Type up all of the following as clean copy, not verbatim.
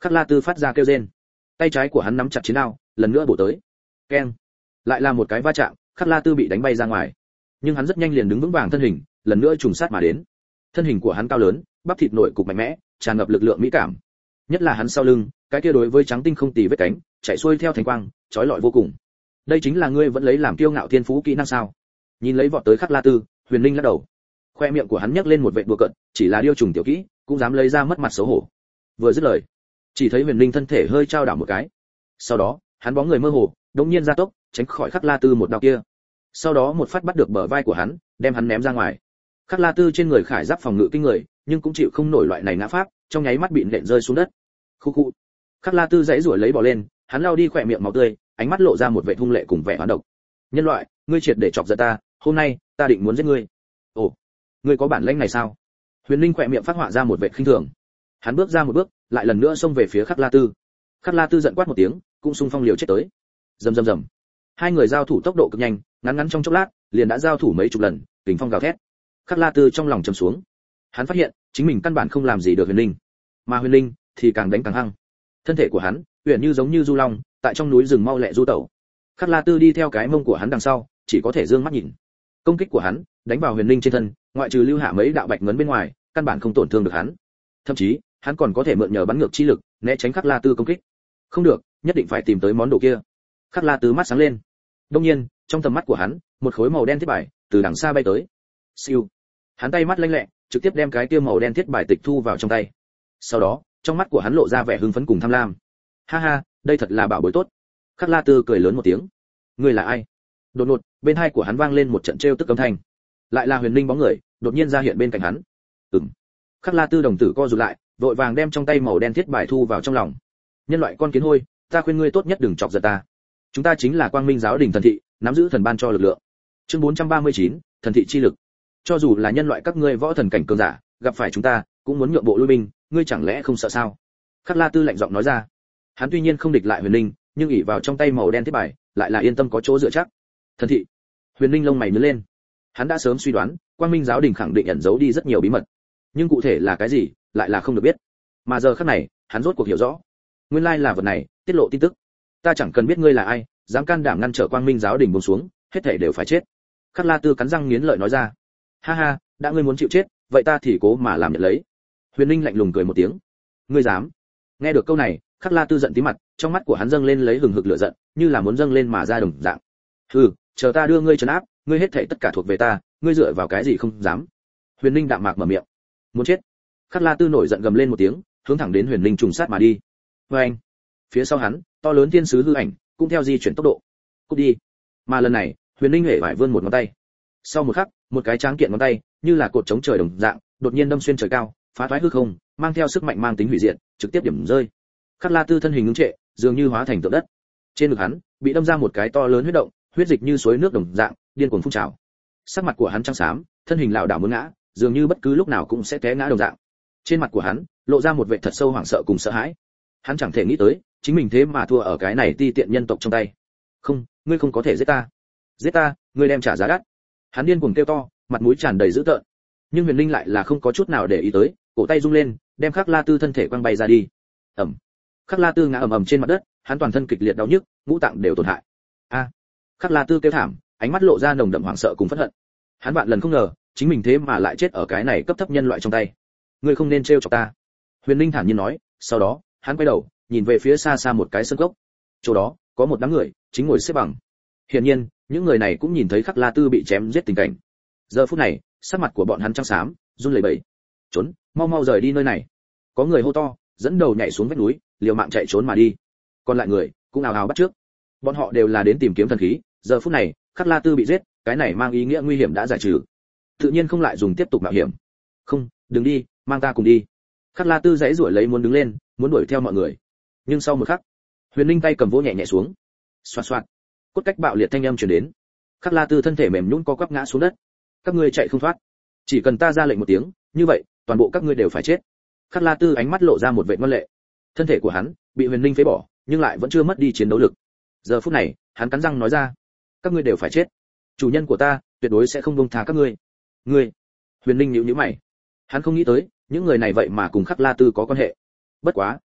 Khắc La Tư phát ra kêu rên, tay trái của hắn nắm chặt chiến đao, lần nữa bổ tới. Keng! Lại là một cái va chạm, Khắc La Tư bị đánh bay ra ngoài. Nhưng hắn rất nhanh liền đứng vững vàng thân hình, lần nữa trùng sát mà đến. Thân hình của hắn cao lớn, bắp thịt nội cục mạnh mẽ, tràn ngập lực lượng mỹ cảm. Nhất là hắn sau lưng, cái kia đối với trắng tinh không tì vết cánh, chạy xuôi theo thành quang, chói lọi vô cùng. Đây chính là ngươi vẫn lấy làm kiêu ngạo thiên phú kỹ năng sao? Nhìn lấy vọt tới Khắc La Tư, Huyền Linh lắc đầu. Khoe miệng của hắn nhếch lên một vệt đùa cợt, chỉ là điêu trùng tiểu kỹ, cũng dám lấy ra mất mặt xấu hổ. Vừa dứt lời, chỉ thấy Huyền Linh thân thể hơi trao đảo một cái. Sau đó, hắn bóng người mơ hồ, đột nhiên gia tốc, tránh khỏi Khắc La Tư một đao kia. Sau đó một phát bắt được bờ vai của hắn, đem hắn ném ra ngoài. Khắc La Tư trên người khải giáp phòng ngự kinh người, nhưng cũng chịu không nổi loại này ngã pháp, trong nháy mắt bị nện rơi xuống đất. Khu khu. Khắc La Tư giãy giụa lấy bò lên, hắn lau đi khỏe miệng máu tươi, ánh mắt lộ ra một vẻ hung lệ cùng vẻ oán độc. Nhân loại, ngươi triệt để chọc giận ta, hôm nay ta định muốn giết ngươi. Ồ, ngươi có bản lĩnh này sao? Huyền Linh khỏe miệng phát họa ra một vẻ khinh thường. Hắn bước ra một bước, lại lần nữa xông về phía Khắc La Tư. Khắc La Tư giận quát một tiếng, cũng xung phong liều chết tới. Rầm rầm rầm. Hai người giao thủ tốc độ cực nhanh, ngắn ngắn trong chốc lát, liền đã giao thủ mấy chục lần, kình phong gào thét. Khắc La Tư trong lòng trầm xuống. Hắn phát hiện, chính mình căn bản không làm gì được Huyền Linh, mà Huyền Linh thì càng đánh càng hăng. Thân thể của hắn, huyền như giống như du long, tại trong núi rừng mau lẹ du tẩu. Khắc La Tư đi theo cái mông của hắn đằng sau, chỉ có thể dương mắt nhìn. Công kích của hắn đánh vào Huyền Linh trên thân, ngoại trừ lưu hạ mấy đạo bạch ngấn bên ngoài, căn bản không tổn thương được hắn. Thậm chí, hắn còn có thể mượn nhờ bắn ngược chi lực, né tránh Khắc La Tư công kích. Không được, nhất định phải tìm tới món đồ kia. Khắc La Tư mắt sáng lên. Đương nhiên, trong tầm mắt của hắn, một khối màu đen thiết bài từ đằng xa bay tới. Siêu. Hắn tay mắt lanh lẹ, trực tiếp đem cái kia màu đen thiết bài tịch thu vào trong tay. Sau đó, trong mắt của hắn lộ ra vẻ hưng phấn cùng tham lam. Ha ha, đây thật là bảo bối tốt. Khắc La Tư cười lớn một tiếng. Ngươi là ai? Đột ngột, bên tai của hắn vang lên một trận trêu tức âm thanh. Lại là Huyền Linh bóng người, đột nhiên ra hiện bên cạnh hắn. Khắc La Tư đồng tử co rụt lại, vội vàng đem trong tay màu đen thiết bài thu vào trong lòng. Nhân loại con kiến hôi, ta khuyên ngươi tốt nhất đừng chọc giận ta. Chúng ta chính là Quang Minh giáo đình thần thị, nắm giữ thần ban cho lực lượng. Chương 439, thần thị chi lực. Cho dù là nhân loại các ngươi võ thần cảnh cường giả, gặp phải chúng ta, cũng muốn nhượng bộ lui binh, ngươi chẳng lẽ không sợ sao? Khắc La Tư lạnh giọng nói ra. Hắn tuy nhiên không địch lại Huyền Linh, nhưng ỷ vào trong tay màu đen thiết bài, lại là yên tâm có chỗ dựa chắc. Thần thị. Huyền Linh lông mày nhướng lên. Hắn đã sớm suy đoán, Quang Minh giáo đình khẳng định ẩn giấu đi rất nhiều bí mật, nhưng cụ thể là cái gì, lại là không được biết. Mà giờ khắc này, hắn rốt cuộc hiểu rõ. Nguyên lai là vật này, tiết lộ tin tức. Ta chẳng cần biết ngươi là ai, dám can đảm ngăn trở Quang Minh giáo đình buông xuống, hết thảy đều phải chết. Khắc La Tư cắn răng nghiến lợi nói ra. Ha ha, đã ngươi muốn chịu chết, vậy ta thì cố mà làm nhận lấy. Huyền Linh lạnh lùng cười một tiếng. Ngươi dám? Nghe được câu này, Khắc La Tư giận tí mặt, trong mắt của hắn dâng lên lấy hừng hực lửa giận, như là muốn dâng lên mà ra đồng dạng. Hừ, chờ ta đưa ngươi trấn áp, ngươi hết thảy tất cả thuộc về ta, ngươi dựa vào cái gì không dám? Huyền Linh đạm mạc mở miệng. Muốn chết? Khắc La Tư nổi giận gầm lên một tiếng, hướng thẳng đến Huyền Linh trùng sát mà đi. Oeng! Phía sau hắn, to lớn thiên sứ hư ảnh cũng theo di chuyển tốc độ. Cút đi! Mà lần này, Huyền Linh hễ vải vươn một ngón tay. Sau một khắc, một cái tráng kiện ngón tay, như là cột chống trời đồng dạng, đột nhiên đâm xuyên trời cao, phá thoái hư không, mang theo sức mạnh mang tính hủy diệt, trực tiếp điểm rơi. Khắc La Tư thân hình ngưng trệ, dường như hóa thành tượng đất. Trên ngực hắn, bị đâm ra một cái to lớn huyết động, huyết dịch như suối nước đồng dạng, điên cuồng phun trào. Sắc mặt của hắn trắng xám, thân hình lảo đảo muốn ngã, dường như bất cứ lúc nào cũng sẽ té ngã đồng dạng. Trên mặt của hắn, lộ ra một vẻ thật sâu hoảng sợ cùng sợ hãi. Hắn chẳng thể nghĩ tới, chính mình thế mà thua ở cái này ti tiện nhân tộc trong tay. Không, ngươi không có thể giết ta. Giết ta, ngươi đem trả giá đắt. Hắn điên cuồng kêu to, mặt mũi tràn đầy dữ tợn. Nhưng Huyền Linh lại là không có chút nào để ý tới, cổ tay rung lên, đem Khắc La Tư thân thể quăng bay ra đi. Ầm. Khắc La Tư ngã ầm ầm trên mặt đất, hắn toàn thân kịch liệt đau nhức, ngũ tạng đều tổn hại. A. Khắc La Tư kêu thảm, ánh mắt lộ ra nồng đậm hoảng sợ cùng phẫn hận. Hắn vạn lần không ngờ, chính mình thế mà lại chết ở cái này cấp thấp nhân loại trong tay. Ngươi không nên trêu chọc ta. Huyền Linh thản nhiên nói, sau đó, hắn quay đầu, nhìn về phía xa xa một cái sân cốc. Chỗ đó, có một đám người, chính ngồi xếp bằng. Hiển nhiên, những người này cũng nhìn thấy Khắc La Tư bị chém giết tình cảnh. Giờ phút này, sắc mặt của bọn hắn trắng xám, run lẩy bẩy. Trốn, mau mau rời đi nơi này. Có người hô to, dẫn đầu nhảy xuống vách núi, liều mạng chạy trốn mà đi. Còn lại người, cũng ào ào bắt trước. Bọn họ đều là đến tìm kiếm thần khí, giờ phút này, Khắc La Tư bị giết, cái này mang ý nghĩa nguy hiểm đã giải trừ. Tự nhiên không lại dùng tiếp tục mạo hiểm. Không, đừng đi, mang ta cùng đi. Khắc La Tư giãy giụa lấy muốn đứng lên, muốn đuổi theo mọi người. Nhưng sau một khắc, Huyền Linh tay cầm vỗ nhẹ nhẹ xuống. Xoạt xoạt, cốt cách bạo liệt thanh âm truyền đến. Khắc La Tư thân thể mềm nhũn co quắp ngã xuống đất. Các ngươi chạy không thoát, chỉ cần ta ra lệnh một tiếng, như vậy, toàn bộ các ngươi đều phải chết. Khắc La Tư ánh mắt lộ ra một vẻ ngoan lệ. Thân thể của hắn bị Huyền Linh phế bỏ, nhưng lại vẫn chưa mất đi chiến đấu lực. Giờ phút này, hắn cắn răng nói ra, các ngươi đều phải chết. Chủ nhân của ta tuyệt đối sẽ không buông tha các ngươi. Ngươi? Huyền Linh nhíu nhíu mày. Hắn không nghĩ tới, những người này vậy mà cùng Khắc La Tư có quan hệ. Bất quá,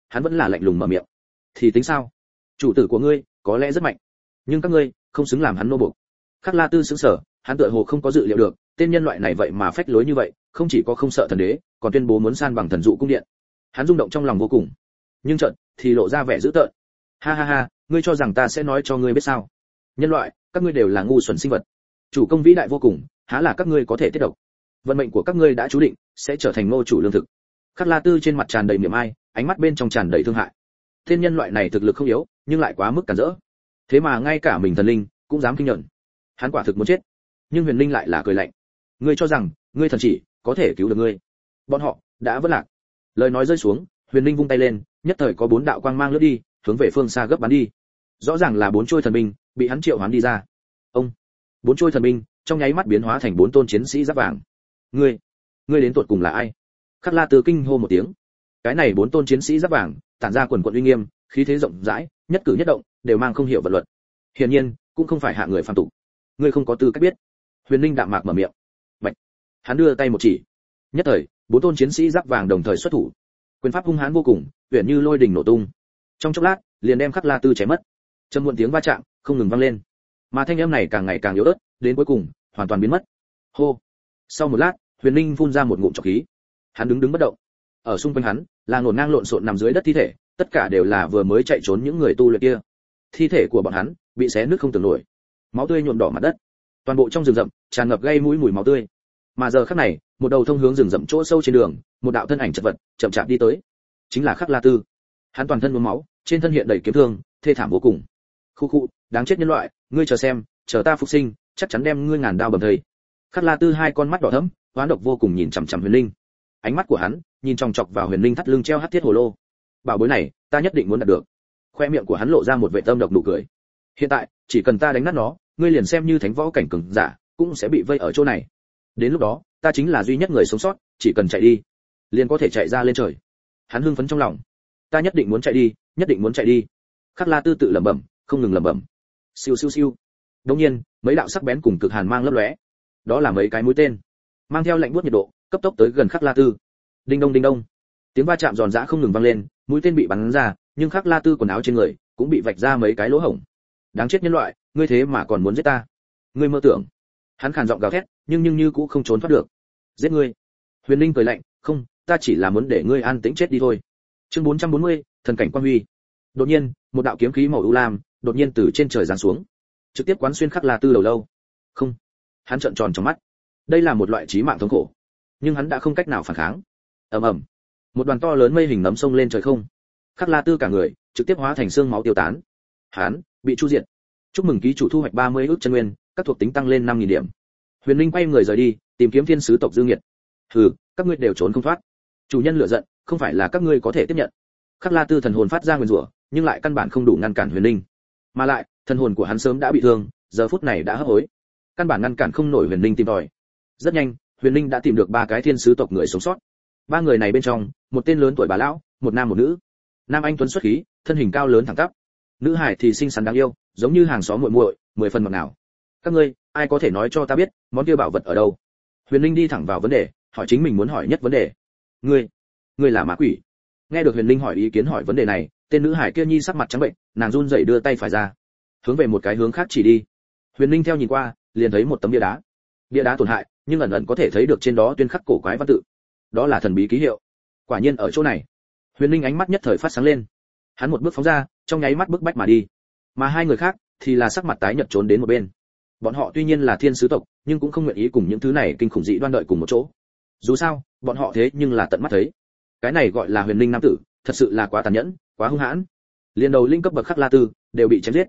hắn vẫn là lạnh lùng mở miệng. Thì tính sao? Chủ tử của ngươi có lẽ rất mạnh, nhưng các ngươi không xứng làm hắn nô bộc. Khắc La Tư sững sờ, hắn tựa hồ không có dự liệu được, tên nhân loại này vậy mà phách lối như vậy, không chỉ có không sợ thần đế, còn tuyên bố muốn san bằng thần dụ cung điện. Hắn rung động trong lòng vô cùng, nhưng chợt thì lộ ra vẻ dữ tợn. Ha ha ha, ngươi cho rằng ta sẽ nói cho ngươi biết sao? Nhân loại, các ngươi đều là ngu xuẩn sinh vật. Chủ công vĩ đại vô cùng, há là các ngươi có thể tiết độc. Vận mệnh của các ngươi đã chú định, sẽ trở thành nô chủ lương thực. Khắc La Tư trên mặt tràn đầy niềm ai, ánh mắt bên trong tràn đầy thương hại. Tên nhân loại này thực lực không yếu, nhưng lại quá mức cản rỡ. Thế mà ngay cả mình thần linh cũng dám kinh nhẫn. Hắn quả thực muốn chết. Nhưng Huyền Linh lại là cười lạnh. Ngươi cho rằng, ngươi thần chỉ có thể cứu được ngươi? Bọn họ đã vỡ lạc. Lời nói rơi xuống, Huyền Linh vung tay lên, nhất thời có 4 đạo quang mang lướt đi, hướng về phương xa gấp bắn đi. Rõ ràng là 4 trôi thần binh bị hắn triệu hoán đi ra. Ông, 4 trôi thần binh trong nháy mắt biến hóa thành 4 tôn chiến sĩ giáp vàng. Ngươi đến tụt cùng là ai? Khắc La Tư kinh hô một tiếng. Cái này 4 tôn chiến sĩ giáp vàng, tản ra quần quần uy nghiêm, khí thế rộng rãi, nhất cử nhất động đều mang không hiểu vật luật. Hiển nhiên, cũng không phải hạ người phàm tục. Ngươi không có tư cách biết. Huyền Linh đạm mạc mở miệng. Bạch. Hắn đưa tay một chỉ. Nhất thời, 4 tôn chiến sĩ giáp vàng đồng thời xuất thủ. Quyền pháp hung hãn vô cùng, uyển như lôi đình nổ tung. Trong chốc lát, liền đem Khắc La Tư chém mất. Trầm muộn tiếng va chạm không ngừng vang lên. Mà thanh âm này càng ngày càng yếu ớt, đến cuối cùng, hoàn toàn biến mất. Hô. Sau một lát, Huyền Linh phun ra một ngụm trọc khí. Hắn đứng bất động. Ở xung quanh hắn, là ngổn ngang lộn xộn nằm dưới đất thi thể, tất cả đều là vừa mới chạy trốn những người tu luyện kia. Thi thể của bọn hắn bị xé nứt không tưởng nổi, máu tươi nhuộm đỏ mặt đất. Toàn bộ trong rừng rậm tràn ngập gây mũi mùi máu tươi. Mà giờ khắc này, một đầu thông hướng rừng rậm chỗ sâu trên đường, một đạo thân ảnh chật vật, chậm chạp đi tới. Chính là Khắc La Tư. Hắn toàn thân nhuốm máu, trên thân hiện đầy kiếm thương, thê thảm vô cùng. Khu khu, đáng chết nhân loại, ngươi chờ xem, chờ ta phục sinh, chắc chắn đem ngươi ngàn đao bầm thây. Khắc La Tư hai con mắt đỏ thẫm, oán độc vô cùng nhìn chằm chằm Huyền Linh. Ánh mắt của hắn nhìn chòng chọc vào Huyền Linh thắt lưng treo hắc thiết hồ lô. Bảo bối này, ta nhất định muốn đạt được. Khoe miệng của hắn lộ ra một vẻ tâm độc nụ cười. Hiện tại, chỉ cần ta đánh nát nó, ngươi liền xem như thánh võ cảnh cường giả, cũng sẽ bị vây ở chỗ này. Đến lúc đó, ta chính là duy nhất người sống sót, chỉ cần chạy đi, liền có thể chạy ra lên trời. Hắn hưng phấn trong lòng. Ta nhất định muốn chạy đi, nhất định muốn chạy đi. Khắc La Tư tự lẩm bẩm, không ngừng lẩm bẩm. Siêu siêu siêu. Đột nhiên, mấy đạo sắc bén cùng cực hàn mang lấp lóe. Đó là mấy cái mũi tên, mang theo lạnh buốt nhiệt độ, cấp tốc tới gần Khắc La Tư. Đinh đông đinh đông. Tiếng va chạm giòn giã không ngừng vang lên, mũi tên bị bắn ra, nhưng Khắc La Tư quần áo trên người cũng bị vạch ra mấy cái lỗ hổng. Đáng chết nhân loại, ngươi thế mà còn muốn giết ta? Ngươi mơ tưởng. Hắn khàn giọng gào thét, nhưng như cũng không trốn thoát được. Giết ngươi. Huyền Linh cười lạnh, không, ta chỉ là muốn để ngươi an tĩnh chết đi thôi. Chương 440, thần cảnh quan huy. Đột nhiên, một đạo kiếm khí màu u lam đột nhiên từ trên trời giáng xuống, trực tiếp quán xuyên Khắc La Tư đầu lâu. Không. Hắn trợn tròn trong mắt. Đây là một loại chí mạng thống khổ, nhưng hắn đã không cách nào phản kháng. Ầm ầm. Một đoàn to lớn mây hình nấm sông lên trời không. Khắc La Tư cả người trực tiếp hóa thành xương máu tiêu tán. Hắn bị chu diệt. Chúc mừng ký chủ thu hoạch 30 ức chân nguyên, các thuộc tính tăng lên 5000 điểm. Huyền Linh quay người rời đi, tìm kiếm thiên sứ tộc Dương Nghiệt. Hừ, các ngươi đều trốn không thoát. Chủ nhân lựa giận, không phải là các ngươi có thể tiếp nhận. Khắc La Tư thần hồn phát ra nguyên rủa, nhưng lại căn bản không đủ ngăn cản Huyền Linh. Mà lại, thần hồn của hắn sớm đã bị thương, giờ phút này đã hấp hối, căn bản ngăn cản không nổi Huyền Linh tìm tòi. Rất nhanh, Huyền Linh đã tìm được 3 cái thiên sứ tộc người sống sót. 3 người này bên trong, một tên lớn tuổi bà lão, một nam một nữ. Nam anh tuấn xuất khí, thân hình cao lớn thẳng tắp. Nữ hải thì xinh xắn đáng yêu, giống như hàng xóm muội muội, 10 phần ngọt ngào. Các ngươi, ai có thể nói cho ta biết, món kia bảo vật ở đâu? Huyền Linh đi thẳng vào vấn đề, hỏi chính mình muốn hỏi nhất vấn đề. Ngươi là ma quỷ? Nghe được Huyền Linh hỏi ý kiến hỏi vấn đề này, tên nữ hải kia nhi sắc mặt trắng bệnh, nàng run rẩy đưa tay phải ra, hướng về một cái hướng khác chỉ đi. Huyền Linh theo nhìn qua, liền thấy một tấm bia đá. Bia đá tổn hại, nhưng ẩn ẩn có thể thấy được trên đó tuyên khắc cổ quái văn tự. Đó là thần bí ký hiệu. Quả nhiên ở chỗ này. Huyền Linh ánh mắt nhất thời phát sáng lên. Hắn một bước phóng ra, trong nháy mắt bước bách mà đi. Mà 2 người khác thì là sắc mặt tái nhợt trốn đến một bên. Bọn họ tuy nhiên là thiên sứ tộc, nhưng cũng không nguyện ý cùng những thứ này kinh khủng dị đoan đợi cùng một chỗ. Dù sao, bọn họ thế nhưng là tận mắt thấy. Cái này gọi là Huyền Linh nam tử, thật sự là quá tàn nhẫn, quá hung hãn. Liên đầu linh cấp bậc Khắc La Tư đều bị chém giết.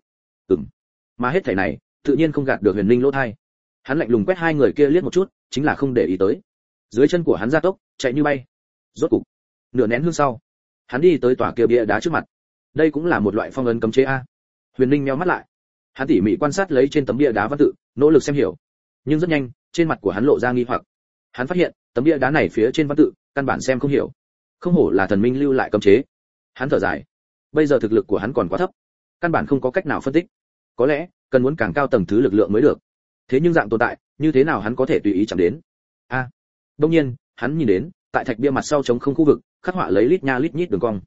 Mà hết thảy này, tự nhiên không gạt được Huyền Linh lỗ tai. Hắn lạnh lùng quét 2 người kia liếc một chút, chính là không để ý tới. Dưới chân của hắn gia tốc, chạy như bay. Rốt cục, nửa nén hương sau, hắn đi tới tòa kia bia đá trước mặt. Đây cũng là một loại phong ấn cấm chế a. Huyền Linh nheo mắt lại. Hắn tỉ mỉ quan sát lấy trên tấm bia đá văn tự, nỗ lực xem hiểu. Nhưng rất nhanh, trên mặt của hắn lộ ra nghi hoặc. Hắn phát hiện, tấm bia đá này phía trên văn tự, căn bản xem không hiểu. Không hổ là thần minh lưu lại cấm chế. Hắn thở dài. Bây giờ thực lực của hắn còn quá thấp, căn bản không có cách nào phân tích. Có lẽ, cần muốn càng cao tầng thứ lực lượng mới được. Thế nhưng dạng tồn tại, như thế nào hắn có thể tùy ý chạm đến? A. Đương nhiên, hắn nhìn đến, tại thạch bia mặt sau trống không khu vực, khắc họa lấy lít nha lít nhít đường cong.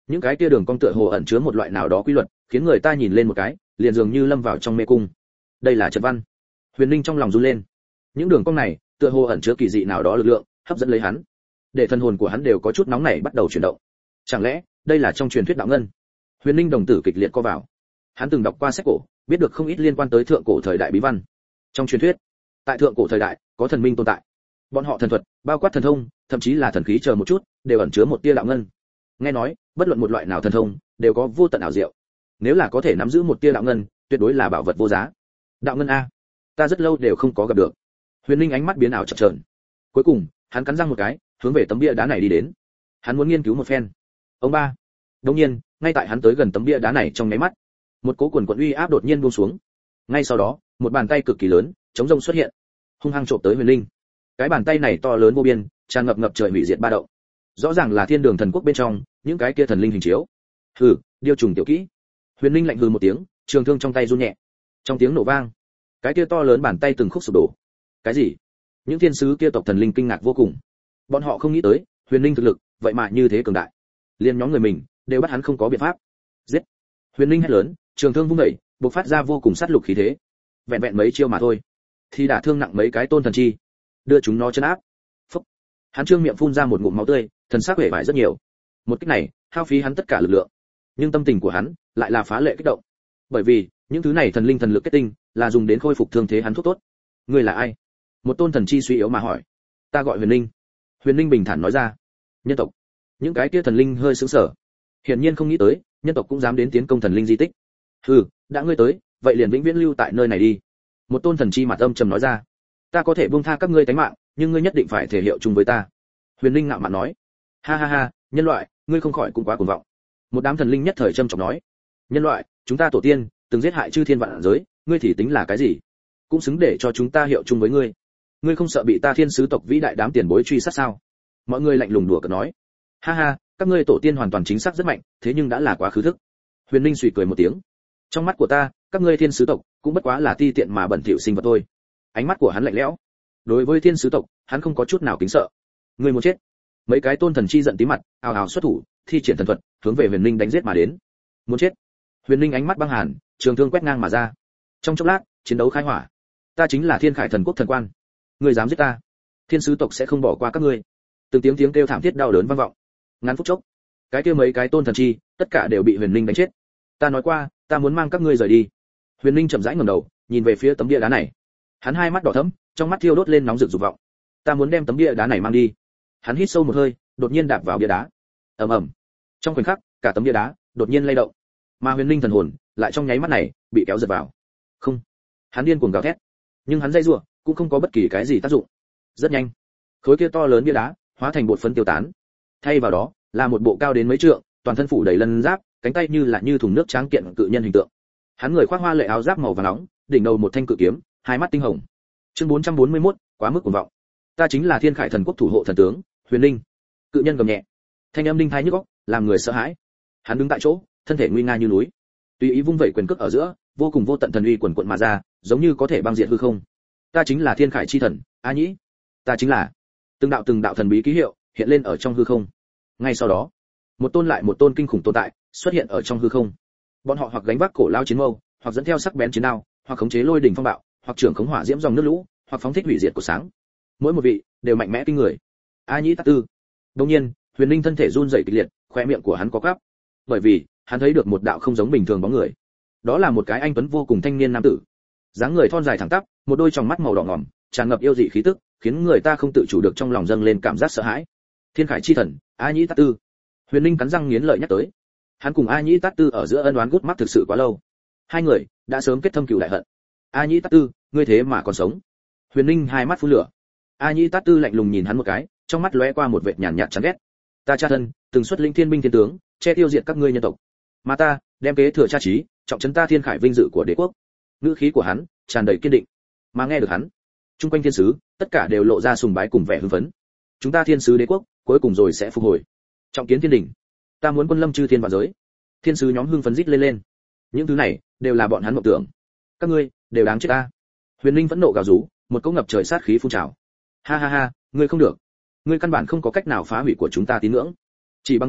những cái kia đường cong tựa hồ ẩn chứa một loại nào đó quy luật, khiến người ta nhìn lên một cái liền dường như lâm vào trong mê cung. Đây là trận văn. Huyền Linh trong lòng run lên. Những đường cong này tựa hồ ẩn chứa kỳ dị nào đó lực lượng, hấp dẫn lấy hắn, để thần hồn của hắn đều có chút nóng nảy bắt đầu chuyển động. Chẳng lẽ đây là trong truyền thuyết đạo ngân? Huyền Linh đồng tử kịch liệt co vào. Hắn từng đọc qua sách cổ, biết được không ít liên quan tới thượng cổ thời đại bí văn. Trong truyền thuyết, tại thượng cổ thời đại có thần minh tồn tại, bọn họ thần thuật, bao quát thần thông, thậm chí là thần khí chờ một chút, đều ẩn chứa một tia đạo ngân. Nghe nói, bất luận một loại nào thần thông, đều có vô tận ảo diệu. Nếu là có thể nắm giữ một tia đạo ngân, tuyệt đối là bảo vật vô giá. Đạo ngân a, ta rất lâu đều không có gặp được. Huyền Linh ánh mắt biến ảo chập chờn. Cuối cùng, hắn cắn răng một cái, hướng về tấm bia đá này đi đến. Hắn muốn nghiên cứu một phen. Ông ba. Đương nhiên, ngay tại hắn tới gần tấm bia đá này trong nháy mắt, một cỗ quần quần uy áp đột nhiên buông xuống. Ngay sau đó, một bàn tay cực kỳ lớn, chống rông xuất hiện, hung hăng chộp tới Huyền Linh. Cái bàn tay này to lớn vô biên, tràn ngập ngập trời hủy diệt ba động. Rõ ràng là Thiên Đường Thần Quốc bên trong, những cái kia thần linh hình chiếu. Hừ, điêu trùng tiểu kỹ. Huyền Linh lạnh hừ một tiếng, trường thương trong tay run nhẹ. Trong tiếng nổ vang, cái kia to lớn bàn tay từng khúc sụp đổ. Cái gì? Những thiên sứ kia tộc thần linh kinh ngạc vô cùng. Bọn họ không nghĩ tới, Huyền Linh thực lực vậy mà như thế cường đại. Liên nhóm người mình đều bắt hắn không có biện pháp. Giết! Huyền Linh hét lớn, trường thương vung dậy, bộc phát ra vô cùng sát lục khí thế. Vẹn vẹn mấy chiêu mà thôi, thì đả thương nặng mấy cái tôn thần chi, đưa chúng nó chân áp. Phúc! Hắn trương miệng phun ra một ngụm máu tươi, thần sắc vẻ vải rất nhiều. Một kích này, hao phí hắn tất cả lực lượng, nhưng tâm tình của hắn lại là phá lệ kích động. Bởi vì, những thứ này thần linh thần lực kết tinh, là dùng đến khôi phục thương thế hắn thuốc tốt. Ngươi là ai? Một tôn thần chi suy yếu mà hỏi. Ta gọi Huyền Linh. Huyền Linh bình thản nói ra. Nhân tộc. Những cái kia thần linh hơi sững sờ. Hiển nhiên không nghĩ tới, nhân tộc cũng dám đến tiến công thần linh di tích. Hừ, đã ngươi tới, vậy liền vĩnh viễn lưu tại nơi này đi. Một tôn thần chi mặt âm trầm nói ra. Ta có thể buông tha các ngươi tánh mạng, nhưng ngươi nhất định phải thể hiệu chung với ta. Huyền Linh ngạo mạn nói. Ha ha ha, nhân loại, ngươi không khỏi cũng quá cuồng vọng. Một đám thần linh nhất thời trầm trọng nói. Nhân loại, chúng ta tổ tiên từng giết hại chư thiên vạn giới, ngươi thì tính là cái gì? Cũng xứng để cho chúng ta hiệu chung với ngươi. Ngươi không sợ bị ta thiên sứ tộc vĩ đại đám tiền bối truy sát sao? Mọi người lạnh lùng đùa cợt nói. Ha ha, các ngươi tổ tiên hoàn toàn chính xác rất mạnh, thế nhưng đã là quá khứ thức. Huyền Linh suy cười một tiếng. Trong mắt của ta, các ngươi thiên sứ tộc cũng bất quá là ti tiện mà bẩn thỉu sinh vật thôi. Ánh mắt của hắn lạnh lẽo. Đối với thiên sứ tộc, hắn không có chút nào kính sợ. Ngươi muốn chết? Mấy cái tôn thần chi giận tí mặt, ào ào xuất thủ, thi triển thần thuật, hướng về Huyền Linh đánh giết mà đến. Muốn chết? Huyền Linh ánh mắt băng hàn, trường thương quét ngang mà ra. Trong chốc lát, chiến đấu khai hỏa. Ta chính là Thiên Khải Thần Quốc thần quan. Ngươi dám giết ta, thiên sứ tộc sẽ không bỏ qua các ngươi. Từng tiếng kêu thảm thiết đau đớn vang vọng. Ngắn phút chốc, cái kia mấy cái tôn thần chi, tất cả đều bị Huyền Linh đánh chết. Ta nói qua, ta muốn mang các ngươi rời đi. Huyền Linh chậm rãi ngẩng đầu, nhìn về phía tấm bia đá này. Hắn hai mắt đỏ thẫm, trong mắt thiêu đốt lên nóng rực dục vọng. Ta muốn đem tấm bia đá này mang đi. Hắn hít sâu một hơi, đột nhiên đạp vào bia đá. Ầm ầm. Trong khoảnh khắc, cả tấm bia đá đột nhiên lay động. Mà Huyền Linh thần hồn lại trong nháy mắt này bị kéo giật vào. Không. Hắn điên cuồng gào thét, nhưng hắn dây rủa cũng không có bất kỳ cái gì tác dụng. Rất nhanh, khối kia to lớn bia đá hóa thành bột phấn tiêu tán. Thay vào đó là một bộ cao đến mấy trượng, toàn thân phủ đầy lân giáp, cánh tay như thùng nước tráng kiện cự nhân hình tượng. Hắn người khoác hoa lệ áo giáp màu vàng nóng, đỉnh đầu một thanh cự kiếm, hai mắt tinh hồng. Chương 441, quá mức cuồng vọng. Ta chính là Thiên Khải Thần Quốc thủ hộ thần tướng, Huyền Linh. Cự nhân gầm nhẹ, thanh âm đinh tai nhức óc, làm người sợ hãi. Hắn đứng tại chỗ, thân thể nguy nga như núi, tùy ý vung vẩy quyền cước ở giữa, vô cùng vô tận thần uy quần quận mà ra, giống như có thể băng diệt hư không. Ta chính là Thiên Khải chi thần, A Nhĩ. Ta chính là. Từng đạo thần bí ký hiệu hiện lên ở trong hư không. Ngay sau đó, một tôn lại một tôn kinh khủng tồn tại xuất hiện ở trong hư không. Bọn họ hoặc gánh vác cổ lao chiến mâu, hoặc dẫn theo sắc bén chiến đao, hoặc khống chế lôi đỉnh phong bạo, hoặc trưởng khống hỏa diễm dòng nước lũ, hoặc phóng thích hủy diệt của sáng. Mỗi một vị đều mạnh mẽ kinh người. A Nhĩ Tát Tư. Đương nhiên, Huyền Linh thân thể run rẩy kịch liệt, khóe miệng của hắn có gắp, bởi vì hắn thấy được một đạo không giống bình thường bóng người. Đó là một cái anh tuấn vô cùng thanh niên nam tử, dáng người thon dài thẳng tắp, một đôi tròng mắt màu đỏ ngòm, tràn ngập yêu dị khí tức, khiến người ta không tự chủ được trong lòng dâng lên cảm giác sợ hãi. Thiên Khải chi thần, A Nhĩ Tát Tư. Huyền Linh cắn răng nghiến lợi nhắc tới. Hắn cùng A Nhĩ Tát Tư ở giữa ân oán gút mắt thực sự quá lâu, hai người đã sớm kết thâm cừu đại hận. A Nhĩ Tát Tư, ngươi thế mà còn sống? Huyền Linh hai mắt phun lửa. A Nhĩ Tát Tư lạnh lùng nhìn hắn một cái, trong mắt lóe qua một vệt nhàn nhạt chán ghét. Ta cha thân từng xuất lĩnh thiên binh thiên tướng, che tiêu diệt các ngươi nhân tộc, mà ta đem kế thừa cha chí, trọng trấn ta Thiên Khải vinh dự của đế quốc. Ngữ khí của hắn tràn đầy kiên định, mà nghe được hắn, chung quanh thiên sứ tất cả đều lộ ra sùng bái cùng vẻ hưng phấn. Chúng ta thiên sứ đế quốc cuối cùng rồi sẽ phục hồi, trọng kiến thiên đỉnh. Ta muốn quân lâm chư thiên vạn giới. Thiên sứ nhóm hưng phấn rít lên. Những thứ này đều là bọn hắn mộng tưởng. Các ngươi đều đáng chết ta. Huyền Linh vẫn nộ gào rú, một cỗ ngập trời sát khí phun trào. Ha ha ha, ngươi không được, ngươi căn bản không có cách nào phá hủy của chúng ta tín ngưỡng. Chỉ bằng ngươi,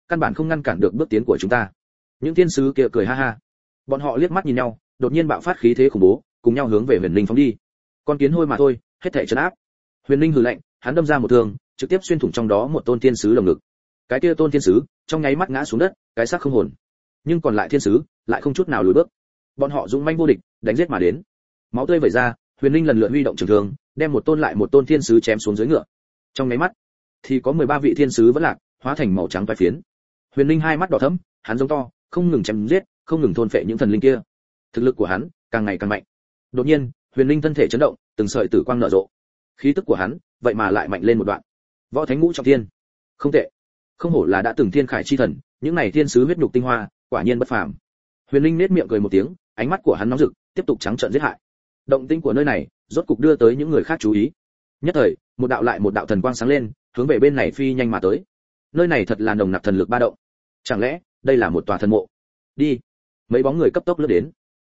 căn bản không ngăn cản được bước tiến của chúng ta. Những thiên sứ kia cười ha ha. Bọn họ liếc mắt nhìn nhau, đột nhiên bạo phát khí thế khủng bố, cùng nhau hướng về Huyền Linh phóng đi. Con kiến hôi mà thôi, hết thảy trấn áp. Huyền Linh hừ lạnh, hắn đâm ra một thương, trực tiếp xuyên thủng trong đó một tôn thiên sứ lồng ngực. Cái kia tôn thiên sứ trong nháy mắt ngã xuống đất, cái xác không hồn. Nhưng còn lại thiên sứ lại không chút nào lùi bước. Bọn họ dũng mãnh vô địch, đánh giết mà đến. Máu tươi vẩy ra, Huyền Linh lần lượt huy động trường thương, đem một tôn lại một tôn thiên sứ chém xuống dưới ngựa. Trong nháy mắt, thì có 13 vị thiên sứ vẫn lạc, hóa thành màu trắng toái phiến. Huyền Linh hai mắt đỏ thẫm, hắn giống to, không ngừng chém giết, không ngừng thôn phệ những thần linh kia. Thực lực của hắn càng ngày càng mạnh. Đột nhiên, Huyền Linh thân thể chấn động, từng sợi tử quang nở rộ. Khí tức của hắn, vậy mà lại mạnh lên một đoạn. Võ Thánh Ngũ Trọng Thiên, không tệ. Không hổ là đã từng thiên khải chi thần, những này thiên sứ huyết nhục tinh hoa, quả nhiên bất phàm. Huyền Linh nét miệng cười một tiếng, ánh mắt của hắn nóng rực, tiếp tục trắng trợn giết hại. Động tĩnh của nơi này, rốt cục đưa tới những người khác chú ý. Nhất thời, một đạo lại một đạo thần quang sáng lên, hướng về bên này phi nhanh mà tới. Nơi này thật là nồng nặc thần lực ba động. Chẳng lẽ, đây là một tòa thần mộ? Đi. Mấy bóng người cấp tốc lướt đến.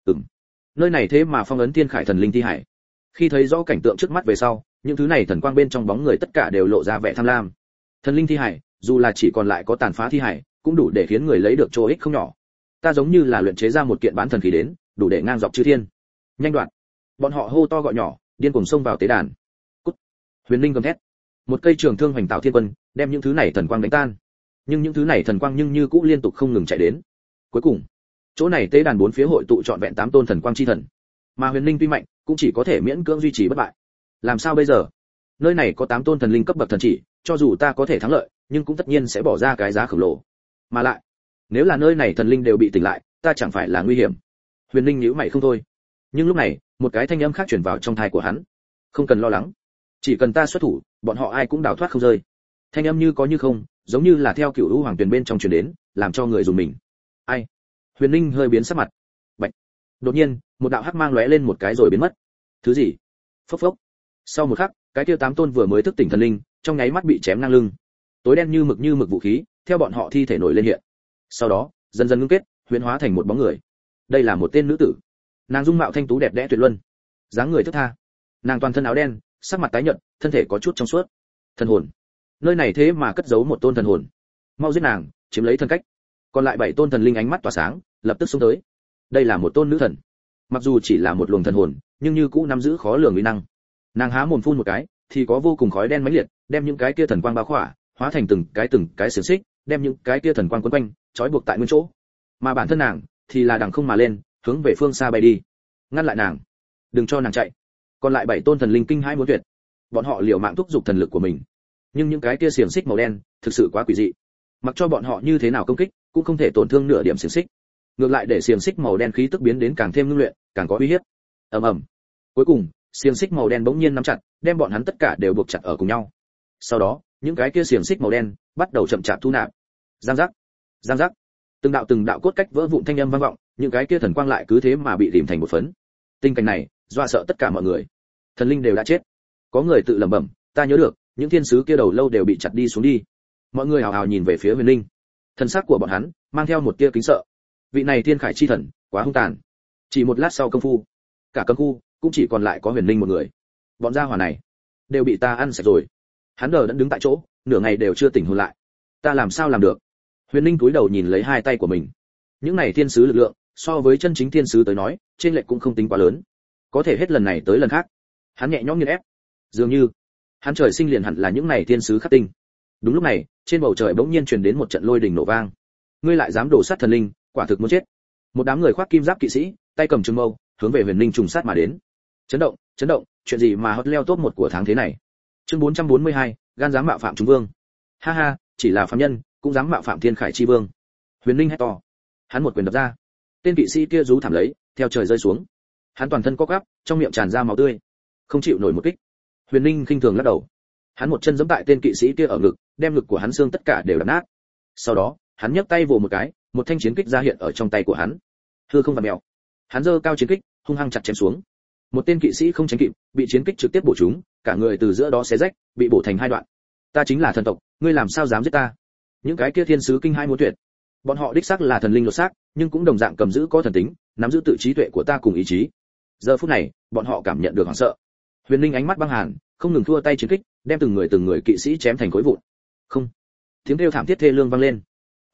Nơi này thế mà phong ấn thiên khải thần linh thi hải. Khi thấy rõ cảnh tượng trước mắt về sau, những thứ này thần quang bên trong bóng người tất cả đều lộ ra vẻ tham lam. Thần linh thi hải, dù là chỉ còn lại có tàn phá thi hải, cũng đủ để khiến người lấy được chỗ ích không nhỏ. Ta giống như là luyện chế ra một kiện bán thần khí đến, đủ để ngang dọc chư thiên. Nhanh đoạn. Bọn họ hô to gọi nhỏ, điên cuồng xông vào tế đàn. Cút. Huyền Linh gầm thét. Một cây trường thương hoành tạo thiên quân, đem những thứ này thần quang đánh tan. Nhưng những thứ này thần quang nhưng như cũ liên tục không ngừng chạy đến. Cuối cùng, chỗ này tế đàn bốn phía hội tụ trọn vẹn 8 tôn thần quang chi thần. Mà Huyền Linh tuy mạnh, cũng chỉ có thể miễn cưỡng duy trì bất bại. Làm sao bây giờ? Nơi này có 8 tôn thần linh cấp bậc thần chỉ, cho dù ta có thể thắng lợi, nhưng cũng tất nhiên sẽ bỏ ra cái giá khổng lồ. Mà lại, nếu là nơi này thần linh đều bị tỉnh lại, ta chẳng phải là nguy hiểm. Huyền Linh nhíu mày không thôi. Nhưng lúc này, một cái thanh âm khác truyền vào trong tai của hắn. Không cần lo lắng, chỉ cần ta xuất thủ, bọn họ ai cũng đào thoát không rơi. Thanh âm như có như không, giống như là theo cựu u hoàng tuyền bên trong truyền đến, làm cho người dùng mình. Ai? Huyền Linh hơi biến sắc mặt. Bạch. Đột nhiên, một đạo hắc mang lóe lên một cái rồi biến mất. Thứ gì? Phốc phốc. Sau một khắc, cái kia 8 tôn vừa mới thức tỉnh thần linh, trong nháy mắt bị chém ngang lưng. Tối đen như mực vũ khí, theo bọn họ thi thể nổi lên hiện. Sau đó, dần dần ngưng kết, huyễn hóa thành một bóng người. Đây là một tên nữ tử. Nàng dung mạo thanh tú đẹp đẽ tuyệt luân, dáng người thướt tha. Nàng toàn thân áo đen, sắc mặt tái nhợt, thân thể có chút trong suốt. Thần hồn. Nơi này thế mà cất giấu một tôn thần hồn. Mau giết nàng, chiếm lấy thân cách. Còn lại 7 tôn thần linh ánh mắt tỏa sáng, lập tức xông tới. Đây là một tôn nữ thần. Mặc dù chỉ là một luồng thần hồn, nhưng như cũ nắm giữ khó lường uy năng. Nàng há mồm phun một cái, thì có vô cùng khói đen mãnh liệt, đem những cái kia thần quang bao khỏa, hóa thành từng cái xiềng xích, đem những cái kia thần quang quấn quanh, trói buộc tại nguyên chỗ. Mà bản thân nàng thì là đằng không mà lên, hướng về phương xa bay đi. Ngăn lại nàng, đừng cho nàng chạy. Còn lại 7 tôn thần linh kinh hãi muốn tuyệt. Bọn họ liều mạng thúc giục thần lực của mình. Nhưng những cái kia xiềng xích màu đen, thực sự quá quỷ dị. Mặc cho bọn họ như thế nào công kích, cũng không thể tổn thương nửa điểm xiềng xích. Ngược lại để xiềng xích màu đen khí tức biến đến càng thêm ngưng luyện, càng có uy hiếp. Ầm ầm. Cuối cùng, xiềng xích màu đen bỗng nhiên nắm chặt, đem bọn hắn tất cả đều buộc chặt ở cùng nhau. Sau đó, những cái kia xiềng xích màu đen bắt đầu chậm chạp thu nạp. Giang giác, giang giác. Từng đạo cốt cách vỡ vụn thanh âm vang vọng, những cái kia thần quang lại cứ thế mà bị rìm thành một phấn. Tình cảnh này, dọa sợ tất cả mọi người. Thần linh đều đã chết. Có người tự lẩm bẩm, ta nhớ được, những thiên sứ kia đầu lâu đều bị chặt đi xuống đi. Mọi người hào hào nhìn về phía Huyền Linh. Thần sắc của bọn hắn mang theo một tia kính sợ. Vị này thiên khải chi thần, quá hung tàn. Chỉ một lát sau công phu, cả cấm khu cũng chỉ còn lại có Huyền Linh một người. Bọn gia hỏa này đều bị ta ăn sạch rồi. Hắn đờ đẫn đứng tại chỗ, nửa ngày đều chưa tỉnh hồn lại. Ta làm sao làm được? Huyền Linh cúi đầu nhìn lấy hai tay của mình. Những này thiên sứ lực lượng, so với chân chính thiên sứ tới nói, trên lệch cũng không tính quá lớn. Có thể hết lần này tới lần khác, hắn nhẹ nhõm nghiền ép. Dường như hắn trời sinh liền hẳn là những này thiên sứ khắc tinh. Đúng lúc này, trên bầu trời bỗng nhiên truyền đến một trận lôi đình nổ vang. Ngươi lại dám đổ sát thần linh, quả thực muốn chết. Một đám người khoác kim giáp kỵ sĩ, tay cầm trường mâu, hướng về Huyền Linh trùng sát mà đến. Chấn động, chuyện gì mà hot leo top 1 của tháng thế này? Chương 442, gan dám mạo phạm chúng vương. Ha ha, chỉ là phàm nhân, cũng dám mạo phạm thiên khải chi vương. Huyền Linh hét to. Hắn một quyền đập ra. Tên kỵ sĩ kia rú thảm lấy, theo trời rơi xuống. Hắn toàn thân co quắp, trong miệng tràn ra máu tươi, không chịu nổi một kích. Huyền Linh khinh thường lắc đầu. Hắn một chân giẫm tại tên kỵ sĩ kia ở ngực, đem ngực của hắn xương tất cả đều đập nát. Sau đó, hắn nhấc tay vồ một cái, một thanh chiến kích ra hiện ở trong tay của hắn. Hư không vặn mèo. Hắn giơ cao chiến kích, hung hăng chặt chém xuống. Một tên kỵ sĩ không tránh kịp, bị chiến kích trực tiếp bổ trúng, cả người từ giữa đó xé rách, bị bổ thành 2 đoạn. Ta chính là thần tộc, ngươi làm sao dám giết ta? Những cái kia thiên sứ kinh hai muốn tuyệt. Bọn họ đích xác là thần linh lột xác, nhưng cũng đồng dạng cầm giữ có thần tính, nắm giữ tự trí tuệ của ta cùng ý chí. Giờ phút này, bọn họ cảm nhận được hoảng sợ. Huyền Linh ánh mắt băng hàn, không ngừng thua tay chiến kích, đem từng người kỵ sĩ chém thành khối vụn. Không. Tiếng kêu thảm thiết thê lương vang lên.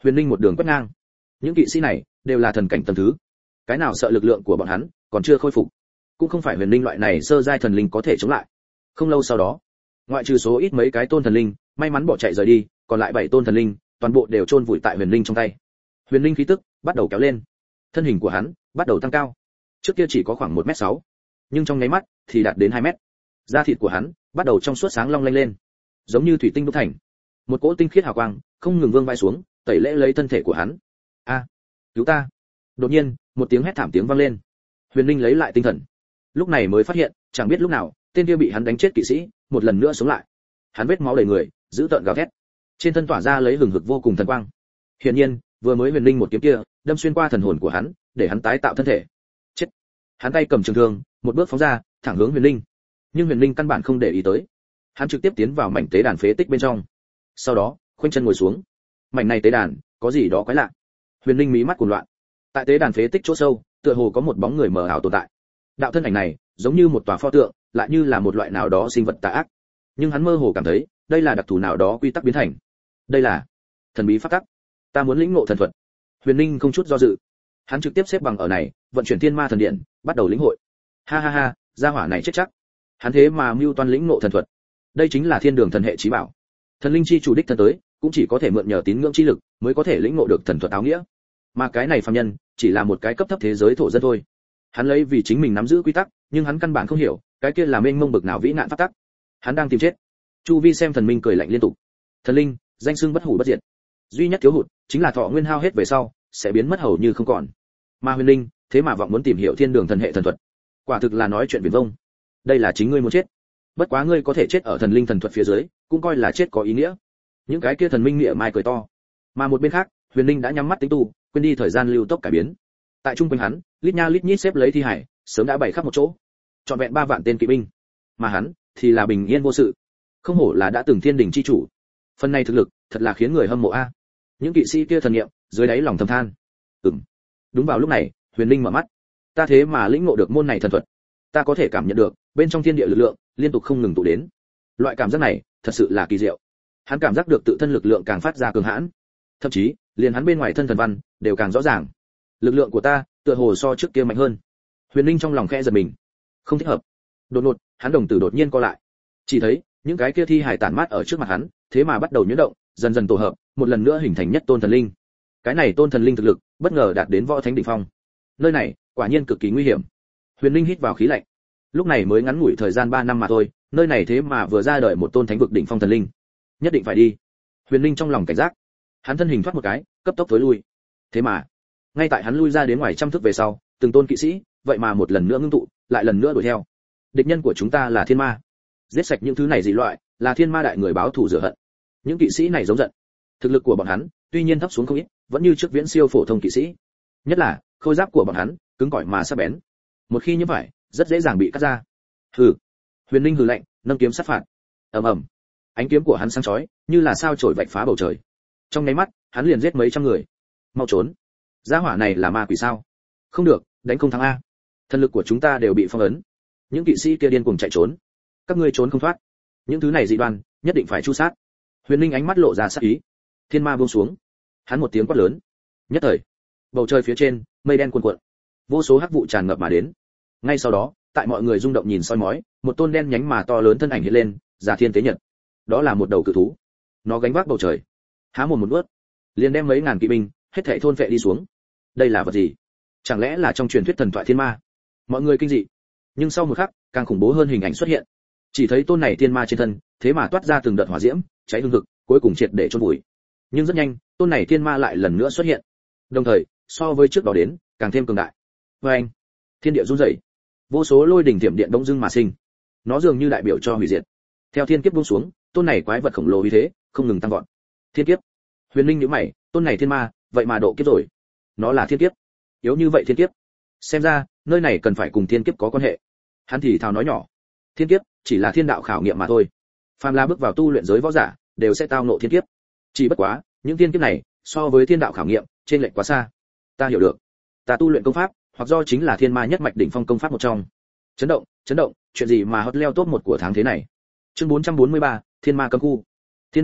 Huyền Linh một đường quét ngang. Những kỵ sĩ này đều là thần cảnh tầng thứ, cái nào sợ lực lượng của bọn hắn còn chưa khôi phục, cũng không phải Huyền Linh loại này sơ giai thần linh có thể chống lại. Không lâu sau đó, ngoại trừ số ít mấy cái tôn thần linh may mắn bỏ chạy rời đi, còn lại 7 tôn thần linh toàn bộ đều chôn vùi tại Huyền Linh trong tay. Huyền Linh khí tức bắt đầu kéo lên, thân hình của hắn bắt đầu tăng cao. Trước kia chỉ có khoảng 1m6, nhưng trong nháy mắt thì đạt đến 2m. Da thịt của hắn bắt đầu trong suốt sáng long lanh lên, giống như thủy tinh đúc thành. Một cỗ tinh khiết hào quang không ngừng vương vai xuống, tẩy lễ lấy thân thể của hắn. A, cứu ta! Đột nhiên, một tiếng hét thảm tiếng vang lên. Huyền Linh lấy lại tinh thần, lúc này mới phát hiện, chẳng biết lúc nào, tên kia bị hắn đánh chết kỵ sĩ một lần nữa sống lại. Hắn vết máu đầy người, giữ tợn gào thét, trên thân tỏa ra lấy hừng hực vô cùng thần quang. Hiển nhiên, vừa mới Huyền Linh một kiếm kia đâm xuyên qua thần hồn của hắn, để hắn tái tạo thân thể. Chết! Hắn tay cầm trường thương, một bước phóng ra, thẳng hướng Huyền Linh. Nhưng Huyền Linh căn bản không để ý tới, hắn trực tiếp tiến vào mảnh tế đàn phế tích bên trong. Sau đó, khoanh chân ngồi xuống. Mảnh này tế đàn có gì đó quái lạ. Huyền Linh mí mắt cuồng loạn. Tại tế đàn phế tích chỗ sâu, tựa hồ có một bóng người mờ ảo tồn tại. Đạo thân ảnh này giống như một tòa pho tượng, lại như là một loại nào đó sinh vật tà ác. Nhưng hắn mơ hồ cảm thấy, đây là đặc thù nào đó quy tắc biến thành. Đây là thần bí pháp tắc. Ta muốn lĩnh ngộ thần thuật. Huyền Linh không chút do dự, hắn trực tiếp xếp bằng ở này, vận chuyển Thiên Ma thần điện, bắt đầu lĩnh hội. Ha ha ha, gia hỏa này chết chắc. Hắn thế mà mưu toan lĩnh ngộ thần thuật. Đây chính là Thiên Đường thần hệ chí bảo. Thần linh chi chủ đích thân tới, cũng chỉ có thể mượn nhờ tín ngưỡng chi lực, mới có thể lĩnh ngộ được thần thuật áo nghĩa. Mà cái này phàm nhân, chỉ là một cái cấp thấp thế giới thổ dân thôi. Hắn lấy vì chính mình nắm giữ quy tắc, nhưng hắn căn bản không hiểu, cái kia là mênh mông bực nào vĩ nạn pháp tắc. Hắn đang tìm chết. Chu vi xem thần minh cười lạnh liên tục. Thần linh, danh xưng bất hủ bất diệt. Duy nhất thiếu hụt chính là thọ nguyên hao hết về sau, sẽ biến mất hầu như không còn. Mà Huyền Linh, thế mà vọng muốn tìm hiểu Thiên Đường thần hệ thần thuật. Quả thực là nói chuyện viển vông. Đây là chính ngươi muốn chết. Bất quá ngươi có thể chết ở thần linh thần thuật phía dưới, cũng coi là chết có ý nghĩa. Những cái kia thần minh nghĩa mai cười to. Mà một bên khác, Huyền Linh đã nhắm mắt tính tu, quên đi thời gian lưu tốc cải biến. Tại trung quanh hắn, lít nha lít nhít xếp lấy thi hải, sớm đã bày khắp một chỗ. Trọn vẹn 3 vạn tên kỵ binh, mà hắn thì là bình yên vô sự. Không hổ là đã từng thiên đình chi chủ. Phần này thực lực, thật là khiến người hâm mộ a. Những kỵ sĩ kia thần niệm, dưới đáy lòng thầm than. Đúng vào lúc này, Huyền Linh mở mắt. Ta thế mà lĩnh ngộ được môn này thần thuật. Ta có thể cảm nhận được, bên trong thiên địa lực lượng liên tục không ngừng tụ đến. Loại cảm giác này, thật sự là kỳ diệu. Hắn cảm giác được tự thân lực lượng càng phát ra cường hãn, thậm chí liền hắn bên ngoài thân thần văn đều càng rõ ràng. Lực lượng của ta tựa hồ so trước kia mạnh hơn. Huyền Linh trong lòng khẽ giật mình, không thích hợp. Đột ngột, hắn đồng tử đột nhiên co lại, chỉ thấy những cái kia thi hài tản mát ở trước mặt hắn, thế mà bắt đầu nhuyễn động, dần dần tổ hợp, một lần nữa hình thành nhất tôn thần linh. Cái này tôn thần linh thực lực bất ngờ đạt đến võ thánh đỉnh phong. Nơi này quả nhiên cực kỳ nguy hiểm. Huyền Linh hít vào khí lạnh. Lúc này mới ngắn ngủi thời gian 3 năm mà thôi, nơi này thế mà vừa ra đời một tôn thánh vực đỉnh phong thần linh. Nhất định phải đi. Huyền Linh trong lòng cảnh giác. Hắn thân hình thoát một cái, cấp tốc thối lui. Thế mà, ngay tại hắn lui ra đến ngoài trăm thước về sau, từng tôn kỵ sĩ, vậy mà một lần nữa ngưng tụ, lại lần nữa đuổi theo. Địch nhân của chúng ta là thiên ma. Giết sạch những thứ này dị loại, là thiên ma đại người báo thù rửa hận. Những kỵ sĩ này giống giận. Thực lực của bọn hắn, tuy nhiên thấp xuống không ít, vẫn như trước viễn siêu phổ thông kỵ sĩ. Nhất là, khôi giáp của bọn hắn, cứng cỏi mà sắc bén. Một khi như vậy, rất dễ dàng bị cắt ra. Hừ. Huyền Linh hừ lạnh, nâng kiếm sát phạt. Ầm ầm. Ánh kiếm của hắn sáng chói, như là sao chổi vạch phá bầu trời. Trong nháy mắt, hắn liền giết mấy trăm người. Mau trốn. Gia hỏa này là ma quỷ sao? Không được, đánh không thắng a. Thần lực của chúng ta đều bị phong ấn. Những kỵ sĩ kia điên cuồng chạy trốn. Các ngươi trốn không thoát. Những thứ này dị đoan, nhất định phải tru sát. Huyền Linh ánh mắt lộ ra sát ý. Thiên ma buông xuống. Hắn một tiếng quát lớn. Nhất thời, bầu trời phía trên, mây đen cuồn cuộn. Vô số hắc vụ tràn ngập mà đến. Ngay sau đó, tại mọi người rung động nhìn soi mói, một tôn đen nhánh mà to lớn thân ảnh hiện lên, Giả Thiên Tế Nhật. Đó là một đầu cự thú. Nó gánh vác bầu trời, há mồm một nuốt, liền đem mấy ngàn kỵ binh hết thảy thôn phệ đi xuống. Đây là vật gì? Chẳng lẽ là trong truyền thuyết thần thoại thiên ma? Mọi người kinh dị. Nhưng sau một khắc, càng khủng bố hơn hình ảnh xuất hiện. Chỉ thấy tôn này thiên ma trên thân, thế mà toát ra từng đợt hỏa diễm, cháy hừng hực, cuối cùng triệt để chôn vùi. Nhưng rất nhanh, tôn này thiên ma lại lần nữa xuất hiện. Đồng thời, so với trước đó đến, càng thêm cường đại. Oeng! Thiên địa rung rẩy. Vô số lôi đỉnh thiểm điện đông dưng mà sinh. Nó dường như đại biểu cho hủy diệt. Theo thiên kiếp buông xuống, tôn này quái vật khổng lồ uy thế không ngừng tăng vọt. Thiên kiếp. Huyền Linh nhíu mày, tôn này thiên ma, vậy mà độ kiếp rồi. Nó là thiên kiếp. Yếu như vậy thiên kiếp. Xem ra, nơi này cần phải cùng thiên kiếp có quan hệ. Hắn thì thào nói nhỏ. Thiên kiếp chỉ là thiên đạo khảo nghiệm mà thôi. Phàm là bước vào tu luyện giới võ giả, đều sẽ tao ngộ thiên kiếp. Chỉ bất quá, những thiên kiếp này, so với thiên đạo khảo nghiệm, trên lệch quá xa. Ta hiểu được. Ta tu luyện công pháp, hoặc do chính là thiên ma nhất mạch đỉnh phong công pháp một trong. Chấn động, chuyện gì mà hot leo top 1 của tháng thế này. Chương 443, Thiên Ma cấm khu. Thiên ma,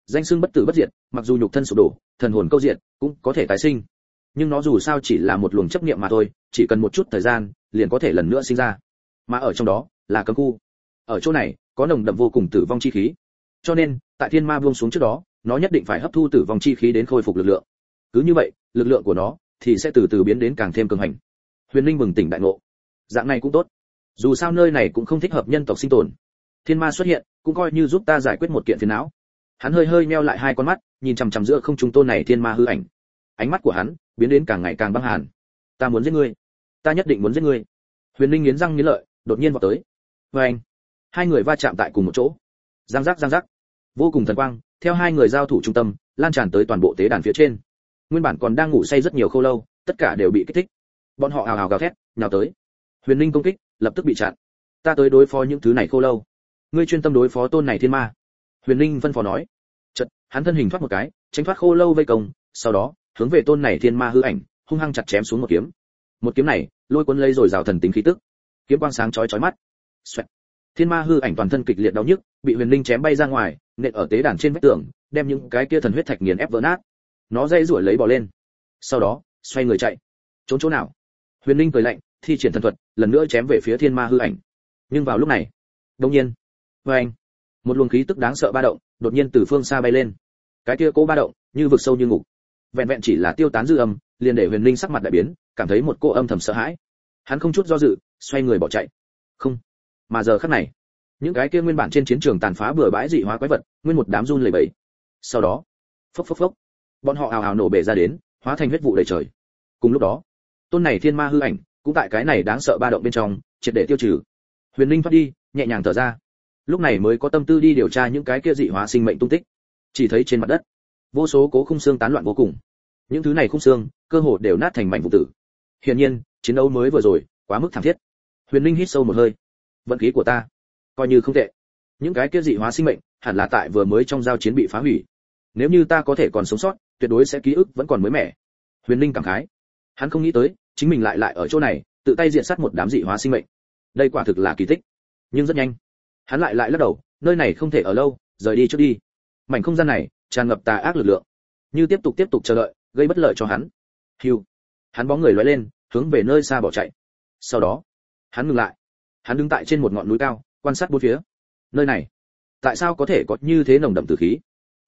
Danh xưng bất tử bất diệt, mặc dù nhục thân sụp đổ, thần hồn câu diệt, cũng có thể tái sinh. Nhưng nó dù sao chỉ là một luồng chấp niệm mà thôi, chỉ cần một chút thời gian, liền có thể lần nữa sinh ra. Mà ở trong đó là cấm khu. Ở chỗ này có nồng đậm vô cùng tử vong chi khí. Cho nên, tại thiên ma buông xuống trước đó, nó nhất định phải hấp thu tử vong chi khí đến khôi phục lực lượng. Cứ như vậy, lực lượng của nó thì sẽ từ từ biến đến càng thêm cường hành. Huyền Linh bừng tỉnh đại ngộ. Dạng này cũng tốt. Dù sao nơi này cũng không thích hợp nhân tộc sinh tồn. Thiên ma xuất hiện, cũng coi như giúp ta giải quyết một kiện phiền não. Hắn hơi hơi nheo lại hai con mắt, nhìn chằm chằm giữa không trung tôn này thiên ma hư ảnh. Ánh mắt của hắn biến đến càng ngày càng băng hàn. Ta muốn giết ngươi, ta nhất định muốn giết ngươi. Huyền Linh nghiến răng nghiến lợi, đột nhiên vọt tới. Và anh, hai người va chạm tại cùng một chỗ. Giang giác, vô cùng thần quang, theo hai người giao thủ trung tâm, lan tràn tới toàn bộ tế đàn phía trên. Nguyên bản còn đang ngủ say rất nhiều khâu lâu, tất cả đều bị kích thích. Bọn họ ào ào gào thét, nhào tới. Huyền Linh công kích lập tức bị chặn. Ta tới đối phó những thứ này khâu lâu, ngươi chuyên tâm đối phó tôn này thiên ma. Huyền Linh phân phó nói. Chợt, hắn thân hình thoát một cái, tránh thoát khô lâu vây công, sau đó hướng về tôn này thiên ma hư ảnh, hung hăng chặt chém xuống một kiếm. Một kiếm này, lôi cuốn lấy rồi rào thần tính khí tức. Kiếm quang sáng chói chói mắt. Xoẹt. Thiên ma hư ảnh toàn thân kịch liệt đau nhức, bị Huyền Linh chém bay ra ngoài, nện ở tế đàn trên vách tường, đem những cái kia thần huyết thạch nghiền ép vỡ nát. Nó dây rủi lấy bò lên. Sau đó, xoay người chạy. Trốn chỗ nào? Huyền Linh cười lạnh, thi triển thần thuật, lần nữa chém về phía thiên ma hư ảnh. Nhưng vào lúc này, đột nhiên, anh, một luồng khí tức đáng sợ ba động, đột nhiên từ phương xa bay lên. Cái kia cố ba động, như vực sâu như ngục. Vẹn vẹn chỉ là tiêu tán dư âm, liền để Huyền Linh sắc mặt đại biến, cảm thấy một cô âm thầm sợ hãi. Hắn không chút do dự, xoay người bỏ chạy. Không, mà giờ khắc này, những cái kia nguyên bản trên chiến trường tàn phá bừa bãi dị hóa quái vật, nguyên một đám run lẩy bẩy. Sau đó, phốc, bọn họ ào ào nổ bể ra đến, hóa thành huyết vụ đầy trời. Cùng lúc đó, tôn này thiên ma hư ảnh cũng tại cái này đáng sợ ba động bên trong triệt để tiêu trừ. Huyền Linh thoát đi, nhẹ nhàng thở ra. Lúc này mới có tâm tư đi điều tra những cái kia dị hóa sinh mệnh tung tích. Chỉ thấy trên mặt đất, vô số cố khung xương tán loạn vô cùng. Những thứ này khung xương, cơ hồ đều nát thành mảnh vụn tử. Hiển nhiên, chiến đấu mới vừa rồi quá mức thảm thiết. Huyền Linh hít sâu một hơi. Vận khí của ta coi như không tệ. Những cái kia dị hóa sinh mệnh hẳn là tại vừa mới trong giao chiến bị phá hủy. Nếu như ta có thể còn sống sót, tuyệt đối sẽ ký ức vẫn còn mới mẻ. Huyền Linh cảm khái. Hắn không nghĩ tới, chính mình lại ở chỗ này, tự tay diện sát một đám dị hóa sinh mệnh. Đây quả thực là kỳ tích. Nhưng rất nhanh, hắn lại lắc đầu, nơi này không thể ở lâu, rời đi trước đi. Mảnh không gian này tràn ngập tà ác lực lượng, như tiếp tục chờ đợi, gây bất lợi cho hắn. Hưu, hắn bóng người lóe lên, hướng về nơi xa bỏ chạy. Sau đó, hắn ngừng lại. Hắn đứng tại trên một ngọn núi cao, quan sát bốn phía. Nơi này, tại sao có thể có như thế nồng đậm tử khí?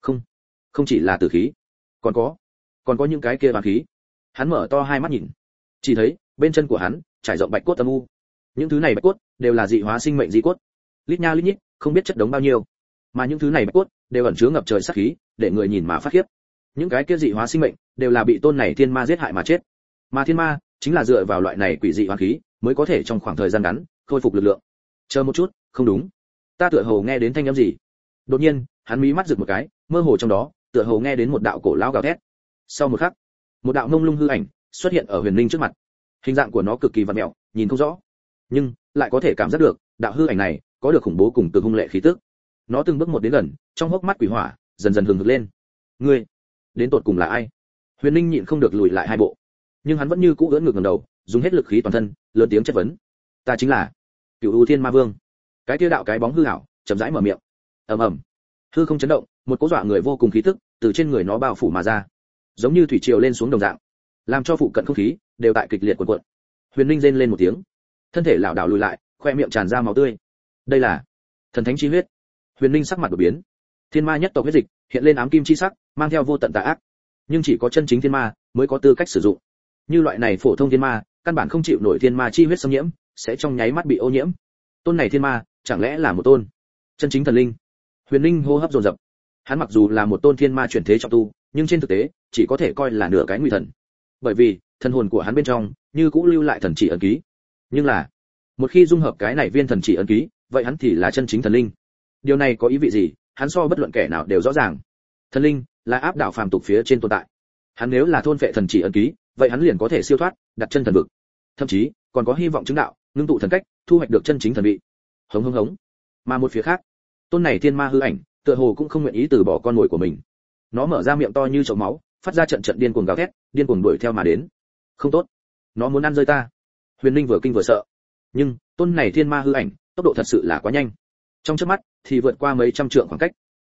Không chỉ là tử khí, còn có những cái kia bá khí. Hắn mở to hai mắt nhìn, chỉ thấy bên chân của hắn trải rộng bạch cốt âm u. Những thứ này bạch cốt đều là dị hóa sinh mệnh dị cốt, lít nha lít nhít, không biết chất đống bao nhiêu. Mà những thứ này bạch cốt đều ẩn chứa ngập trời sát khí, để người nhìn mà phát khiếp. Những cái kia dị hóa sinh mệnh đều là bị tôn này thiên ma giết hại mà chết. Mà thiên ma chính là dựa vào loại này quỷ dị hóa khí mới có thể trong khoảng thời gian ngắn khôi phục lực lượng. Chờ một chút, không đúng, ta tựa hồ nghe đến thanh âm gì. Đột nhiên, hắn mí mắt giật một cái, mơ hồ trong đó tựa hồ nghe đến một đạo cổ lão gào thét. Sau một khắc, một đạo mông lung hư ảnh xuất hiện ở Huyền Linh trước mặt. Hình dạng của nó cực kỳ vặn vẹo, nhìn không rõ, nhưng lại có thể cảm giác được đạo hư ảnh này có được khủng bố cùng cực hung lệ khí tức. Nó từng bước một đến gần, trong hốc mắt quỷ hỏa dần dần hừng hực lên. Ngươi, đến tột cùng là ai? Huyền Linh nhịn không được lùi lại hai bộ, nhưng hắn vẫn như cũ ưỡn ngực ngẩng đầu, dùng hết lực khí toàn thân, lớn tiếng chất vấn. Ta chính là Cửu U Thiên Ma Vương. Cái kia đạo cái bóng hư ảo chậm rãi mở miệng. Ầm ầm, hư không chấn động, một cỗ dọa người vô cùng khí tức từ trên người nó bao phủ mà ra, giống như thủy triều lên xuống đồng dạng, làm cho phụ cận không khí đều tại kịch liệt cuộn cuộn. Huyền Linh rên lên một tiếng, thân thể lảo đảo lùi lại, khoe miệng tràn ra máu tươi. Đây là thần thánh chi huyết. Huyền Linh sắc mặt đổi biến. Thiên ma nhất tộc huyết dịch hiện lên ám kim chi sắc, mang theo vô tận tà ác, nhưng chỉ có chân chính thiên ma mới có tư cách sử dụng. Như loại này phổ thông thiên ma, căn bản không chịu nổi thiên ma chi huyết xâm nhiễm, sẽ trong nháy mắt bị ô nhiễm. Tôn này thiên ma, chẳng lẽ là một tôn chân chính thần linh? Huyền Linh hô hấp dồn dập. Hắn mặc dù là một tôn thiên ma chuyển thế trọng tu, nhưng trên thực tế chỉ có thể coi là nửa cái nguy thần, bởi vì thần hồn của hắn bên trong như cũ lưu lại thần chỉ ấn ký. Nhưng là một khi dung hợp cái này viên thần chỉ ấn ký, vậy hắn thì là chân chính thần linh. Điều này có ý vị gì? Hắn so bất luận kẻ nào đều rõ ràng. Thần linh là áp đảo phàm tục phía trên tồn tại. Hắn nếu là thôn phệ thần chỉ ấn ký, vậy hắn liền có thể siêu thoát, đặt chân thần vực, thậm chí còn có hy vọng chứng đạo, ngưng tụ thần cách, thu hoạch được chân chính thần vị. Hống. Mà một phía khác, tôn này thiên ma hư ảnh, tựa hồ cũng không nguyện ý từ bỏ con mồi của mình. Nó mở ra miệng to như chậu máu, phát ra trận điên cuồng gào thét, điên cuồng đuổi theo mà đến. Không tốt, nó muốn ăn rơi ta. Huyền Linh vừa kinh vừa sợ. Nhưng tôn này thiên ma hư ảnh, tốc độ thật sự là quá nhanh. Trong chớp mắt thì vượt qua mấy trăm trượng khoảng cách.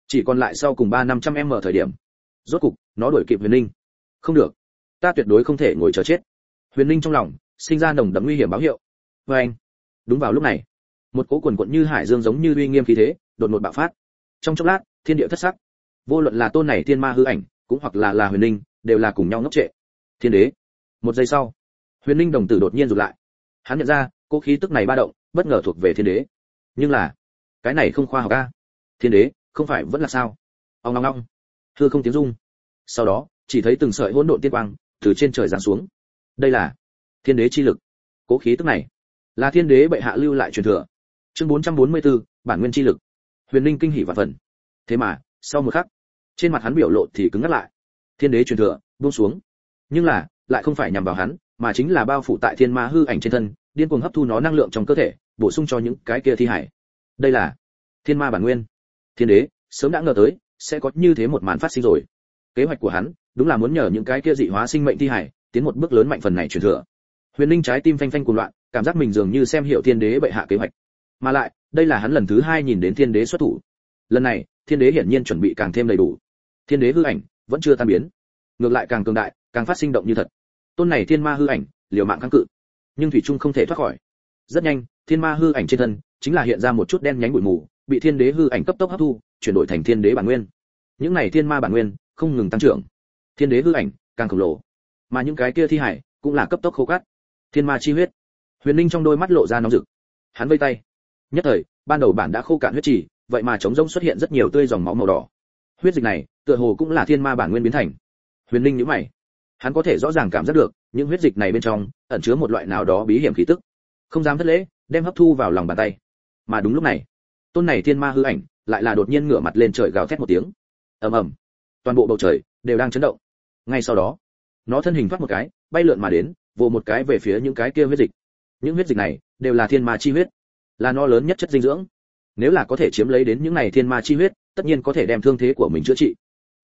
Chỉ còn lại sau cùng 3-500m thời điểm. Rốt cục, nó đuổi kịp Huyền Ninh. Không được, ta tuyệt đối không thể ngồi chờ chết. Huyền Ninh trong lòng sinh ra nồng đậm nguy hiểm báo hiệu. Và anh, đúng vào lúc này, một cỗ quần quận như hải dương giống như uy nghiêm khí thế, đột ngột bạo phát. Trong chốc lát, thiên địa thất sắc. Vô luận là tôn này thiên ma hư ảnh, cũng hoặc là Huyền Ninh, đều là cùng nhau ngốc trệ. Thiên đế. Một giây sau, Huyền Ninh đồng tử đột nhiên rụt lại. Hắn nhận ra, cỗ khí tức này ba động, bất ngờ thuộc về thiên đế. Nhưng là, cái này không khoa học a. Thiên đế, không phải vẫn là sao? Ong ong ong. Hư không tiếng rung. Sau đó, chỉ thấy từng sợi hỗn độn tiên quang từ trên trời giáng xuống. Đây là thiên đế chi lực. Cố khí tức này là thiên đế bệ hạ lưu lại truyền thừa. Chương 444, bản nguyên chi lực. Huyền Ninh kinh hỉ vạn phần. Thế mà, sau một khắc, trên mặt hắn biểu lộ thì cứng ngắt lại. Thiên đế truyền thừa buông xuống, nhưng là lại không phải nhằm vào hắn, mà chính là bao phủ tại thiên ma hư ảnh trên thân, điên cuồng hấp thu nó năng lượng trong cơ thể, bổ sung cho những cái kia thi hải. Đây là thiên ma bản nguyên. Thiên đế sớm đã ngờ tới sẽ có như thế một màn phát sinh rồi. Kế hoạch của hắn đúng là muốn nhờ những cái kia dị hóa sinh mệnh thi hải tiến một bước lớn mạnh phần này truyền thừa. Huyền Ninh trái tim phanh phanh cuồng loạn, cảm giác mình dường như xem hiểu thiên đế bệ hạ kế hoạch. Mà lại, đây là hắn lần thứ 2 nhìn đến thiên đế xuất thủ. Lần này, thiên đế hiển nhiên chuẩn bị càng thêm đầy đủ. Thiên đế hư ảnh vẫn chưa tan biến, ngược lại càng cường đại, càng phát sinh động như thật. Tôn này thiên ma hư ảnh, liều mạng kháng cự, nhưng thủy chung không thể thoát khỏi. Rất nhanh, thiên ma hư ảnh trên thân chính là hiện ra một chút đen nhánh bụi mù, bị thiên đế hư ảnh cấp tốc hấp thu, chuyển đổi thành thiên đế bản nguyên. Những này thiên ma bản nguyên không ngừng tăng trưởng, thiên đế hư ảnh càng khổng lồ, mà những cái kia thi hải cũng là cấp tốc khô cát. Thiên ma chi huyết. Huyền Ninh trong đôi mắt lộ ra nóng rực. Hắn vây tay, nhất thời, ban đầu bản đã khô cạn huyết trì, vậy mà trống rỗng xuất hiện rất nhiều tươi dòng máu màu đỏ. Huyết dịch này, tựa hồ cũng là thiên ma bản nguyên biến thành. Huyền Ninh nhíu mày. Hắn có thể rõ ràng cảm giác được, những huyết dịch này bên trong ẩn chứa một loại nào đó bí hiểm khí tức. Không dám thất lễ, đem hấp thu vào lòng bàn tay. Mà đúng lúc này, tôn này thiên ma hư ảnh lại là đột nhiên ngửa mặt lên trời gào thét một tiếng. Ầm ầm. Toàn bộ bầu trời đều đang chấn động. Ngay sau đó, nó thân hình thoát một cái, bay lượn mà đến, vồ một cái về phía những cái kia huyết dịch. Những huyết dịch này đều là thiên ma chi huyết, là nó lớn nhất chất dinh dưỡng. Nếu là có thể chiếm lấy đến những này thiên ma chi huyết, tất nhiên có thể đem thương thế của mình chữa trị.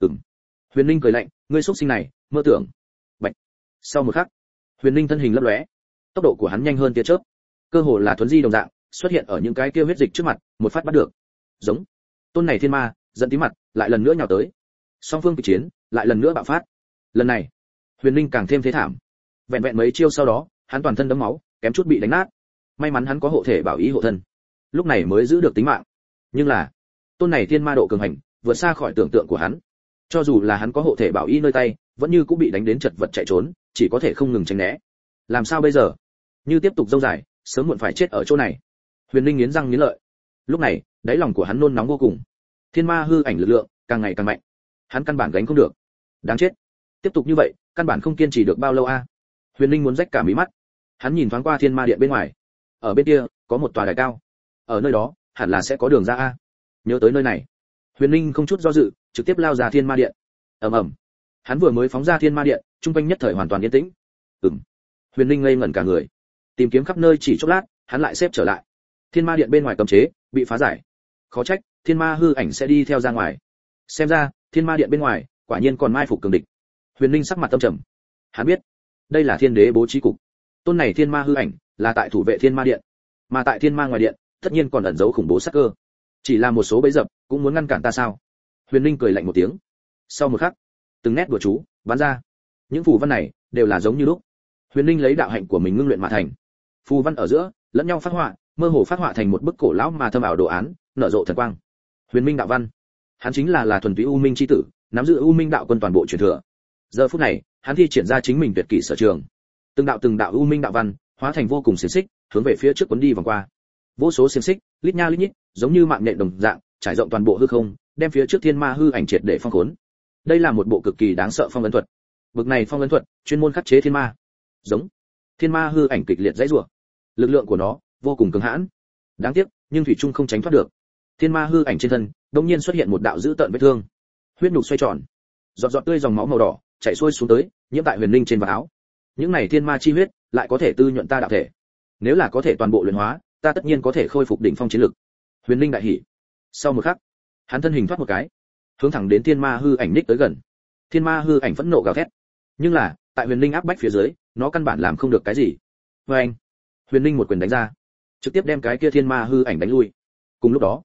Huyền Ninh cười lạnh, ngươi xuất sinh này, mơ tưởng. Bạch. Sau một khắc, Huyền Ninh thân hình lấp lóe, tốc độ của hắn nhanh hơn tia chớp, cơ hồ là thuấn di đồng dạng, xuất hiện ở những cái kia huyết dịch trước mặt, một phát bắt được. Giống. Tôn này thiên ma, giận tí mặt, lại lần nữa nhào tới. Song phương kịch chiến, lại lần nữa bạo phát. Lần này, Huyền Ninh càng thêm thế thảm. Vẹn vẹn mấy chiêu sau đó, hắn toàn thân đẫm máu, kém chút bị đánh nát. May mắn hắn có hộ thể bảo ý hộ thân, lúc này mới giữ được tính mạng. Nhưng là, tôn này thiên ma độ cường hành, vượt xa khỏi tưởng tượng của hắn. Cho dù là hắn có hộ thể bảo y nơi tay, vẫn như cũng bị đánh đến chật vật chạy trốn, chỉ có thể không ngừng tránh né. Làm sao bây giờ? Như tiếp tục dâu dài, sớm muộn phải chết ở chỗ này. Huyền Ninh nghiến răng nghiến lợi. Lúc này, đáy lòng của hắn nôn nóng vô cùng. Thiên ma hư ảnh lực lượng càng ngày càng mạnh, hắn căn bản gánh không được. Đáng chết. Tiếp tục như vậy, căn bản không kiên trì được bao lâu a. Huyền Ninh muốn rách cả mí mắt. Hắn nhìn thoáng qua thiên ma điện bên ngoài. Ở bên kia, có một tòa đài cao. Ở nơi đó, hẳn là sẽ có đường ra a. Nhớ tới nơi này, Huyền Ninh không chút do dự, trực tiếp lao ra thiên ma điện. Ầm ầm. Hắn vừa mới phóng ra thiên ma điện, trung quanh nhất thời hoàn toàn yên tĩnh. Huyền Ninh ngây ngẩn cả người, tìm kiếm khắp nơi chỉ chốc lát, hắn lại xếp trở lại. Thiên ma điện bên ngoài cấm chế bị phá giải. Khó trách, thiên ma hư ảnh sẽ đi theo ra ngoài. Xem ra, thiên ma điện bên ngoài, quả nhiên còn mai phục cường địch. Huyền Ninh sắc mặt tâm trầm. Hắn biết, đây là thiên đế bố trí cục. Tôn này thiên ma hư ảnh là tại thủ vệ thiên ma điện, mà tại thiên ma ngoài điện, tất nhiên còn ẩn giấu khủng bố sát cơ. Chỉ là một số bẫy dập, cũng muốn ngăn cản ta sao? Huyền Ninh cười lạnh một tiếng. Sau một khắc, từng nét đùa chú bắn ra. Những phù văn này đều là giống như lúc. Huyền Ninh lấy đạo hạnh của mình ngưng luyện mà thành. Phù văn ở giữa lẫn nhau phát họa, mơ hồ phát họa thành một bức cổ lão mà thâm ảo đồ án, nở rộ thần quang. Huyền Minh đạo văn, hắn chính là thuần túy U Minh chi tử, nắm giữ U Minh đạo quân toàn bộ truyền thừa. Giờ phút này, hắn thi triển ra chính mình tuyệt kỹ sở trường. Từng đạo U Minh đạo văn hóa thành vô cùng xiềng xích, hướng về phía trước cuốn đi vòng qua. Vô số xiềng xích, lít nha lít nhít, giống như mạng nhện đồng dạng, trải rộng toàn bộ hư không, đem phía trước thiên ma hư ảnh triệt để phong khốn. Đây là một bộ cực kỳ đáng sợ phong ấn thuật. Bực này phong ấn thuật, chuyên môn khắc chế thiên ma. Giống. Thiên ma hư ảnh kịch liệt dãy rủa. Lực lượng của nó vô cùng cứng hãn. Đáng tiếc, nhưng thủy trung không tránh thoát được. Thiên ma hư ảnh trên thân, đột nhiên xuất hiện một đạo dữ tợn vết thương. Huyết nhục xoay tròn, giọt giọt tươi dòng máu màu đỏ chảy xuôi xuống tới, nhiễm tại Huyền Ninh trên vạt áo. Những này thiên ma chi huyết lại có thể tư nhuận ta đạo thể. Nếu là có thể toàn bộ luyện hóa, ta tất nhiên có thể khôi phục đỉnh phong chiến lực. Huyền Ninh đại hỉ. Sau một khắc, hắn thân hình thoát một cái, hướng thẳng đến thiên ma hư ảnh ních tới gần. Thiên ma hư ảnh phẫn nộ gào thét, nhưng là tại Huyền Ninh áp bách phía dưới, nó căn bản làm không được cái gì. Với anh, Huyền Ninh một quyền đánh ra, trực tiếp đem cái kia thiên ma hư ảnh đánh lui. Cùng lúc đó,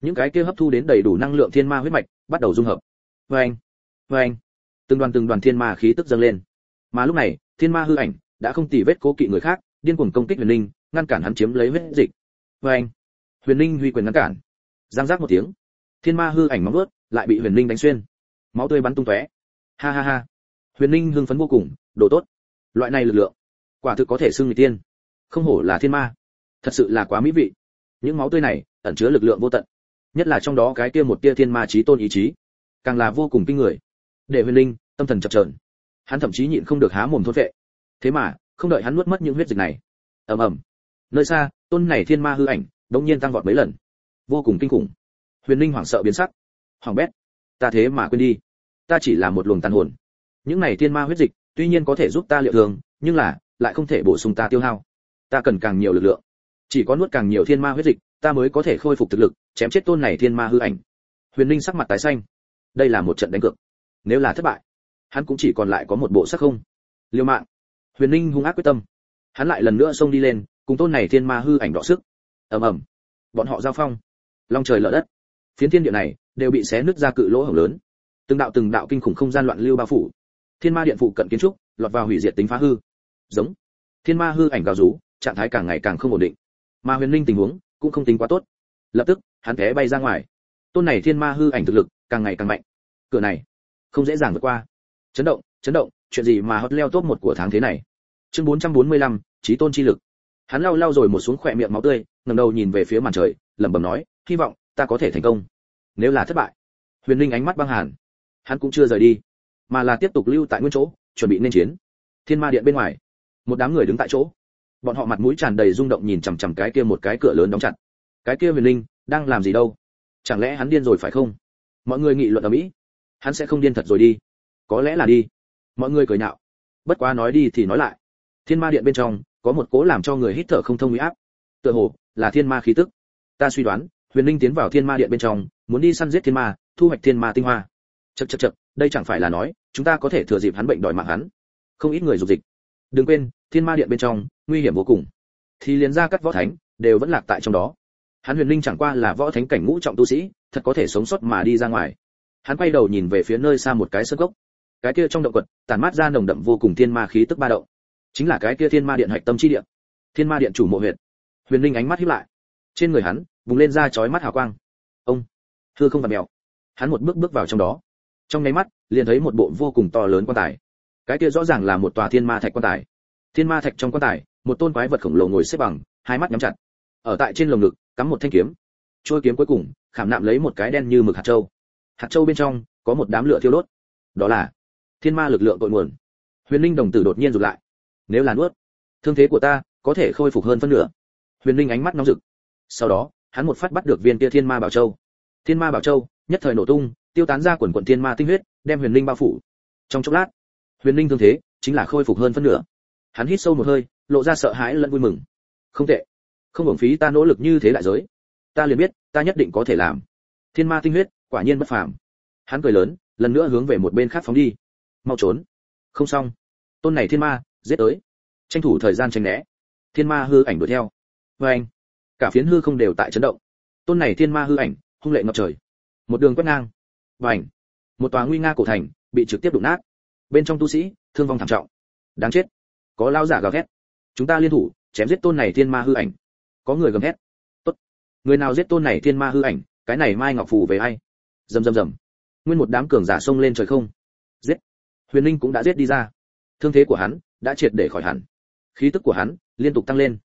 những cái kia hấp thu đến đầy đủ năng lượng thiên ma huyết mạch bắt đầu dung hợp. Vâng, vâng, từng đoàn thiên ma khí tức dâng lên. Mà lúc này, thiên ma hư ảnh đã không tì vết cố kỵ người khác, điên cuồng công kích Huyền Linh, ngăn cản hắn chiếm lấy huyết dịch. Vâng, Huyền Linh huy quyền ngăn cản. Giang giác một tiếng, thiên ma hư ảnh móng vuốt lại bị Huyền Linh đánh xuyên, máu tươi bắn tung tóe. Ha ha ha. Huyền Linh hưng phấn vô cùng, đồ tốt. Loại này lực lượng, quả thực có thể xưng người tiên. Không hổ là thiên ma, thật sự là quá mỹ vị. Những máu tươi này ẩn chứa lực lượng vô tận, nhất là trong đó cái kia một tia thiên ma chí tôn ý chí, càng là vô cùng kinh người. Để Huyền Linh tâm thần chập chờn, hắn thậm chí nhịn không được há mồm thốt vệ. Thế mà, không đợi hắn nuốt mất những huyết dịch này, ầm ầm, nơi xa, tôn này thiên ma hư ảnh đột nhiên tăng vọt mấy lần, vô cùng kinh khủng. Huyền Linh hoảng sợ biến sắc, hoàng bét, ta thế mà quên đi, ta chỉ là một luồng tàn hồn. Những này thiên ma huyết dịch tuy nhiên có thể giúp ta liệu thương, nhưng là lại không thể bổ sung ta tiêu hao. Ta cần càng nhiều lực lượng, chỉ có nuốt càng nhiều thiên ma huyết dịch, ta mới có thể khôi phục thực lực, chém chết tôn này thiên ma hư ảnh. Huyền Linh sắc mặt tái xanh, đây là một trận đánh cược, nếu là thất bại, hắn cũng chỉ còn lại có một bộ xác không. Liều mạng. Huyền Linh hung ác quyết tâm, hắn lại lần nữa xông đi lên, cùng tôn này thiên ma hư ảnh đọ sức. Ầm ầm, bọn họ giao phong, long trời lở đất, phiến thiên địa này đều bị xé nứt ra cự lỗ hổng lớn, từng đạo kinh khủng không gian loạn lưu bao phủ. Thiên ma điện phụ cận kiến trúc lọt vào hủy diệt tính phá hư. Giống, thiên ma hư ảnh gào rú, trạng thái càng ngày càng không ổn định. Mà Huyền Linh tình huống cũng không tính quá tốt, lập tức hắn té bay ra ngoài. Tôn này thiên ma hư ảnh thực lực càng ngày càng mạnh, cửa này không dễ dàng vượt qua. Chấn động, chuyện gì mà hot leo top 1 của tháng thế này. Chương 445, chí tôn chi lực. Hắn lau rồi một xuống khỏe miệng máu tươi, ngẩng đầu nhìn về phía màn trời, lẩm bẩm nói, hy vọng ta có thể thành công. Nếu là thất bại, Huyền Linh ánh mắt băng hàn, hắn cũng chưa rời đi, mà là tiếp tục lưu tại nguyên chỗ, chuẩn bị nên chiến. Thiên ma điện bên ngoài, một đám người đứng tại chỗ, bọn họ mặt mũi tràn đầy rung động nhìn chằm chằm cái kia một cái cửa lớn đóng chặt. Cái kia Huyền Linh đang làm gì đâu? Chẳng lẽ hắn điên rồi phải không? Mọi người nghị luận ở mỹ. Hắn sẽ không điên thật rồi đi? Có lẽ là đi. Mọi người cười nhạo. Bất quá nói đi thì nói lại, thiên ma điện bên trong có một cố làm cho người hít thở không thông uy áp, tựa hồ là thiên ma khí tức. Ta suy đoán, Huyền Linh tiến vào thiên ma điện bên trong, muốn đi săn giết thiên ma, thu hoạch thiên ma tinh hoa. Chậc, đây chẳng phải là nói, chúng ta có thể thừa dịp hắn bệnh đòi mạng hắn. Không ít người dục dịch. Đừng quên, thiên ma điện bên trong nguy hiểm vô cùng, thì liền ra cắt võ thánh đều vẫn lạc tại trong đó. Hắn Huyền Linh chẳng qua là võ thánh cảnh ngũ trọng tu sĩ, thật có thể sống sót mà đi ra ngoài. Hắn quay đầu nhìn về phía nơi xa một cái sơn cốc, cái kia trong động quật tản mát ra nồng đậm vô cùng thiên ma khí tức ba động, chính là cái kia thiên ma điện hạch tâm chi điện, thiên ma điện chủ mộ huyệt. Huyền Linh ánh mắt híp lại, trên người hắn bùng lên ra chói mắt hào quang. Ông, hư không vặn mèo, hắn một bước vào trong đó, trong nháy mắt liền thấy một bộ vô cùng to lớn quan tài. Cái kia rõ ràng là một tòa thiên ma thạch quan tài. Thiên ma thạch trong quan tài, một tôn quái vật khổng lồ ngồi xếp bằng, hai mắt nhắm chặt. Ở tại trên lồng ngực cắm một thanh kiếm, trôi kiếm cuối cùng khảm nạm lấy một cái đen như mực hạt châu. Hạt châu bên trong có một đám lửa thiêu đốt, đó là thiên ma lực lượng cội nguồn. Huyền Linh đồng tử đột nhiên rụt lại, nếu là nuốt, thương thế của ta có thể khôi phục hơn phân nửa. Huyền Linh ánh mắt nóng rực. Sau đó, hắn một phát bắt được viên kia thiên ma bảo châu. Thiên ma bảo châu nhất thời nổ tung, tiêu tán ra quần thiên ma tinh huyết, đem Huyền Linh bao phủ. Trong chốc lát, Huyền Linh thương thế chính là khôi phục hơn phân nửa. Hắn hít sâu một hơi, lộ ra sợ hãi lẫn vui mừng. Không tệ, không hưởng phí ta nỗ lực như thế đại giới. Ta liền biết, ta nhất định có thể làm. Thiên ma tinh huyết, quả nhiên bất phàm. Hắn cười lớn, lần nữa hướng về một bên khác phóng đi. Mau trốn. Không xong. Tôn này thiên ma, giết tới. Tranh thủ thời gian tránh né. Thiên ma hư ảnh đuổi theo. Và anh, cả phiến hư không đều tại chấn động. Tôn này thiên ma hư ảnh, hung lệ ngập trời. Một đường quét ngang. Và ảnh, một tòa nguy nga cổ thành bị trực tiếp đụng nát. Bên trong tu sĩ, thương vong thảm trọng. Đáng chết. Có lao giả gào thét. Chúng ta liên thủ, chém giết tôn này thiên ma hư ảnh. Có người gầm thét. Tốt. Người nào giết tôn này thiên ma hư ảnh, cái này mai ngọc phù về ai? Rầm. Nguyên một đám cường giả xông lên trời không. Giết. Huyền Linh cũng đã giết đi ra. Thương thế của hắn đã triệt để khỏi hẳn. Khí tức của hắn liên tục tăng lên.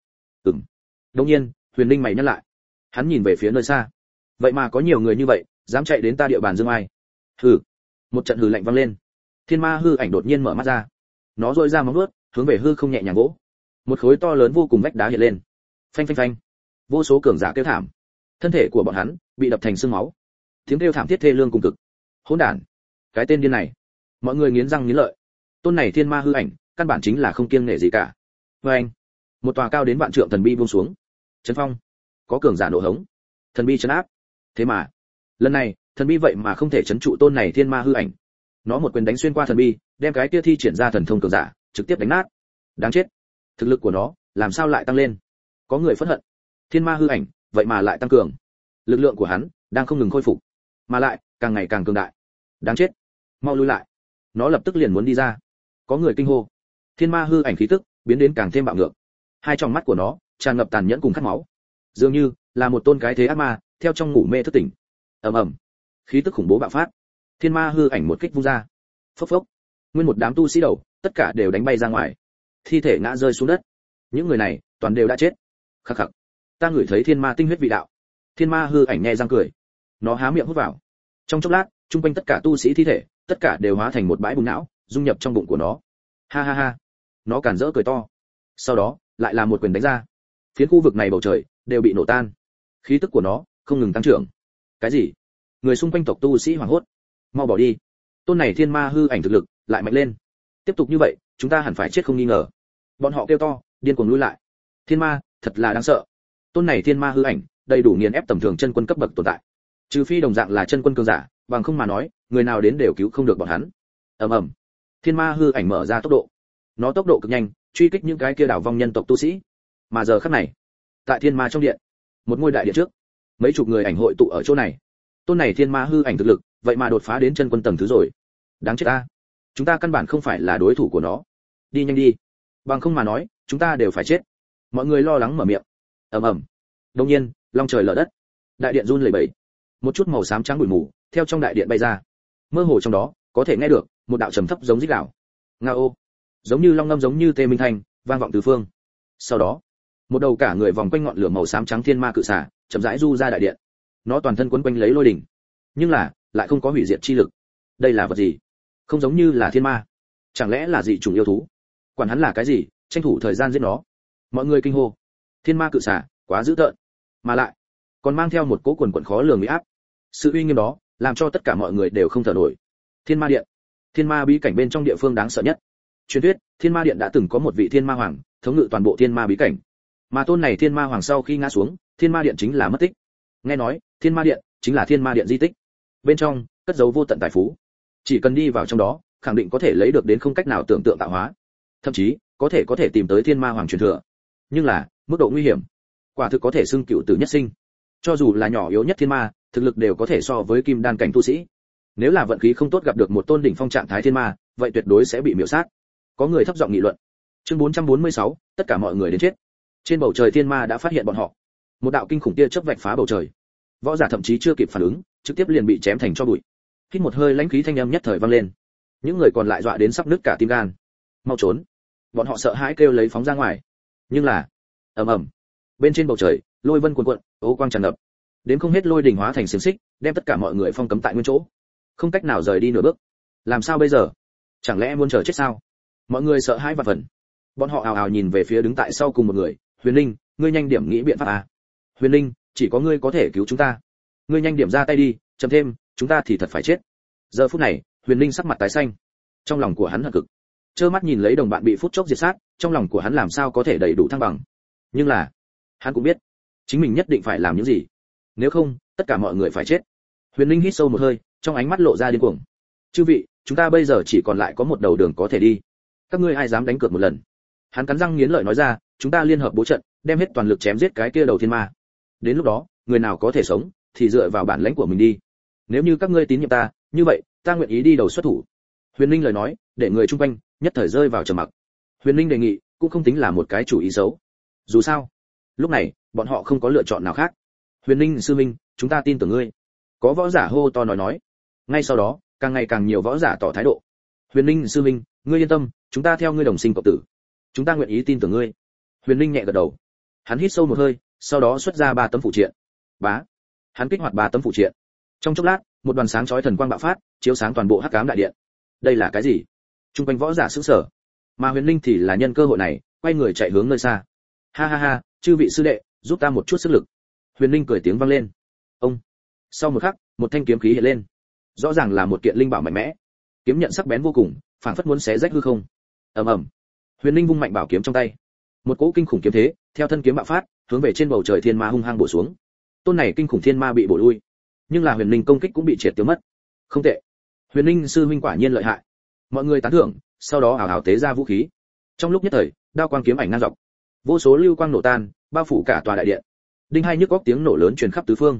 Đột nhiên, Huyền Linh mày nhăn lại. Hắn nhìn về phía nơi xa. Vậy mà có nhiều người như vậy, dám chạy đến ta địa bàn Dương Ai. Hừ. Một trận hừ lạnh vang lên. Thiên ma hư ảnh đột nhiên mở mắt ra. Nó rỗi ra móng vuốt, hướng về hư không nhẹ nhàng vỗ. Một khối to lớn vô cùng vách đá hiện lên. Phanh. Vô số cường giả kêu thảm. Thân thể của bọn hắn bị đập thành xương máu. Tiếng kêu thảm thiết thê lương cùng cực. Hỗn đản, cái tên điên này. Mọi người nghiến răng nghiến lợi. Tôn này thiên ma hư ảnh, căn bản chính là không kiêng nể gì cả. Phanh. Một tòa cao đến vạn trượng thần bi buông xuống. Chấn phong. Có cường giả nổ hống. Thần bi chấn áp. Thế mà, lần này, thần bi vậy mà không thể chấn trụ tôn này thiên ma hư ảnh. Nó một quyền đánh xuyên qua thần bi, đem cái kia thi triển ra thần thông cường giả trực tiếp đánh nát. Đáng chết, thực lực của nó làm sao lại tăng lên? Có người phẫn hận. Thiên ma hư ảnh vậy mà lại tăng cường, lực lượng của hắn đang không ngừng khôi phục, mà lại càng ngày càng cường đại. Đáng chết, mau lui lại. Nó lập tức liền muốn đi ra. Có người kinh hô. Thiên ma hư ảnh khí tức biến đến càng thêm bạo ngược. Hai tròng mắt của nó tràn ngập tàn nhẫn cùng khát máu, dường như là một tôn cái thế ác ma theo trong ngủ mê thức tỉnh. Ầm ầm, khí tức khủng bố bạo phát. Thiên ma hư ảnh một kích vung ra. Phốc phốc, nguyên một đám tu sĩ đầu tất cả đều đánh bay ra ngoài, thi thể ngã rơi xuống đất. Những người này toàn đều đã chết. Khắc khắc, ta ngửi thấy thiên ma tinh huyết vị đạo. Thiên ma hư ảnh nhẹ răng cười, nó há miệng hút vào. Trong chốc lát, trung quanh tất cả tu sĩ thi thể tất cả đều hóa thành một bãi bùn não, dung nhập trong bụng của nó. Ha ha ha, nó càn rỡ cười to. Sau đó lại là một quyền đánh ra, phiến khu vực này bầu trời đều bị nổ tan. Khí tức của nó không ngừng tăng trưởng. Cái gì? Người xung quanh tộc tu sĩ hoảng hốt. Mau bỏ đi, tôn này thiên ma hư ảnh thực lực lại mạnh lên. Tiếp tục như vậy chúng ta hẳn phải chết không nghi ngờ. Bọn họ kêu to, điên cuồng lui lại. Thiên ma thật là đáng sợ. Tôn này thiên ma hư ảnh đầy đủ nghiền ép tầm thường chân quân cấp bậc tồn tại, trừ phi đồng dạng là chân quân cường giả, bằng không mà nói người nào đến đều cứu không được bọn hắn. Ầm ầm, thiên ma hư ảnh mở ra tốc độ, nó tốc độ cực nhanh, truy kích những cái kia đảo vong nhân tộc tu sĩ. Mà giờ khắc này, tại thiên ma trong điện, một ngôi đại điện trước, mấy chục người ảnh hội tụ ở chỗ này. Tôn này thiên ma hư ảnh thực lực vậy mà đột phá đến chân quân tầng thứ rồi. Đáng chết ta, chúng ta căn bản không phải là đối thủ của nó. Đi nhanh đi, bằng không mà nói chúng ta đều phải chết. Mọi người lo lắng mở miệng. Ầm ầm, đột nhiên long trời lở đất, đại điện run lẩy bẩy, một chút màu xám trắng bụi mù theo trong đại điện bay ra. Mơ hồ trong đó có thể nghe được một đạo trầm thấp giống rít gào. Ngao, giống như long ngâm, giống như tê minh thanh vang vọng tứ phương. Sau đó một đầu cả người vòng quanh ngọn lửa màu xám trắng thiên ma cự xà chậm rãi du ra đại điện. Nó toàn thân quấn quanh lấy lôi đỉnh, nhưng là lại không có hủy diệt chi lực. Đây là vật gì? Không giống như là thiên ma, chẳng lẽ là dị chủng yêu thú? Quản hắn là cái gì, tranh thủ thời gian giết nó. Mọi người kinh hô. Thiên ma cự xà quá dữ tợn, mà lại còn mang theo một cỗ quần quần khó lường uy áp. Sự uy nghiêm đó làm cho tất cả mọi người đều không thở nổi. Thiên ma điện, thiên ma bí cảnh bên trong địa phương đáng sợ nhất. Truyền thuyết thiên ma điện đã từng có một vị thiên ma hoàng thống ngự toàn bộ thiên ma bí cảnh, mà tôn này thiên ma hoàng sau khi ngã xuống, thiên ma điện chính là mất tích. Nghe nói thiên ma điện chính là thiên ma điện di tích, bên trong cất giấu vô tận tài phú, chỉ cần đi vào trong đó khẳng định có thể lấy được đến không cách nào tưởng tượng tạo hóa, thậm chí có thể tìm tới thiên ma hoàng truyền thừa. Nhưng là mức độ nguy hiểm quả thực có thể xưng cựu tử nhất sinh. Cho dù là nhỏ yếu nhất thiên ma, thực lực đều có thể so với kim đan cảnh tu sĩ. Nếu là vận khí không tốt gặp được một tôn đỉnh phong trạng thái thiên ma, vậy tuyệt đối sẽ bị miểu sát. Có người thấp giọng nghị luận. Chương 446, tất cả mọi người đến chết. Trên bầu trời thiên ma đã phát hiện bọn họ. Một đạo kinh khủng tia chớp vạch phá bầu trời. Võ giả thậm chí chưa kịp phản ứng, trực tiếp liền bị chém thành tro bụi. Hít một hơi lãnh khí thanh âm nhất thời vang lên. Những người còn lại dọa đến sắp nứt cả tim gan. Mau trốn. Bọn họ sợ hãi kêu lấy phóng ra ngoài. Nhưng là, ầm ầm, bên trên bầu trời lôi vân cuồn cuộn, ô quang tràn ngập, đến không hết lôi đỉnh hóa thành xiềng xích, đem tất cả mọi người phong cấm tại nguyên chỗ, không cách nào rời đi nửa bước. Làm sao bây giờ? Chẳng lẽ muốn chờ chết sao? Mọi người sợ hãi và phần. Bọn họ ào ào nhìn về phía đứng tại sau cùng một người. Huyền Linh, ngươi nhanh điểm nghĩ biện pháp à? Huyền Linh, chỉ có ngươi có thể cứu chúng ta. Ngươi nhanh điểm ra tay đi, chậm thêm chúng ta thì thật phải chết. Giờ phút này Huyền Linh sắc mặt tái xanh, trong lòng của hắn hận cực, trơ mắt nhìn lấy đồng bạn bị phút chốc diệt sát, trong lòng của hắn làm sao có thể đầy đủ thăng bằng. Nhưng là hắn cũng biết chính mình nhất định phải làm những gì, nếu không tất cả mọi người phải chết. Huyền Linh hít sâu một hơi, trong ánh mắt lộ ra điên cuồng. Chư vị, chúng ta bây giờ chỉ còn lại có một đầu đường có thể đi, các ngươi ai dám đánh cược một lần? Hắn cắn răng nghiến lợi nói ra, chúng ta liên hợp bố trận, đem hết toàn lực chém giết cái kia đầu thiên ma. Đến lúc đó người nào có thể sống thì dựa vào bản lãnh của mình đi. Nếu như các ngươi tín nhiệm ta, như vậy ta nguyện ý đi đầu xuất thủ. Huyền Linh lời nói để người chung quanh nhất thời rơi vào trầm mặc. Huyền Linh đề nghị cũng không tính là một cái chủ ý xấu, dù sao lúc này bọn họ không có lựa chọn nào khác. Huyền Linh sư minh, chúng ta tin tưởng ngươi. Có võ giả hô to nói. Ngay sau đó càng ngày càng nhiều võ giả tỏ thái độ. Huyền Linh sư minh, ngươi yên tâm, chúng ta theo ngươi đồng sinh cộng tử, chúng ta nguyện ý tin tưởng ngươi. Huyền Linh nhẹ gật đầu. Hắn hít sâu một hơi, sau đó xuất ra 3 tấm phụ triện. Bá, hắn kích hoạt 3 tấm phụ triện. Trong chốc lát một đoàn sáng chói thần quang bạo phát, chiếu sáng toàn bộ hắc ám đại điện. Đây là cái gì? Trung quanh võ giả sững sờ, mà Huyền Linh thì là nhân cơ hội này quay người chạy hướng nơi xa. Ha ha ha, chư vị sư đệ, giúp ta một chút sức lực. Huyền Linh cười tiếng vang lên. Ông. Sau một khắc, một thanh kiếm khí hiện lên, rõ ràng là một kiện linh bảo mạnh mẽ, kiếm nhận sắc bén vô cùng, phảng phất muốn xé rách hư không. Ầm ầm. Huyền Linh vung mạnh bảo kiếm trong tay, một cỗ kinh khủng kiếm thế theo thân kiếm bạo phát, hướng về trên bầu trời thiên ma hung hăng bổ xuống. Tôn này kinh khủng thiên ma bị bổ lui, nhưng là Huyền Linh công kích cũng bị triệt tiêu mất. Không tệ, Huyền Linh sư huynh quả nhiên lợi hại. Mọi người tán thưởng, sau đó ảo ảo tế ra vũ khí. Trong lúc nhất thời, đao quang kiếm ảnh ngang dọc, vô số lưu quang nổ tan, bao phủ cả tòa đại điện. Đinh hai nhức góc tiếng nổ lớn truyền khắp tứ phương.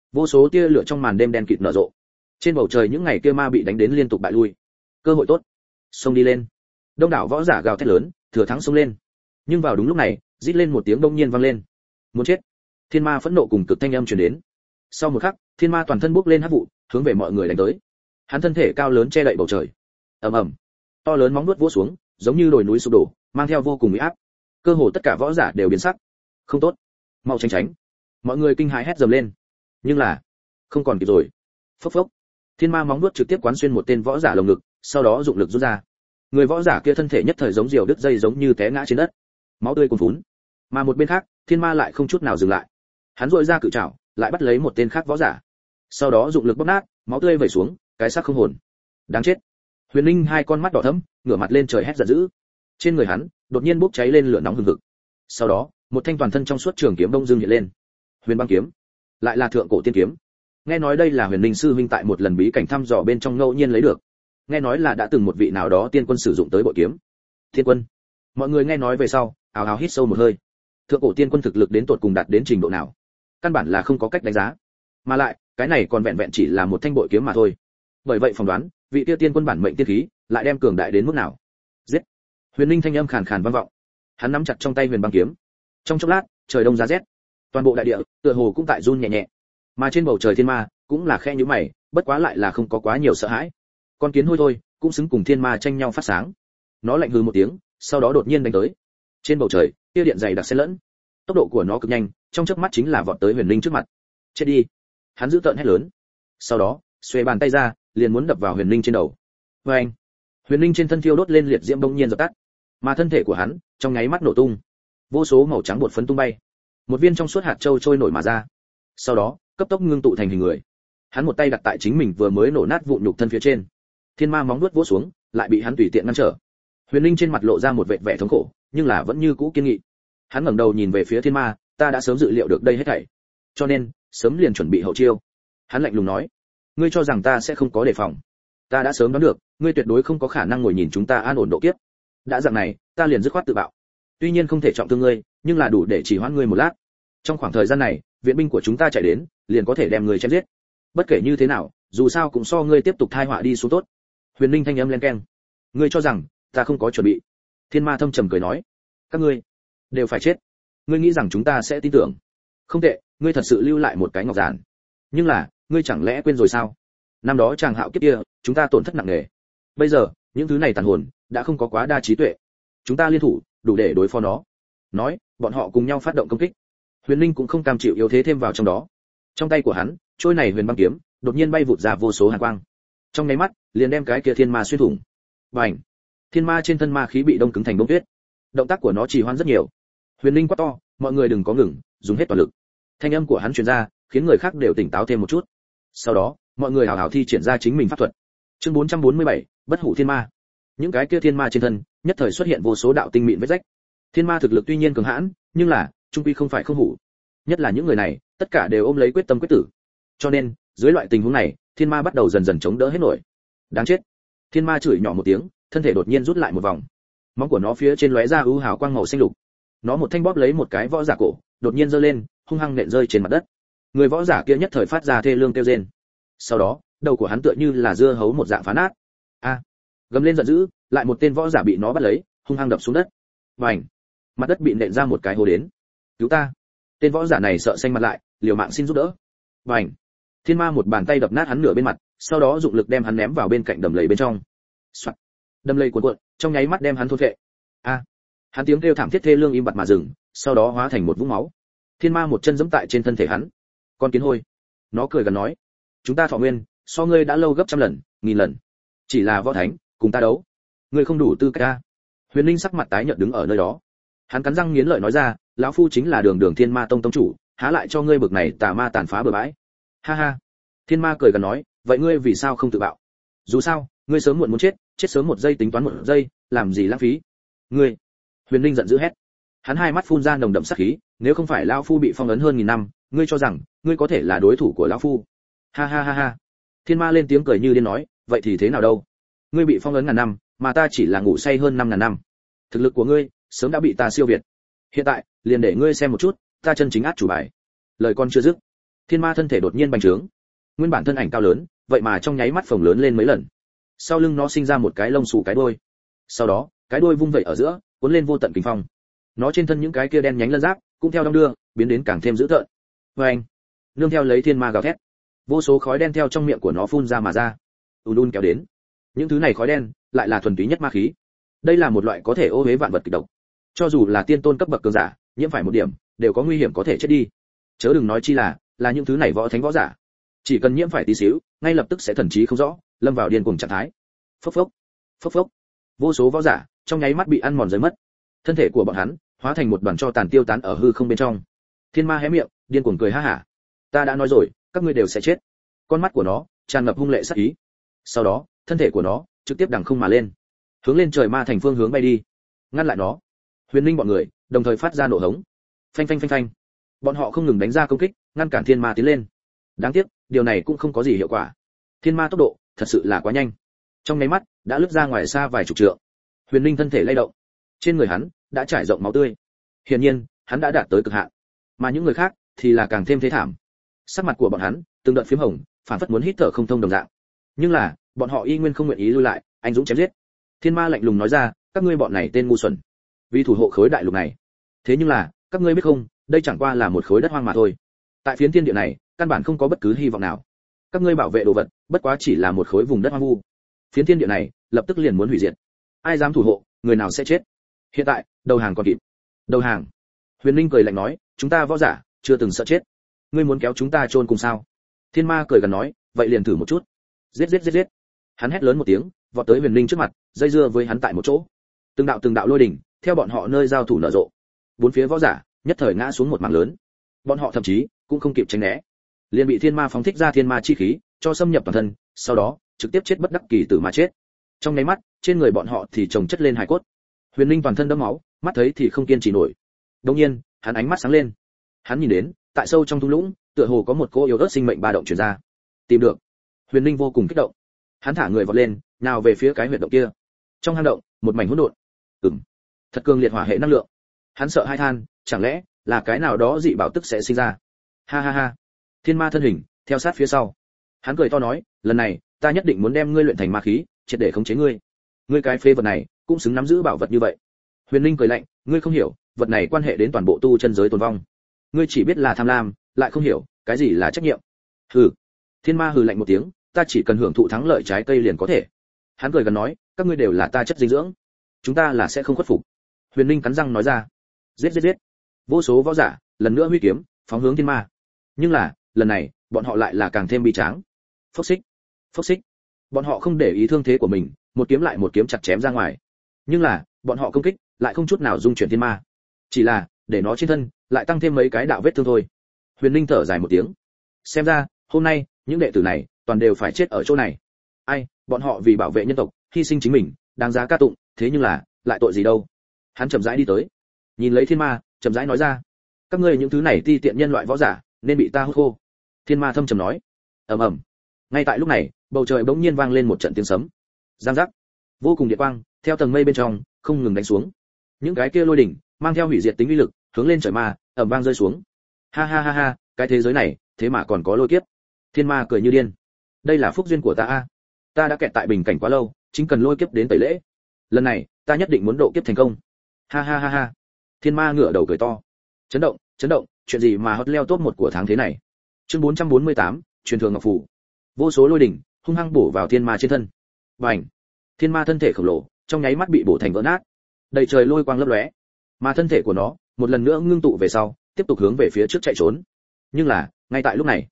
Vô số tia lửa trong màn đêm đen kịt nở rộ. Trên bầu trời những ngày kia ma bị đánh đến liên tục bại lui. Cơ hội tốt, xông đi lên. Đông đảo võ giả gào thét lớn, thừa thắng xông lên. Nhưng vào đúng lúc này, rít lên một tiếng đông nhiên vang lên. Muốn chết. Thiên ma phẫn nộ cùng cực thanh âm truyền đến. Sau một khắc, thiên ma toàn thân bốc lên hắc vụ, hướng về mọi người đánh tới. Hắn thân thể cao lớn che đậy bầu trời. Ầm ầm, to lớn móng vuốt vỗ xuống, giống như đồi núi sụp đổ, mang theo vô cùng uy áp. Cơ hồ tất cả võ giả đều biến sắc. Không tốt, mau tránh tránh. Mọi người kinh hãi hét dầm lên. Nhưng là, không còn kịp rồi. Phốc phốc. Thiên ma móng vuốt trực tiếp quán xuyên một tên võ giả lồng ngực, sau đó dụng lực rút ra. Người võ giả kia thân thể nhất thời giống diều đứt dây giống như té ngã trên đất. Máu tươi cuồn phún. Mà một bên khác, thiên ma lại không chút nào dừng lại. Hắn rũa ra cự trảo, lại bắt lấy một tên khác võ giả. Sau đó dụng lực bóp nát, máu tươi vẩy xuống, cái xác không hồn. Đáng chết. Huyền Linh hai con mắt đỏ thẫm, ngửa mặt lên trời hét giận dữ. Trên người hắn đột nhiên bốc cháy lên lửa nóng hừng hực. Sau đó, một thanh toàn thân trong suốt trường kiếm đông dương hiện lên. Huyền Băng kiếm, lại là thượng cổ tiên kiếm. Nghe nói đây là Huyền Linh sư huynh tại một lần bí cảnh thăm dò bên trong ngẫu nhiên lấy được. Nghe nói là đã từng một vị nào đó tiên quân sử dụng tới bội kiếm. Tiên quân. Mọi người nghe nói về sau, ào ào hít sâu một hơi. Thượng cổ tiên quân thực lực đến tột cùng đạt đến trình độ nào? Căn bản là không có cách đánh giá. Mà lại, cái này còn vẹn vẹn chỉ là một thanh bội kiếm mà thôi. Bởi vậy phỏng đoán, vị tiêu tiên quân bản mệnh tiên khí, lại đem cường đại đến mức nào? Giết! Huyền Linh thanh âm khàn khàn vang vọng. Hắn nắm chặt trong tay Huyền Băng kiếm. Trong chốc lát, trời đông giá rét. Toàn bộ đại địa, tựa hồ cũng tại run nhẹ nhẹ. Mà trên bầu trời thiên ma, cũng là khẽ nhíu mày, bất quá lại là không có quá nhiều sợ hãi. Con kiến hôi thôi, cũng xứng cùng thiên ma tranh nhau phát sáng. Nó lạnh hừ một tiếng, sau đó đột nhiên đánh tới. Trên bầu trời, tia điện dày đặc xen lẫn. Tốc độ của nó cực nhanh, trong chớp mắt chính là vọt tới Huyền Linh trước mặt. Chết đi! Hắn giữ tợn hét lớn. Sau đó, xuề bàn tay ra, liền muốn đập vào Huyền Linh trên đầu. Oeng! Huyền Linh trên thân thiêu đốt lên liệt diễm bỗng nhiên dập tắt, mà thân thể của hắn trong nháy mắt nổ tung. Vô số màu trắng bột phấn tung bay. Một viên trong suốt hạt châu trôi nổi mà ra. Sau đó, cấp tốc ngưng tụ thành hình người. Hắn một tay đặt tại chính mình vừa mới nổ nát vụn nhục thân phía trên. Thiên ma móng vuốt vỗ xuống, lại bị hắn tùy tiện ngăn trở. Huyền Linh trên mặt lộ ra một vệt vẻ thống khổ, nhưng là vẫn như cũ kiên nghị. Hắn ngẩng đầu nhìn về phía thiên ma, ta đã sớm dự liệu được đây hết thảy, cho nên sớm liền chuẩn bị hậu chiêu. Hắn lạnh lùng nói, ngươi cho rằng ta sẽ không có đề phòng? Ta đã sớm đoán được, ngươi tuyệt đối không có khả năng ngồi nhìn chúng ta an ổn độ kiếp. Đã dạng này, ta liền dứt khoát tự bạo. Tuy nhiên không thể trọng thương ngươi, nhưng là đủ để chỉ hoãn ngươi một lát. Trong khoảng thời gian này, viện binh của chúng ta chạy đến, liền có thể đem ngươi chém giết. Bất kể như thế nào, dù sao cũng so ngươi tiếp tục thai họa đi xuống tốt. Huyền Linh thanh âm len keng. Ngươi cho rằng ta không có chuẩn bị? Thiên ma thâm trầm cười nói, các ngươi đều phải chết. Ngươi nghĩ rằng chúng ta sẽ tin tưởng? Không tệ, ngươi thật sự lưu lại một cái ngọc giản. Nhưng là, ngươi chẳng lẽ quên rồi sao? Năm đó chàng hạo kiếp kia, chúng ta tổn thất nặng nề. Bây giờ, những thứ này tàn hồn đã không có quá đa trí tuệ. Chúng ta liên thủ, đủ để đối phó nó. Nói, bọn họ cùng nhau phát động công kích. Huyền Linh cũng không cam chịu yếu thế thêm vào trong đó. Trong tay của hắn, trôi này Huyền Băng kiếm, đột nhiên bay vụt ra vô số hàn quang. Trong nháy mắt, liền đem cái kia thiên ma xuyên thủng. Bành! Thiên ma trên thân ma khí bị đông cứng thành bông tuyết. Động tác của nó trì hoãn rất nhiều. Huyền Linh quát to, mọi người đừng có ngừng, dùng hết toàn lực. Thanh âm của hắn truyền ra, khiến người khác đều tỉnh táo thêm một chút. Sau đó, mọi người hào hào thi triển ra chính mình pháp thuật. Chương 447, Bất hủ thiên ma. Những cái kia thiên ma trên thân, nhất thời xuất hiện vô số đạo tinh mịn vết rách. Thiên ma thực lực tuy nhiên cường hãn, nhưng là, trung quy không phải không hủ. Nhất là những người này, tất cả đều ôm lấy quyết tâm quyết tử. Cho nên, dưới loại tình huống này, thiên ma bắt đầu dần dần chống đỡ hết nổi. Đáng chết! Thiên ma chửi nhỏ một tiếng, thân thể đột nhiên rút lại một vòng. Móng của nó phía trên lóe ra ưu hào quang màu xanh lục. Nó một thanh bóp lấy một cái võ giả cổ, đột nhiên giơ lên, hung hăng nện rơi trên mặt đất. Người võ giả kia nhất thời phát ra thê lương kêu rên. Sau đó, đầu của hắn tựa như là dưa hấu một dạng phá nát. A! Gầm lên giận dữ, lại một tên võ giả bị nó bắt lấy, hung hăng đập xuống đất. Bành! Mặt đất bị nện ra một cái hố đến. Cứu ta! Tên võ giả này sợ xanh mặt lại, liều mạng xin giúp đỡ. Bành! Thiên ma một bàn tay đập nát hắn nửa bên mặt, sau đó dụng lực đem hắn ném vào bên cạnh đầm lầy bên trong. Soạt. Đầm lầy cuộn cuộn, trong nháy mắt đem hắn thôn phệ. A! Hắn tiếng kêu thảm thiết thê lương im bặt mà dừng, sau đó hóa thành một vũng máu. Thiên ma một chân giẫm tại trên thân thể hắn. Con kiến hôi! Nó cười gần nói, chúng ta thọ nguyên, so ngươi đã lâu gấp trăm lần, nghìn lần. Chỉ là võ thánh, cùng ta đấu, ngươi không đủ tư cách a. Huyền Linh sắc mặt tái nhợt đứng ở nơi đó. Hắn cắn răng nghiến lợi nói ra, lão phu chính là Đường Đường Thiên Ma Tông tông chủ, há lại cho ngươi bực này tà ma tàn phá bừa bãi. Ha ha. Thiên ma cười gần nói, vậy ngươi vì sao không tự bạo? Dù sao, ngươi sớm muộn muốn chết, chết sớm một giây tính toán một giây, làm gì lãng phí? Ngươi! Huyền Linh giận dữ hét. Hắn hai mắt phun ra nồng đậm sát khí, nếu không phải lão phu bị phong ấn hơn nghìn năm, ngươi cho rằng ngươi có thể là đối thủ của lão phu? Ha ha ha ha. Thiên ma lên tiếng cười như điên nói, vậy thì thế nào đâu? Ngươi bị phong ấn ngàn năm, mà ta chỉ là ngủ say hơn 5.000 năm. Thực lực của ngươi sớm đã bị ta siêu việt. Hiện tại, liền để ngươi xem một chút, ta chân chính át chủ bài. Lời con chưa dứt, Thiên ma thân thể đột nhiên bành trướng, nguyên bản thân ảnh cao lớn, vậy mà trong nháy mắt phồng lớn lên mấy lần. Sau lưng nó sinh ra một cái lông xù cái đuôi. Sau đó, cái đuôi vung vẩy ở giữa, cuốn lên vô tận kình phong. Nó trên thân những cái kia đen nhánh lân giáp, cũng theo đong đưa, biến đến càng thêm dữ tợn. Oeng! Nương theo lấy thiên ma gào thét, vô số khói đen theo trong miệng của nó phun ra mà ra. Ùn kéo đến. Những thứ này khói đen, lại là thuần túy nhất ma khí. Đây là một loại có thể ô uế vạn vật kịch độc. Cho dù là tiên tôn cấp bậc cường giả, nhiễm phải một điểm, đều có nguy hiểm có thể chết đi. Chớ đừng nói chi là những thứ này võ thánh võ giả, chỉ cần nhiễm phải tí xíu, ngay lập tức sẽ thần trí không rõ, lâm vào điên cuồng trạng thái. Phốc phốc, phốc phốc. Vô số võ giả trong nháy mắt bị ăn mòn rơi mất. Thân thể của bọn hắn hóa thành một đoàn tro tàn tiêu tán ở hư không bên trong. Thiên ma hé miệng, điên cuồng cười ha hả. Ta đã nói rồi, các ngươi đều sẽ chết. Con mắt của nó tràn ngập hung lệ sát ý. Sau đó, thân thể của nó trực tiếp đằng không mà lên, hướng lên trời ma thành phương hướng bay đi. Ngăn lại nó. Huyền Linh bọn người đồng thời phát ra nổ hống. Phanh phanh phanh phanh. Bọn họ không ngừng đánh ra công kích, ngăn cản thiên ma tiến lên. Đáng tiếc, điều này cũng không có gì hiệu quả. Thiên ma tốc độ thật sự là quá nhanh, trong nháy mắt đã lướt ra ngoài xa vài chục trượng. Huyền Linh thân thể lay động, trên người hắn đã trải rộng máu tươi. Hiển nhiên, hắn đã đạt tới cực hạn, mà những người khác thì là càng thêm thế thảm. Sắc mặt của bọn hắn từng đợt phím hồng, phản phất muốn hít thở không thông đồng dạng. Nhưng là, bọn họ y nguyên không nguyện ý lui lại, anh dũng chém giết. Thiên ma lạnh lùng nói ra, các ngươi bọn này tên ngu xuẩn, vì thủ hộ khối đại lục này. Thế nhưng là, các ngươi biết không, đây chẳng qua là một khối đất hoang mà thôi. Tại phiến thiên địa này, căn bản không có bất cứ hy vọng nào. Các ngươi bảo vệ đồ vật, bất quá chỉ là một khối vùng đất hoang vu. Phiến thiên địa này, lập tức liền muốn hủy diệt. Ai dám thủ hộ, người nào sẽ chết. Hiện tại, đầu hàng còn kịp. Đầu hàng. Huyền Linh cười lạnh nói, chúng ta võ giả, chưa từng sợ chết. Ngươi muốn kéo chúng ta chôn cùng sao? Thiên ma cười gần nói, vậy liền thử một chút. Giết giết giết giết. Hắn hét lớn một tiếng, vọt tới Huyền Linh trước mặt, dây dưa với hắn tại một chỗ. Từng đạo lôi đỉnh, theo bọn họ nơi giao thủ nở rộ. Bốn phía võ giả, nhất thời ngã xuống một mảng lớn. Bọn họ thậm chí cũng không kịp tránh né, liền bị thiên ma phóng thích ra thiên ma chi khí cho xâm nhập toàn thân, sau đó trực tiếp chết bất đắc kỳ tử mà chết. Trong nháy mắt, trên người bọn họ thì chồng chất lên hài cốt. Huyền Linh toàn thân đẫm máu, mắt thấy thì không kiên trì nổi. Đột nhiên, hắn ánh mắt sáng lên. Hắn nhìn đến, tại sâu trong thung lũng, tựa hồ có một cô yếu ớt sinh mệnh ba động truyền ra. Tìm được. Huyền Linh vô cùng kích động. Hắn thả người vọt lên, nào về phía cái huyệt động kia. Trong hang động, một mảnh hỗn độn. Thật cường liệt hỏa hệ năng lượng. Hắn sợ hai than, chẳng lẽ là cái nào đó dị bảo tức sẽ sinh ra. Ha ha ha. Thiên ma thân hình theo sát phía sau. Hắn cười to nói, lần này ta nhất định muốn đem ngươi luyện thành ma khí, triệt để khống chế ngươi. Ngươi cái phế vật này cũng xứng nắm giữ bảo vật như vậy. Huyền Linh cười lạnh, ngươi không hiểu, vật này quan hệ đến toàn bộ tu chân giới tồn vong. Ngươi chỉ biết là tham lam, lại không hiểu cái gì là trách nhiệm. Hừ. Thiên ma hừ lạnh một tiếng, ta chỉ cần hưởng thụ thắng lợi trái cây liền có thể. Hắn cười gần nói, các ngươi đều là ta chất dinh dưỡng, chúng ta là sẽ không khuất phục. Huyền Linh cắn răng nói ra. Giết giết giết. Vô số võ giả lần nữa huy kiếm phóng hướng thiên ma. Nhưng là, lần này, bọn họ lại là càng thêm bi tráng. Phốc xích, phốc xích. Bọn họ không để ý thương thế của mình, một kiếm lại một kiếm chặt chém ra ngoài. Nhưng là, bọn họ công kích lại không chút nào dung chuyển thiên ma, chỉ là để nó trên thân lại tăng thêm mấy cái đạo vết thương thôi. Huyền Linh thở dài một tiếng. Xem ra, hôm nay, những đệ tử này toàn đều phải chết ở chỗ này. Ai, bọn họ vì bảo vệ nhân tộc, hy sinh chính mình, đáng giá ca tụng, thế nhưng là, lại tội gì đâu. Hắn chậm rãi đi tới, nhìn lấy thiên ma, chậm rãi nói ra, các ngươi những thứ này ti tiện nhân loại võ giả, nên bị ta hút khô. Thiên ma thâm trầm nói. Ầm ầm. Ngay tại lúc này, bầu trời bỗng nhiên vang lên một trận tiếng sấm. Giang giác. Vô cùng điện quang theo tầng mây bên trong không ngừng đánh xuống. Những cái kia lôi đỉnh mang theo hủy diệt tính uy lực, hướng lên trời ma, ầm vang rơi xuống. Ha ha ha ha, cái thế giới này, thế mà còn có lôi kiếp. Thiên ma cười như điên. Đây là phúc duyên của ta a. Ta đã kẹt tại bình cảnh quá lâu, chính cần lôi kiếp đến tẩy lễ. Lần này, ta nhất định muốn độ kiếp thành công. Ha ha ha ha. Thiên ma ngửa đầu cười to. Chấn động, chuyện gì mà hot leo top 1 của tháng thế này. Chương 448, truyền thừa ngọc phù. Vô số lôi đỉnh hung hăng bổ vào thiên ma trên thân. Bành! Thiên ma thân thể khổng lồ, trong nháy mắt bị bổ thành vỡ nát. Đầy trời lôi quang lấp lóe, mà thân thể của nó một lần nữa ngưng tụ về sau, tiếp tục hướng về phía trước chạy trốn. Nhưng là, ngay tại lúc này,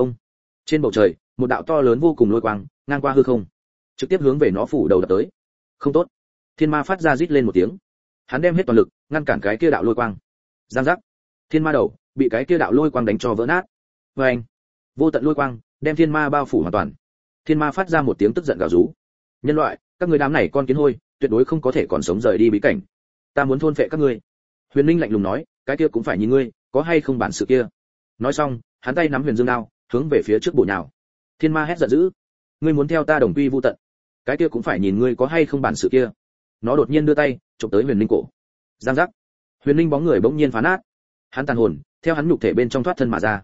trên bầu trời, một đạo to lớn vô cùng lôi quang ngang qua hư không, trực tiếp hướng về nó phủ đầu đập tới. Không tốt! Thiên ma phát ra rít lên một tiếng. Hắn đem hết toàn lực ngăn cản cái kia đạo lôi quang. Giang giác! Thiên ma đầu bị cái kia đạo lôi quang đánh cho vỡ nát. Oeng! Vô tận lôi quang đem thiên ma bao phủ hoàn toàn. Thiên ma phát ra một tiếng tức giận gào rú. Nhân loại, các ngươi đám này con kiến hôi, tuyệt đối không có thể còn sống rời đi bí cảnh. Ta muốn thôn phệ các ngươi. Huyền Linh lạnh lùng nói, cái kia cũng phải nhìn ngươi, có hay không bản sự kia. Nói xong, hắn tay nắm huyền dương đao, hướng về phía trước bổ nhào. Thiên ma hét giận dữ, ngươi muốn theo ta đồng quy vu tận, cái kia cũng phải nhìn ngươi có hay không bản sự kia. Nó đột nhiên đưa tay, chụp tới Huyền Linh cổ. Giang giác! Huyền Linh bóng người bỗng nhiên phá nát. Hắn tàn hồn theo hắn nhục thể bên trong thoát thân mà ra.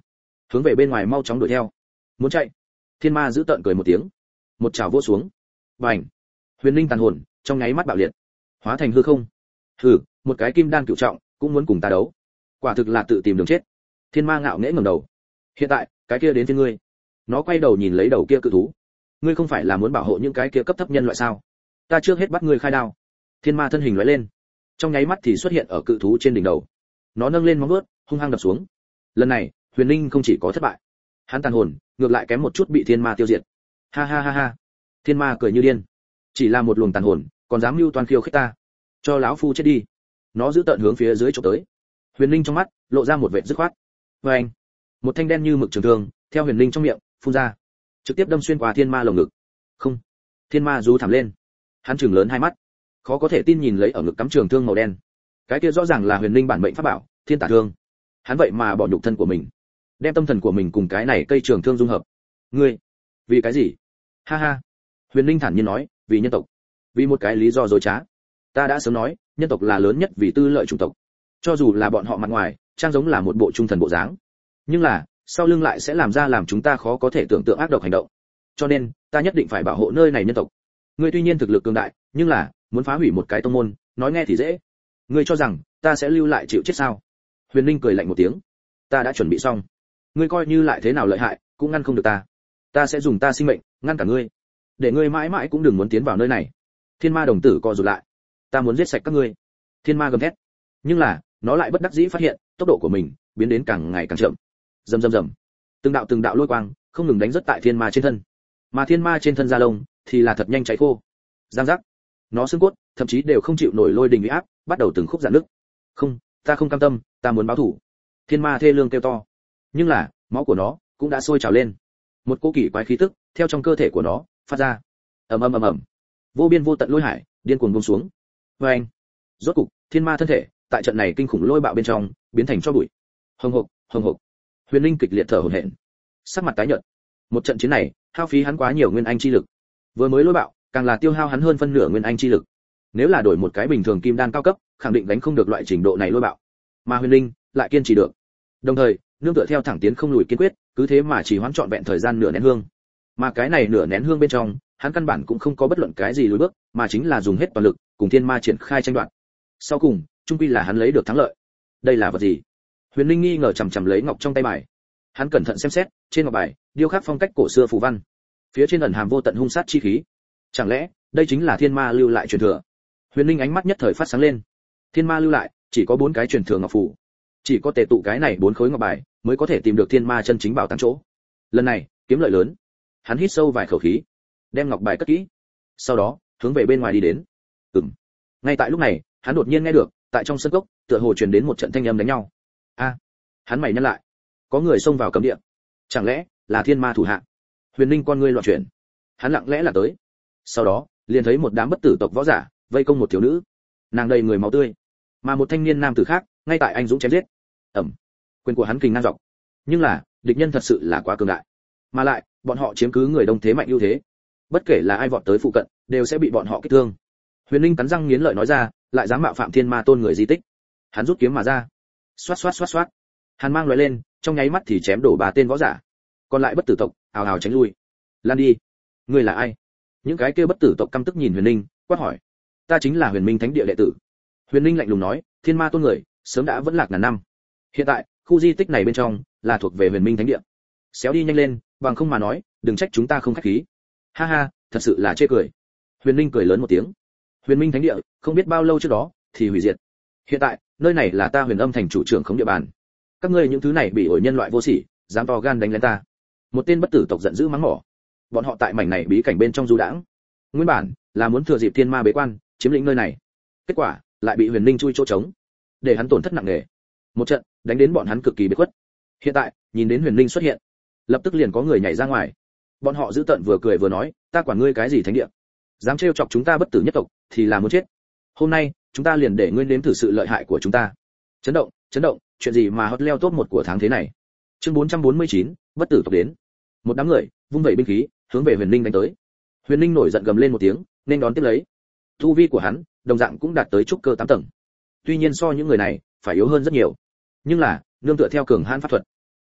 hướng về bên ngoài mau chóng đuổi theo. Muốn chạy. Thiên ma giữ tợn cười một tiếng, một chảo vỗ xuống. Bành! Huyền Linh tàn hồn trong nháy mắt bạo liệt, hóa thành hư không. Hừ, một cái kim đan cửu trọng cũng muốn cùng ta đấu, quả thực là tự tìm đường chết. Thiên ma ngạo nghễ ngẩng đầu. Hiện tại, cái kia đến với ngươi. Nó quay đầu nhìn lấy đầu kia cự thú. Ngươi không phải là muốn bảo hộ những cái kia cấp thấp nhân loại sao? Ta trước hết bắt ngươi khai đao. Thiên ma thân hình lóe lên, trong nháy mắt thì xuất hiện ở cự thú trên đỉnh đầu. Nó nâng lên móng vuốt, hung hăng đập xuống. Lần này, Huyền Linh không chỉ có thất bại, hắn tàn hồn ngược lại kém một chút bị thiên ma tiêu diệt. Ha ha ha ha. Thiên ma cười như điên. Chỉ là một luồng tàn hồn, còn dám mưu toan khiêu khích ta, cho lão phu chết đi. Nó giữ tợn hướng phía dưới chụp tới. Huyền Linh trong mắt lộ ra một vẻ dứt khoát. Oeng! Một thanh đen như mực trường thương theo Huyền Linh trong miệng phun ra, trực tiếp đâm xuyên qua thiên ma lồng ngực. Không! Thiên ma rú thảm lên, hắn trừng lớn hai mắt, khó có thể tin nhìn lấy ở ngực cắm trường thương màu đen. Cái kia rõ ràng là Huyền Linh bản mệnh pháp bảo, Thiên Tả Thương. Hắn vậy mà bỏ nhục thân của mình, đem tâm thần của mình cùng cái này cây trường thương dung hợp. Ngươi, vì cái gì? Ha ha. Huyền Linh thản nhiên nói, vì nhân tộc, vì một cái lý do dối trá. Ta đã sớm nói, nhân tộc là lớn nhất vì tư lợi chủng tộc. Cho dù là bọn họ mặt ngoài trang giống là một bộ trung thần bộ dáng, nhưng là sau lưng lại sẽ làm ra làm chúng ta khó có thể tưởng tượng ác độc hành động. Cho nên, ta nhất định phải bảo hộ nơi này nhân tộc. Ngươi tuy nhiên thực lực cường đại, nhưng là muốn phá hủy một cái tông môn, nói nghe thì dễ. Ngươi cho rằng ta sẽ lưu lại chịu chết sao? Huyền Linh cười lạnh một tiếng. Ta đã chuẩn bị xong. Ngươi coi như lại thế nào lợi hại, cũng ngăn không được ta. Ta sẽ dùng ta sinh mệnh ngăn cả ngươi, để ngươi mãi mãi cũng đừng muốn tiến vào nơi này. Thiên ma đồng tử co rụt lại. Ta muốn giết sạch các ngươi. Thiên ma gầm thét. Nhưng là, nó lại bất đắc dĩ phát hiện, tốc độ của mình biến đến càng ngày càng chậm. Rầm rầm rầm. Từng đạo lôi quang không ngừng đánh rất tại thiên ma trên thân. Mà thiên ma trên thân da lông thì là thật nhanh cháy khô. Giang giác. Nó xương cốt thậm chí đều không chịu nổi lôi đình uy áp, bắt đầu từng khúc rạn nứt. Không, ta không cam tâm, ta muốn báo thù. Thiên ma thê lương kêu to. Nhưng là, máu của nó cũng đã sôi trào lên. Một cỗ kỳ quái khí tức theo trong cơ thể của nó phát ra. Ầm ầm ầm ầm. Vô biên vô tận lôi hải điên cuồng buông xuống. Oeng. Rốt cục, thiên ma thân thể tại trận này kinh khủng lôi bạo bên trong biến thành tro bụi. Hồng hộc, hồng hộc. Huyền Linh kịch liệt thở hổn hển, sắc mặt tái nhợt. Một trận chiến này hao phí hắn quá nhiều nguyên anh chi lực. Vừa mới lôi bạo, càng là tiêu hao hắn hơn phân nửa nguyên anh chi lực. Nếu là đổi một cái bình thường kim đan cao cấp, khẳng định đánh không được loại trình độ này lôi bạo. Mà Huyền Linh lại kiên trì được. Đồng thời, nương tựa theo thẳng tiến không lùi kiên quyết, cứ thế mà chỉ hoãn trọn vẹn thời gian nửa nén hương. Mà cái này nửa nén hương bên trong, hắn căn bản cũng không có bất luận cái gì lùi bước, mà chính là dùng hết toàn lực, cùng thiên ma triển khai tranh đoạt. Sau cùng, chung quy là hắn lấy được thắng lợi. Đây là vật gì? Huyền Linh nghi ngờ chằm chằm lấy ngọc trong tay bài. Hắn cẩn thận xem xét, trên ngọc bài điêu khắc phong cách cổ xưa phù văn, phía trên ẩn hàm vô tận hung sát chi khí. Chẳng lẽ đây chính là thiên ma lưu lại truyền thừa? Huyền Linh ánh mắt nhất thời phát sáng lên. Thiên ma lưu lại chỉ có 4 cái truyền thừa ngọc phù, chỉ có tề tụ cái này 4 khối ngọc bài mới có thể tìm được thiên ma chân chính bảo tàng chỗ. Lần này kiếm lợi lớn. Hắn hít sâu vài khẩu khí, đem ngọc bài cất kỹ, sau đó hướng về bên ngoài đi đến. Ngay tại lúc này, hắn đột nhiên nghe được tại trong sân cốc tựa hồ truyền đến một trận thanh âm đánh nhau. Hắn mày nhăn lại, có người xông vào cấm địa. Chẳng lẽ là thiên ma thủ hạ? Huyền Linh con ngươi loạn chuyển, hắn lặng lẽ là tới. Sau đó liền thấy một đám bất tử tộc võ giả vây công một thiếu nữ, nàng đầy người máu tươi, mà một thanh niên nam tử khác ngay tại anh dũng chém giết. Quyền của hắn kình ngang dọc, nhưng là địch nhân thật sự là quá cường đại, mà lại bọn họ chiếm cứ người đông thế mạnh ưu thế, bất kể là ai vọt tới phụ cận đều sẽ bị bọn họ kích thương. Huyền Linh cắn răng nghiến lợi nói ra, lại dám mạo phạm thiên ma tôn người di tích. Hắn rút kiếm mà ra, xoát xoát xoát xoát, hàn mang lóe lên, trong nháy mắt thì chém đổ 3 tên võ giả. Còn lại bất tử tộc ào ào tránh lui. Lan đi, ngươi là ai? Những cái kia bất tử tộc căm tức nhìn Huyền Linh, quát hỏi. Ta chính là Huyền Minh Thánh Địa đệ tử. Huyền Linh lạnh lùng nói, thiên ma tôn người sớm đã vẫn lạc ngàn năm. Hiện tại khu di tích này bên trong là thuộc về Huyền Minh Thánh Địa. Xéo đi nhanh lên, bằng không mà nói, đừng trách chúng ta không khách khí. Ha ha, thật sự là chê cười. Huyền Linh cười lớn một tiếng. Huyền Minh Thánh Địa không biết bao lâu trước đó thì hủy diệt. Hiện tại nơi này là ta Huyền Âm thành chủ trưởng khống địa bàn. Các ngươi những thứ này bị ổi nhân loại vô sỉ, dám to gan đánh lên ta. Một tên bất tử tộc giận dữ mắng mỏ. Bọn họ tại mảnh này bí cảnh bên trong du đãng, nguyên bản là muốn thừa dịp thiên ma bế quan chiếm lĩnh nơi này, kết quả lại bị Huyền Linh chui chỗ trống, để hắn tổn thất nặng nề. Một trận đánh đến bọn hắn cực kỳ bế khuất. Hiện tại nhìn đến Huyền Linh xuất hiện, lập tức liền có người nhảy ra ngoài. Bọn họ giữ tận vừa cười vừa nói, ta quản ngươi cái gì thánh địa, dám trêu chọc chúng ta bất tử nhất tộc thì là muốn chết. Hôm nay chúng ta liền để ngươi nếm thử sự lợi hại của chúng ta. Chấn động, chuyện gì mà hot leo top 1 của tháng thế này. Chương 449, bất tử tộc đến. Một đám người vung vẩy binh khí hướng về Huyền Linh đánh tới. Huyền Linh nổi giận gầm lên một tiếng, nên đón tiếp lấy. Tu vi của hắn đồng dạng cũng đạt tới trúc cơ 8 tầng. Tuy nhiên so những người này phải yếu hơn rất nhiều, nhưng là nương tựa theo cường hãn pháp thuật,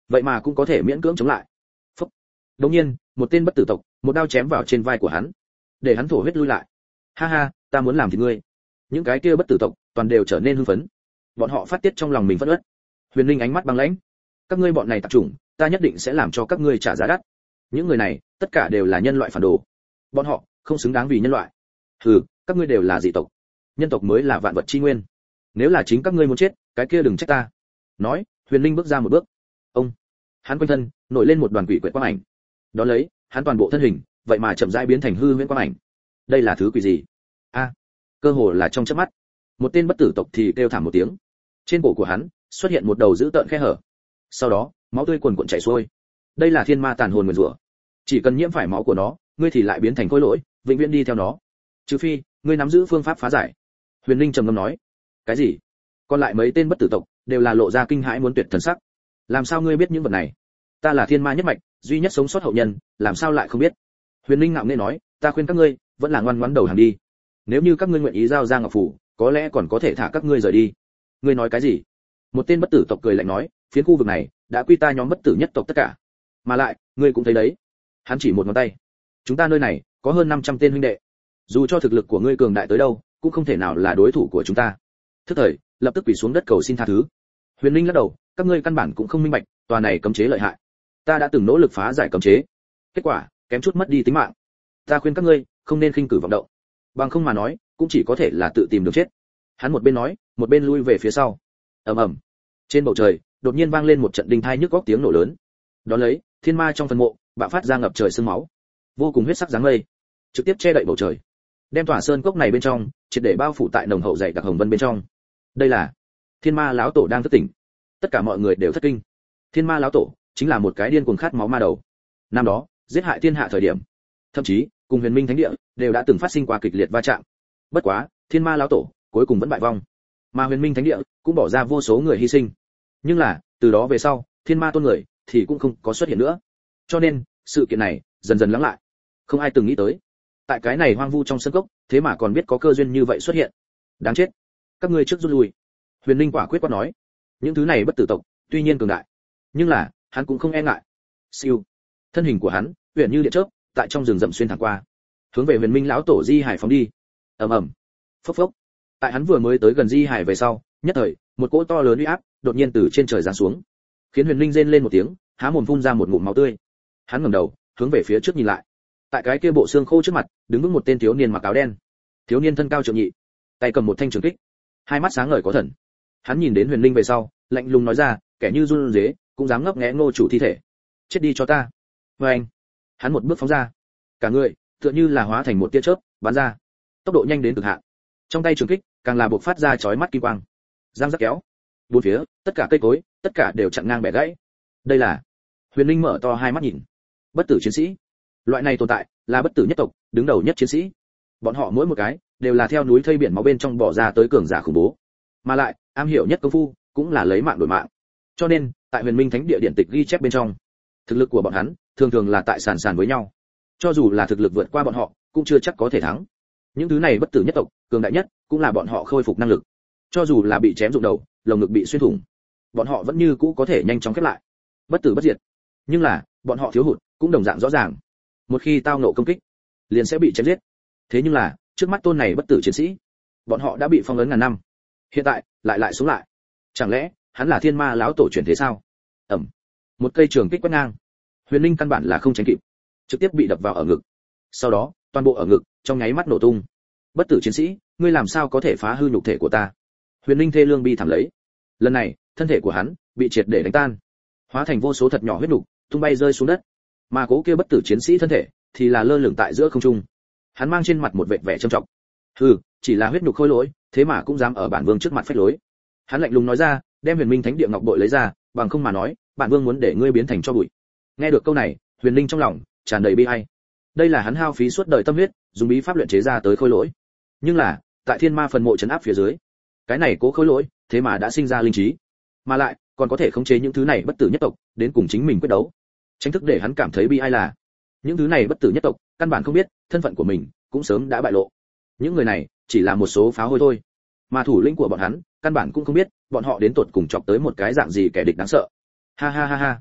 vậy mà cũng có thể miễn cưỡng chống lại. Phúc. Đột nhiên, một tên bất tử tộc, một đao chém vào trên vai của hắn, để hắn thổ huyết lui lại. Ha ha, ta muốn làm thịt ngươi. Những cái kia bất tử tộc toàn đều trở nên hưng phấn. Bọn họ phát tiết trong lòng mình phẫn uất. Huyền Linh ánh mắt băng lãnh. Các ngươi bọn này tạp chủng, ta nhất định sẽ làm cho các ngươi trả giá đắt. Những người này, tất cả đều là nhân loại phản đồ. Bọn họ không xứng đáng vì nhân loại. Hừ, các ngươi đều là dị tộc. Nhân tộc mới là vạn vật chi nguyên. Nếu là chính các ngươi muốn chết, cái kia đừng trách ta. Nói, Huyền Linh bước ra một bước. Ông, hắn quanh thân nổi lên một đoàn quỷ quyệt quang ảnh. Đó lấy, hắn toàn bộ thân hình, vậy mà chậm rãi biến thành hư huyễn quang ảnh. Đây là thứ quỷ gì? A, cơ hồ là trong chớp mắt, một tên bất tử tộc thì kêu thảm một tiếng. Trên cổ của hắn xuất hiện một đầu dữ tợn khe hở. Sau đó, máu tươi cuồn cuộn chảy xuôi. Đây là thiên ma tàn hồn nguyên rủa. Chỉ cần nhiễm phải máu của nó, ngươi thì lại biến thành khối lỗi, vĩnh viễn đi theo nó. Trừ phi, ngươi nắm giữ phương pháp phá giải. Huyền Linh trầm ngâm nói. Cái gì? Còn lại mấy tên bất tử tộc đều là lộ ra kinh hãi muốn tuyệt thần sắc. Làm sao ngươi biết những vật này? Ta là thiên ma nhất mạch, duy nhất sống sót hậu nhân, làm sao lại không biết? Huyền Linh ngạo nghễ nói, ta khuyên các ngươi, vẫn là ngoan ngoãn đầu hàng đi. Nếu như các ngươi nguyện ý giao ra ngọc phủ, có lẽ còn có thể thả các ngươi rời đi. Ngươi nói cái gì? Một tên bất tử tộc cười lạnh nói, phiến khu vực này đã quy ta nhóm bất tử nhất tộc tất cả. Mà lại, ngươi cũng thấy đấy. Hắn chỉ một ngón tay. Chúng ta nơi này có hơn 500 tên huynh đệ. Dù cho thực lực của ngươi cường đại tới đâu, cũng không thể nào là đối thủ của chúng ta. Thức thời, lập tức quỳ xuống đất cầu xin tha thứ. Huyền Linh lắc đầu, các ngươi căn bản cũng không minh bạch, tòa này cấm chế lợi hại. Ta đã từng nỗ lực phá giải cấm chế, kết quả kém chút mất đi tính mạng. Ta khuyên các ngươi không nên khinh cử vọng động, bằng không mà nói, cũng chỉ có thể là tự tìm đường chết. Hắn một bên nói, một bên lui về phía sau. Ầm ầm. Trên bầu trời, đột nhiên vang lên một trận đinh thai nhức góc tiếng nổ lớn. Đón lấy, thiên ma trong phần mộ bạo phát ra ngập trời sương máu, vô cùng huyết sắc dáng mây, trực tiếp che đậy bầu trời, đem tòa sơn cốc này bên trong triệt để bao phủ tại nồng hậu dày đặc hồng vân bên trong. Đây là thiên ma lão tổ đang thức tỉnh. Tất cả mọi người đều thất kinh. Thiên ma lão tổ chính là một cái điên cuồng khát máu ma đầu. Năm đó giết hại thiên hạ thời điểm, thậm chí cùng Huyền Minh Thánh Địa đều đã từng phát sinh qua kịch liệt va chạm. Bất quá, thiên ma lão tổ cuối cùng vẫn bại vong, mà Huyền Minh Thánh Địa cũng bỏ ra vô số người hy sinh. Nhưng là từ đó về sau, thiên ma tôn người thì cũng không có xuất hiện nữa. Cho nên sự kiện này dần dần lắng lại. Không ai từng nghĩ tới, tại cái này hoang vu trong sân cốc, thế mà còn biết có cơ duyên như vậy xuất hiện. Đáng chết, các ngươi trước rút lui. Huyền Linh quả quyết quát nói. Những thứ này bất tử tộc tuy nhiên cường đại, nhưng là hắn cũng không e ngại. Siêu, thân hình của hắn huyền như điện chớp, tại trong rừng rậm xuyên thẳng qua, hướng về Huyền Minh lão tổ di hải phóng đi. Ầm ầm, phốc phốc. Tại hắn vừa mới tới gần di hải về sau, nhất thời một cỗ to lớn uy áp đột nhiên từ trên trời giáng xuống, khiến Huyền Linh rên lên một tiếng, há mồm phun ra một ngụm máu tươi. Hắn ngẩng đầu, hướng về phía trước nhìn lại. Tại cái kia bộ xương khô trước mặt, đứng vững một tên thiếu niên mặc áo đen. Thiếu niên thân cao trượng nhị, tay cầm một thanh trường kích, hai mắt sáng ngời có thần. Hắn nhìn đến Huyền Linh về sau, lạnh lùng nói ra, kẻ như run rế, cũng dám ngấp nghé Ngô chủ thi thể. Chết đi cho ta. Và anh, hắn một bước phóng ra, cả người tựa như là hóa thành một tia chớp, bắn ra, tốc độ nhanh đến cực hạn. Trong tay trường kích càng là bộc phát ra chói mắt kim quang, giang rắc kéo. Bốn phía, tất cả cây cối, tất cả đều chặn ngang bẻ gãy. Đây là Huyền Linh mở to hai mắt nhìn. Bất tử chiến sĩ, loại này tồn tại là bất tử nhất tộc, đứng đầu nhất chiến sĩ. Bọn họ mỗi một cái đều là theo núi thây biển máu bên trong bỏ ra tới cường giả khủng bố, mà lại am hiểu nhất công phu cũng là lấy mạng đổi mạng. Cho nên tại Huyền Minh Thánh Địa điển tịch ghi chép bên trong, thực lực của bọn hắn thường thường là tại sàn sàn với nhau. Cho dù là thực lực vượt qua bọn họ, cũng chưa chắc có thể thắng. Những thứ này bất tử nhất tộc, cường đại nhất cũng là bọn họ khôi phục năng lực. Cho dù là bị chém rụng đầu, lồng ngực bị xuyên thủng, bọn họ vẫn như cũ có thể nhanh chóng khép lại, bất tử bất diệt. Nhưng là bọn họ thiếu hụt cũng đồng dạng rõ ràng. Một khi tao ngộ công kích, liền sẽ bị chém giết. Thế nhưng là trước mắt tôn này bất tử chiến sĩ, bọn họ đã bị phong ấn ngàn năm, hiện tại lại sống lại. Chẳng lẽ hắn là thiên ma lão tổ chuyển thế sao? Ầm, một cây trường kích quét ngang. Huyền Linh căn bản là không tránh kịp, trực tiếp bị đập vào ở ngực. Sau đó toàn bộ ở ngực trong nháy mắt nổ tung. Bất tử chiến sĩ, ngươi làm sao có thể phá hư nhục thể của ta? Huyền Linh thê lương bi thảm lấy. Lần này thân thể của hắn bị triệt để đánh tan, hóa thành vô số thật nhỏ huyết nục, tung bay rơi xuống đất. Mà cố kia bất tử chiến sĩ thân thể thì là lơ lửng tại giữa không trung. Hắn mang trên mặt một vẻ vẻ trầm trọng. Hừ, chỉ là huyết nhục khôi lỗi, thế mà cũng dám ở bản vương trước mặt phách lối. Hắn lạnh lùng nói ra, đem Huyền Minh Thánh Địa ngọc bội lấy ra, bằng không mà nói, bản vương muốn để ngươi biến thành tro bụi. Nghe được câu này, Huyền Linh trong lòng tràn đầy bi ai. Đây là hắn hao phí suốt đời tâm huyết, dùng bí pháp luyện chế ra tới khôi lỗi. Nhưng là, tại thiên ma phần mộ trấn áp phía dưới, cái này cố khôi lỗi, thế mà đã sinh ra linh trí, mà lại còn có thể khống chế những thứ này bất tử nhất tộc, đến cùng chính mình quyết đấu. Tranh thức để hắn cảm thấy bi ai là, những thứ này bất tử nhất tộc, căn bản không biết thân phận của mình cũng sớm đã bại lộ. Những người này chỉ là một số pháo hôi thôi, mà thủ lĩnh của bọn hắn căn bản cũng không biết bọn họ đến tột cùng chọc tới một cái dạng gì kẻ địch đáng sợ. Ha ha ha ha.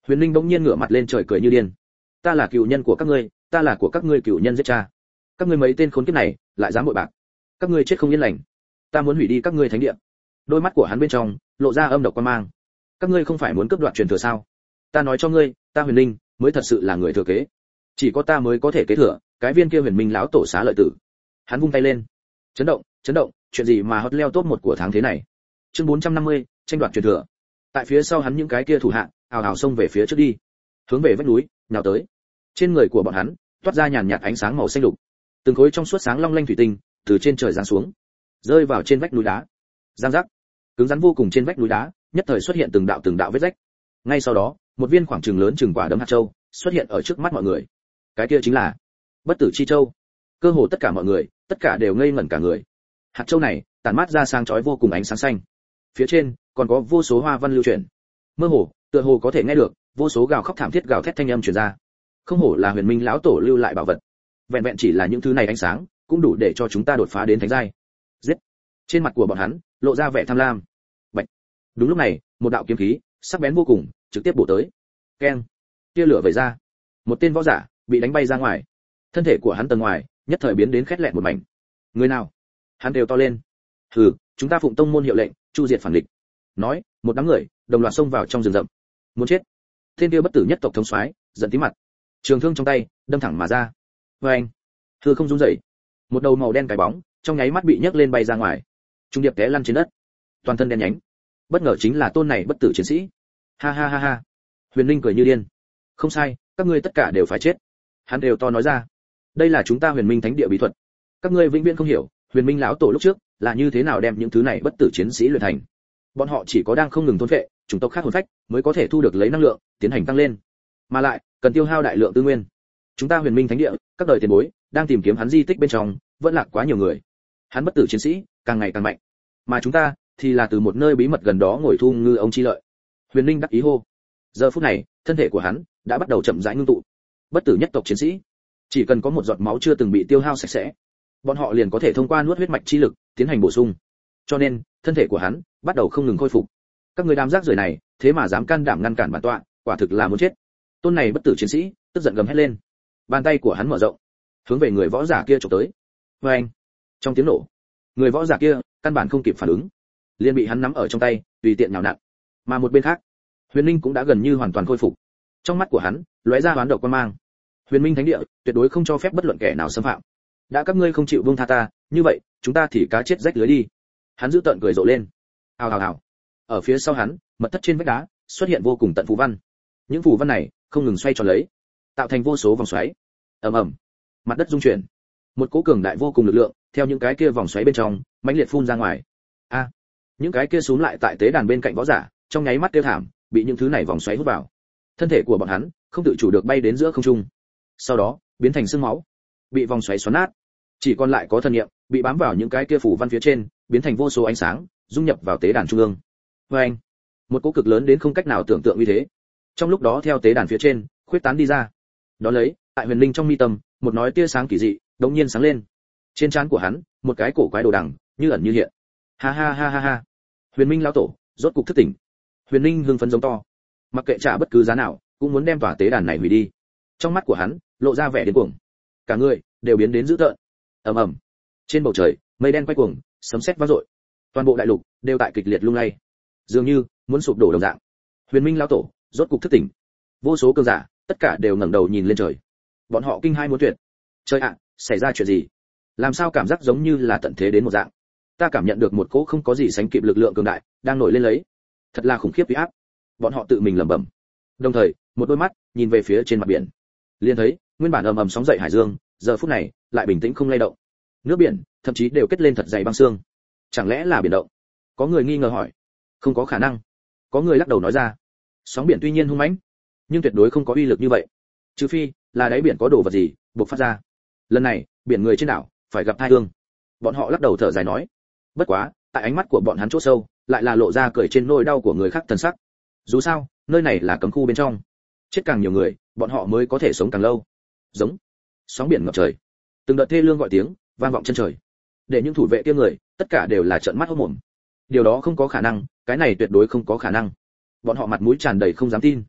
Huyền Linh bỗng nhiên ngửa mặt lên trời cười như điên. Ta là cựu nhân của các ngươi, ta là của các ngươi cựu nhân giết cha. Các ngươi mấy tên khốn kiếp này, lại dám bội bạc. Các ngươi chết không yên lành. Ta muốn hủy đi các ngươi thánh địa. Đôi mắt của hắn bên trong lộ ra âm độc quan mang. Các ngươi không phải muốn cướp đoạt truyền thừa sao? Ta nói cho ngươi, ta Huyền Linh mới thật sự là người thừa kế. Chỉ có ta mới có thể kế thừa cái viên kia Huyền Minh lão tổ xá lợi tử. Hắn vung tay lên. Chấn động, chuyện gì mà hot leo top 1 của tháng thế này? Chương 450, tranh đoạt truyền thừa. Tại phía sau hắn những cái kia thủ hạ, ào ào xông về phía trước đi, hướng về vách núi, nhào tới. Trên người của bọn hắn toát ra nhàn nhạt ánh sáng màu xanh lục, từng khối trong suốt sáng long lanh thủy tinh từ trên trời giáng xuống, rơi vào trên vách núi đá. Giang giác, cứng rắn vô cùng trên vách núi đá, nhất thời xuất hiện từng đạo vết rách. Ngay sau đó, một viên khoảng chừng lớn chừng quả đấm hạt châu xuất hiện ở trước mắt mọi người. Cái kia chính là bất tử chi châu. Cơ hồ tất cả mọi người, tất cả đều ngây ngẩn cả người. Hạt châu này tản mát ra sáng chói vô cùng ánh sáng xanh, phía trên còn có vô số hoa văn lưu chuyển, mơ hồ tựa hồ có thể nghe được vô số gào khóc thảm thiết gào thét thanh âm truyền ra. Không hổ là Huyền Minh lão tổ lưu lại bảo vật, vẹn vẹn chỉ là những thứ này ánh sáng cũng đủ để cho chúng ta đột phá đến thánh giai. Giết! Trên mặt của bọn hắn lộ ra vẻ tham lam. Bạch! Đúng lúc này, một đạo kiếm khí sắc bén vô cùng trực tiếp bổ tới. Keng! Tia lửa vẩy ra, một tên võ giả bị đánh bay ra ngoài, thân thể của hắn tầng ngoài nhất thời biến đến khét lẹt một mảnh. Người nào? Hắn đều to lên. Hừ, chúng ta phụng tông môn hiệu lệnh, chu diệt phản địch. Nói, một đám người đồng loạt xông vào trong rừng rậm. Muốn chết! Tên kia bất tử nhất tộc thống soái giận tím mặt, trường thương trong tay đâm thẳng mà ra. Oeng! Hư không rung rẩy, một đầu màu đen cái bóng trong nháy mắt bị nhấc lên bay ra ngoài, trung điệp té lăn trên đất, toàn thân đen nhánh. Bất ngờ chính là tôn này bất tử chiến sĩ. Ha ha ha ha! Huyền Linh cười như điên. Không sai, các ngươi tất cả đều phải chết. Hắn đều to nói ra. Đây là chúng ta Huyền Minh thánh địa bí thuật. Các ngươi vĩnh viễn không hiểu, Huyền Minh lão tổ lúc trước là như thế nào đem những thứ này bất tử chiến sĩ luyện thành. Bọn họ chỉ có đang không ngừng thôn phệ chủng tộc khác hồn phách mới có thể thu được lấy năng lượng, tiến hành tăng lên. Mà lại, cần tiêu hao đại lượng tư nguyên. Chúng ta Huyền Minh thánh địa, các đời tiền bối đang tìm kiếm hắn di tích bên trong, vẫn lạc quá nhiều người. Hắn bất tử chiến sĩ càng ngày càng mạnh, mà chúng ta thì là từ một nơi bí mật gần đó ngồi thu ngư ông chi lợi. Huyền Linh đắc ý hô. Giờ phút này, thân thể của hắn đã bắt đầu chậm rãi ngưng tụ. Bất tử nhất tộc chiến sĩ, chỉ cần có một giọt máu chưa từng bị tiêu hao sạch sẽ, bọn họ liền có thể thông qua nuốt huyết mạch chi lực tiến hành bổ sung. Cho nên, thân thể của hắn bắt đầu không ngừng khôi phục. Các người đám rác rưởi này, thế mà dám can đảm ngăn cản bản tọa, quả thực là muốn chết. Tôn này bất tử chiến sĩ tức giận gầm hét lên, bàn tay của hắn mở rộng, hướng về người võ giả kia chụp tới. Oeng! Trong tiếng nổ, người võ giả kia căn bản không kịp phản ứng, liền bị hắn nắm ở trong tay, tùy tiện nhào nặn. Mà một bên khác, Huyền Linh cũng đã gần như hoàn toàn khôi phục. Trong mắt của hắn lóe ra oán độc quan mang. Huyền Minh thánh địa tuyệt đối không cho phép bất luận kẻ nào xâm phạm. Đã các ngươi không chịu buông tha ta, như vậy, chúng ta thì cá chết rách lưới đi. Hắn giữ tợn cười rộ lên. Hào hào hào. Ở phía sau hắn, mật thất trên vách đá xuất hiện vô cùng tận phù văn. Những phù văn này không ngừng xoay tròn lấy, tạo thành vô số vòng xoáy. Ầm ầm. Mặt đất rung chuyển. Một cỗ cường đại vô cùng lực lượng theo những cái kia vòng xoáy bên trong mãnh liệt phun ra ngoài. A! Những cái kia xúm lại tại tế đàn bên cạnh võ giả, trong nháy mắt tiêu thảm, bị những thứ này vòng xoáy hút vào. Thân thể của bọn hắn không tự chủ được bay đến giữa không trung, sau đó biến thành xương máu, bị vòng xoáy xoắn nát, chỉ còn lại có thân niệm bị bám vào những cái kia phủ văn phía trên, biến thành vô số ánh sáng dung nhập vào tế đàn trung ương. Anh, một cỗ cực lớn đến không cách nào tưởng tượng như thế, trong lúc đó theo tế đàn phía trên khuyết tán đi ra. Đó lấy tại Huyền Linh trong mi tâm, một nói tia sáng kỳ dị đống nhiên sáng lên. Trên trán của hắn, một cái cổ quái đồ đằng như ẩn như hiện. Ha ha ha ha ha! Huyền Minh lão tổ rốt cục thức tỉnh. Huyền Linh hưng phấn giống to, mặc kệ trả bất cứ giá nào cũng muốn đem tòa tế đàn này hủy đi. Trong mắt của hắn lộ ra vẻ điên cuồng, cả người đều biến đến dữ tợn. Ầm ầm. Trên bầu trời mây đen quay cuồng, sấm sét vang dội, toàn bộ đại lục đều tại kịch liệt lung lay, dường như muốn sụp đổ đồng dạng. Huyền Minh lão tổ rốt cục thức tỉnh. Vô số cường giả tất cả đều ngẩng đầu nhìn lên trời, bọn họ kinh hai muốn tuyệt. Trời ạ, xảy ra chuyện gì? Làm sao cảm giác giống như là tận thế đến một dạng? Ta cảm nhận được một cỗ không có gì sánh kịp lực lượng cường đại đang nổi lên lấy, thật là khủng khiếp uy áp. Bọn họ tự mình lẩm bẩm, đồng thời một đôi mắt nhìn về phía trên mặt biển, liền thấy nguyên bản ầm ầm sóng dậy hải dương giờ phút này lại bình tĩnh không lay động, nước biển thậm chí đều kết lên thật dày băng xương. Chẳng lẽ là biển động? Có người nghi ngờ hỏi. Không có khả năng. Có người lắc đầu nói ra. Sóng biển tuy nhiên hung mãnh, nhưng tuyệt đối không có uy lực như vậy, trừ phi là đáy biển có đồ vật gì bộc phát ra. Lần này biển người trên đảo phải gặp tai ương. Bọn họ lắc đầu thở dài nói. Bất quá tại ánh mắt của bọn hắn chỗ sâu lại là lộ ra cười trên nỗi đau của người khác thần sắc. Dù sao nơi này là cấm khu bên trong, chết càng nhiều người bọn họ mới có thể sống càng lâu. Giống. Sóng biển ngập trời, từng đợt thê lương gọi tiếng vang vọng chân trời, để những thủ vệ kia người tất cả đều là trợn mắt hốt mồm. Điều đó không có khả năng, cái này tuyệt đối không có khả năng. Bọn họ mặt mũi tràn đầy không dám tin.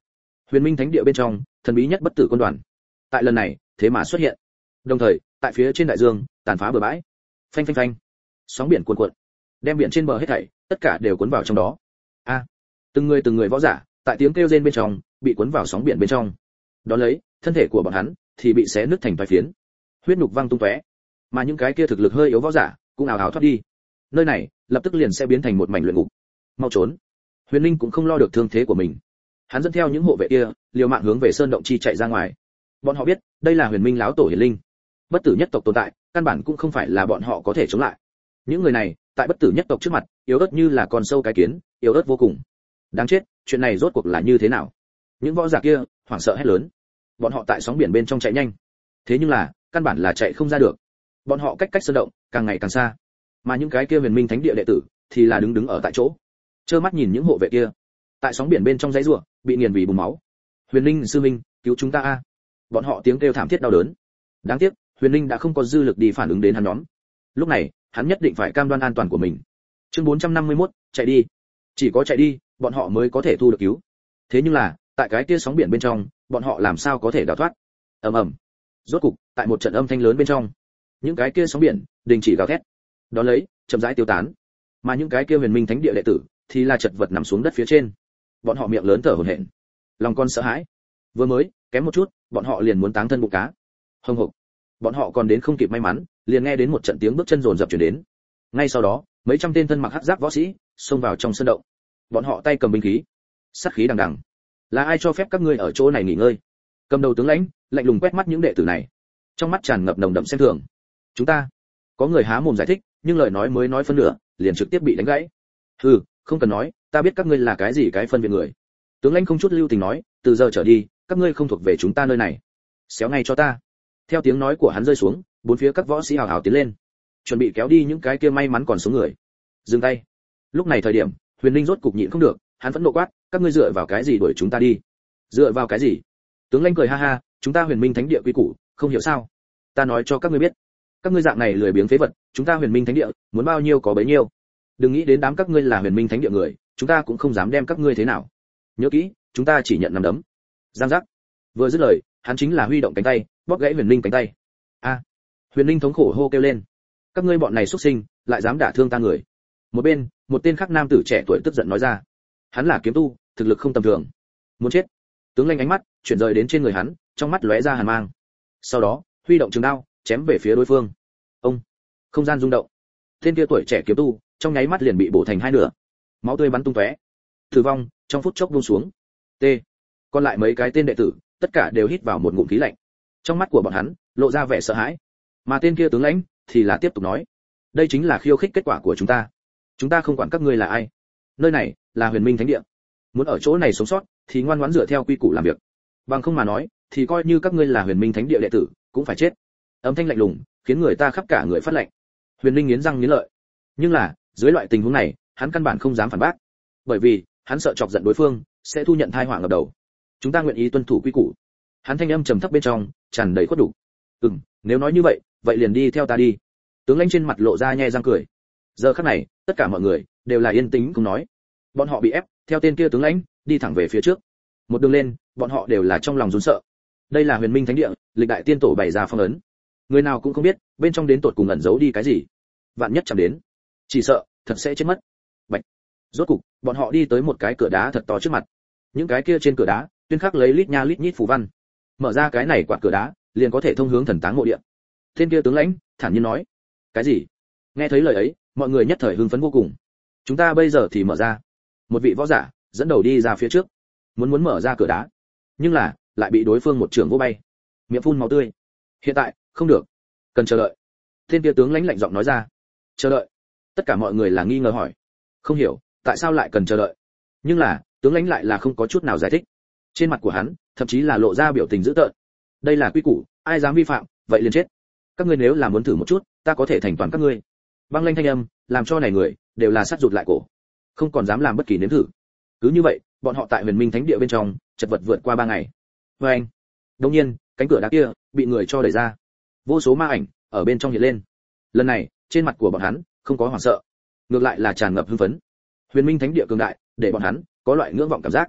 Huyền Minh Thánh Địa bên trong, thần bí nhất bất tử quân đoàn. Tại lần này, thế mà xuất hiện. Đồng thời, tại phía trên đại dương, tàn phá bờ bãi. Phanh phanh phanh. Sóng biển cuồn cuộn, đem biển trên bờ hết thảy, tất cả đều cuốn vào trong đó. A, từng người võ giả, tại tiếng kêu rên bên trong, bị cuốn vào sóng biển bên trong. Đó lấy, thân thể của bọn hắn thì bị xé nứt thành vài phiến, huyết nhục văng tung tóe. Mà những cái kia thực lực hơi yếu võ giả, cũng ào ào thoát đi. Nơi này, lập tức liền sẽ biến thành một mảnh luyện ngục. Mau trốn. Huyền Linh cũng không lo được thương thế của mình. Hắn dẫn theo những hộ vệ kia, liều mạng hướng về sơn động chi chạy ra ngoài. Bọn họ biết, đây là Huyền Minh lão tổ hiển linh, bất tử nhất tộc tồn tại, căn bản cũng không phải là bọn họ có thể chống lại. Những người này, tại bất tử nhất tộc trước mặt, yếu ớt như là con sâu cái kiến, yếu ớt vô cùng. Đáng chết, chuyện này rốt cuộc là như thế nào? Những võ giả kia, hoảng sợ hét lớn. Bọn họ tại sóng biển bên trong chạy nhanh, thế nhưng là, căn bản là chạy không ra được. Bọn họ cách sơn động càng ngày càng xa, mà những cái kia Huyền Minh Thánh Địa đệ tử thì là đứng ở tại chỗ, trơ mắt nhìn những hộ vệ kia tại sóng biển bên trong dãy rủa, bị nghiền vì bùn máu. Huyền Linh sư minh, cứu chúng ta a! Bọn họ tiếng kêu thảm thiết đau đớn. Đáng tiếc, Huyền Linh đã không có dư lực đi phản ứng đến hắn nhóm. Lúc này, hắn nhất định phải cam đoan an toàn của mình. Chương 451, chạy đi. Chỉ có chạy đi, bọn họ mới có thể thu được cứu. Thế nhưng là, tại cái kia sóng biển bên trong, bọn họ làm sao có thể đào thoát? Ầm ầm. Rốt cục, tại một trận âm thanh lớn bên trong, những cái kia sóng biển đình chỉ gào thét. Đó lấy, chậm rãi tiêu tán. Mà những cái kia Huyền Minh Thánh Địa đệ tử thì là chật vật nằm xuống đất phía trên. Bọn họ miệng lớn thở hổn hển, lòng con sợ hãi. Vừa mới, kém một chút, bọn họ liền muốn táng thân bụng cá. Hông hộc. Bọn họ còn đến không kịp may mắn, liền nghe đến một trận tiếng bước chân rồn rập truyền đến. Ngay sau đó, mấy trăm tên thân mặc hắc giáp võ sĩ xông vào trong sân động. Bọn họ tay cầm binh khí, sát khí đằng đằng. Là ai cho phép các ngươi ở chỗ này nghỉ ngơi? Cầm đầu tướng lãnh lạnh lùng quét mắt những đệ tử này, trong mắt tràn ngập nồng đậm xem thường. Chúng ta, có người há mồm giải thích, nhưng lời nói mới nói phân nửa, liền trực tiếp bị đánh gãy. Hừ, không cần nói, ta biết các ngươi là cái gì cái phân biệt người. Tướng lãnh không chút lưu tình nói, từ giờ trở đi, các ngươi không thuộc về chúng ta nơi này. Xéo ngay cho ta. Theo tiếng nói của hắn rơi xuống, bốn phía các võ sĩ hào hào tiến lên, chuẩn bị kéo đi những cái kia may mắn còn sống người. Dừng tay. Lúc này thời điểm, Huyền Linh rốt cục nhịn không được, hắn vẫn nộ quát, các ngươi dựa vào cái gì đuổi chúng ta đi? Dựa vào cái gì? Tướng lãnh cười ha ha, chúng ta Huyền Minh Thánh Địa quy củ, không hiểu sao? Ta nói cho các ngươi biết, các ngươi dạng này lười biếng phế vật, chúng ta Huyền Minh Thánh Địa, muốn bao nhiêu có bấy nhiêu. Đừng nghĩ đến đám các ngươi là Huyền Minh Thánh Địa người, chúng ta cũng không dám đem các ngươi thế nào. Nhớ kỹ, chúng ta chỉ nhận nắm đấm. Giang giác. Vừa dứt lời, hắn chính là huy động cánh tay, bóp gãy Huyền Linh cánh tay. A! Huyền Linh thống khổ hô kêu lên. Các ngươi bọn này xuất sinh, lại dám đả thương ta người. Một bên, một tên khác nam tử trẻ tuổi tức giận nói ra. Hắn là kiếm tu, thực lực không tầm thường. Muốn chết. Tướng lãnh ánh mắt chuyển rời đến trên người hắn, trong mắt lóe ra hàn mang. Sau đó, huy động trường đao, chém về phía đối phương. Ông! Không gian rung động. Tên kia tuổi trẻ kiếm tu, trong nháy mắt liền bị bổ thành hai nửa. Máu tươi bắn tung tóe. Tử vong, trong phút chốc buông xuống. T. Còn lại mấy cái tên đệ tử, tất cả đều hít vào một ngụm khí lạnh. Trong mắt của bọn hắn lộ ra vẻ sợ hãi. Mà tên kia tướng lãnh thì là tiếp tục nói, đây chính là khiêu khích kết quả của chúng ta. Chúng ta không quản các ngươi là ai. Nơi này là Huyền Minh Thánh Địa. Muốn ở chỗ này sống sót thì ngoan ngoãn dựa theo quy củ làm việc. Bằng không mà nói, thì coi như các ngươi là Huyền Minh Thánh Địa đệ tử, cũng phải chết. Âm thanh lạnh lùng, khiến người ta khắp cả người phát lạnh. Huyền Linh nghiến răng nghiến lợi. Nhưng là, dưới loại tình huống này, hắn căn bản không dám phản bác. Bởi vì, hắn sợ chọc giận đối phương, sẽ thu nhận tai họa ngập đầu. Chúng ta nguyện ý tuân thủ quy củ. Hắn thanh âm trầm thấp bên trong, tràn đầy khuất đủ. Nếu nói như vậy, vậy liền đi theo ta đi. Tướng lãnh trên mặt lộ ra nhe răng cười. Giờ khắc này, tất cả mọi người đều là yên tĩnh không nói. Bọn họ bị ép, theo tên kia tướng lãnh, đi thẳng về phía trước. Một đường lên, bọn họ đều là trong lòng run sợ. Đây là Huyền Minh Thánh Địa, lịch đại tiên tổ bày ra phong ấn. Người nào cũng không biết, bên trong đến tột cùng ẩn giấu đi cái gì. Vạn nhất chạm đến, chỉ sợ thật sẽ chết mất. Bạch. Rốt cục, bọn họ đi tới một cái cửa đá thật to trước mặt. Những cái kia trên cửa đá, tuyên khắc lấy lít nha lít nhít phù văn. Mở ra cái này quạt cửa đá, liền có thể thông hướng thần táng mộ địa. Tên kia tướng lãnh thản nhiên nói, cái gì? Nghe thấy lời ấy, mọi người nhất thời hưng phấn vô cùng. Chúng ta bây giờ thì mở ra. Một vị võ giả dẫn đầu đi ra phía trước, muốn mở ra cửa đá, nhưng là lại bị đối phương một trường vỗ bay, miệng phun máu tươi. Hiện tại không được, cần chờ đợi. Tên kia tướng lãnh lạnh giọng nói ra. Chờ đợi? Tất cả mọi người là nghi ngờ hỏi, không hiểu tại sao lại cần chờ đợi. Nhưng là tướng lãnh lại là không có chút nào giải thích. Trên mặt của hắn thậm chí là lộ ra biểu tình dữ tợn. Đây là quy củ, ai dám vi phạm, vậy liền chết. Các ngươi nếu là muốn thử một chút, ta có thể thành toàn các ngươi. Băng lanh thanh âm, làm cho này người đều là sát rụt lại cổ, không còn dám làm bất kỳ nếm thử. Cứ như vậy, bọn họ tại Huyền Minh Thánh Địa bên trong, chật vật vượt qua 3 ngày. Và anh, đột nhiên, cánh cửa đá kia bị người cho đẩy ra. Vô số ma ảnh ở bên trong hiện lên. Lần này, trên mặt của bọn hắn không có hoảng sợ, ngược lại là tràn ngập hưng phấn. Huyền Minh Thánh Địa cường đại, để bọn hắn có loại ngưỡng vọng cảm giác.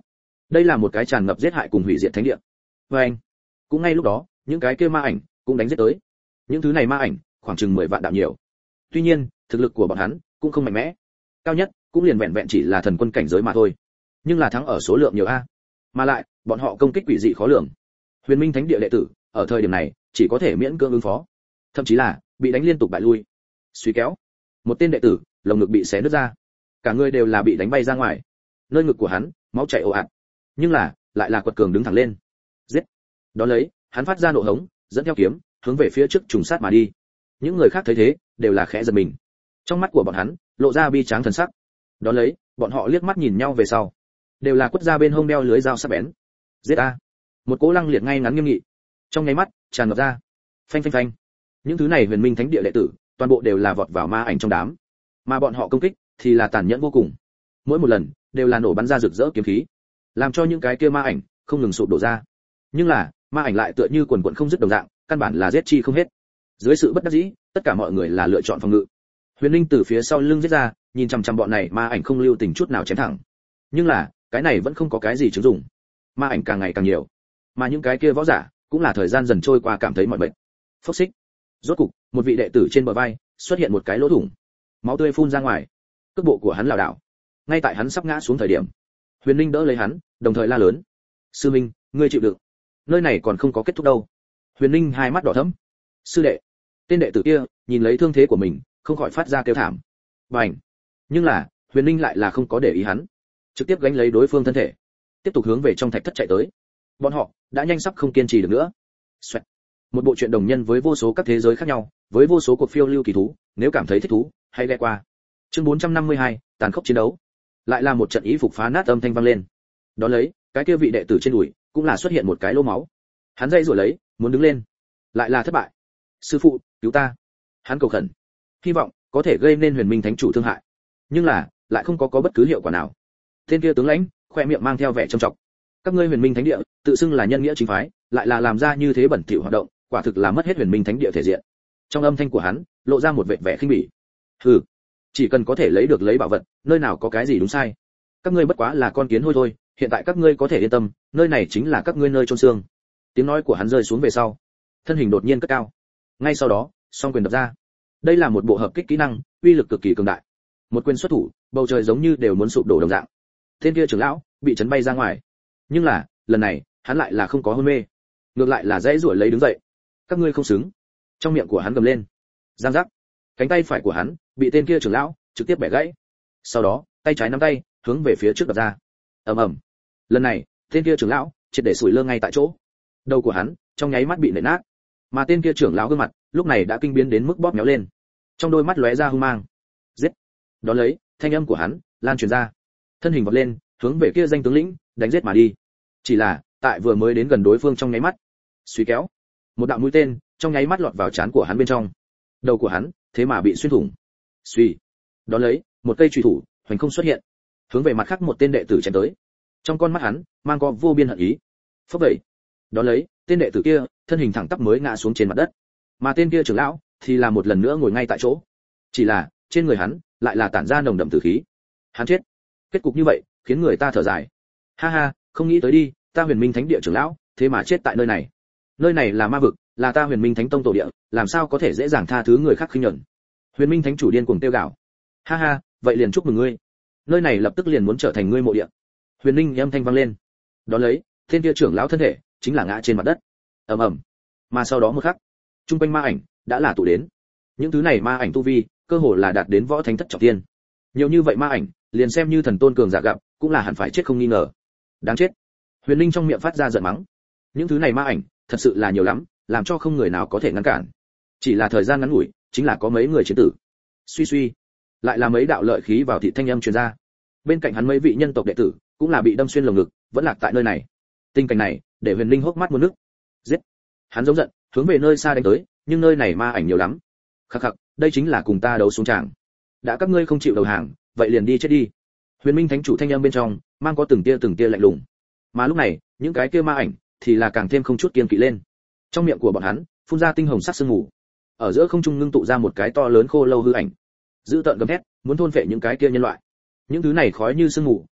Đây là một cái tràn ngập giết hại cùng hủy diệt thánh địa. Và anh, cũng ngay lúc đó, những cái kia ma ảnh cũng đánh giết tới. Những thứ này ma ảnh, khoảng chừng 10 vạn đạo nhiều. Tuy nhiên, thực lực của bọn hắn cũng không mạnh mẽ. Cao nhất cũng liền vẹn vẹn chỉ là thần quân cảnh giới mà thôi. Nhưng là thắng ở số lượng nhiều a. Mà lại, bọn họ công kích quỷ dị khó lường. Huyền Minh Thánh địa đệ tử, ở thời điểm này, chỉ có thể miễn cưỡng ứng phó. Thậm chí là bị đánh liên tục bại lui. Suy kéo, một tên đệ tử, lồng ngực bị xé nứt ra. Cả người đều là bị đánh bay ra ngoài. Nơi ngực của hắn, máu chảy ồ ạt. Nhưng là, lại là quật cường đứng thẳng lên. Giết. Đó lấy, hắn phát ra nộ hống, dẫn theo kiếm, hướng về phía trước trùng sát mà đi. Những người khác thấy thế, đều là khẽ giật mình. Trong mắt của bọn hắn, lộ ra bi tráng thần sắc. Đó lấy, bọn họ liếc mắt nhìn nhau về sau, đều là quất ra bên hông đeo lưới dao sắc bén. Giết a! Một cỗ lăng liệt ngay ngắn nghiêm nghị, trong nháy mắt tràn ngập ra. Phanh phanh phanh. Những thứ này Huyền Minh Thánh địa đệ tử, toàn bộ đều là vọt vào ma ảnh trong đám, mà bọn họ công kích thì là tàn nhẫn vô cùng. Mỗi một lần đều là nổ bắn ra rực rỡ kiếm khí, làm cho những cái kia ma ảnh không ngừng sụp đổ ra. Nhưng là, ma ảnh lại tựa như quần quần không dứt đồng dạng, căn bản là giết chi không hết. Dưới sự bất đắc dĩ, tất cả mọi người là lựa chọn phòng ngự. Huyền Linh từ phía sau lưng giết ra, nhìn chằm chằm bọn này ma ảnh không lưu tình chút nào chém thẳng. Nhưng là, cái này vẫn không có cái gì chứng dụng. Ma ảnh càng ngày càng nhiều, mà những cái kia võ giả cũng là thời gian dần trôi qua cảm thấy mỏi mệt. Phốc xích. Rốt cục, một vị đệ tử trên bờ vai xuất hiện một cái lỗ thủng, máu tươi phun ra ngoài. Cước bộ của hắn lảo đảo. Ngay tại hắn sắp ngã xuống thời điểm, Huyền Linh đỡ lấy hắn, đồng thời la lớn: "Sư Minh, ngươi chịu đựng. Nơi này còn không có kết thúc đâu." Huyền Linh hai mắt đỏ thẫm. "Sư đệ." Tên đệ tử kia nhìn lấy thương thế của mình, không khỏi phát ra kêu thảm. Bành. Nhưng là, Huyền Linh lại là không có để ý hắn, trực tiếp gánh lấy đối phương thân thể, tiếp tục hướng về trong thạch thất chạy tới. Bọn họ đã nhanh sắp không kiên trì được nữa. Xoẹt. Một bộ truyện đồng nhân với vô số các thế giới khác nhau, với vô số cuộc phiêu lưu kỳ thú, nếu cảm thấy thích thú, hãy ghé qua. Chương 452, tàn khốc chiến đấu. Lại là một trận ý phục phá nát âm thanh vang lên. Đó lấy, cái kia vị đệ tử trên đùi cũng là xuất hiện một cái lỗ máu. Hắn dây rồi lấy, muốn đứng lên, lại là thất bại. "Sư phụ, cứu ta!" Hắn cầu khẩn, hy vọng có thể gây nên Huyền Minh Thánh chủ thương hại. Nhưng là, lại không có bất cứ hiệu quả nào. Tên kia tướng lãnh, khoe miệng mang theo vẻ trầm trọng. "Các ngươi Huyền Minh Thánh địa, tự xưng là nhân nghĩa chính phái, lại là làm ra như thế bẩn thỉu hoạt động, quả thực là mất hết Huyền Minh Thánh địa thể diện." Trong âm thanh của hắn, lộ ra một vẻ vẻ khinh bỉ. "Hừ, chỉ cần có thể lấy bảo vật, nơi nào có cái gì đúng sai. Các ngươi bất quá là con kiến hôi thôi, hiện tại các ngươi có thể yên tâm, nơi này chính là các ngươi nơi chôn xương." Tiếng nói của hắn rơi xuống về sau, thân hình đột nhiên cất cao. Ngay sau đó, song quyền đập ra. Đây là một bộ hợp kích kỹ năng, uy lực cực kỳ cường đại. Một quyền xuất thủ, bầu trời giống như đều muốn sụp đổ đồng dạng. Tên kia trưởng lão bị chấn bay ra ngoài. Nhưng là, lần này, hắn lại là không có hôn mê, ngược lại là dãy giụa lấy đứng dậy. "Các ngươi không xứng." Trong miệng của hắn gầm lên. Giang giác. Cánh tay phải của hắn bị tên kia trưởng lão trực tiếp bẻ gãy. Sau đó, tay trái nắm tay, hướng về phía trước đập ra. Ầm ầm. Lần này, tên kia trưởng lão triệt để sủi lơ ngay tại chỗ. Đầu của hắn trong nháy mắt bị nện nát, mà tên kia trưởng lão gương mặt lúc này đã kinh biến đến mức bóp méo lên, trong đôi mắt lóe ra hung mang. Giết. Đó lấy, thanh âm của hắn lan truyền ra, thân hình vọt lên, hướng về kia danh tướng lĩnh đánh giết mà đi. Chỉ là, tại vừa mới đến gần đối phương trong nháy mắt, suy kéo, một đạo mũi tên trong nháy mắt lọt vào trán của hắn bên trong. Đầu của hắn thế mà bị xuyên thủng. Suy. Đó lấy, một cây chùy thủ hoành không xuất hiện, hướng về mặt khác một tên đệ tử chém tới. Trong con mắt hắn mang có vô biên hận ý. Phốc vậy. Đó lấy, tên đệ tử kia thân hình thẳng tắp mới ngã xuống trên mặt đất, mà tên kia trưởng lão thì là một lần nữa ngồi ngay tại chỗ. Chỉ là trên người hắn lại là tản ra nồng đậm tử khí. Hắn chết. Kết cục như vậy khiến người ta thở dài. Ha ha, không nghĩ tới đi, ta Huyền Minh Thánh địa trưởng lão thế mà chết tại nơi này. Nơi này là ma vực, là ta Huyền Minh Thánh tông tổ địa, làm sao có thể dễ dàng tha thứ người khác khinh nhẫn. Huyền Minh Thánh chủ điên cuồng tiêu gạo. Ha ha, vậy liền chúc mừng ngươi, nơi này lập tức liền muốn trở thành ngươi mộ địa. Huyền Linh âm thanh vang lên. Đó lấy, tên kia trưởng lão thân thể chính là ngã trên mặt đất. Ầm ầm. Mà sau đó một khắc, trung quanh ma ảnh đã là tụ đến. Những thứ này ma ảnh tu vi, cơ hồ là đạt đến võ thánh thất trọng thiên. Nhiều như vậy ma ảnh, liền xem như thần tôn cường giả gặp, cũng là hẳn phải chết không nghi ngờ. Đáng chết. Huyền Linh trong miệng phát ra giận mắng. Những thứ này ma ảnh, thật sự là nhiều lắm, làm cho không người nào có thể ngăn cản. Chỉ là thời gian ngắn ngủi, chính là có mấy người chiến tử. Suy suy, lại là mấy đạo lợi khí vào thị thanh âm truyền ra. Bên cạnh hắn mấy vị nhân tộc đệ tử, cũng là bị đâm xuyên lồng ngực, vẫn lạc tại nơi này. Tình cảnh này, để Huyền Linh hốc mắt muốn nước. Giết. Hắn giống giận, hướng về nơi xa đánh tới, nhưng nơi này ma ảnh nhiều lắm. Khắc khắc, đây chính là cùng ta đấu xuống tràng. Đã các ngươi không chịu đầu hàng, vậy liền đi chết đi. Huyền Minh Thánh chủ thanh âm bên trong, mang có từng tia lạnh lùng. Mà lúc này, những cái kia ma ảnh thì là càng thêm không chút kiêng kỵ lên. Trong miệng của bọn hắn, phun ra tinh hồng sắc sương mù. Ở giữa không trung ngưng tụ ra một cái to lớn khô lâu hư ảnh. Dữ tợn gầm thét, muốn thôn phệ những cái kia nhân loại. Những thứ này khói như sương mù,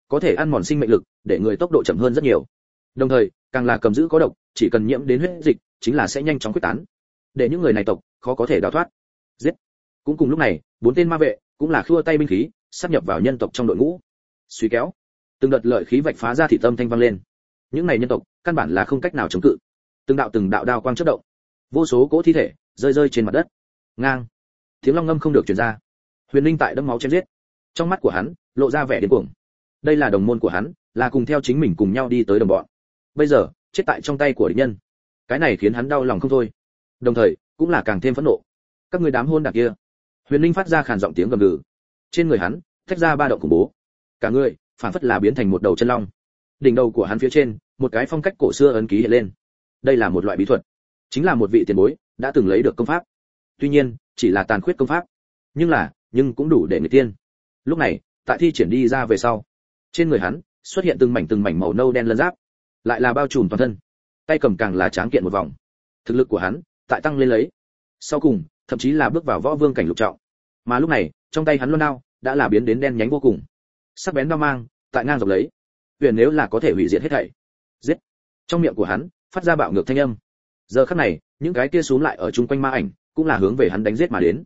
có thể ăn mòn sinh mệnh lực, để người tốc độ chậm hơn rất nhiều. Đồng thời, càng là cầm giữ có độc, chỉ cần nhiễm đến huyết dịch, chính là sẽ nhanh chóng quyết tán, để những người này tộc khó có thể đào thoát. Giết. Cũng cùng lúc này, 4 tên ma vệ cũng là khua tay binh khí, sáp nhập vào nhân tộc trong đội ngũ. Suy kéo, từng đợt lợi khí vạch phá ra thị tâm thanh vang lên. Những này nhân tộc, căn bản là không cách nào chống cự. Từng đạo đao quang chớp động, vô số cỗ thi thể rơi rơi trên mặt đất. Ngang, tiếng long ngâm không được truyền ra. Huyền Linh tại đẫm máu chém giết, trong mắt của hắn lộ ra vẻ điên cuồng. Đây là đồng môn của hắn, là cùng theo chính mình cùng nhau đi tới đồng bọn. Bây giờ, chết tại trong tay của địch nhân. Cái này khiến hắn đau lòng không thôi. Đồng thời, cũng là càng thêm phẫn nộ. Các ngươi đám hôn đản kia. Huyền Linh phát ra khàn giọng tiếng gầm gừ. Trên người hắn, tách ra ba động khủng bố. Cả người, phản phất là biến thành một đầu chân long. Đỉnh đầu của hắn phía trên, một cái phong cách cổ xưa ấn ký hiện lên. Đây là một loại bí thuật, chính là một vị tiền bối đã từng lấy được công pháp. Tuy nhiên, chỉ là tàn khuyết công pháp, nhưng cũng đủ để người tiên. Lúc này, tại thi triển đi ra về sau, trên người hắn xuất hiện từng mảnh màu nâu đen lân giáp, lại là bao trùm toàn thân, tay cầm càng là tráng kiện một vòng. Thực lực của hắn tại tăng lên lấy, sau cùng thậm chí là bước vào võ vương cảnh lục trọng. Mà lúc này, trong tay hắn luân đao đã là biến đến đen nhánh vô cùng, sắc bén đao mang tại ngang dọc lấy, huyền nếu là có thể hủy diệt hết thảy. Giết. Trong miệng của hắn phát ra bạo ngược thanh âm. Giờ khắc này, những cái kia xuống lại ở chung quanh ma ảnh cũng là hướng về hắn đánh giết mà đến.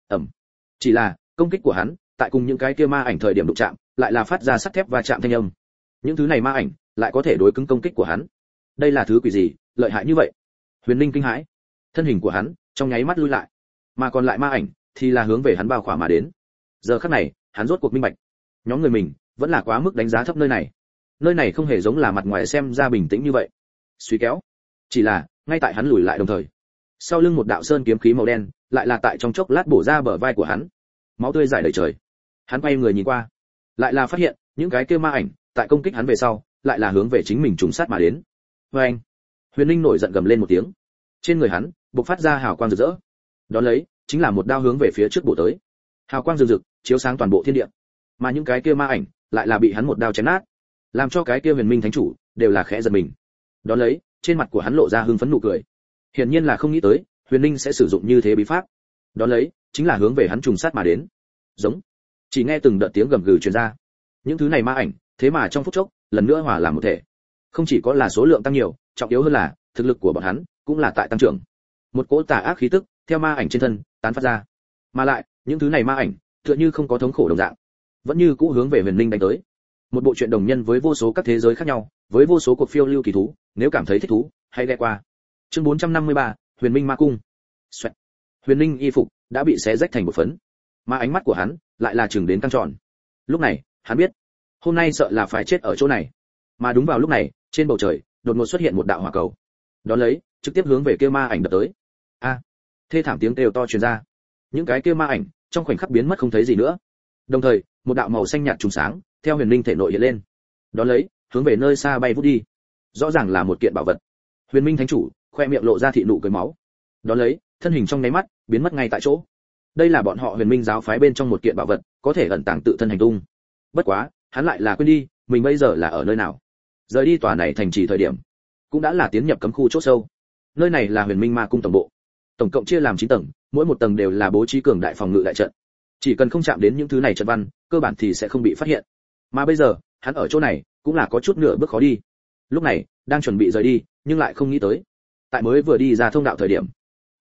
Chỉ là công kích của hắn tại cùng những cái kia ma ảnh thời điểm đụng chạm, lại là phát ra sắt thép va chạm thanh âm. Những thứ này ma ảnh lại có thể đối cứng công kích của hắn. Đây là thứ quỷ gì, lợi hại như vậy? Huyền Linh kinh hãi, thân hình của hắn trong nháy mắt lui lại, mà còn lại ma ảnh thì là hướng về hắn bao khỏa mà đến. Giờ khắc này, hắn rốt cuộc minh bạch, nhóm người mình vẫn là quá mức đánh giá thấp nơi này. Nơi này không hề giống là mặt ngoài xem ra bình tĩnh như vậy. Suy kéo, chỉ là ngay tại hắn lùi lại đồng thời, sau lưng một đạo sơn kiếm khí màu đen lại là tại trong chốc lát bổ ra bờ vai của hắn, máu tươi rải đầy trời. Hắn quay người nhìn qua, lại là phát hiện những cái kia ma ảnh tại công kích hắn về sau, lại là hướng về chính mình trùng sát mà đến. Với anh, Huyền Linh nổi giận gầm lên một tiếng, trên người hắn bộc phát ra hào quang rực rỡ. Đón lấy chính là một đao hướng về phía trước bổ tới, hào quang rực rực chiếu sáng toàn bộ thiên địa. Mà những cái kia ma ảnh lại là bị hắn một đao chém nát, làm cho cái kia Huyền Minh thánh chủ đều là khẽ giật mình. Đón lấy, trên mặt của hắn lộ ra hưng phấn nụ cười. Hiển nhiên là không nghĩ tới, Huyền Linh sẽ sử dụng như thế bí pháp. Đón lấy, chính là hướng về hắn trùng sát mà đến. Giống. Chỉ nghe từng đợt tiếng gầm gừ truyền ra. Những thứ này ma ảnh, thế mà trong phút chốc, lần nữa hòa làm một thể. Không chỉ có là số lượng tăng nhiều, trọng yếu hơn là thực lực của bọn hắn cũng là tại tăng trưởng. Một cỗ tà ác khí tức theo ma ảnh trên thân tán phát ra. Mà lại, những thứ này ma ảnh, tựa như không có thống khổ đồng dạng, vẫn như cũ hướng về Huyền Linh đánh tới. Một bộ truyện đồng nhân với vô số các thế giới khác nhau, với vô số cuộc phiêu lưu kỳ thú, nếu cảm thấy thích thú, hãy ghé qua. Chương 453, Huyền Minh Ma Cung. Xoẹt. Huyền Linh y phục đã bị xé rách thành một phấn, mà ánh mắt của hắn lại là chừng đến căng tròn. Lúc này, hắn biết, hôm nay sợ là phải chết ở chỗ này. Mà đúng vào lúc này, trên bầu trời đột ngột xuất hiện một đạo hỏa cầu. Đón lấy, trực tiếp hướng về kia ma ảnh đập tới. A! Thê thảm tiếng kêu to truyền ra. Những cái kia ma ảnh trong khoảnh khắc biến mất không thấy gì nữa. Đồng thời, một đạo màu xanh nhạt trùng sáng theo Huyền Linh thể nội hiện lên. Đón lấy, hướng về nơi xa bay vút đi. Rõ ràng là một kiện bảo vật. Huyền Minh thánh chủ khoe miệng lộ ra thị nụ cười máu. Đón lấy, thân hình trong nháy mắt biến mất ngay tại chỗ. Đây là bọn họ Huyền Minh giáo phái bên trong một kiện bảo vật, có thể ẩn tàng tự thân hành tung. Bất quá, hắn lại là quên đi, mình bây giờ là ở nơi nào. Rời đi tòa này thành trì thời điểm, cũng đã là tiến nhập cấm khu chỗ sâu. Nơi này là Huyền Minh Ma Cung tổng bộ. Tổng cộng chia làm 9 tầng, mỗi một tầng đều là bố trí cường đại phòng ngự đại trận. Chỉ cần không chạm đến những thứ này trận văn, cơ bản thì sẽ không bị phát hiện. Mà bây giờ, hắn ở chỗ này, cũng là có chút nửa bước khó đi. Lúc này, đang chuẩn bị rời đi, nhưng lại không nghĩ tới, tại mới vừa đi ra thông đạo thời điểm,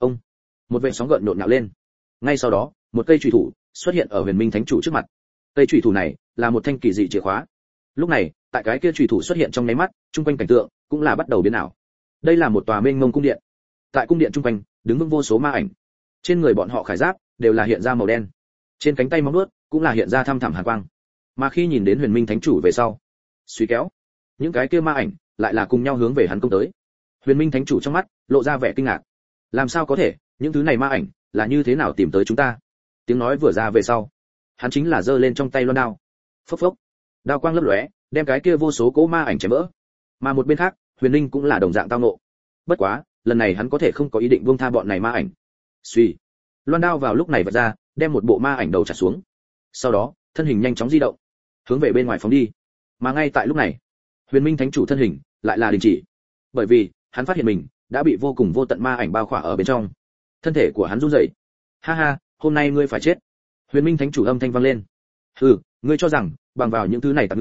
một vệt sóng gợn nhộn nhạo lên. Ngay sau đó, một cây chùy thủ xuất hiện ở Huyền Minh thánh chủ trước mặt. Cây chùy thủ này là một thanh kỳ dị chìa khóa. Lúc này, tại cái kia chùy thủ xuất hiện trong nháy mắt, trung quanh cảnh tượng cũng là bắt đầu biến ảo. Đây là một tòa mênh mông cung điện. Tại cung điện trung quanh, đứng vững vô số ma ảnh. Trên người bọn họ khải giáp đều là hiện ra màu đen. Trên cánh tay móng vuốt cũng là hiện ra thăm thẳm hàn quang. Mà khi nhìn đến Huyền Minh thánh chủ về sau, suy kéo, những cái kia ma ảnh lại là cùng nhau hướng về hắn công tới. Huyền Minh thánh chủ trong mắt lộ ra vẻ kinh ngạc. Làm sao có thể, những thứ này ma ảnh là như thế nào tìm tới chúng ta? Tiếng nói vừa ra về sau, hắn chính là giơ lên trong tay loan đao. Phốc phốc, đao quang lấp lóe, đem cái kia vô số cỗ ma ảnh chém vỡ. Mà một bên khác, Huyền Linh cũng là đồng dạng tao nộ. Bất quá, lần này hắn có thể không có ý định buông tha bọn này ma ảnh. Suy, loan đao vào lúc này vạch ra, đem một bộ ma ảnh đầu chặt xuống. Sau đó, thân hình nhanh chóng di động, hướng về bên ngoài phóng đi. Mà ngay tại lúc này, Huyền Minh thánh chủ thân hình lại là đình chỉ, bởi vì hắn phát hiện mình đã bị vô cùng vô tận ma ảnh bao khỏa ở bên trong. Thân thể của hắn run rẩy. Ha ha, hôm nay ngươi phải chết. Huyền Minh thánh chủ âm thanh vang lên. Hừ, ngươi cho rằng bằng vào những thứ này tạm ngư,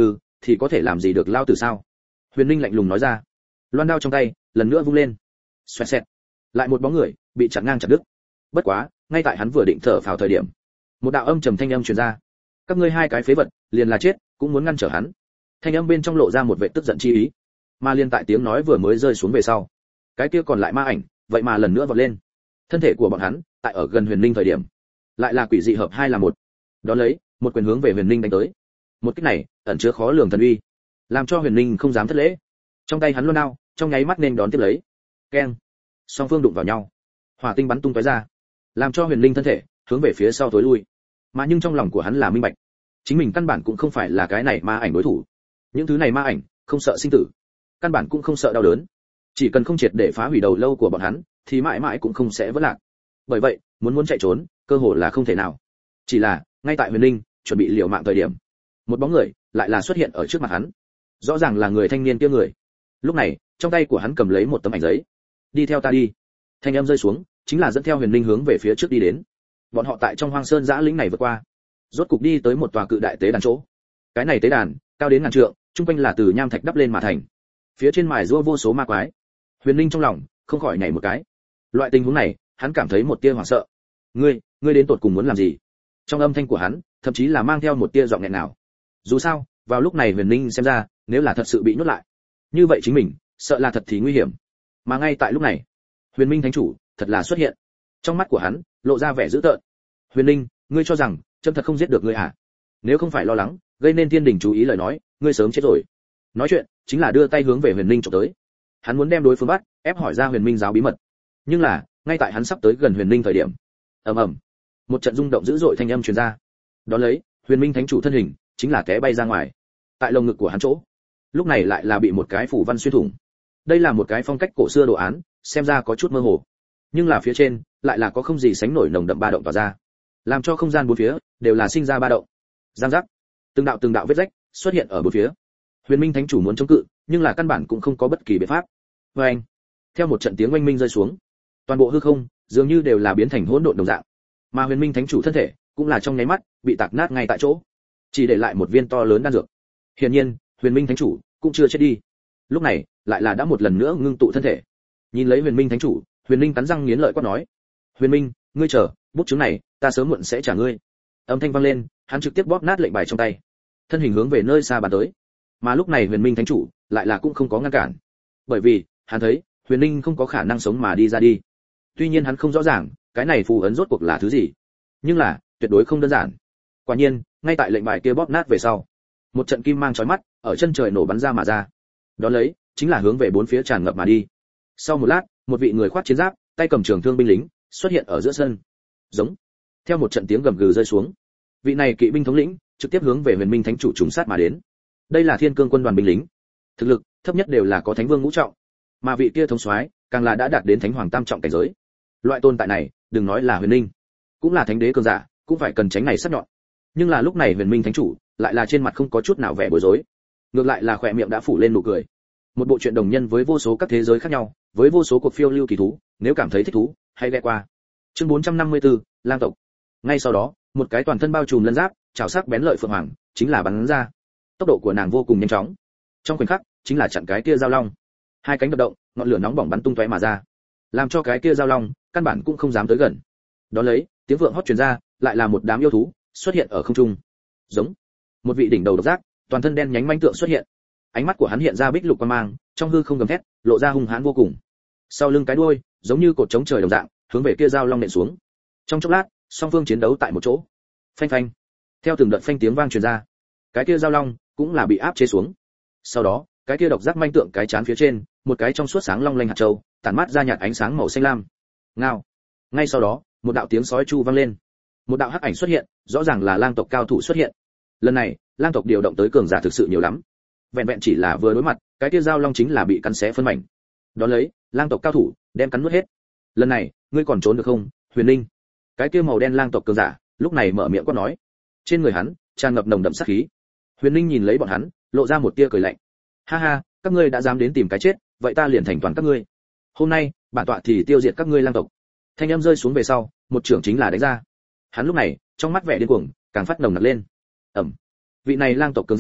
thì có thể làm gì được lao tử sao? Huyền Ninh lạnh lùng nói ra. Loan đao trong tay lần nữa vung lên, xoẹt xẹt, lại một bóng người bị chặn ngang chặt đứt. Bất quá ngay tại hắn vừa định thở phào thời điểm, một đạo âm trầm thanh âm truyền ra. Các ngươi hai cái phế vật, liền là chết cũng muốn ngăn trở hắn. Thanh âm bên trong lộ ra một vẻ tức giận chi ý. Mà liên tại tiếng nói vừa mới rơi xuống về sau, cái kia còn lại ma ảnh vậy mà lần nữa vọt lên. Thân thể của bọn hắn tại ở gần Huyền Ninh thời điểm, lại là quỷ dị hợp hai là một. Đó lấy một quyền hướng về Huyền Ninh đánh tới. Một kích này ẩn chứa khó lường thần uy, làm cho Huyền Ninh không dám thất lễ. Trong tay hắn loan đao trong nháy mắt nên đón tiếp lấy. Keng! Song phương đụng vào nhau, hỏa tinh bắn tung tóe ra, làm cho Huyền Ninh thân thể hướng về phía sau tối lui. Mà nhưng trong lòng của hắn là minh bạch, chính mình căn bản cũng không phải là cái này ma ảnh đối thủ. Những thứ này ma ảnh không sợ sinh tử, căn bản cũng không sợ đau đớn, chỉ cần không triệt để phá hủy đầu lâu của bọn hắn thì mãi mãi cũng không sẽ vỡ lạc. Bởi vậy muốn chạy trốn cơ hội là không thể nào. Chỉ là ngay tại Huyền Ninh chuẩn bị liều mạng thời điểm, một bóng người lại là xuất hiện ở trước mặt hắn. Rõ ràng là người thanh niên kia người. Lúc này trong tay của hắn cầm lấy một tấm ảnh giấy. Đi theo ta đi. Thanh âm rơi xuống chính là dẫn theo Huyền Ninh hướng về phía trước đi đến. Bọn họ tại trong hoang sơn dã lĩnh này vượt qua, rốt cục đi tới một tòa cự đại tế đàn chỗ. Cái này tế đàn cao đến ngàn trượng, trung quanh là từ nham thạch đắp lên mà thành. Phía trên mài giũa vô số ma quái. Huyền Ninh trong lòng không khỏi nhảy một cái. Loại tình huống này hắn cảm thấy một tia hoảng sợ. Ngươi đến tột cùng muốn làm gì? Trong âm thanh của hắn thậm chí là mang theo một tia giọng nghẹn nào. Dù sao vào lúc này Huyền Ninh xem ra nếu là thật sự bị nhốt lại, như vậy chính mình sợ là thật thì nguy hiểm. Mà ngay tại lúc này Huyền Minh thánh chủ thật là xuất hiện. Trong mắt của hắn lộ ra vẻ dữ tợn. Huyền Ninh, ngươi cho rằng trâm thật không giết được ngươi à? Nếu không phải lo lắng gây nên thiên đình chú ý lời nói, ngươi sớm chết rồi. Nói chuyện chính là đưa tay hướng về Huyền Ninh chụp tới. Hắn muốn đem đối phương bắt, ép hỏi ra Huyền Minh giáo bí mật. Nhưng là ngay tại hắn sắp tới gần Huyền Ninh thời điểm, ầm ầm, một trận rung động dữ dội thanh âm truyền ra. Đó lấy Huyền Minh thánh chủ thân hình chính là té bay ra ngoài. Tại lồng ngực của hắn chỗ, lúc này lại là bị một cái phủ văn xuyên thủng. Đây là một cái phong cách cổ xưa đồ án, xem ra có chút mơ hồ, nhưng là phía trên lại là có không gì sánh nổi nồng đậm ba động tỏa ra, làm cho không gian bốn phía đều là sinh ra ba động. Giang giác, từng đạo vết rách xuất hiện ở bốn phía. Huyền Minh thánh chủ muốn chống cự, nhưng là căn bản cũng không có bất kỳ biện pháp. Và anh, theo một trận tiếng oanh minh rơi xuống, toàn bộ hư không dường như đều là biến thành hỗn độn đồng dạng, mà Huyền Minh thánh chủ thân thể cũng là trong nháy mắt bị tạc nát ngay tại chỗ, chỉ để lại một viên to lớn đan dược. Hiển nhiên Huyền Minh thánh chủ cũng chưa chết đi, lúc này lại là đã một lần nữa ngưng tụ thân thể. Nhìn lấy Huyền Minh thánh chủ, Huyền Ninh cắn răng nghiến lợi quát nói: Huyền Minh, ngươi chờ, bút chứng này ta sớm muộn sẽ trả ngươi. Âm thanh vang lên, hắn trực tiếp bóp nát lệnh bài trong tay, thân hình hướng về nơi xa bàn tới. Mà lúc này Huyền Minh thánh chủ lại là cũng không có ngăn cản, bởi vì hắn thấy Huyền Ninh không có khả năng sống mà đi ra đi. Tuy nhiên hắn không rõ ràng cái này phù ấn rốt cuộc là thứ gì, nhưng là tuyệt đối không đơn giản. Quả nhiên ngay tại lệnh bài kia bóp nát về sau, một trận kim mang chói mắt ở chân trời nổ bắn ra mà ra. Đó lấy chính là hướng về bốn phía tràn ngập mà đi. Sau một lát, một vị người khoác chiến giáp, tay cầm trường thương binh lính xuất hiện ở giữa sân. Giống. Theo một trận tiếng gầm gừ rơi xuống, vị này kỵ binh thống lĩnh trực tiếp hướng về Huyền Minh thánh chủ trùng sát mà đến. Đây là Thiên Cương quân đoàn binh lính, thực lực thấp nhất đều là có thánh vương ngũ trọng, mà vị kia thống soái càng là đã đạt đến thánh hoàng tam trọng cảnh giới. Loại tồn tại này, đừng nói là Huyền Ninh, cũng là thánh đế cường giả, cũng phải cần tránh này sắc nhọn. Nhưng là lúc này Huyền Minh thánh chủ lại là trên mặt không có chút nào vẻ bối rối, ngược lại là khỏe miệng đã phủ lên nụ cười. Một bộ truyện đồng nhân với vô số các thế giới khác nhau, với vô số cuộc phiêu lưu kỳ thú, nếu cảm thấy thích thú, hãy ghé qua. Chương 454, lang tộc. Ngay sau đó, một cái toàn thân bao trùm lân giáp, chảo sắc bén lợi phượng hoàng, chính là bắn ra. Tốc độ của nàng vô cùng nhanh chóng. Trong khoảnh khắc, chính là chặn cái kia giao long. Hai cánh đập động, ngọn lửa nóng bỏng bắn tung tóe mà ra, làm cho cái kia giao long căn bản cũng không dám tới gần. Đó lấy, tiếng vượng hót truyền ra, lại là một đám yêu thú xuất hiện ở không trung. Giống. Một vị đỉnh đầu độc giác, toàn thân đen nhánh manh tượng xuất hiện. Ánh mắt của hắn hiện ra bích lục quang mang, trong hư không gầm thét, lộ ra hung hãn vô cùng. Sau lưng cái đuôi, giống như cột chống trời đồng dạng, hướng về kia giao long nện xuống. Trong chốc lát, song phương chiến đấu tại một chỗ. Phanh phanh. Theo từng đợt phanh tiếng vang truyền ra, cái kia giao long cũng là bị áp chế xuống. Sau đó, cái kia độc giác manh tượng cái chán phía trên, một cái trong suốt sáng long lanh hạt châu, tản mát ra nhạt ánh sáng màu xanh lam. Ngao. Ngay sau đó, một đạo tiếng sói chu vang lên. Một đạo hắc ảnh xuất hiện, rõ ràng là lang tộc cao thủ xuất hiện. Lần này, lang tộc điều động tới cường giả thực sự nhiều lắm. Vẹn vẹn chỉ là vừa đối mặt, cái kia giao long chính là bị cắn xé phân mảnh. Đó lấy, lang tộc cao thủ đem cắn nuốt hết. Lần này, ngươi còn trốn được không, Huyền Ninh? Cái kia màu đen lang tộc cường giả, lúc này mở miệng quát nói. Trên người hắn tràn ngập nồng đậm sát khí. Huyền Ninh nhìn lấy bọn hắn, lộ ra một tia cười lạnh. Ha ha, các ngươi đã dám đến tìm cái chết, vậy ta liền thành toàn các ngươi. Hôm nay, bản tọa thì tiêu diệt các ngươi lang tộc. Thanh âm rơi xuống về sau, một trưởng chính là đánh ra. Hắn lúc này, trong mắt vẻ điên cuồng càng phát nồng nặc lên. Ầm. Vị này lang tộc cường giả,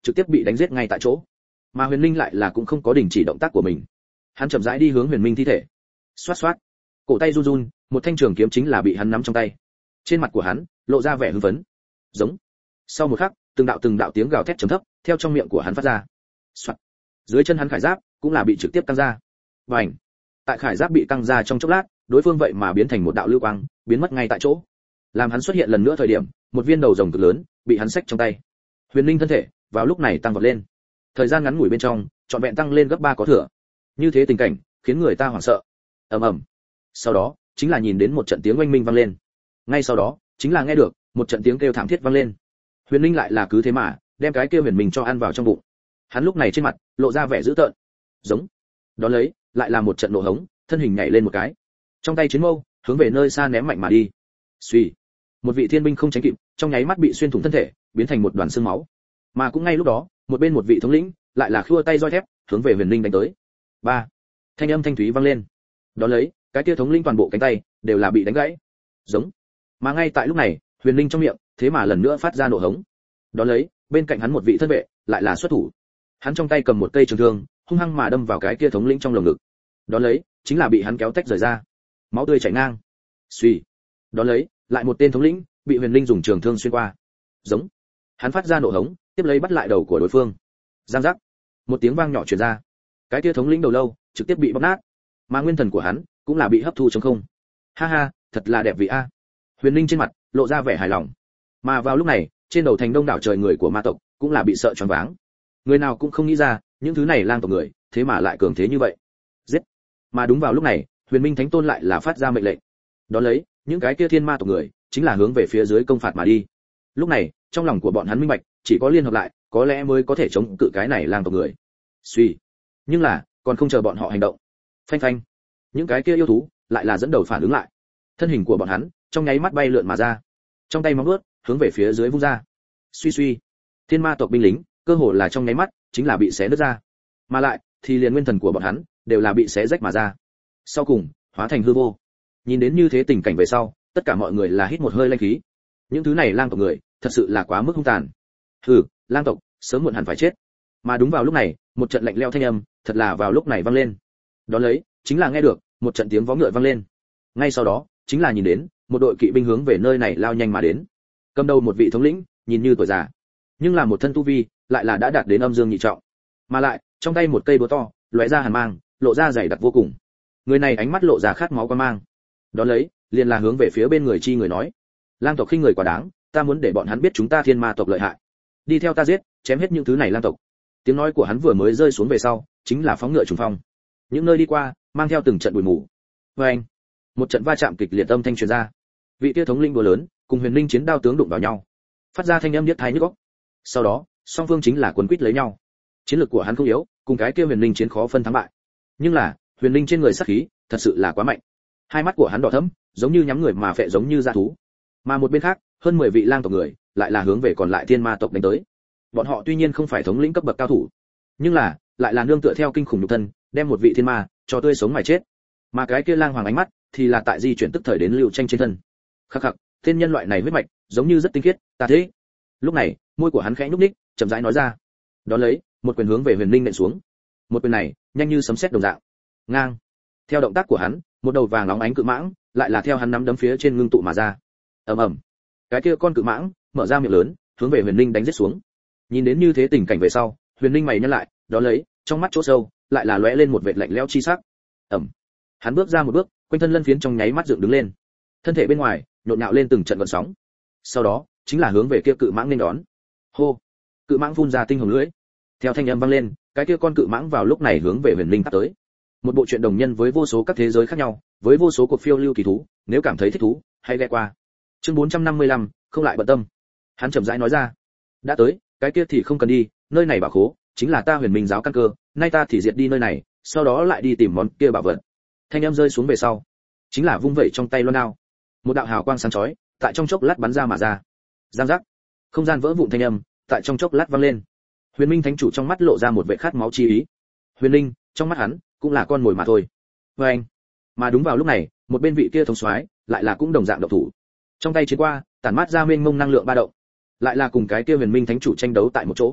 trực tiếp bị đánh giết ngay tại chỗ. Mà Huyền Linh lại là cũng không có đình chỉ động tác của mình. Hắn chậm rãi đi hướng Huyền Minh thi thể. Xoát xoát, cổ tay run run, một thanh trường kiếm chính là bị hắn nắm trong tay. Trên mặt của hắn lộ ra vẻ hưng phấn. Giống. Sau một khắc, từng đạo tiếng gào thét trầm thấp theo trong miệng của hắn phát ra. Soạt. Dưới chân hắn khải giáp cũng là bị trực tiếp tăng ra. Bành. Tại khải giáp bị tăng ra trong chốc lát, đối phương vậy mà biến thành một đạo lưu quang, biến mất ngay tại chỗ. Làm hắn xuất hiện lần nữa thời điểm, một viên đầu rồng cực lớn bị hắn xách trong tay. Huyền Linh thân thể vào lúc này tăng vọt lên. Thời gian ngắn ngủi bên trong, trọn vẹn tăng lên gấp 3 có thừa. Như thế tình cảnh khiến người ta hoảng sợ. Ầm ầm. Sau đó, chính là nhìn đến một trận tiếng oanh minh vang lên. Ngay sau đó, chính là nghe được một trận tiếng kêu thảm thiết vang lên. Huyền Linh lại là cứ thế mà đem cái kia Huyền Minh cho ăn vào trong bụng. Hắn lúc này trên mặt lộ ra vẻ dữ tợn. Giống. Đón lấy, lại là một trận nổ hống, thân hình nhảy lên một cái. Trong tay chiến mâu, hướng về nơi xa ném mạnh mà đi. Suy. Một vị thiên binh không tránh kịp, trong nháy mắt bị xuyên thủng thân thể, biến thành một đoàn xương máu. Mà cũng ngay lúc đó, một bên một vị thống lĩnh, lại là khua tay roi thép, hướng về Huyền Linh đánh tới. Ba. Thanh âm thanh thúy vang lên. Đón lấy, cái kia thống lĩnh toàn bộ cánh tay đều là bị đánh gãy. Giống. Mà ngay tại lúc này, Huyền Linh trong miệng, thế mà lần nữa phát ra nổ hống. Đón lấy, bên cạnh hắn một vị thân vệ, lại là xuất thủ. Hắn trong tay cầm một cây trường thương, hung hăng mà đâm vào cái kia thống lĩnh trong lồng ngực. Đón lấy, chính là bị hắn kéo tách rời ra. Máu tươi chảy ngang. Suy. Đón lấy, lại một tên thống lĩnh bị Huyền Linh dùng trường thương xuyên qua. Giống. Hắn phát ra nổ hống, tiếp lấy bắt lại đầu của đối phương. Giang giác. Một tiếng vang nhỏ truyền ra. Cái kia thống lĩnh đầu lâu trực tiếp bị bóc nát, mà nguyên thần của hắn cũng là bị hấp thu trong không. Ha ha, thật là đẹp vị a. Huyền Linh trên mặt lộ ra vẻ hài lòng. Mà vào lúc này, trên đầu thành đông đảo trời người của ma tộc cũng là bị sợ choáng váng. Người nào cũng không nghĩ ra, những thứ này lang tộc người, thế mà lại cường thế như vậy. Giết. Mà đúng vào lúc này, Huyền Minh Thánh Tôn lại là phát ra mệnh lệnh. Đó lấy, những cái kia thiên ma tộc người, chính là hướng về phía dưới công phạt mà đi. Lúc này, trong lòng của bọn hắn minh bạch, chỉ có liên hợp lại, có lẽ mới có thể chống cự cái này lang tộc người. Suy. Nhưng là, còn không chờ bọn họ hành động. Phanh phanh. Những cái kia yêu thú lại là dẫn đầu phản ứng lại. Thân hình của bọn hắn trong nháy mắt bay lượn mà ra. Trong tay móng vuốt hướng về phía dưới vung ra. Suy suy. Thiên ma tộc binh lính, cơ hồ là trong nháy mắt chính là bị xé nứt ra. Mà lại, thì liền nguyên thần của bọn hắn đều là bị xé rách mà ra. Sau cùng, hóa thành hư vô. Nhìn đến như thế tình cảnh về sau, tất cả mọi người là hít một hơi lanh khí. Những thứ này lang tộc người, thật sự là quá mức hung tàn. Hừ, lang tộc, sớm muộn hẳn phải chết. Mà đúng vào lúc này, một trận lạnh lẽo thanh âm, thật là vào lúc này vang lên. Đó lấy, chính là nghe được một trận tiếng vó ngựa vang lên. Ngay sau đó, chính là nhìn đến một đội kỵ binh hướng về nơi này lao nhanh mà đến. Cầm đầu một vị thống lĩnh, nhìn như tuổi già, nhưng là một thân tu vi, lại là đã đạt đến âm dương nhị trọng. Mà lại, trong tay một cây búa to, lóe ra hàn mang, lộ ra dày đặc vô cùng. Người này ánh mắt lộ ra khát máu quan mang. Đó lấy, liền là hướng về phía bên người chi người nói: lang tộc khinh người quá đáng, ta muốn để bọn hắn biết chúng ta thiên ma tộc lợi hại. Đi theo ta giết, chém hết những thứ này lang tộc. Tiếng nói của hắn vừa mới rơi xuống về sau, chính là phóng ngựa trùng phong. Những nơi đi qua, mang theo từng trận bụi mù. Và anh, một trận va chạm kịch liệt âm thanh truyền ra. Vị kia thống lĩnh búa lớn, cùng Huyền Linh chiến đao tướng đụng vào nhau, phát ra thanh âm điếc tai nhức óc. Sau đó, song phương chính là quấn quýt lấy nhau. Chiến lược của hắn không yếu, cùng cái kia Huyền Linh chiến khó phân thắng bại. Nhưng là, Huyền Linh trên người sát khí, thật sự là quá mạnh. Hai mắt của hắn đỏ thẫm, giống như nhắm người mà phệ giống như dã thú. Mà một bên khác, hơn 10 vị lang tộc người, lại là hướng về còn lại thiên ma tộc đánh tới. Bọn họ tuy nhiên không phải thống lĩnh cấp bậc cao thủ, nhưng là, lại là nương tựa theo kinh khủng nhục thân, đem một vị thiên ma cho tươi sống mà chết. Mà cái kia lang hoàng ánh mắt, thì là tại di chuyển tức thời đến Lưu Tranh trên thân. Khắc khắc, tên nhân loại này huyết mạch, giống như rất tinh khiết, ta thế. Lúc này, môi của hắn khẽ nhúc nhích, chậm rãi nói ra. Đón lấy, một quyền hướng về Huyền Linh nện xuống. Một quyền này, nhanh như sấm sét đồng dạng. Ngang. Theo động tác của hắn, một đầu vàng óng ánh cự mãng, lại là theo hắn nắm đấm phía trên ngưng tụ mà ra. Ầm ầm. Cái kia con cự mãng mở ra miệng lớn, hướng về Huyền Linh đánh giết xuống. Nhìn đến như thế tình cảnh về sau, Huyền Linh mày nhăn lại, đó lấy, trong mắt chỗ sâu, lại là lóe lên một vệt lạnh lẽo chi sắc. Ầm. Hắn bước ra một bước, quanh thân lân phiến trong nháy mắt dựng đứng lên. Thân thể bên ngoài nhộn nhạo lên từng trận gợn sóng. Sau đó, chính là hướng về kia cự mãng nên đón. Hô. Cự mãng phun ra tinh hồng lưỡi. Theo thanh âm vang lên, cái kia con cự mãng vào lúc này hướng về Huyền Linh tắt tới. Một bộ truyện đồng nhân với vô số các thế giới khác nhau, với vô số cuộc phiêu lưu kỳ thú, nếu cảm thấy thích thú, hãy ghé qua. Chương 455, không lại bận tâm. Hắn chậm rãi nói ra. Đã tới, cái kia thì không cần đi, nơi này bảo khố, chính là ta Huyền Minh giáo căn cơ, nay ta thì diệt đi nơi này, sau đó lại đi tìm món kia bảo vật. Thanh âm rơi xuống về sau, chính là vung vẩy trong tay loan đao. Một đạo hào quang sáng chói, tại trong chốc lát bắn ra mà ra. Giang giác. Không gian vỡ vụn thanh âm, tại trong chốc lát vang lên. Huyền Minh thánh chủ trong mắt lộ ra một vẻ khát máu chi ý. Huyền Linh, trong mắt hắn, cũng là con mồi mà thôi. Và anh. Mà đúng vào lúc này, một bên vị kia thống soái, lại là cũng đồng dạng động thủ. Trong tay chiến qua, tản mát ra mênh mông năng lượng ba động. Lại là cùng cái kia Huyền Minh thánh chủ tranh đấu tại một chỗ.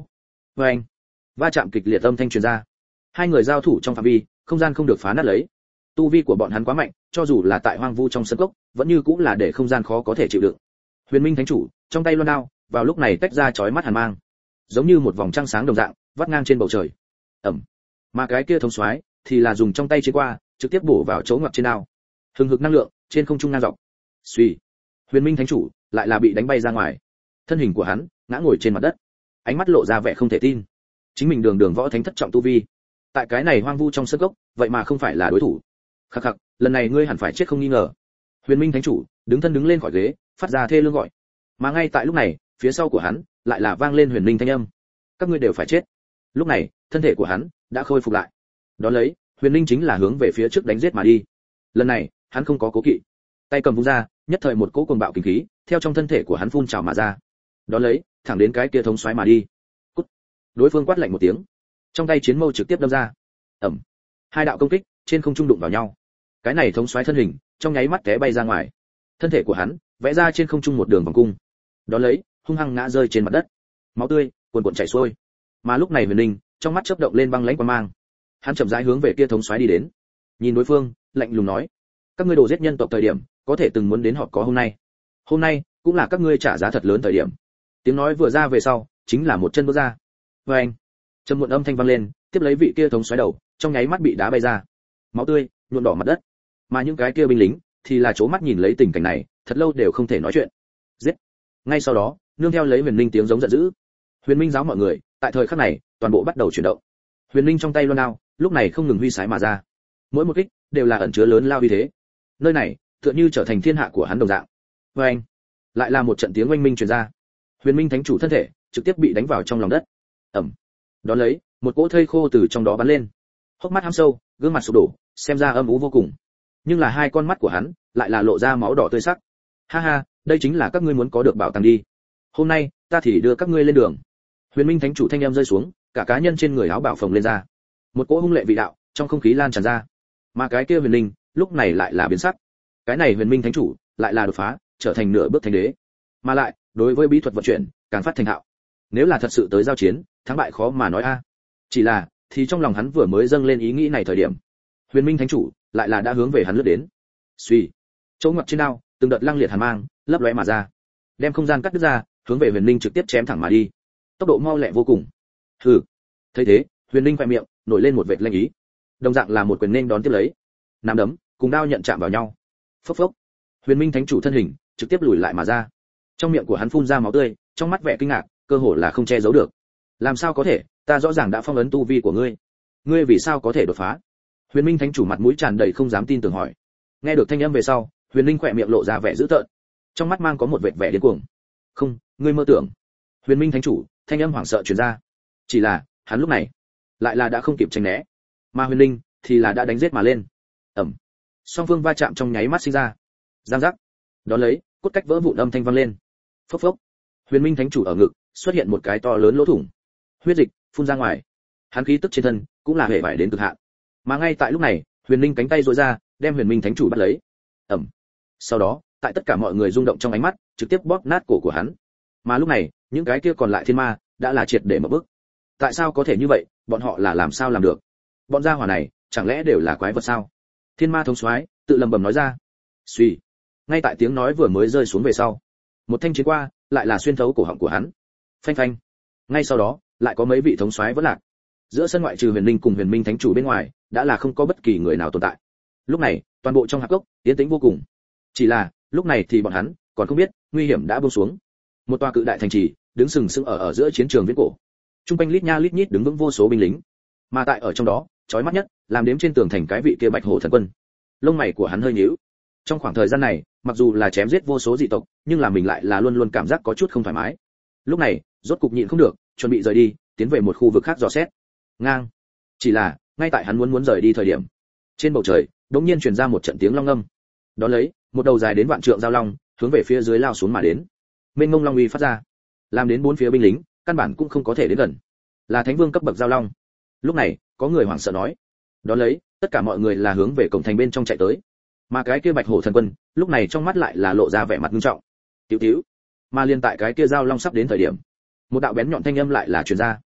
Và anh, va chạm kịch liệt âm thanh truyền ra. Hai người giao thủ trong phạm vi, không gian không được phá nát lấy. Tu vi của bọn hắn quá mạnh, cho dù là tại hoang vu trong sân cốc, vẫn như cũng là để không gian khó có thể chịu đựng. Huyền Minh Thánh chủ, trong tay loan đao, vào lúc này tách ra chói mắt hàn mang, giống như một vòng trăng sáng đồng dạng, vắt ngang trên bầu trời. Ầm. Mà cái kia thống soái thì là dùng trong tay chiến qua, trực tiếp bổ vào chỗ ngoặt trên đao. Hừng hực năng lượng trên không trung ngang dọc. Suy. Huyền Minh Thánh chủ lại là bị đánh bay ra ngoài. Thân hình của hắn ngã ngồi trên mặt đất, ánh mắt lộ ra vẻ không thể tin. Chính mình đường đường võ thánh thất trọng tu vi, tại cái này hoang vu trong sân cốc, vậy mà không phải là đối thủ. Khắc khắc, lần này ngươi hẳn phải chết không nghi ngờ. Huyền Minh Thánh chủ đứng thân đứng lên khỏi ghế, phát ra thê lương gọi. Mà ngay tại lúc này, phía sau của hắn lại là vang lên huyền linh thanh âm. Các ngươi đều phải chết. Lúc này, thân thể của hắn đã khôi phục lại. Đó lấy, huyền linh chính là hướng về phía trước đánh giết mà đi. Lần này, hắn không có cố kỵ, tay cầm vung ra, nhất thời một cỗ cuồng bạo kinh khí theo trong thân thể của hắn phun trào mà ra. Đó lấy, thẳng đến cái kia thống soái mà đi. Cút. Đối phương quát lạnh một tiếng, trong tay chiến mâu trực tiếp đâm ra. Ầm. Hai đạo công kích trên không trung đụng vào nhau. Cái này thống soái thân hình trong nháy mắt té bay ra ngoài. Thân thể của hắn vẽ ra trên không trung một đường vòng cung. Đó lấy, hung hăng ngã rơi trên mặt đất. Máu tươi cuồn cuộn chảy xuôi. Mà lúc này Huyền Linh trong mắt chớp động lên băng lãnh quang mang. Hắn chậm rãi hướng về kia thống soái đi đến. Nhìn đối phương, lạnh lùng nói: "Các ngươi đồ giết nhân tộc thời điểm, có thể từng muốn đến họp có hôm nay. Hôm nay cũng là các ngươi trả giá thật lớn thời điểm." Tiếng nói vừa ra về sau, chính là một chân bước ra. Và anh, trầm muộn âm thanh vang lên, tiếp lấy vị kia thống soái đầu, trong nháy mắt bị đá bay ra. Máu tươi nhuộm đỏ mặt đất. Mà những cái kia binh lính thì là chố mắt nhìn lấy tình cảnh này, thật lâu đều không thể nói chuyện. Giết. Ngay sau đó, nương theo lấy Huyền Linh tiếng giống giận dữ. Huyền Minh giáo mọi người, tại thời khắc này, toàn bộ bắt đầu chuyển động. Huyền Linh trong tay loan đao, lúc này không ngừng huy sái mà ra. Mỗi một kích đều là ẩn chứa lớn lao uy thế. Nơi này, tựa như trở thành thiên hạ của hắn đồng dạng. Và anh, lại là một trận tiếng oanh minh truyền ra. Huyền Minh Thánh chủ thân thể trực tiếp bị đánh vào trong lòng đất. Ầm. Đón lấy, một cỗ thây khô từ trong đó bắn lên. Hốc mắt hăm sâu, gương mặt sụp đổ, xem ra âm u vô cùng. Nhưng là hai con mắt của hắn lại là lộ ra máu đỏ tươi sắc. Ha ha, đây chính là các ngươi muốn có được bảo tàng đi. Hôm nay, ta thì đưa các ngươi lên đường. Huyền Minh Thánh chủ thanh em rơi xuống, cả cá nhân trên người áo bảo phồng lên ra. Một cỗ hung lệ vị đạo trong không khí lan tràn ra. Mà cái kia Huyền Linh, lúc này lại là biến sắc. Cái này Huyền Minh Thánh chủ lại là đột phá, trở thành nửa bước thánh đế. Mà lại, đối với bí thuật vận chuyển, càng phát thành thạo. Nếu là thật sự tới giao chiến, thắng bại khó mà nói a. Chỉ là, thì trong lòng hắn vừa mới dâng lên ý nghĩ này thời điểm, Huyền Minh Thánh chủ lại là đã hướng về hắn lướt đến. Suy, chỗ ngoặt trên đao, từng đợt lăng liệt hàn mang, lấp lóe mà ra, đem không gian cắt đứt ra, hướng về Huyền Linh trực tiếp chém thẳng mà đi. Tốc độ mau lẹ vô cùng. Hừ. Thấy thế, Huyền Linh khẽ miệng, nổi lên một vệt lanh ý. Đồng dạng là một quyền nên đón tiếp lấy. Nắm đấm cùng đao nhận chạm vào nhau. Phốc phốc. Huyền Minh Thánh chủ thân hình trực tiếp lùi lại mà ra. Trong miệng của hắn phun ra máu tươi, trong mắt vẻ kinh ngạc, cơ hồ là không che giấu được. Làm sao có thể, ta rõ ràng đã phong ấn tu vi của ngươi, ngươi vì sao có thể đột phá? Huyền Minh Thánh chủ mặt mũi tràn đầy không dám tin tưởng hỏi. Nghe được thanh âm về sau, Huyền Linh khỏe miệng lộ ra vẻ dữ tợn, trong mắt mang có một vệt vẻ điên cuồng. Không, ngươi mơ tưởng. Huyền Minh Thánh chủ, thanh âm hoảng sợ truyền ra. Chỉ là, hắn lúc này lại là đã không kịp tránh né, mà Huyền Linh thì là đã đánh giết mà lên. Ầm. Song phương va chạm trong nháy mắt sinh ra. Giang giác. Đó lấy, cốt cách vỡ vụn âm thanh vang lên. Phốc phốc. Huyền Minh Thánh chủ ở ngực xuất hiện một cái to lớn lỗ thủng, huyết dịch phun ra ngoài. Hắn khí tức trên thân cũng là hệ bại đến cực hạn. Mà ngay tại lúc này, Huyền Linh cánh tay duỗi ra, đem Huyền Minh Thánh chủ bắt lấy. Ầm. Sau đó, tại tất cả mọi người rung động trong ánh mắt, trực tiếp bóp nát cổ của hắn. Mà lúc này, những cái kia còn lại thiên ma đã là triệt để mở bước. Tại sao có thể như vậy, bọn họ là làm sao làm được? Bọn gia hỏa này, chẳng lẽ đều là quái vật sao? Thiên ma thống soái tự lẩm bẩm nói ra. Suy. Ngay tại tiếng nói vừa mới rơi xuống về sau, một thanh chiến qua lại là xuyên thấu cổ họng của hắn. Phanh phanh. Ngay sau đó, lại có mấy vị thống soái vỡ lạc. Giữa sân ngoại trừ Huyền Linh cùng Huyền Minh Thánh chủ bên ngoài, đã là không có bất kỳ người nào tồn tại. Lúc này, toàn bộ trong hạp cốc yên tĩnh vô cùng. Chỉ là, lúc này thì bọn hắn còn không biết, nguy hiểm đã buông xuống. Một tòa cự đại thành trì đứng sừng sững ở giữa chiến trường viễn cổ. Trung quanh lít nha lít nhít đứng vững vô số binh lính. Mà tại ở trong đó, chói mắt nhất, làm đếm trên tường thành cái vị kia Bạch Hổ thần quân. Lông mày của hắn hơi nhíu. Trong khoảng thời gian này, mặc dù là chém giết vô số dị tộc, nhưng là mình lại là luôn luôn cảm giác có chút không thoải mái. Lúc này, rốt cục nhịn không được, chuẩn bị rời đi, tiến về một khu vực khác dò xét. Ngang. Chỉ là, ngay tại hắn muốn rời đi thời điểm, trên bầu trời đột nhiên truyền ra một trận tiếng long ngâm. Đó lấy, một đầu dài đến vạn trượng giao long, hướng về phía dưới lao xuống mà đến. Mênh mông long uy phát ra, làm đến bốn phía binh lính, căn bản cũng không có thể đến gần. Là thánh vương cấp bậc giao long. Lúc này, có người hoảng sợ nói. Đó lấy, tất cả mọi người là hướng về cổng thành bên trong chạy tới. Mà cái kia Bạch Hổ thần quân, lúc này trong mắt lại là lộ ra vẻ mặt nghiêm trọng. Tiểu tiểu. Mà liên tại cái kia giao long sắp đến thời điểm, một đạo bén nhọn thanh âm lại là truyền ra.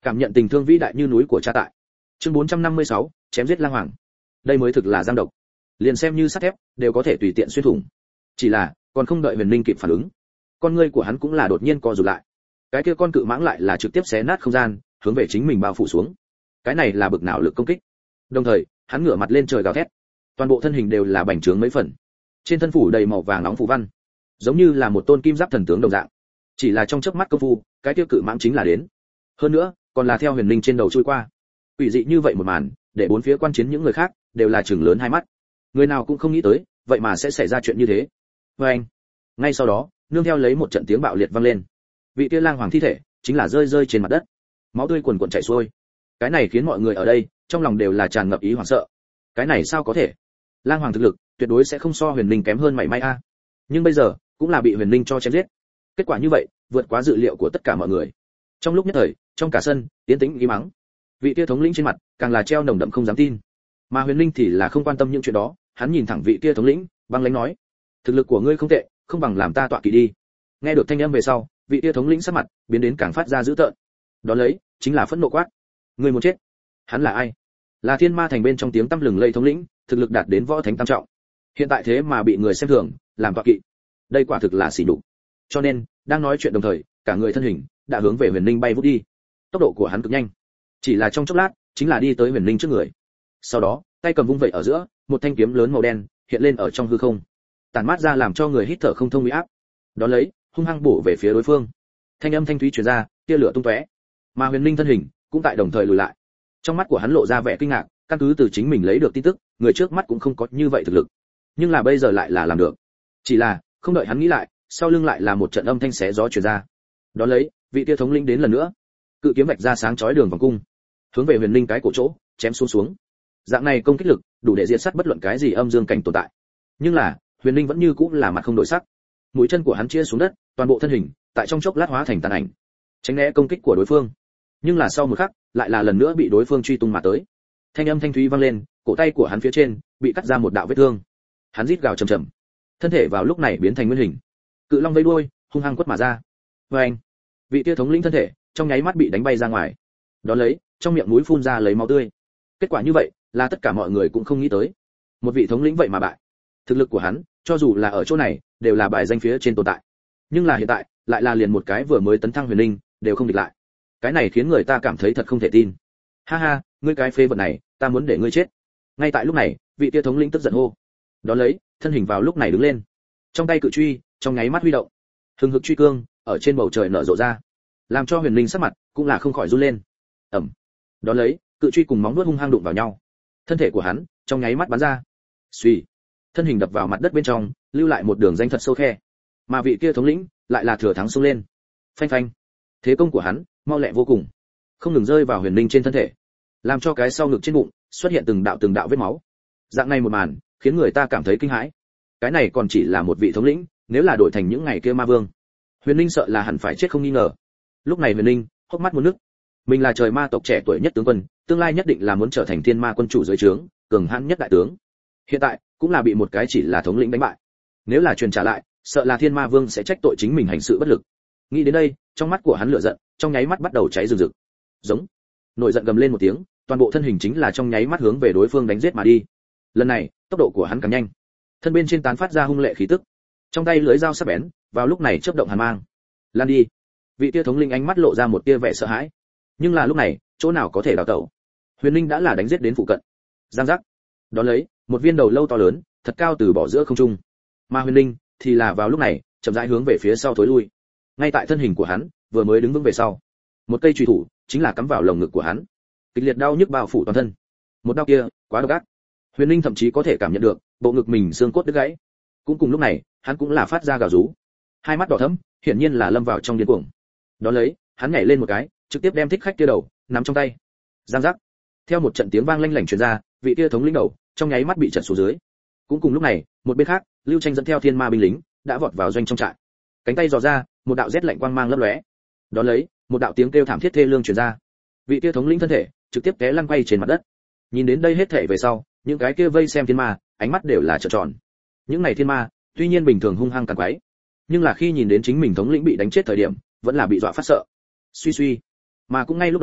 cảm nhận tình thương vĩ đại như núi của cha tại. Chương 456, chém giết lang hoàng. Đây mới thực là giang độc, liền xem như sắt thép đều có thể tùy tiện xuyên thủng. Chỉ là còn không đợi Huyền Linh kịp phản ứng, con ngươi của hắn cũng là đột nhiên co rụt lại. Cái kia con cự mãng lại là trực tiếp xé nát không gian, hướng về chính mình bao phủ xuống. Cái này là bực nào lực công kích. Đồng thời, hắn ngửa mặt lên trời gào thét, toàn bộ thân hình đều là bành trướng mấy phần, trên thân phủ đầy màu vàng nóng phù văn, giống như là một tôn kim giáp thần tướng đồng dạng. Chỉ là trong chớp mắt công phu, cái kia cự mãng chính là đến. Hơn nữa, còn là theo Huyền Linh trên đầu trôi qua. Quỷ dị như vậy một màn, để bốn phía quan chiến những người khác đều là trừng lớn hai mắt. Người nào cũng không nghĩ tới, vậy mà sẽ xảy ra chuyện như thế. Và anh, ngay sau đó, nương theo lấy một trận tiếng bạo liệt vang lên, vị kia lang hoàng thi thể chính là rơi rơi trên mặt đất, máu tươi cuồn cuộn chảy xuôi. Cái này khiến mọi người ở đây trong lòng đều là tràn ngập ý hoảng sợ. Cái này sao có thể? Lang hoàng thực lực tuyệt đối sẽ không so Huyền Linh kém hơn mảy may a. Nhưng bây giờ cũng là bị Huyền Linh cho chém giết. Kết quả như vậy vượt quá dự liệu của tất cả mọi người. Trong lúc nhất thời, trong cả sân tiến tĩnh im mắng. Vị kia thống lĩnh trên mặt càng là treo nồng đậm không dám tin. Mà Huyền Linh thì là không quan tâm những chuyện đó, hắn nhìn thẳng vị kia thống lĩnh, băng lãnh nói: thực lực của ngươi không tệ, không bằng làm ta tọa kỵ đi. Nghe được thanh âm về sau, vị kia thống lĩnh sắc mặt biến đến càng phát ra dữ tợn. Đó lấy chính là phẫn nộ quát: ngươi muốn chết? Hắn là ai? Là Thiên Ma thành bên trong tiếng tăm lừng lây thống lĩnh, thực lực đạt đến võ thánh tam trọng. Hiện tại thế mà bị người xem thường, làm tọa kỵ. Đây quả thực là sỉ nhục. Cho nên, đang nói chuyện đồng thời, cả người thân hình đã hướng về Huyền Linh bay vút đi. Tốc độ của hắn cực nhanh, chỉ là trong chốc lát, chính là đi tới Huyền Linh trước người. Sau đó, tay cầm vung vẩy ở giữa, một thanh kiếm lớn màu đen hiện lên ở trong hư không, tản mát ra làm cho người hít thở không thông uy áp. Đó lấy, hung hăng bổ về phía đối phương. Thanh âm thanh thúy truyền ra, tia lửa tung tóe. Mà Huyền Linh thân hình cũng tại đồng thời lùi lại. Trong mắt của hắn lộ ra vẻ kinh ngạc, căn cứ từ chính mình lấy được tin tức, người trước mắt cũng không có như vậy thực lực. Nhưng là bây giờ lại là làm được. Chỉ là, không đợi hắn nghĩ lại, sau lưng lại là một trận âm thanh xé gió truyền ra. Đó lấy, vị tia thống lĩnh đến lần nữa, cự kiếm vạch ra sáng chói đường vòng cung, hướng về Huyền Linh cái cổ chỗ chém xuống. Dạng này công kích lực đủ để diệt sát bất luận cái gì âm dương cảnh tồn tại. Nhưng là, Huyền Linh vẫn như cũ là mặt không đổi sắc. Mũi chân của hắn chia xuống đất, toàn bộ thân hình tại trong chốc lát hóa thành tàn ảnh, tránh né công kích của đối phương. Nhưng là sau một khắc, lại là lần nữa bị đối phương truy tung mà tới. Thanh âm thanh thúy vang lên, cổ tay của hắn phía trên bị cắt ra một đạo vết thương. Hắn rít gào trầm trầm, thân thể vào lúc này biến thành nguyên hình, cự long vây đuôi hung hăng quất mà ra. Và anh, vị tia thống lĩnh thân thể trong nháy mắt bị đánh bay ra ngoài. Đó lấy, trong miệng mũi phun ra lấy máu tươi. Kết quả như vậy, là tất cả mọi người cũng không nghĩ tới. Một vị thống lĩnh vậy mà bại. Thực lực của hắn, cho dù là ở chỗ này, đều là bài danh phía trên tồn tại. Nhưng là hiện tại, lại là liền một cái vừa mới tấn thăng Huyền Linh, đều không địch lại. Cái này khiến người ta cảm thấy thật không thể tin. Ha ha, ngươi cái phế vật này, ta muốn để ngươi chết. Ngay tại lúc này, vị tia thống lĩnh tức giận hô. Đó lấy, thân hình vào lúc này đứng lên. Trong tay cự truy, trong nháy mắt huy động. Hừng hực truy cương, ở trên bầu trời nở rộ ra, làm cho Huyền Linh sắc mặt cũng là không khỏi run lên. Ầm. Đó lấy, cự truy cùng móng vuốt hung hăng đụng vào nhau. Thân thể của hắn trong nháy mắt bắn ra. Suy, thân hình đập vào mặt đất bên trong, lưu lại một đường danh thật sâu khe. Mà vị kia thống lĩnh lại là thừa thắng xông lên. Phanh phanh. Thế công của hắn mau lẹ vô cùng, không ngừng rơi vào Huyền Linh trên thân thể, làm cho cái sau ngực trên bụng xuất hiện từng đạo vết máu. Dạng này một màn khiến người ta cảm thấy kinh hãi. Cái này còn chỉ là một vị thống lĩnh, nếu là đổi thành những ngày kia ma vương, Huyền Linh sợ là hẳn phải chết không nghi ngờ. Lúc này Huyền Linh hốc mắt muốn nước. Mình là trời ma tộc trẻ tuổi nhất tướng quân, tương lai nhất định là muốn trở thành thiên ma quân chủ dưới trướng, cường hãn nhất đại tướng. Hiện tại cũng là bị một cái chỉ là thống lĩnh đánh bại. Nếu là truyền trả lại, sợ là thiên ma vương sẽ trách tội chính mình hành sự bất lực. Nghĩ đến đây, trong mắt của hắn lửa giận trong nháy mắt bắt đầu cháy rừng rực. Giống, nổi giận gầm lên một tiếng, toàn bộ thân hình chính là trong nháy mắt hướng về đối phương đánh giết mà đi. Lần này, tốc độ của hắn càng nhanh, thân bên trên tán phát ra hung lệ khí tức, trong tay lưỡi dao sắc bén, vào lúc này chớp động hàn mang. Lan đi. Vị tia thống linh ánh mắt lộ ra một tia vẻ sợ hãi. Nhưng là lúc này, chỗ nào có thể đào tẩu. Huyền Linh đã là đánh giết đến phụ cận. Giang giác. Đó lấy, một viên đầu lâu to lớn, thật cao từ bỏ giữa không trung. Mà Huyền Linh thì là vào lúc này, chậm rãi hướng về phía sau thối lui. Ngay tại thân hình của hắn vừa mới đứng vững về sau, một cây chùy thủ chính là cắm vào lồng ngực của hắn. Kịch liệt đau nhức bao phủ toàn thân. Một đau kia, quá độc ác. Huyền Linh thậm chí có thể cảm nhận được bộ ngực mình xương cốt đứt gãy. Cũng cùng lúc này, hắn cũng là phát ra gào rú. Hai mắt đỏ thẫm, hiển nhiên là lâm vào trong điên cuồng. Đó lấy, hắn nhảy lên một cái, trực tiếp đem thích khách kia đầu nắm trong tay. Giang giác. Theo một trận tiếng vang lanh lảnh truyền ra, vị kia thống lĩnh đầu trong nháy mắt bị chật xuống dưới. Cũng cùng lúc này, một bên khác, Lưu Tranh dẫn theo thiên ma binh lính đã vọt vào doanh trong trại. Cánh tay giò ra, một đạo rét lạnh quang mang lấp lóe. Đó lấy, một đạo tiếng kêu thảm thiết thê lương truyền ra. Vị kia thống lĩnh thân thể trực tiếp té lăn quay trên mặt đất. Nhìn đến đây hết thảy về sau, những cái kia vây xem thiên ma, ánh mắt đều là trợn tròn. Những này thiên ma, tuy nhiên bình thường hung hăng càn quấy, nhưng là khi nhìn đến chính mình thống lĩnh bị đánh chết thời điểm, vẫn là bị dọa phát sợ. Suy suy. Mà cũng ngay lúc đó,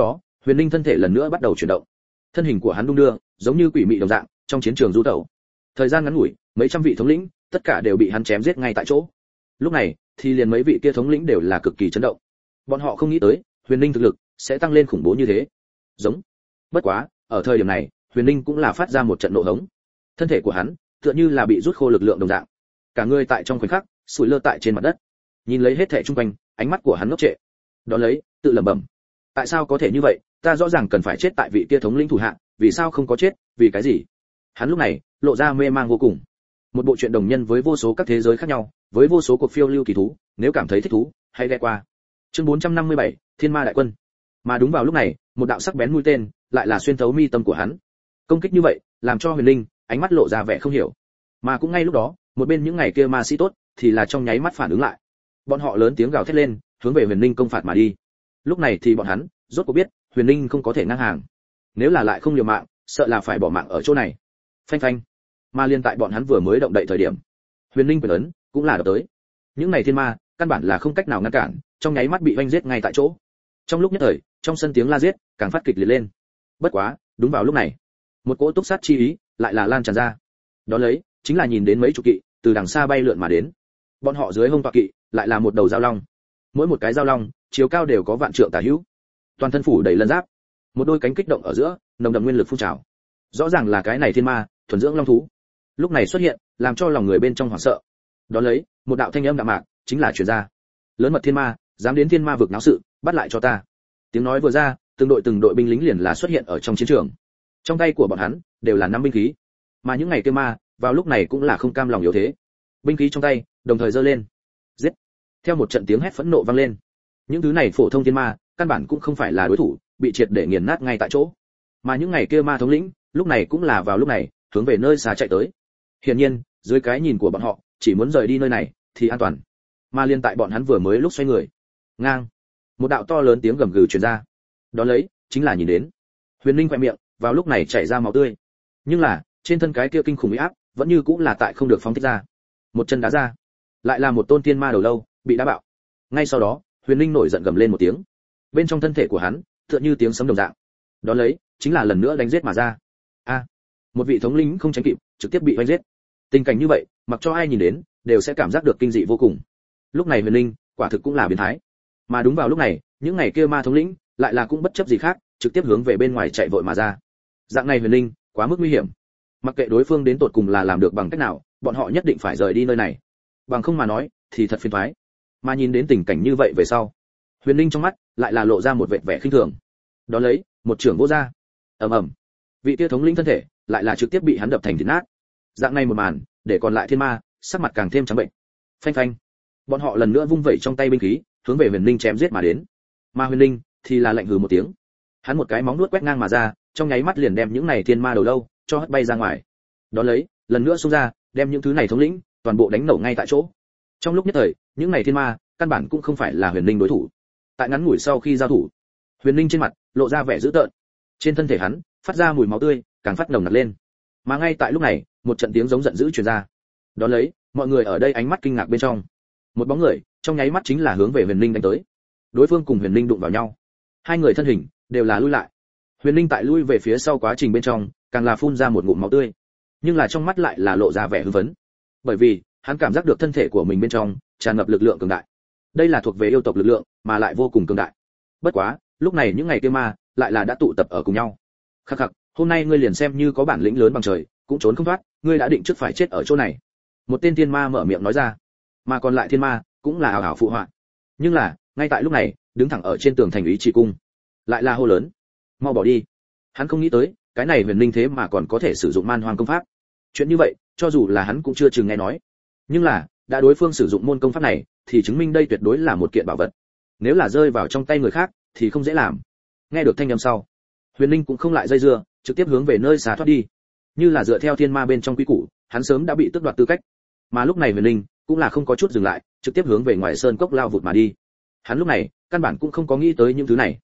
Huyền Linh thân thể lần nữa bắt đầu chuyển động, thân hình của hắn đung đưa, giống như quỷ mị đồng dạng, trong chiến trường du tẩu. Thời gian ngắn ngủi, mấy trăm vị thống lĩnh, tất cả đều bị hắn chém giết ngay tại chỗ. Lúc này, thì liền mấy vị kia thống lĩnh đều là cực kỳ chấn động. Bọn họ không nghĩ tới, Huyền Linh thực lực sẽ tăng lên khủng bố như thế. Giống. Bất quá, ở thời điểm này, Huyền Linh cũng là phát ra một trận nộ hống. Thân thể của hắn, tựa như là bị rút khô lực lượng đồng dạng. Cả người tại trong khoảnh khắc, sủi lơ tại trên mặt đất. Nhìn lấy hết thảy xung quanh, ánh mắt của hắn ngốc trệ. Đó lấy, tự lẩm bẩm. Tại sao có thể như vậy, ta rõ ràng cần phải chết tại vị kia thống lĩnh thủ hạ, vì sao không có chết, vì cái gì? Hắn lúc này, lộ ra mê mang vô cùng. Một bộ truyện đồng nhân với vô số các thế giới khác nhau, với vô số cuộc phiêu lưu kỳ thú, nếu cảm thấy thích thú, hãy ghé qua. Chương 457, Thiên Ma đại quân. Mà đúng vào lúc này, một đạo sắc bén mũi tên lại là xuyên thấu mi tâm của hắn. Công kích như vậy, làm cho Huyền Linh ánh mắt lộ ra vẻ không hiểu. Mà cũng ngay lúc đó, một bên những ngày kia ma sĩ tốt thì là trong nháy mắt phản ứng lại. Bọn họ lớn tiếng gào thét lên, hướng về Huyền Linh công phạt mà đi. Lúc này thì bọn hắn rốt cuộc biết, Huyền Linh không có thể ngang hàng. Nếu là lại không liều mạng, sợ là phải bỏ mạng ở chỗ này. Phanh phanh. Mà liên tại bọn hắn vừa mới động đậy thời điểm, Huyền Linh quyền ấn cũng là đập tới. Những này thiên ma, căn bản là không cách nào ngăn cản, trong nháy mắt bị vanh giết ngay tại chỗ. Trong lúc nhất thời, trong sân tiếng la giết càng phát kịch liệt lên. Bất quá, đúng vào lúc này, một cỗ túc sát chi ý lại là lan tràn ra. Đó lấy, chính là nhìn đến mấy chục kỵ từ đằng xa bay lượn mà đến. Bọn họ dưới hông tọa kỵ lại là một đầu giao long. Mỗi một cái giao long, chiều cao đều có vạn trượng tả hữu. Toàn thân phủ đầy lân giáp, một đôi cánh kích động ở giữa, nồng đậm nguyên lực phun trào. Rõ ràng là cái này thiên ma, thuần dưỡng long thú. Lúc này xuất hiện, làm cho lòng người bên trong hoảng sợ. Đó lấy, một đạo thanh âm đạm mạc, chính là truyền ra. Lớn mật thiên ma, dám đến thiên ma vực náo sự, bắt lại cho ta. Tiếng nói vừa ra, từng đội binh lính liền là xuất hiện ở trong chiến trường. Trong tay của bọn hắn đều là năm binh khí, mà những ngày kia ma, vào lúc này cũng là không cam lòng yếu thế. Binh khí trong tay, đồng thời giơ lên. Giết! Theo một trận tiếng hét phẫn nộ vang lên. Những thứ này phổ thông thiên ma, căn bản cũng không phải là đối thủ, bị triệt để nghiền nát ngay tại chỗ. Mà những ngày kia ma thống lĩnh, lúc này cũng là vào lúc này, hướng về nơi xa chạy tới. Hiển nhiên, dưới cái nhìn của bọn họ, chỉ muốn rời đi nơi này thì an toàn. Mà liên tại bọn hắn vừa mới lúc xoay người, ngang, một đạo to lớn tiếng gầm gừ truyền ra. Đó lấy, chính là nhìn đến Huyền Linh khẽ miệng, vào lúc này chảy ra máu tươi. Nhưng là, trên thân cái kia kinh khủng uy áp, vẫn như cũng là tại không được phóng thích ra. Một chân đá ra, lại là một tôn tiên ma đầu lâu bị đá bạo. Ngay sau đó, Huyền Linh nổi giận gầm lên một tiếng. Bên trong thân thể của hắn, tựa như tiếng sấm đồng dạng. Đó lấy, chính là lần nữa đánh giết mà ra. A, một vị thống lĩnh không tránh kịp, trực tiếp bị đánh giết. Tình cảnh như vậy, mặc cho ai nhìn đến, đều sẽ cảm giác được kinh dị vô cùng. Lúc này Huyền Linh, quả thực cũng là biến thái. Mà đúng vào lúc này, những ngày kia ma thống lĩnh, lại là cũng bất chấp gì khác, trực tiếp hướng về bên ngoài chạy vội mà ra. Dạng này Huyền Linh, quá mức nguy hiểm. Mặc kệ đối phương đến tột cùng là làm được bằng cách nào, bọn họ nhất định phải rời đi nơi này. Bằng không mà nói, thì thật phiền toái. Mà nhìn đến tình cảnh như vậy về sau, Huyền Linh trong mắt lại là lộ ra một vẻ vẻ khinh thường. Đó lấy, một trường vỗ ra. Ầm ầm. Vị kia thống lĩnh thân thể, lại là trực tiếp bị hắn đập thành thịt nát. Dạng này một màn, để còn lại thiên ma, sắc mặt càng thêm trắng bệnh. Phanh phanh. Bọn họ lần nữa vung vẩy trong tay binh khí, hướng về Huyền Linh chém giết mà đến. Mà Huyền Linh thì là lạnh hừ một tiếng. Hắn một cái móng nuốt quét ngang mà ra, trong nháy mắt liền đem những này thiên ma đầu lâu cho hất bay ra ngoài. Đó lấy, lần nữa xông ra, đem những thứ này thống lĩnh toàn bộ đánh nổ ngay tại chỗ. Trong lúc nhất thời, những này thiên ma căn bản cũng không phải là Huyền Linh đối thủ. Tại ngắn ngủi sau khi giao thủ, Huyền Linh trên mặt lộ ra vẻ dữ tợn. Trên thân thể hắn phát ra mùi máu tươi, càng phát nồng nặc lên. Mà ngay tại lúc này, một trận tiếng giống giận dữ truyền ra. Đó lấy, mọi người ở đây ánh mắt kinh ngạc bên trong. Một bóng người, trong nháy mắt chính là hướng về Huyền Linh đánh tới. Đối phương cùng Huyền Linh đụng vào nhau. Hai người thân hình đều là lui lại. Huyền Linh tại lui về phía sau quá trình bên trong, càng là phun ra một ngụm máu tươi. Nhưng là trong mắt lại là lộ ra vẻ hưng phấn. Bởi vì, hắn cảm giác được thân thể của mình bên trong tràn ngập lực lượng cường đại. Đây là thuộc về yêu tộc lực lượng, mà lại vô cùng cường đại. Bất quá, lúc này những ngày kia ma lại là đã tụ tập ở cùng nhau. Khắc khắc, hôm nay ngươi liền xem như có bản lĩnh lớn bằng trời, cũng trốn không thoát, ngươi đã định trước phải chết ở chỗ này. Một tên thiên ma mở miệng nói ra, mà còn lại thiên ma cũng là hào hào phụ họa. Nhưng là, ngay tại lúc này, đứng thẳng ở trên tường thành Ý Chỉ cung, lại là hô lớn, mau bỏ đi. Hắn không nghĩ tới, cái này Huyền Linh thế mà còn có thể sử dụng man hoang công pháp. Chuyện như vậy, cho dù là hắn cũng chưa từng nghe nói. Nhưng là, đã đối phương sử dụng môn công pháp này, thì chứng minh đây tuyệt đối là một kiện bảo vật. Nếu là rơi vào trong tay người khác, thì không dễ làm. Nghe được thanh âm sau, Huyền Linh cũng không lại dây dưa, trực tiếp hướng về nơi xa thoát đi. Như là dựa theo thiên ma bên trong quy củ, hắn sớm đã bị tước đoạt tư cách. Mà lúc này Huyền Linh cũng là không có chút dừng lại, trực tiếp hướng về ngoài sơn cốc lao vụt mà đi. Hắn lúc này, căn bản cũng không có nghĩ tới những thứ này.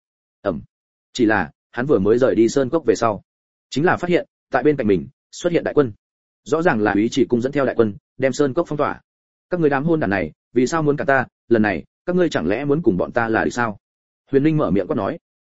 Chỉ là, hắn vừa mới rời đi sơn cốc về sau, chính là phát hiện, tại bên cạnh mình xuất hiện đại quân. Rõ ràng là Ý Chỉ cung dẫn theo đại quân, đem sơn cốc phong tỏa. Các ngươi đám hôn đản này, vì sao muốn cả ta, lần này, các ngươi chẳng lẽ muốn cùng bọn ta là đi sao? Huyền Linh mở miệng quát nói.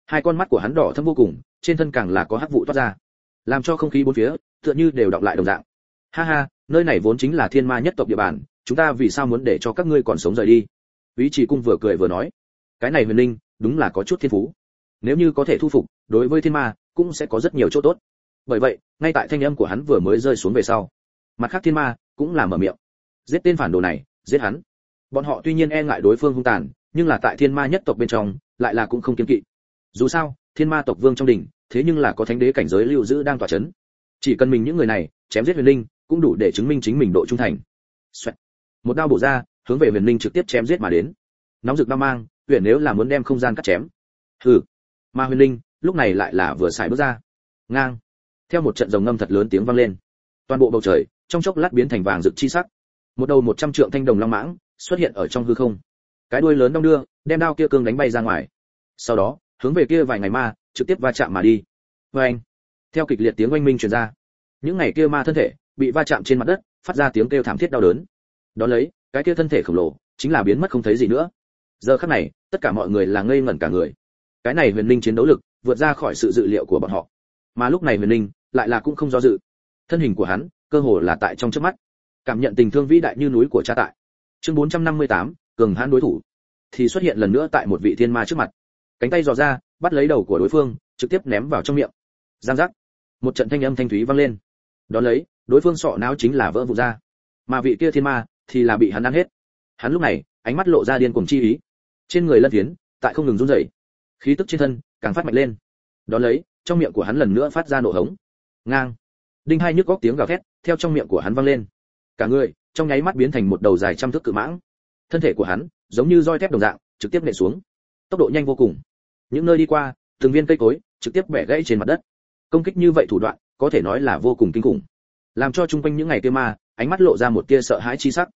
Hai con mắt của hắn đỏ thẫm vô cùng, trên thân càng là có hắc vụ toát ra, làm cho không khí bốn phía tựa như đều đọng lại đồng dạng. Ha ha, nơi này vốn chính là thiên ma nhất tộc địa bàn, chúng ta vì sao muốn để cho các ngươi còn sống rời đi? Úy Trì Cung vừa cười vừa nói, cái này Huyền Linh đúng là có chút thiên phú, nếu như có thể thu phục, đối với thiên ma cũng sẽ có rất nhiều chỗ tốt. Bởi vậy, ngay tại thanh âm của hắn vừa mới rơi xuống về sau, mặt khác thiên ma cũng là mở miệng, giết tên phản đồ này, giết hắn. Bọn họ tuy nhiên e ngại đối phương hung tàn, nhưng là tại thiên ma nhất tộc bên trong, lại là cũng không kiêng kỵ. Dù sao, thiên ma tộc vương trong đỉnh, thế nhưng là có thánh đế cảnh giới lưu giữ đang tỏa chấn. Chỉ cần mình những người này chém giết Huyền Linh, cũng đủ để chứng minh chính mình độ trung thành. Xoẹt. Một đao bổ ra, hướng về Huyền Linh trực tiếp chém giết mà đến. Nóng rực đao mang, Huyền nếu là muốn đem không gian cắt chém. Hừ. Mà Huyền Linh, lúc này lại là vừa xài bước ra. Ngang. Theo một trận rồng ngâm thật lớn tiếng vang lên, toàn bộ bầu trời trong chốc lát biến thành vàng rực chi sắc. Một đầu 100 trượng thanh đồng long mãng xuất hiện ở trong hư không. Cái đuôi lớn đong đưa, đem đao kia cương đánh bay ra ngoài. Sau đó, hướng về kia vài ngày ma, trực tiếp va chạm mà đi. Oeng. Theo kịch liệt tiếng oanh minh truyền ra, những ngày kia ma thân thể bị va chạm trên mặt đất, phát ra tiếng kêu thảm thiết đau đớn. Đó lấy, cái kia thân thể khổng lồ chính là biến mất không thấy gì nữa. Giờ khắc này, tất cả mọi người là ngây ngẩn cả người. Cái này Huyền Linh chiến đấu lực vượt ra khỏi sự dự liệu của bọn họ. Mà lúc này Huyền Linh lại là cũng không do dự. Thân hình của hắn, cơ hồ là tại trong chớp mắt, cảm nhận tình thương vĩ đại như núi của cha tại. Chương 458, cường hãn đối thủ, thì xuất hiện lần nữa tại một vị thiên ma trước mặt. Cánh tay giò ra, bắt lấy đầu của đối phương, trực tiếp ném vào trong miệng. Giang giác. Một trận thanh âm thanh thúy vang lên. Đón lấy, đối phương sọ não chính là vỡ vụn ra. Mà vị kia thiên ma thì là bị hắn ăn hết. Hắn lúc này, ánh mắt lộ ra điên cuồng chi ý. Trên người lân phiến, tại không ngừng run rẩy. Khí tức trên thân càng phát mạnh lên. Đón lấy, trong miệng của hắn lần nữa phát ra nổ hống. Ngang. Đinh hai nhức góc tiếng gào thét theo trong miệng của hắn vang lên. Cả người trong nháy mắt biến thành một đầu dài trăm thước cự mãng. Thân thể của hắn giống như roi thép đồng dạng, trực tiếp nện xuống. Tốc độ nhanh vô cùng. Những nơi đi qua, từng viên cây cối trực tiếp bẻ gãy trên mặt đất. Công kích như vậy thủ đoạn, có thể nói là vô cùng kinh khủng, làm cho chung quanh những ngày kia ma ánh mắt lộ ra một tia sợ hãi chi sắc.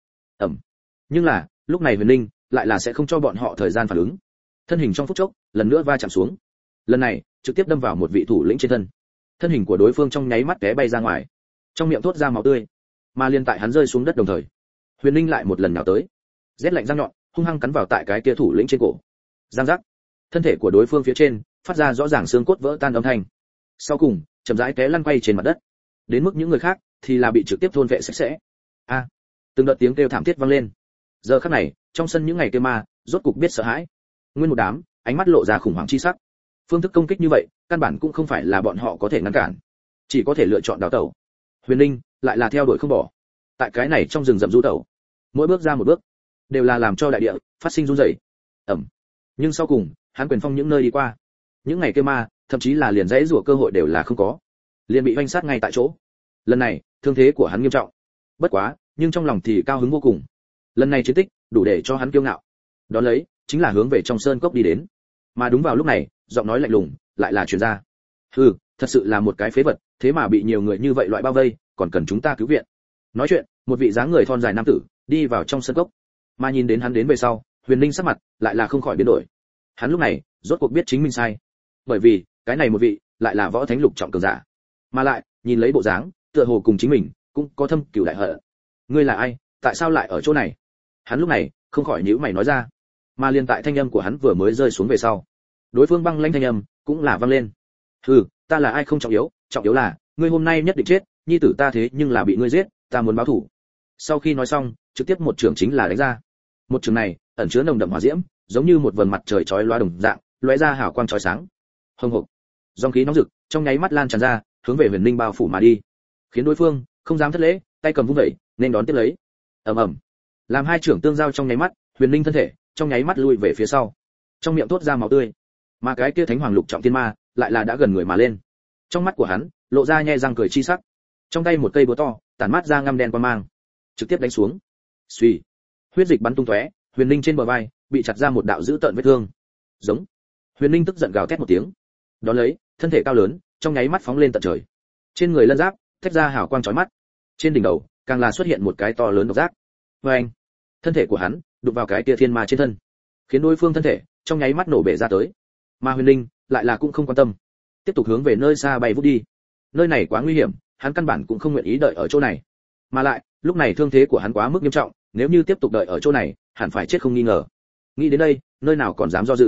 Nhưng là lúc này Huyền Linh lại là sẽ không cho bọn họ thời gian phản ứng. Thân hình trong phút chốc lần nữa va chạm xuống, lần này trực tiếp đâm vào một vị thủ lĩnh trên thân. Thân hình của đối phương trong nháy mắt té bay ra ngoài, trong miệng thốt ra máu tươi. Mà liên tại hắn rơi xuống đất đồng thời, Huyền Linh lại một lần nào tới, rét lạnh răng nhọn hung hăng cắn vào tại cái kia thủ lĩnh trên cổ. Giang giác. Thân thể của đối phương phía trên phát ra rõ ràng xương cốt vỡ tan âm thanh. Sau cùng chậm rãi té lăn quay trên mặt đất. Đến mức những người khác thì là bị trực tiếp thôn vệ sạch sẽ. Từng đợt tiếng kêu thảm thiết vang lên. Giờ khắc này, trong sân những ngày kia ma rốt cục biết sợ hãi. Nguyên một đám ánh mắt lộ ra khủng hoảng chi sắc. Phương thức công kích như vậy, căn bản cũng không phải là bọn họ có thể ngăn cản, chỉ có thể lựa chọn đào tẩu. Huyền Linh lại là theo đuổi không bỏ. Tại cái này trong rừng rậm du tẩu, mỗi bước ra một bước đều là làm cho đại địa phát sinh rung rẩy. Nhưng sau cùng, hắn quyền phong những nơi đi qua, những ngày kia ma thậm chí là liền dãy rủa cơ hội đều là không có, liền bị vanh sát ngay tại chỗ. Lần này thương thế của hắn nghiêm trọng, bất quá nhưng trong lòng thì cao hứng vô cùng. Lần này chiến tích đủ để cho hắn kiêu ngạo. Đón lấy chính là hướng về trong sơn cốc đi đến. Mà đúng vào lúc này, giọng nói lạnh lùng lại là truyền ra. Thật sự là một cái phế vật, thế mà bị nhiều người như vậy loại bao vây, còn cần chúng ta cứu viện. Nói chuyện, một vị dáng người thon dài nam tử đi vào trong sơn cốc. Mà nhìn đến hắn đến về sau, Huyền Linh sắc mặt lại là không khỏi biến đổi. Hắn lúc này rốt cuộc biết chính mình sai, bởi vì cái này một vị lại là võ thánh lục trọng cường giả, mà lại nhìn lấy bộ dáng tựa hồ cùng chính mình cũng có thâm cừu đại hận. Ngươi là ai, tại sao lại ở chỗ này? Hắn lúc này không khỏi nhíu mày nói ra. Mà liên tại thanh âm của hắn vừa mới rơi xuống về sau, đối phương băng lãnh thanh âm cũng là vang lên. Ta là ai không trọng yếu là ngươi hôm nay nhất định chết, nhi tử ta thế nhưng là bị ngươi giết, ta muốn báo thù. Sau khi nói xong, trực tiếp một trường chính là đánh ra. Một trường này ẩn chứa nồng đậm hỏa diễm, giống như một vầng mặt trời chói lóa đồng dạng, lóe ra hào quang chói sáng. Hồng hộc, dòng khí nóng rực trong nháy mắt lan tràn ra, hướng về Huyền Linh bao phủ mà đi, khiến đối phương không dám thất lễ, tay cầm vung vẩy nên đón tiếp lấy. Làm hai trưởng tương giao trong nháy mắt, Huyền Linh thân thể trong nháy mắt lui về phía sau, trong miệng thốt ra máu tươi. Mà cái kia thánh hoàng lục trọng thiên ma lại là đã gần người mà lên, trong mắt của hắn lộ ra nhe răng cười chi sắc, trong tay một cây búa to tản mát ra ngăm đen quang mang, trực tiếp đánh xuống. Suy, huyết dịch bắn tung tóe, Huyền Linh trên bờ vai bị chặt ra một đạo dữ tợn vết thương. Giống. Huyền Linh tức giận gào thét một tiếng, đón lấy thân thể cao lớn trong nháy mắt phóng lên tận trời, trên người lân giáp thét ra hào quang chói mắt, trên đỉnh đầu càng là xuất hiện một cái to lớn độc giác. Anh, thân thể của hắn đụng vào cái kia thiên ma trên thân, khiến đối phương thân thể trong nháy mắt nổ bể ra tới. Mà Huyền Linh lại là cũng không quan tâm, tiếp tục hướng về nơi xa bay vút đi. Nơi này quá nguy hiểm, hắn căn bản cũng không nguyện ý đợi ở chỗ này. Mà lại, lúc này thương thế của hắn quá mức nghiêm trọng, nếu như tiếp tục đợi ở chỗ này, hẳn phải chết không nghi ngờ. Nghĩ đến đây, nơi nào còn dám do dự.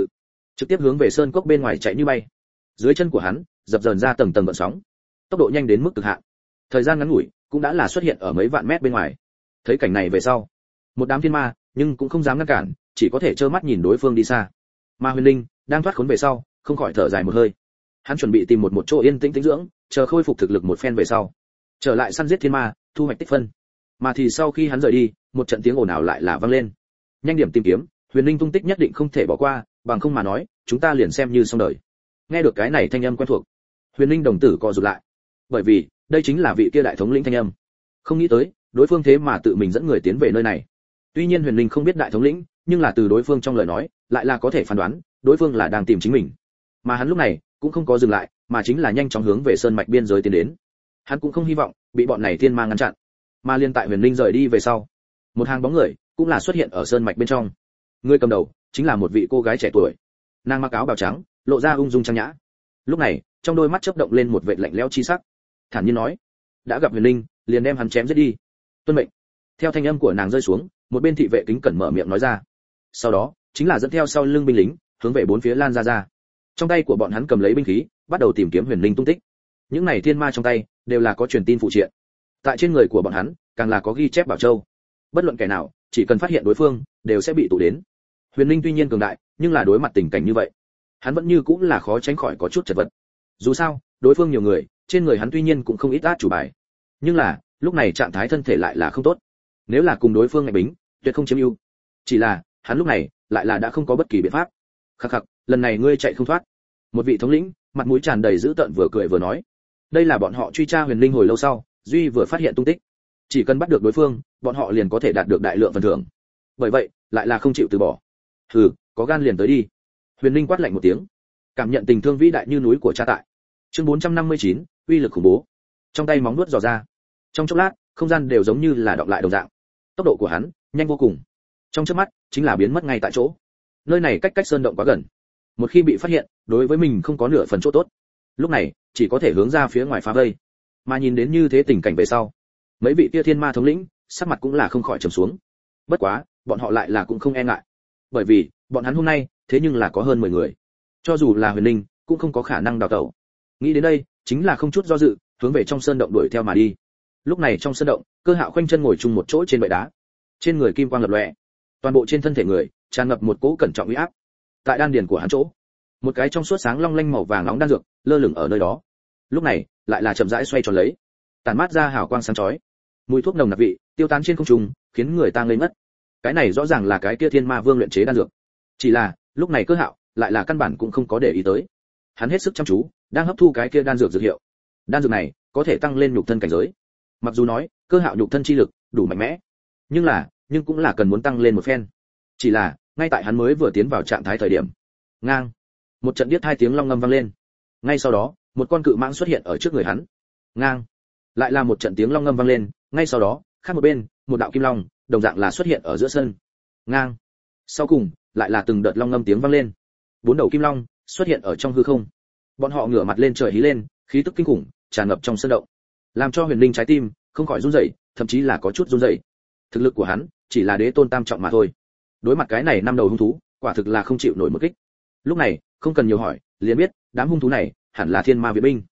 trực tiếp hướng về sơn cốc bên ngoài chạy như bay. Dưới chân của hắn dập dờn ra tầng tầng gợn sóng, tốc độ nhanh đến mức cực hạn. Thời gian ngắn ngủi cũng đã là xuất hiện ở mấy vạn mét bên ngoài. Thấy cảnh này về sau, một đám thiên ma nhưng cũng không dám ngăn cản, chỉ có thể trơ mắt nhìn đối phương đi xa. Mà Huyền Linh đang thoát khốn về sau, không khỏi thở dài một hơi. Hắn chuẩn bị tìm một chỗ yên tĩnh tĩnh dưỡng, chờ khôi phục thực lực một phen về sau, trở lại săn giết thiên ma, thu hoạch tích phân. Mà thì sau khi hắn rời đi, một trận tiếng ồn ào lại là vang lên. Nhanh điểm tìm kiếm, Huyền Linh tung tích nhất định không thể bỏ qua, bằng không mà nói, chúng ta liền xem như xong đời. Nghe được cái này thanh âm quen thuộc, Huyền Linh đồng tử co rụt lại. Bởi vì, đây chính là vị kia đại thống lĩnh thanh âm. Không nghĩ tới, đối phương thế mà tự mình dẫn người tiến về nơi này. Tuy nhiên Huyền Linh không biết đại thống lĩnh, nhưng là từ đối phương trong lời nói, lại là có thể phán đoán, đối phương là đang tìm chính mình. Mà hắn lúc này cũng không có dừng lại, mà chính là nhanh chóng hướng về sơn mạch biên giới tiến đến. Hắn cũng không hy vọng bị bọn này thiên ma ngăn chặn. Mà liên tại Huyền Linh rời đi về sau, một hàng bóng người cũng là xuất hiện ở sơn mạch bên trong. Người cầm đầu chính là một vị cô gái trẻ tuổi. Nàng mặc áo bào trắng, lộ ra ung dung trang nhã. Lúc này, trong đôi mắt chớp động lên một vệt lạnh lẽo chi sắc. Thản nhiên nói: "Đã gặp Huyền Linh, liền đem hắn chém giết đi." Tuân mệnh. Theo thanh âm của nàng rơi xuống, một bên thị vệ kính cẩn mở miệng nói ra. Sau đó, chính là dẫn theo sau lưng binh lính, hướng về bốn phía lan ra. Trong tay của bọn hắn cầm lấy binh khí, bắt đầu tìm kiếm Huyền Linh tung tích. Những này thiên ma trong tay đều là có truyền tin phụ triện. Tại trên người của bọn hắn, càng là có ghi chép bảo châu. Bất luận kẻ nào, chỉ cần phát hiện đối phương, đều sẽ bị tụ đến. Huyền Linh tuy nhiên cường đại, nhưng là đối mặt tình cảnh như vậy, hắn vẫn như cũng là khó tránh khỏi có chút chật vật. Dù sao, đối phương nhiều người, trên người hắn tuy nhiên cũng không ít át chủ bài, nhưng là lúc này trạng thái thân thể lại là không tốt. Nếu là cùng đối phương ngạch bính, tuyệt không chiếm ưu. Chỉ là hắn lúc này lại là đã không có bất kỳ biện pháp. Khắc khắc, lần này ngươi chạy không thoát. Một vị thống lĩnh mặt mũi tràn đầy dữ tợn vừa cười vừa nói. Đây là bọn họ truy tra Huyền Linh hồi lâu sau, duy vừa phát hiện tung tích. Chỉ cần bắt được đối phương, bọn họ liền có thể đạt được đại lượng phần thưởng. Bởi vậy, lại là không chịu từ bỏ. Hừ, có gan liền tới đi. Huyền Linh quát lạnh một tiếng, cảm nhận tình thương vĩ đại như núi của cha tại. Chương 459, uy lực khủng bố. Trong tay móng vuốt dò ra. Trong chốc lát, không gian đều giống như là đọng lại đồng dạng. Tốc độ của hắn nhanh vô cùng. Trong chớp mắt, chính là biến mất ngay tại chỗ. Nơi này cách sơn động quá gần. Một khi bị phát hiện, đối với mình không có nửa phần chỗ tốt. Lúc này, chỉ có thể hướng ra phía ngoài phá vây. Mà nhìn đến như thế tình cảnh về sau, mấy vị kia thiên ma thống lĩnh, sắc mặt cũng là không khỏi trầm xuống. Bất quá, bọn họ lại là cũng không e ngại. Bởi vì, bọn hắn hôm nay, thế nhưng là có hơn 10 người. Cho dù là Huyền Linh, cũng không có khả năng đào tẩu. Nghĩ đến đây, chính là không chút do dự, hướng về trong sơn động đuổi theo mà đi. Lúc này trong sơn động, Cơ Hạo khoanh chân ngồi chung một chỗ trên bệ đá. Trên người kim quang lập lòe, toàn bộ trên thân thể người tràn ngập một cỗ cẩn trọng uy áp. Tại đan điền của hắn chỗ, một cái trong suốt sáng long lanh màu vàng nóng đan dược lơ lửng ở nơi đó. Lúc này, lại là chậm rãi xoay tròn lấy, tản mát ra hào quang sáng chói. Mùi thuốc nồng nặc vị tiêu tán trên không trung, khiến người ta ngây ngất. Cái này rõ ràng là cái kia Thiên Ma Vương luyện chế đan dược. Chỉ là, lúc này Cơ Hạo lại là căn bản cũng không có để ý tới. Hắn hết sức chăm chú, đang hấp thu cái kia đan dược dược hiệu. Đan dược này có thể tăng lên nhục thân cảnh giới. Mặc dù nói, Cơ Hạo nhục thân chi lực đủ mạnh mẽ, nhưng cũng là cần muốn tăng lên một phen. Chỉ là, ngay tại hắn mới vừa tiến vào trạng thái thời điểm, ngang, một trận điếc hai tiếng long ngâm vang lên. Ngay sau đó, một con cự mãng xuất hiện ở trước người hắn. Ngang, lại là một trận tiếng long ngâm vang lên. Ngay sau đó, khác một bên, một đạo kim long đồng dạng là xuất hiện ở giữa sân. Ngang, sau cùng, lại là từng đợt long ngâm tiếng vang lên. 4 đầu kim long xuất hiện ở trong hư không. Bọn họ ngửa mặt lên trời hí lên, khí tức kinh khủng tràn ngập trong sân động, làm cho Huyền Linh trái tim không khỏi run rẩy, thậm chí là có chút run rẩy. Thực lực của hắn chỉ là đế tôn tam trọng mà thôi. Đối mặt cái này 5 đầu hung thú, quả thực là không chịu nổi một kích. Lúc này, không cần nhiều hỏi, liền biết, đám hung thú này hẳn là thiên ma viện binh.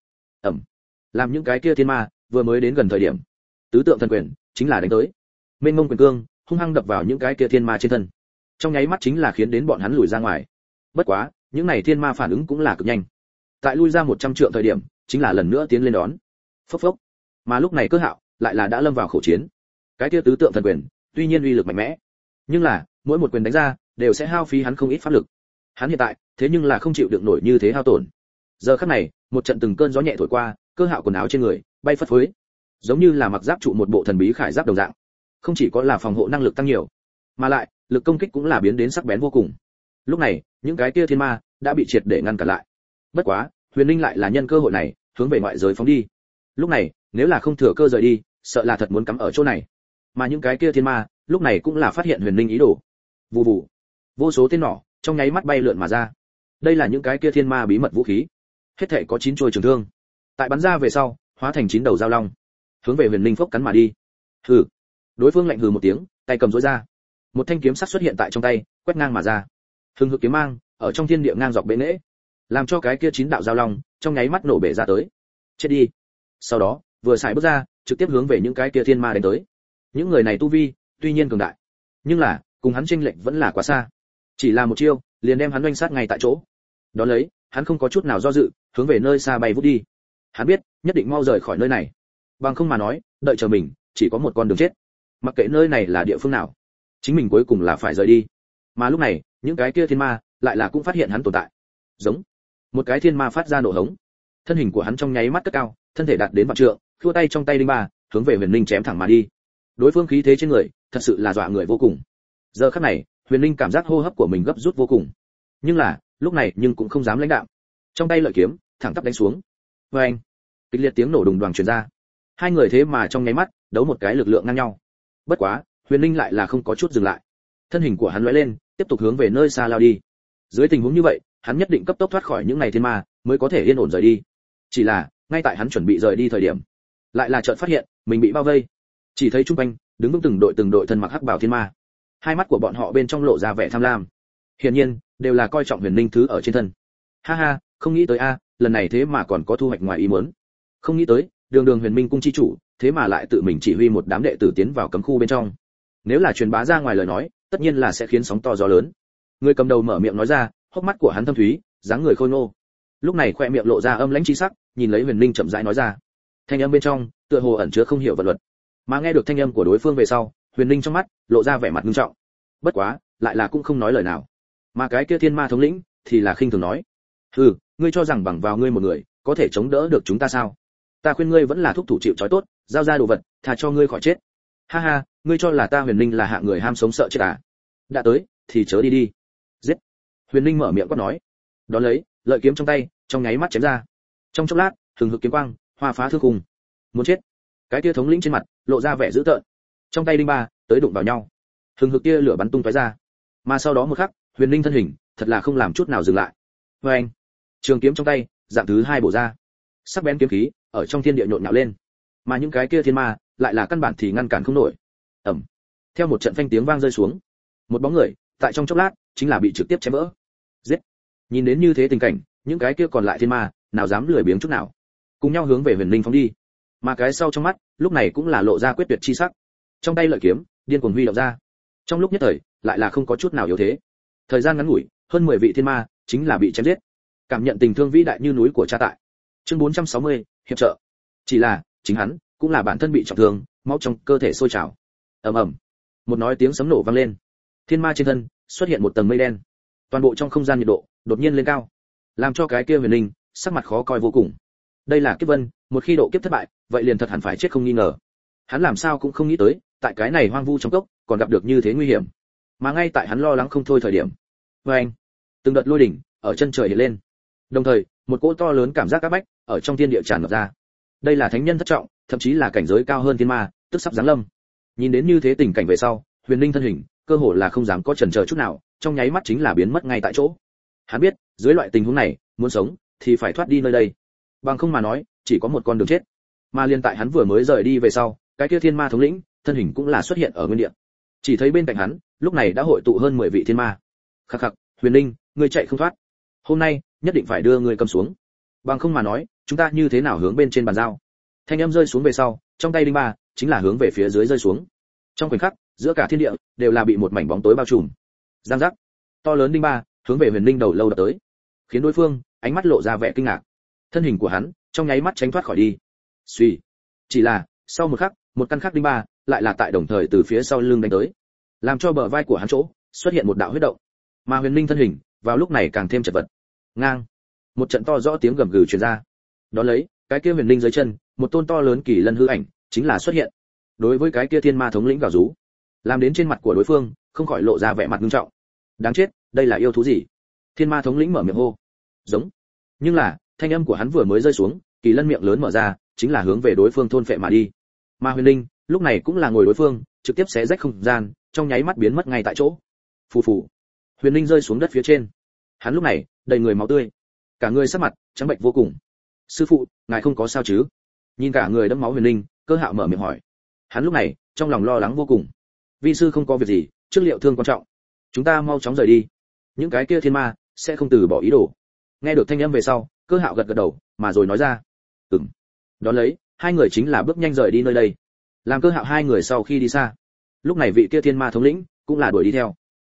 Làm những cái kia thiên ma vừa mới đến gần thời điểm, tứ tượng thần quyền chính là đánh tới. Mênh mông quyền cương hung hăng đập vào những cái kia thiên ma trên thân. Trong nháy mắt chính là khiến đến bọn hắn lùi ra ngoài. Bất quá, những này thiên ma phản ứng cũng là cực nhanh. Tại lui ra 100 trượng thời điểm, chính là lần nữa tiến lên đón. Phốc phốc. Mà lúc này Cơ Hạo lại là đã lâm vào khẩu chiến. Cái kia tứ tượng thần quyền, tuy nhiên uy lực mạnh mẽ, nhưng là mỗi một quyền đánh ra đều sẽ hao phí hắn không ít pháp lực. Hắn hiện tại, thế nhưng là không chịu được nổi như thế hao tổn. Giờ khắc này, một trận từng cơn gió nhẹ thổi qua, Cơ Hạo quần áo trên người bay phất phới, giống như là mặc giáp trụ một bộ thần bí khải giáp đồng dạng. Không chỉ có là phòng hộ năng lực tăng nhiều, mà lại lực công kích cũng là biến đến sắc bén vô cùng. Lúc này, những cái kia thiên ma đã bị triệt để ngăn cản lại. Bất quá, Huyền Linh lại là nhân cơ hội này, hướng về ngoại giới phóng đi. Lúc này, nếu là không thừa cơ rời đi, sợ là thật muốn cắm ở chỗ này. Mà những cái kia thiên ma, lúc này cũng là phát hiện Huyền Linh ý đồ. Vù vù, vô số tên nỏ trong nháy mắt bay lượn mà ra. Đây là những cái kia thiên ma bí mật vũ khí. Hết thảy có 9 chuôi trường thương. Tại bắn ra về sau, hóa thành 9 đầu dao long, hướng về Huyền Linh phốc cắn mà đi. Hừ. Đối phương lạnh hừ một tiếng, tay cầm rối ra. Một thanh kiếm sắc xuất hiện tại trong tay, quét ngang mà ra. Hưng hực kiếm mang, ở trong thiên địa ngang dọc bệ nễ, làm cho cái kia 9 đạo giao long trong nháy mắt nổ bể ra tới. Chết đi. Sau đó, vừa xài bước ra, trực tiếp hướng về những cái kia thiên ma đánh tới. Những người này tu vi, tuy nhiên cường đại, nhưng là cùng hắn chênh lệch vẫn là quá xa. Chỉ là một chiêu, liền đem hắn oanh sát ngay tại chỗ. Đó lấy, hắn không có chút nào do dự, hướng về nơi xa bay vút đi. Hắn biết, nhất định mau rời khỏi nơi này. Bằng không mà nói, đợi chờ mình, chỉ có một con đường chết. Mặc kệ nơi này là địa phương nào, chính mình cuối cùng là phải rời đi. Mà lúc này, những cái kia thiên ma lại là cũng phát hiện hắn tồn tại. Giống một cái thiên ma phát ra nổ hống, thân hình của hắn trong nháy mắt cất cao, thân thể đạt đến vạn trượng, khua tay trong tay đinh ba, hướng về Huyền Linh chém thẳng mà đi. Đối phương khí thế trên người, thật sự là dọa người vô cùng. Giờ khắc này, Huyền Linh cảm giác hô hấp của mình gấp rút vô cùng. Nhưng là, lúc này nhưng cũng không dám lãnh đạm. Trong tay lợi kiếm, thẳng tắp đánh xuống. Oeng! Kịch liệt tiếng nổ đùng đoàng truyền ra. Hai người thế mà trong nháy mắt, đấu một cái lực lượng ngang nhau. Bất quá, Huyền Linh lại là không có chút dừng lại. Thân hình của hắn lóe lên, tiếp tục hướng về nơi xa lao đi. Dưới tình huống như vậy, hắn nhất định cấp tốc thoát khỏi những này thiên ma, mới có thể yên ổn rời đi. Chỉ là, ngay tại hắn chuẩn bị rời đi thời điểm, lại là chợt phát hiện mình bị bao vây. Chỉ thấy trung quanh đứng vững từng đội thân mặc hắc bào thiên ma. Hai mắt của bọn họ bên trong lộ ra vẻ tham lam. Hiển nhiên, đều là coi trọng Huyền Linh thứ ở trên thân. Ha ha, không nghĩ tới a, lần này thế mà còn có thu hoạch ngoài ý muốn. Không nghĩ tới, đường Huyền Minh cung chi chủ, thế mà lại tự mình chỉ huy một đám đệ tử tiến vào cấm khu bên trong. Nếu là truyền bá ra ngoài lời nói, tất nhiên là sẽ khiến sóng to gió lớn. Người cầm đầu mở miệng nói ra, hốc mắt của hắn thâm thúy, dáng người khôi ngô. Lúc này khoe miệng lộ ra âm lãnh chi sắc, nhìn lấy Huyền Linh chậm rãi nói ra. Thanh âm bên trong, tựa hồ ẩn chứa không hiểu vật luật. Mà nghe được thanh âm của đối phương về sau, Huyền Linh trong mắt lộ ra vẻ mặt nghiêm trọng. Bất quá, lại là cũng không nói lời nào. Mà cái kia thiên ma thống lĩnh thì là khinh thường nói: "Hừ, ngươi cho rằng bằng vào ngươi một người, có thể chống đỡ được chúng ta sao? Ta khuyên ngươi vẫn là thúc thủ chịu trói tốt, giao ra đồ vật, thà cho ngươi khỏi chết." Ha ha, ngươi cho là ta Huyền Linh là hạng người ham sống sợ chết à? Đã tới, thì chớ đi đi. Giết. Huyền Linh mở miệng quát nói. Đón lấy, lợi kiếm trong tay, trong nháy mắt chém ra. Trong chốc lát, hừng hực kiếm quang, hoa phá thương khung. Muốn chết. Cái kia thống lĩnh trên mặt lộ ra vẻ dữ tợn. Trong tay đinh ba, tới đụng vào nhau. Hừng hực kia lửa bắn tung tóe ra. Mà sau đó một khắc, Huyền Linh thân hình, thật là không làm chút nào dừng lại. Oeng. Trường kiếm trong tay, dạng thứ hai bổ ra. Sắc bén kiếm khí, ở trong thiên địa nhộn nhạo lên. Mà những cái kia thiên ma, lại là căn bản thì ngăn cản không nổi. Ầm. Theo một trận phanh tiếng vang rơi xuống, một bóng người, tại trong chốc lát, chính là bị trực tiếp chém vỡ. Giết. Nhìn đến như thế tình cảnh, những cái kia còn lại thiên ma, nào dám lười biếng chút nào, cùng nhau hướng về Huyền Linh phóng đi. Mà cái sau trong mắt, lúc này cũng là lộ ra quyết tuyệt chi sắc. Trong tay lợi kiếm, điên cuồng huy động ra. Trong lúc nhất thời, lại là không có chút nào yếu thế. Thời gian ngắn ngủi, hơn 10 vị thiên ma chính là bị chém giết. Cảm nhận tình thương vĩ đại như núi của cha tại. Chương 460, hiệp trợ. Chỉ là, chính hắn cũng là bản thân bị trọng thương, máu trong cơ thể sôi trào. Ầm ầm. Một nói tiếng sấm nổ vang lên. Thiên ma trên thân xuất hiện một tầng mây đen. Toàn bộ trong không gian nhiệt độ đột nhiên lên cao, làm cho cái kia Huyền Linh sắc mặt khó coi vô cùng. Đây là kiếp vân, một khi độ kiếp thất bại, vậy liền thật hẳn phải chết không nghi ngờ. Hắn làm sao cũng không nghĩ tới, tại cái này hoang vu trong cốc, còn gặp được như thế nguy hiểm. Mà ngay tại hắn lo lắng không thôi thời điểm, oeng, từng đợt lôi đỉnh ở chân trời hiện lên. Đồng thời, một cỗ to lớn cảm giác áp bách ở trong thiên địa tràn ngập ra. Đây là thánh nhân thất trọng, thậm chí là cảnh giới cao hơn thiên ma, tức sắp giáng lâm. Nhìn đến như thế tình cảnh về sau, Huyền Linh thân hình, cơ hồ là không dám có chần chờ chút nào, trong nháy mắt chính là biến mất ngay tại chỗ. Hắn biết, dưới loại tình huống này, muốn sống thì phải thoát đi nơi đây. Bằng không mà nói, chỉ có một con đường chết. Mà liên tại hắn vừa mới rời đi về sau, cái kia thiên ma thống lĩnh, thân hình cũng là xuất hiện ở nguyên địa. Chỉ thấy bên cạnh hắn, lúc này đã hội tụ hơn 10 vị thiên ma. Khắc khắc, Huyền Linh, ngươi chạy không thoát. Hôm nay, nhất định phải đưa ngươi cầm xuống. Bằng không mà nói, chúng ta như thế nào hướng bên trên bàn giao. Thanh âm rơi xuống về sau, trong tay đinh ba, chính là hướng về phía dưới rơi xuống. Trong khoảnh khắc, giữa cả thiên địa đều là bị một mảnh bóng tối bao trùm. Giang giác, to lớn đinh ba hướng về Huyền Linh đầu lâu đập tới, khiến đối phương ánh mắt lộ ra vẻ kinh ngạc. Thân hình của hắn trong nháy mắt tránh thoát khỏi đi. Suy, chỉ là sau một khắc, một căn khắc đinh ba lại là tại đồng thời từ phía sau lưng đánh tới, làm cho bờ vai của hắn chỗ xuất hiện một đạo huyết động. Mà Huyền Linh thân hình vào lúc này càng thêm chật vật. Ngang, một trận to rõ tiếng gầm gừ truyền ra. Đó lấy, cái kia Huyền Linh dưới chân, một tôn to lớn kỳ lân hư ảnh chính là xuất hiện. Đối với cái kia thiên ma thống lĩnh gào rú, làm đến trên mặt của đối phương không khỏi lộ ra vẻ mặt nghiêm trọng. Đáng chết, đây là yêu thú gì? Thiên ma thống lĩnh mở miệng hô. Giống. Nhưng là, thanh âm của hắn vừa mới rơi xuống, kỳ lân miệng lớn mở ra, chính là hướng về đối phương thôn phệ mà đi. Mà Huyền Linh, lúc này cũng là ngồi đối phương, trực tiếp xé rách không gian, trong nháy mắt biến mất ngay tại chỗ. Phù phù. Huyền Linh rơi xuống đất phía trên. Hắn lúc này, đầy người máu tươi, cả người sắc mặt trắng bệch vô cùng. Sư phụ, ngài không có sao chứ? Nhìn cả người đẫm máu Huyền Linh, Cơ Hạo mở miệng hỏi. Hắn lúc này, trong lòng lo lắng vô cùng. Vi sư không có việc gì, trước liệu thương quan trọng. Chúng ta mau chóng rời đi. Những cái kia thiên ma, sẽ không từ bỏ ý đồ. Nghe được thanh âm về sau, Cơ Hạo gật gật đầu, mà rồi nói ra, ừm. Đón lấy, hai người chính là bước nhanh rời đi nơi đây. Làm Cơ Hạo hai người sau khi đi xa, lúc này vị kia thiên ma thống lĩnh cũng là đuổi đi theo.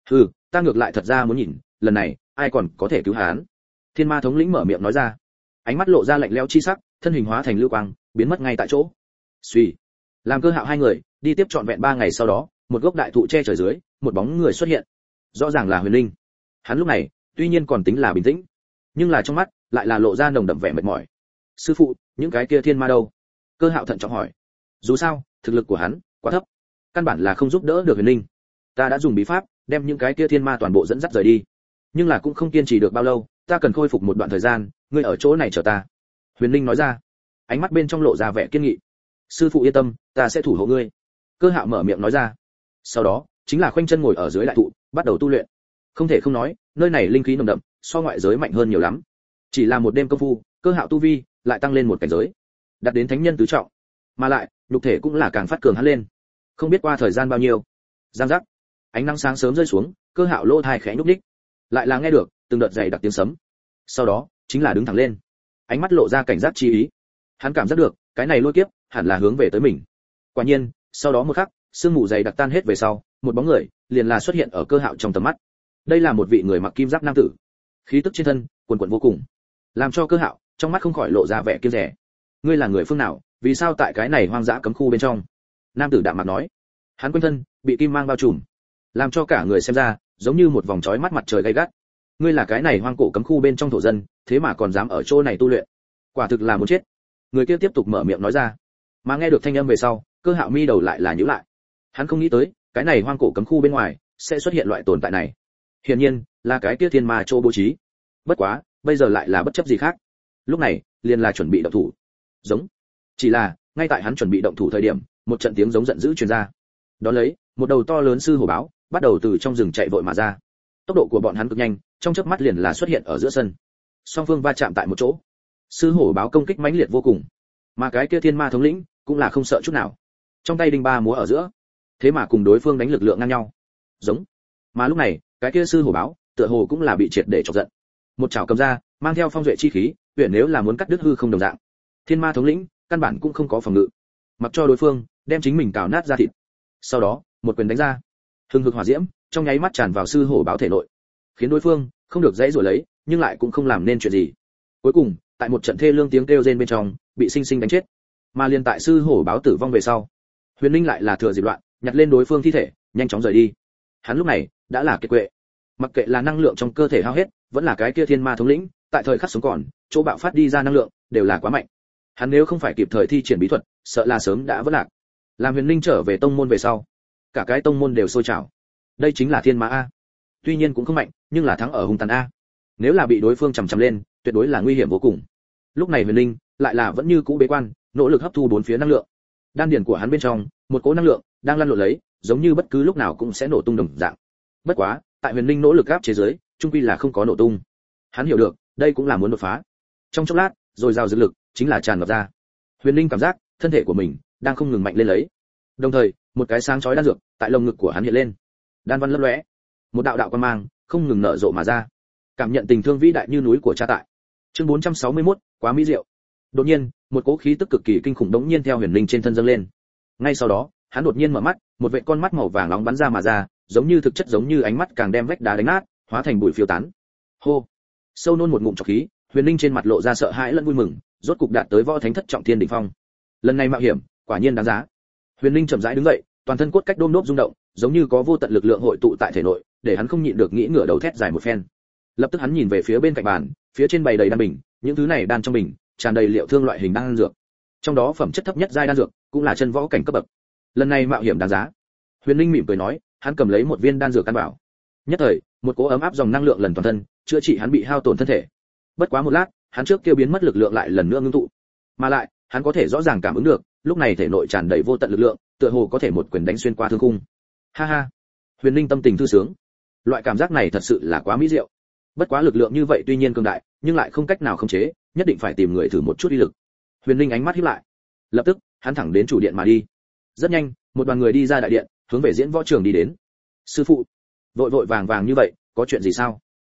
Ta ngược lại thật ra muốn nhìn, lần này ai còn có thể cứu hắn? Thiên ma thống lĩnh mở miệng nói ra, ánh mắt lộ ra lạnh lẽo chi sắc, thân hình hóa thành lưu quang, biến mất ngay tại chỗ. Suy, làm Cơ Hạo hai người đi tiếp trọn vẹn 3 ngày sau đó, một gốc đại thụ che trời dưới, một bóng người xuất hiện. Rõ ràng là Huyền Linh. Hắn lúc này, tuy nhiên còn tính là bình tĩnh, nhưng là trong mắt lại là lộ ra nồng đậm vẻ mệt mỏi. Sư phụ, những cái kia thiên ma đâu? Cơ Hạo thận trọng hỏi. Dù sao, thực lực của hắn quá thấp, căn bản là không giúp đỡ được Huyền Linh. Ta đã dùng bí pháp đem những cái kia thiên ma toàn bộ dẫn dắt rời đi, nhưng là cũng không kiên trì được bao lâu, ta cần khôi phục một đoạn thời gian, ngươi ở chỗ này chờ ta. Huyền Linh nói ra, ánh mắt bên trong lộ ra vẻ kiên nghị. Sư phụ yên tâm, ta sẽ thủ hộ ngươi. Cơ Hạo mở miệng nói ra. Sau đó, chính là khoanh chân ngồi ở dưới đại thụ, bắt đầu tu luyện. Không thể không nói, nơi này linh khí nồng đậm, so ngoại giới mạnh hơn nhiều lắm. Chỉ là một đêm công phu, Cơ Hạo tu vi lại tăng lên một cảnh giới, đạt đến thánh nhân tứ trọng, mà lại nhục thể cũng là càng phát cường hắn lên. Không biết qua thời gian bao nhiêu, giang giác, ánh nắng sáng sớm rơi xuống, Cơ Hạo lỗ tai khẽ nhúc nhích, lại là nghe được từng đợt dày đặc tiếng sấm. Sau đó, chính là đứng thẳng lên, ánh mắt lộ ra cảnh giác chi ý. Hắn cảm giác được, cái này lôi kiếp hẳn là hướng về tới mình. Quả nhiên, sau đó một khắc, sương mù dày đặc tan hết về sau, một bóng người liền là xuất hiện ở Cơ Hạo trong tầm mắt. Đây là một vị người mặc kim giáp nam tử, khí tức trên thân cuồn cuộn vô cùng, làm cho Cơ Hạo trong mắt không khỏi lộ ra vẻ kiêng dè. Ngươi là người phương nào, vì sao tại cái này hoang dã cấm khu bên trong? Nam tử đạm mạc nói. Hắn quanh thân bị kim mang bao trùm, làm cho cả người xem ra giống như một vòng chói mắt mặt trời gay gắt. Ngươi là cái này hoang cổ cấm khu bên trong thổ dân, thế mà còn dám ở chỗ này tu luyện, quả thực là muốn chết. Người kia tiếp tục mở miệng nói ra. Mà nghe được thanh âm về sau, Cơ Hạo mi đầu lại là nhíu lại. Hắn không nghĩ tới, cái này hoang cổ cấm khu bên ngoài sẽ xuất hiện loại tồn tại này. Hiển nhiên, là cái kia thiên ma chỗ bố trí. Bất quá, bây giờ lại là bất chấp gì khác. Lúc này, liền là chuẩn bị động thủ. Giống. Chỉ là, ngay tại hắn chuẩn bị động thủ thời điểm, một trận tiếng giống giận dữ truyền ra. Đó lấy, một đầu to lớn sư hổ báo bắt đầu từ trong rừng chạy vội mà ra. Tốc độ của bọn hắn cực nhanh, trong chớp mắt liền là xuất hiện ở giữa sân. Song phương va chạm tại một chỗ. Sư hổ báo công kích mãnh liệt vô cùng, mà cái kia thiên ma thống lĩnh cũng là không sợ chút nào. Trong tay đinh ba múa ở giữa, thế mà cùng đối phương đánh lực lượng ngang nhau. Giống. Mà lúc này, cái kia sư hổ báo tựa hồ cũng là bị triệt để chọc giận. Một chảo cầm ra, mang theo phong duệ chi khí, huyền nếu là muốn cắt đứt hư không đồng dạng. Thiên ma thống lĩnh căn bản cũng không có phòng ngự, mặc cho đối phương đem chính mình cào nát ra thịt. Sau đó, một quyền đánh ra, hừng hực hỏa diễm trong nháy mắt tràn vào sư hổ báo thể nội, khiến đối phương không được dãy rủa lấy, nhưng lại cũng không làm nên chuyện gì. Cuối cùng, tại một trận thê lương tiếng kêu rên bên trong, bị sinh sinh đánh chết. Mà liên tại sư hổ báo tử vong về sau, Huyền Linh lại là thừa dịp loạn, nhặt lên đối phương thi thể, nhanh chóng rời đi. Hắn lúc này đã là kiệt quệ, mặc kệ là năng lượng trong cơ thể hao hết, vẫn là cái kia thiên ma thống lĩnh, tại thời khắc sống còn, chỗ bạo phát đi ra năng lượng đều là quá mạnh. Hắn nếu không phải kịp thời thi triển bí thuật, sợ là sớm đã vỡ lạc. Làm Huyền Linh trở về tông môn về sau, cả cái tông môn đều sôi trào. Đây chính là thiên ma a. Tuy nhiên cũng không mạnh, nhưng là thắng ở hung tàn a. Nếu là bị đối phương chằm chằm lên, tuyệt đối là nguy hiểm vô cùng. Lúc này Huyền Linh lại là vẫn như cũ bế quan, nỗ lực hấp thu bốn phía năng lượng. Đan điền của hắn bên trong, một cỗ năng lượng đang lăn lộn lấy, giống như bất cứ lúc nào cũng sẽ nổ tung đồng dạng. Bất quá, tại Huyền Linh nỗ lực áp chế giới, trung quy là không có nổ tung. Hắn hiểu được, đây cũng là muốn đột phá. Trong chốc lát, rồi giao dư lực chính là tràn ngập ra. Huyền Linh cảm giác thân thể của mình đang không ngừng mạnh lên lấy. Đồng thời, một cái sáng chói đan dược tại lồng ngực của hắn hiện lên. Đan văn lấp lóe, một đạo đạo quang mang không ngừng nở rộ mà ra. Cảm nhận tình thương vĩ đại như núi của cha tại. Chương 461, quá mỹ diệu. Đột nhiên, một cỗ khí tức cực kỳ kinh khủng đống nhiên theo Huyền Linh trên thân dâng lên. Ngay sau đó, hắn đột nhiên mở mắt, một vệt con mắt màu vàng nóng bắn ra mà ra, giống như thực chất giống như ánh mắt càng đem vách đá đánh nát, hóa thành bụi phiêu tán. Hô. Sâu nôn một ngụm trọc khí, Huyền Linh trên mặt lộ ra sợ hãi lẫn vui mừng, rốt cục đạt tới võ thánh thất trọng thiên đỉnh phong. Lần này mạo hiểm, quả nhiên đáng giá. Huyền Linh chậm rãi đứng dậy, toàn thân cốt cách đôm đốp rung động, giống như có vô tận lực lượng hội tụ tại thể nội, để hắn không nhịn được nghĩ ngửa đầu thét dài một phen. Lập tức hắn nhìn về phía bên cạnh bàn, phía trên bày đầy đan bình, những thứ này đan trong bình tràn đầy liệu thương loại hình đan dược. Trong đó phẩm chất thấp nhất giai đan dược, cũng là chân võ cảnh cấp bậc. Lần này mạo hiểm đáng giá. Huyền Linh mỉm cười nói, hắn cầm lấy một viên đan dược căn bảo. Nhất thời, một cỗ ấm áp dòng năng lượng lần toàn thân, chữa trị hắn bị hao tổn thân thể. Bất quá một lát, hắn trước kia biến mất lực lượng lại lần nữa ngưng tụ. Mà lại, hắn có thể rõ ràng cảm ứng được, lúc này thể nội tràn đầy vô tận lực lượng, tựa hồ có thể một quyền đánh xuyên qua thương khung. Ha ha. Huyền Linh tâm tình thư sướng. Loại cảm giác này thật sự là quá mỹ diệu. Bất quá lực lượng như vậy tuy nhiên cường đại, nhưng lại không cách nào khống chế, nhất định phải tìm người thử một chút uy lực. Huyền Linh ánh mắt híp lại. Lập tức, hắn thẳng đến chủ điện mà đi. Rất nhanh, một đoàn người đi ra đại điện, hướng về diễn võ trường đi đến. Sư phụ, vội vội vàng vàng như vậy, có chuyện gì sao?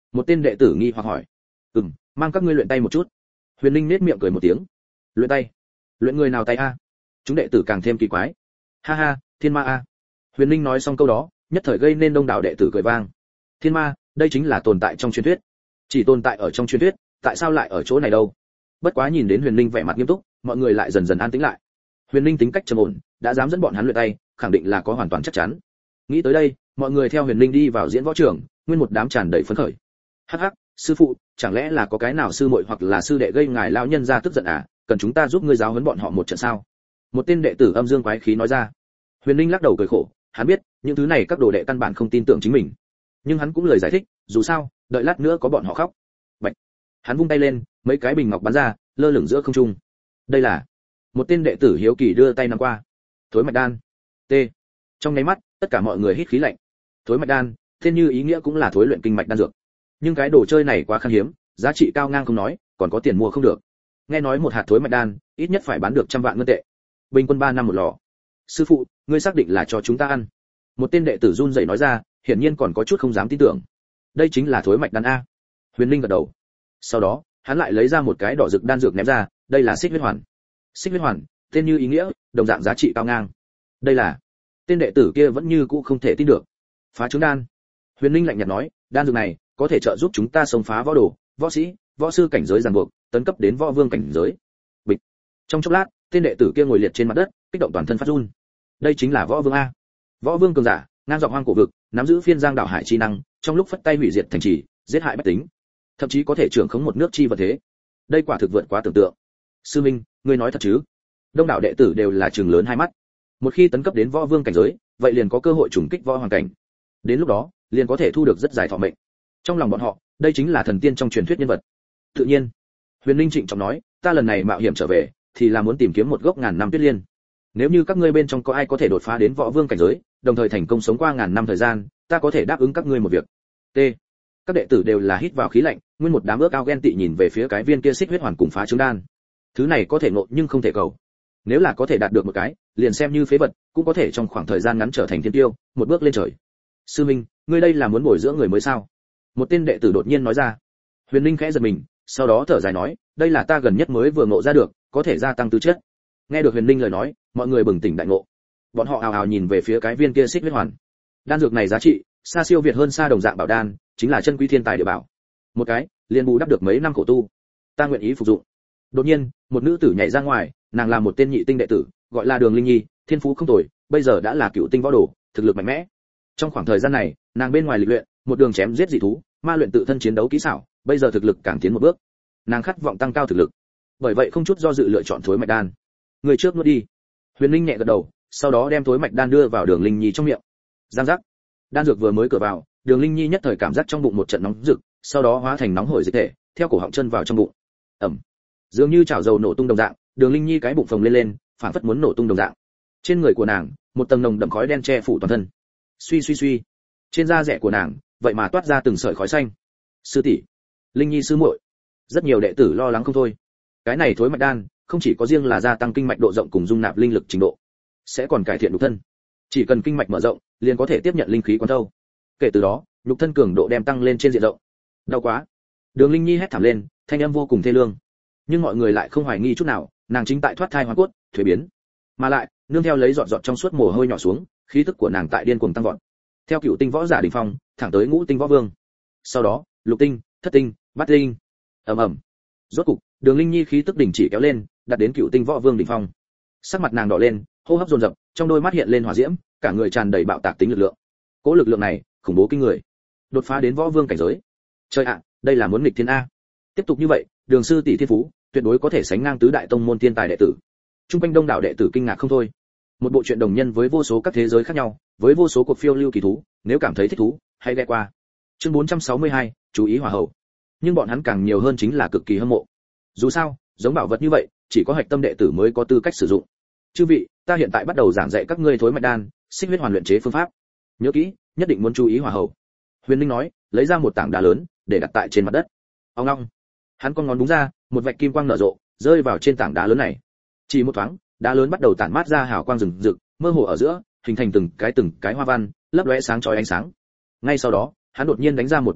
Một tên đệ tử nghi hoặc hỏi. Mang các ngươi luyện tay một chút. Huyền Linh nét miệng cười một tiếng. Luyện tay? Luyện người nào tay a? Chúng đệ tử càng thêm kỳ quái. Ha ha, thiên ma a. Huyền Linh nói xong câu đó, nhất thời gây nên đông đảo đệ tử cười vang. Thiên ma, đây chính là tồn tại trong truyền thuyết. Chỉ tồn tại ở trong truyền thuyết, tại sao lại ở chỗ này đâu? Bất quá nhìn đến Huyền Linh vẻ mặt nghiêm túc, mọi người lại dần dần an tĩnh lại. Huyền Linh tính cách trầm ổn, đã dám dẫn bọn hắn luyện tay, khẳng định là có hoàn toàn chắc chắn. Nghĩ tới đây, mọi người theo Huyền Linh đi vào diễn võ trường, nguyên một đám tràn đầy phấn khởi. Hắc hắc, sư phụ, chẳng lẽ là có cái nào sư muội hoặc là sư đệ gây ngài lão nhân ra tức giận à? Cần chúng ta giúp ngươi giáo huấn bọn họ một trận sao? Một tên đệ tử âm dương quái khí nói ra. Huyền Linh lắc đầu cười khổ, hắn biết, những thứ này các đồ đệ căn bản không tin tưởng chính mình. Nhưng hắn cũng lời giải thích, dù sao, đợi lát nữa có bọn họ khóc. Bạch. Hắn vung tay lên, mấy cái bình ngọc bắn ra, lơ lửng giữa không trung. Đây là. Một tên đệ tử hiếu kỳ đưa tay nắm qua. Thối mạch đan. T. Trong nháy mắt, tất cả mọi người hít khí lạnh. Thối mạch đan, tên như ý nghĩa cũng là thối luyện kinh mạch đan dược. Nhưng cái đồ chơi này quá khan hiếm, giá trị cao ngang không nói, còn có tiền mua không được. Nghe nói một hạt thối mạch đan, ít nhất phải bán được 100 vạn ngân tệ. Bình quân 3 năm một lò. Sư phụ, ngươi xác định là cho chúng ta ăn? Một tên đệ tử run rẩy nói ra, hiển nhiên còn có chút không dám tin tưởng. Đây chính là thối mạch đan a. Huyền Linh gật đầu. Sau đó, hắn lại lấy ra một cái đỏ rực đan dược ném ra, đây là xích huyết hoàn. Xích huyết hoàn, tên như ý nghĩa, đồng dạng giá trị cao ngang. Đây là. Tên đệ tử kia vẫn như cũ không thể tin được. Phá trứng đan. Huyền Linh lạnh nhạt nói, đan dược này có thể trợ giúp chúng ta xông phá võ đồ, võ sĩ, võ sư cảnh giới ràng buộc, tấn cấp đến võ vương cảnh giới. Bịch. Trong chốc lát, tên đệ tử kia ngồi liệt trên mặt đất, kích động toàn thân phát run. Đây chính là võ vương a. Võ vương cường giả, ngang dọc hoang cổ vực, nắm giữ phiên giang đảo hải chi năng, trong lúc phất tay hủy diệt thành trì, giết hại bách tính, thậm chí có thể trưởng khống một nước chi vật thế. Đây quả thực vượt quá tưởng tượng. Sư Minh, ngươi nói thật chứ? Đông đảo đệ tử đều là trừng lớn hai mắt. Một khi tấn cấp đến võ vương cảnh giới, vậy liền có cơ hội trùng kích võ hoàng cảnh. Đến lúc đó, liền có thể thu được rất dài thọ mệnh. Trong lòng bọn họ, đây chính là thần tiên trong truyền thuyết nhân vật. Tự nhiên, Huyền Linh trịnh trọng nói, ta lần này mạo hiểm trở về, thì là muốn tìm kiếm một gốc ngàn năm tuyết liên. Nếu như các ngươi bên trong có ai có thể đột phá đến võ vương cảnh giới, đồng thời thành công sống qua ngàn năm thời gian, ta có thể đáp ứng các ngươi một việc. T. Các đệ tử đều là hít vào khí lạnh, nguyên một đám ước ao ghen tị nhìn về phía cái viên kia xích huyết hoàn cùng phá trứng đan. Thứ này có thể ngộ nhưng không thể cầu. Nếu là có thể đạt được một cái, liền xem như phế vật, cũng có thể trong khoảng thời gian ngắn trở thành thiên tiêu, một bước lên trời. Sư Minh, ngươi đây là muốn bồi dưỡng người mới sao? Một tên đệ tử đột nhiên nói ra. Huyền Linh khẽ giật mình, sau đó thở dài nói, đây là ta gần nhất mới vừa ngộ ra được, có thể gia tăng tư chất. Nghe được Huyền Linh lời nói, mọi người bừng tỉnh đại ngộ. Bọn họ ào ào nhìn về phía cái viên kia xích huyết hoàn. Đan dược này giá trị xa siêu việt hơn xa đồng dạng bảo đan, chính là chân quý thiên tài địa bảo. Một cái, liền bù đắp được mấy năm khổ tu. Ta nguyện ý phục dụng. Đột nhiên, một nữ tử nhảy ra ngoài, nàng là một tên nhị tinh đệ tử, gọi là Đường Linh Nhi, thiên phú không tồi, bây giờ đã là cựu tinh võ đồ, thực lực mạnh mẽ. Trong khoảng thời gian này, nàng bên ngoài lịch luyện, một đường chém giết dị thú, ma luyện tự thân chiến đấu kỹ xảo, bây giờ thực lực càng tiến một bước. Nàng khát vọng tăng cao thực lực, bởi vậy không chút do dự lựa chọn thối mạch đan. Người trước nuốt đi. Huyền Linh nhẹ gật đầu, sau đó đem thối mạch đan đưa vào Đường Linh Nhi trong miệng. Giang giác. Đan dược vừa mới cửa vào, Đường Linh Nhi nhất thời cảm giác trong bụng một trận nóng rực, sau đó hóa thành nóng hổi dịch thể, theo cổ họng chân vào trong bụng. Ẩm. Dường như chảo dầu nổ tung đồng dạng, Đường Linh Nhi cái bụng phồng lên, phản phất muốn nổ tung đồng dạng. Trên người của nàng, một tầng nồng đậm khói đen che phủ toàn thân. Suy suy suy. Trên da rẻ của nàng, vậy mà toát ra từng sợi khói xanh. Sư tỷ, Linh Nhi sư muội. Rất nhiều đệ tử lo lắng không thôi. Cái này thối mạch đan, không chỉ có riêng là gia tăng kinh mạch độ rộng cùng dung nạp linh lực trình độ, sẽ còn cải thiện nhục thân. Chỉ cần kinh mạch mở rộng, liền có thể tiếp nhận linh khí quán thâu. Kể từ đó, nhục thân cường độ đem tăng lên trên diện rộng. Đau quá. Đường Linh Nhi hét thảm lên, thanh âm vô cùng thê lương. Nhưng mọi người lại không hoài nghi chút nào, nàng chính tại thoát thai hóa cốt, thuế biến. Mà lại, nương theo lấy giọt giọt trong suốt mồ hôi nhỏ xuống, khí tức của nàng tại điên cuồng tăng vọt. Theo cựu tinh võ giả đỉnh phong, thẳng tới ngũ tinh võ vương. Sau đó, lục tinh, thất tinh, bát tinh. Ầm ầm. Rốt cục, Đường Linh Nhi khí tức đỉnh chỉ kéo lên, đạt đến cựu tinh võ vương đỉnh phong. Sắc mặt nàng đỏ lên, hô hấp dồn dập, trong đôi mắt hiện lên hỏa diễm, cả người tràn đầy bạo tạc tính lực lượng. Cỗ lực lượng này, khủng bố kinh người. Đột phá đến võ vương cảnh giới. Trời ạ, đây là muốn nghịch thiên a. Tiếp tục như vậy, Đường sư tỷ thiên phú, tuyệt đối có thể sánh ngang tứ đại tông môn thiên tài đệ tử. Trung quanh đông đảo đệ tử kinh ngạc không thôi. Một bộ truyện đồng nhân với vô số các thế giới khác nhau, với vô số cuộc phiêu lưu kỳ thú, nếu cảm thấy thích thú, hãy ghé qua. Chương 462, chú ý hỏa hậu. Nhưng bọn hắn càng nhiều hơn chính là cực kỳ hâm mộ. Dù sao, giống bảo vật như vậy, chỉ có hạch tâm đệ tử mới có tư cách sử dụng. Chư vị, ta hiện tại bắt đầu giảng dạy các ngươi thối mạch đan, xích huyết hoàn luyện chế phương pháp. Nhớ kỹ, nhất định muốn chú ý hỏa hậu. Huyền Linh nói, lấy ra một tảng đá lớn, để đặt tại trên mặt đất. Ong ong. Hắn con ngón búng ra, một vạch kim quang nở rộ, rơi vào trên tảng đá lớn này. Chỉ một thoáng, đá lớn bắt đầu tản mát ra hào quang rừng rực, mơ hồ ở giữa, hình thành từng cái hoa văn, lấp lóe sáng chói ánh sáng. Ngay sau đó, hắn đột nhiên đánh ra một bàn tay,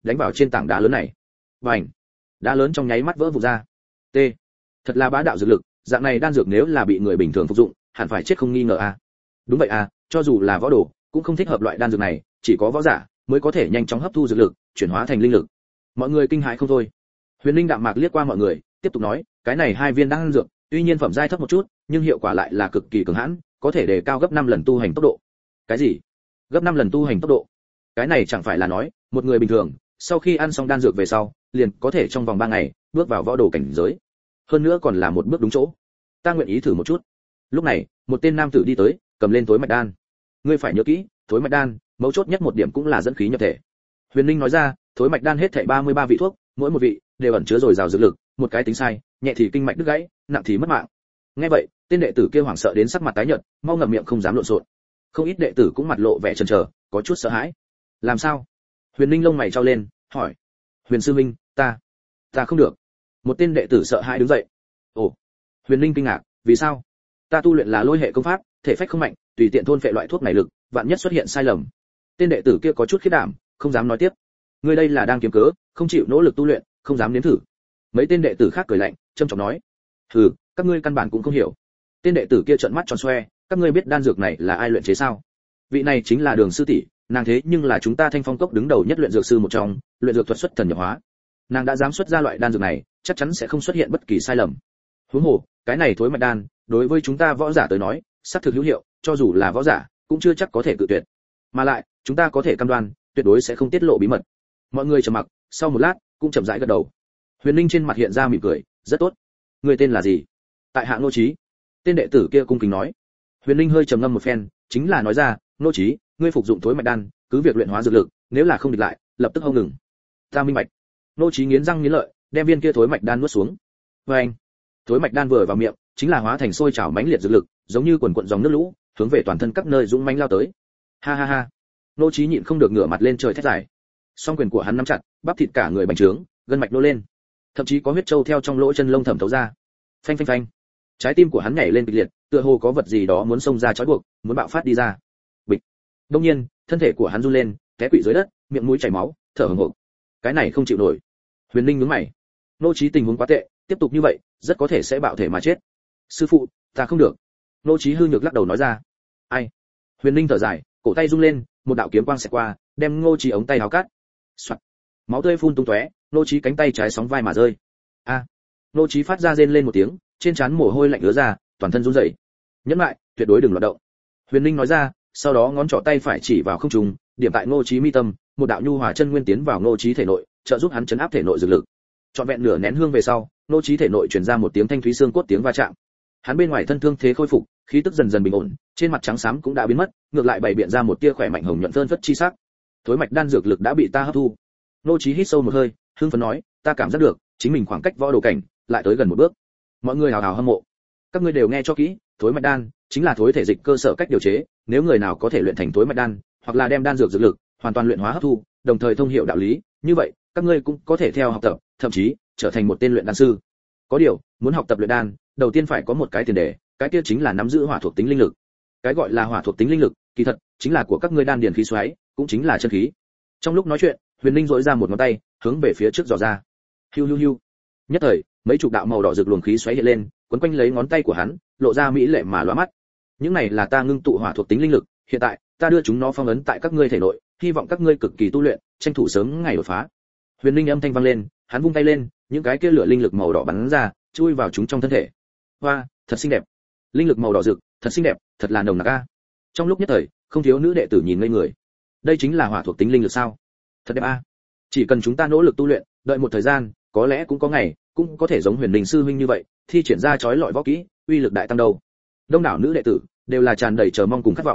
đánh vào trên tảng đá lớn này. Bành! Đá lớn trong nháy mắt vỡ vụn ra. T. Thật là bá đạo dược lực, dạng này đan dược nếu là bị người bình thường phục dụng, hẳn phải chết không nghi ngờ a. Đúng vậy a, cho dù là võ đồ, cũng không thích hợp loại đan dược này, chỉ có võ giả mới có thể nhanh chóng hấp thu dược lực, chuyển hóa thành linh lực. Mọi người kinh hãi không thôi. Huyền Linh đạm mạc liếc qua mọi người, tiếp tục nói, cái này hai viên đan dược, tuy nhiên phẩm giai thấp một chút, nhưng hiệu quả lại là cực kỳ cường hãn, có thể đề cao gấp 5 lần tu hành tốc độ. Cái gì? Gấp 5 lần tu hành tốc độ? Cái này chẳng phải là nói, một người bình thường, sau khi ăn xong đan dược về sau, liền có thể trong vòng 3 ngày bước vào võ đồ cảnh giới. Hơn nữa còn là một bước đúng chỗ. Ta nguyện ý thử một chút. Lúc này, một tên nam tử đi tới, cầm lên tối mạch đan. Ngươi phải nhớ kỹ, tối mạch đan, mấu chốt nhất một điểm cũng là dẫn khí nhập thể. Huyền Linh nói ra, thối mạch đan hết thảy 33 vị thuốc, mỗi một vị đều ẩn chứa dồi dào dược lực, một cái tính sai, nhẹ thì kinh mạch đứt gãy, nặng thì mất mạng. Nghe vậy, tên đệ tử kia hoảng sợ đến sắc mặt tái nhợt, mau ngậm miệng không dám lộn xộn. Không ít đệ tử cũng mặt lộ vẻ chần chờ, có chút sợ hãi. Làm sao? Huyền Linh lông mày trao lên, hỏi. Huyền sư huynh, ta không được. Một tên đệ tử sợ hãi đứng dậy. Ồ. Huyền Linh kinh ngạc, vì sao? Ta tu luyện là lôi hệ công pháp, thể phách không mạnh, tùy tiện thôn phệ loại thuốc này lực, vạn nhất xuất hiện sai lầm. Tên đệ tử kia có chút khiếp đảm, không dám nói tiếp. Ngươi đây là đang kiếm cớ, không chịu nỗ lực tu luyện, không dám nếm thử. Mấy tên đệ tử khác cười lạnh, trầm trọng nói. Hừ, các ngươi căn bản cũng không hiểu. Tên đệ tử kia trợn mắt tròn xoe, các ngươi biết đan dược này là ai luyện chế sao? Vị này chính là Đường sư tỷ, nàng thế nhưng là chúng ta Thanh Phong cốc đứng đầu nhất luyện dược sư một trong, luyện dược thuật xuất thần nhập hóa. Nàng đã dám xuất ra loại đan dược này, chắc chắn sẽ không xuất hiện bất kỳ sai lầm. Huống hồ, cái này thối mạch đan, đối với chúng ta võ giả tới nói, xác thực hữu hiệu, cho dù là võ giả, cũng chưa chắc có thể cự tuyệt. Mà lại, chúng ta có thể cam đoan, tuyệt đối sẽ không tiết lộ bí mật. Mọi người trầm mặc, sau một lát, cũng chậm rãi gật đầu. Huyền Linh trên mặt hiện ra mỉm cười, rất tốt. Người tên là gì? Tại hạ Ngô Chí. Tên đệ tử kia cung kính nói. Huyền Linh hơi trầm ngâm một phen, chính là nói ra, Ngô Chí, ngươi phục dụng thối mạch đan, cứ việc luyện hóa dược lực, nếu là không địch lại, lập tức hông ngừng. Ta minh bạch. Ngô Chí nghiến răng nghiến lợi, đem viên kia thối mạch đan nuốt xuống. Anh, thối mạch đan vừa vào miệng, chính là hóa thành sôi trào mãnh liệt dược lực, giống như quần quần dòng nước lũ, hướng về toàn thân các nơi dũng mãnh lao tới. Ha ha ha. Ngô Chí nhịn không được ngửa mặt lên trời thét dài. Song quyền của hắn nắm chặt, bắp thịt cả người bành trướng, gân mạch nô lên, thậm chí có huyết trâu theo trong lỗ chân lông thẩm thấu ra. Phanh phanh phanh. Trái tim của hắn nhảy lên kịch liệt, tựa hồ có vật gì đó muốn xông ra chói buộc, muốn bạo phát đi ra. Bịch. Đương nhiên, thân thể của hắn run lên, té quỵ dưới đất, miệng mũi chảy máu, thở hổn hộc. Cái này không chịu nổi. Huyền Linh nhướng mày. Ngô Chí tình huống quá tệ, tiếp tục như vậy, rất có thể sẽ bạo thể mà chết. Sư phụ, ta không được. Ngô Chí hư nhược lắc đầu nói ra. Ai? Huyền Linh thở dài, cổ tay rung lên, một đạo kiếm quang xẹt qua, đem Ngô Chí ống tay áo cắt. Soạt. Máu tươi phun tung tóe, Ngô Chí cánh tay trái sóng vai mà rơi. A. Ngô Chí phát ra rên lên một tiếng, trên trán mồ hôi lạnh ứa ra, toàn thân run rẩy. Nhẫn lại, tuyệt đối đừng loạn động. Huyền Linh nói ra, sau đó ngón trỏ tay phải chỉ vào không trung, điểm tại Ngô Chí mi tâm, một đạo nhu hòa chân nguyên tiến vào Ngô Chí thể nội, trợ giúp hắn chấn áp thể nội dược lực. Trọn vẹn nửa nén hương về sau, Ngô Chí thể nội truyền ra một tiếng thanh thúy xương cốt tiếng va chạm. Hắn bên ngoài thân thương thế khôi phục, khí tức dần dần bình ổn, trên mặt trắng xám cũng đã biến mất, ngược lại bày biện ra một tia khỏe mạnh hồng nhuận phơn phất chi sắc. Thối mạch đan dược lực đã bị ta hấp thu. Ngô Chí hít sâu một hơi, hưng phấn nói, ta cảm giác được, chính mình khoảng cách võ đồ cảnh lại tới gần một bước. Mọi người hào hào hâm mộ. Các ngươi đều nghe cho kỹ, thối mạch đan chính là thối thể dịch cơ sở cách điều chế, nếu người nào có thể luyện thành thối mạch đan, hoặc là đem đan dược dược lực hoàn toàn luyện hóa hấp thu, đồng thời thông hiểu đạo lý, như vậy, các ngươi cũng có thể theo học tập, thậm chí trở thành một tên luyện đan sư. Có điều, muốn học tập luyện đan, đầu tiên phải có một cái tiền đề, cái kia chính là nắm giữ hỏa thuộc tính linh lực. Cái gọi là hỏa thuộc tính linh lực, kỳ thật chính là của các ngươi đan điền khí xoáy, cũng chính là chân khí. Trong lúc nói chuyện, Huyền Linh duỗi ra một ngón tay, hướng về phía trước dò ra. Hiu hiu hiu. Nhất thời, mấy chục đạo màu đỏ rực luồng khí xoáy hiện lên, quấn quanh lấy ngón tay của hắn, lộ ra mỹ lệ mà lóa mắt. Những này là ta ngưng tụ hỏa thuộc tính linh lực, hiện tại, ta đưa chúng nó phong ấn tại các ngươi thể nội, hy vọng các ngươi cực kỳ tu luyện, tranh thủ sớm ngày đột phá. Huyền Linh âm thanh vang lên, hắn vung tay lên, những cái kia lửa linh lực màu đỏ bắn ra, chui vào chúng trong thân thể. Hoa, thật xinh đẹp. Linh lực màu đỏ rực, thật xinh đẹp, thật là nồng nặc a. Trong lúc nhất thời, không thiếu nữ đệ tử nhìn ngây người. Đây chính là hỏa thuộc tính linh lực sao? Thật đẹp a. Chỉ cần chúng ta nỗ lực tu luyện, đợi một thời gian, có lẽ cũng có ngày, cũng có thể giống Huyền Linh sư huynh như vậy, thi triển ra chói lọi võ kỹ, uy lực đại tăng đầu. Đông đảo nữ đệ tử đều là tràn đầy chờ mong cùng khát vọng.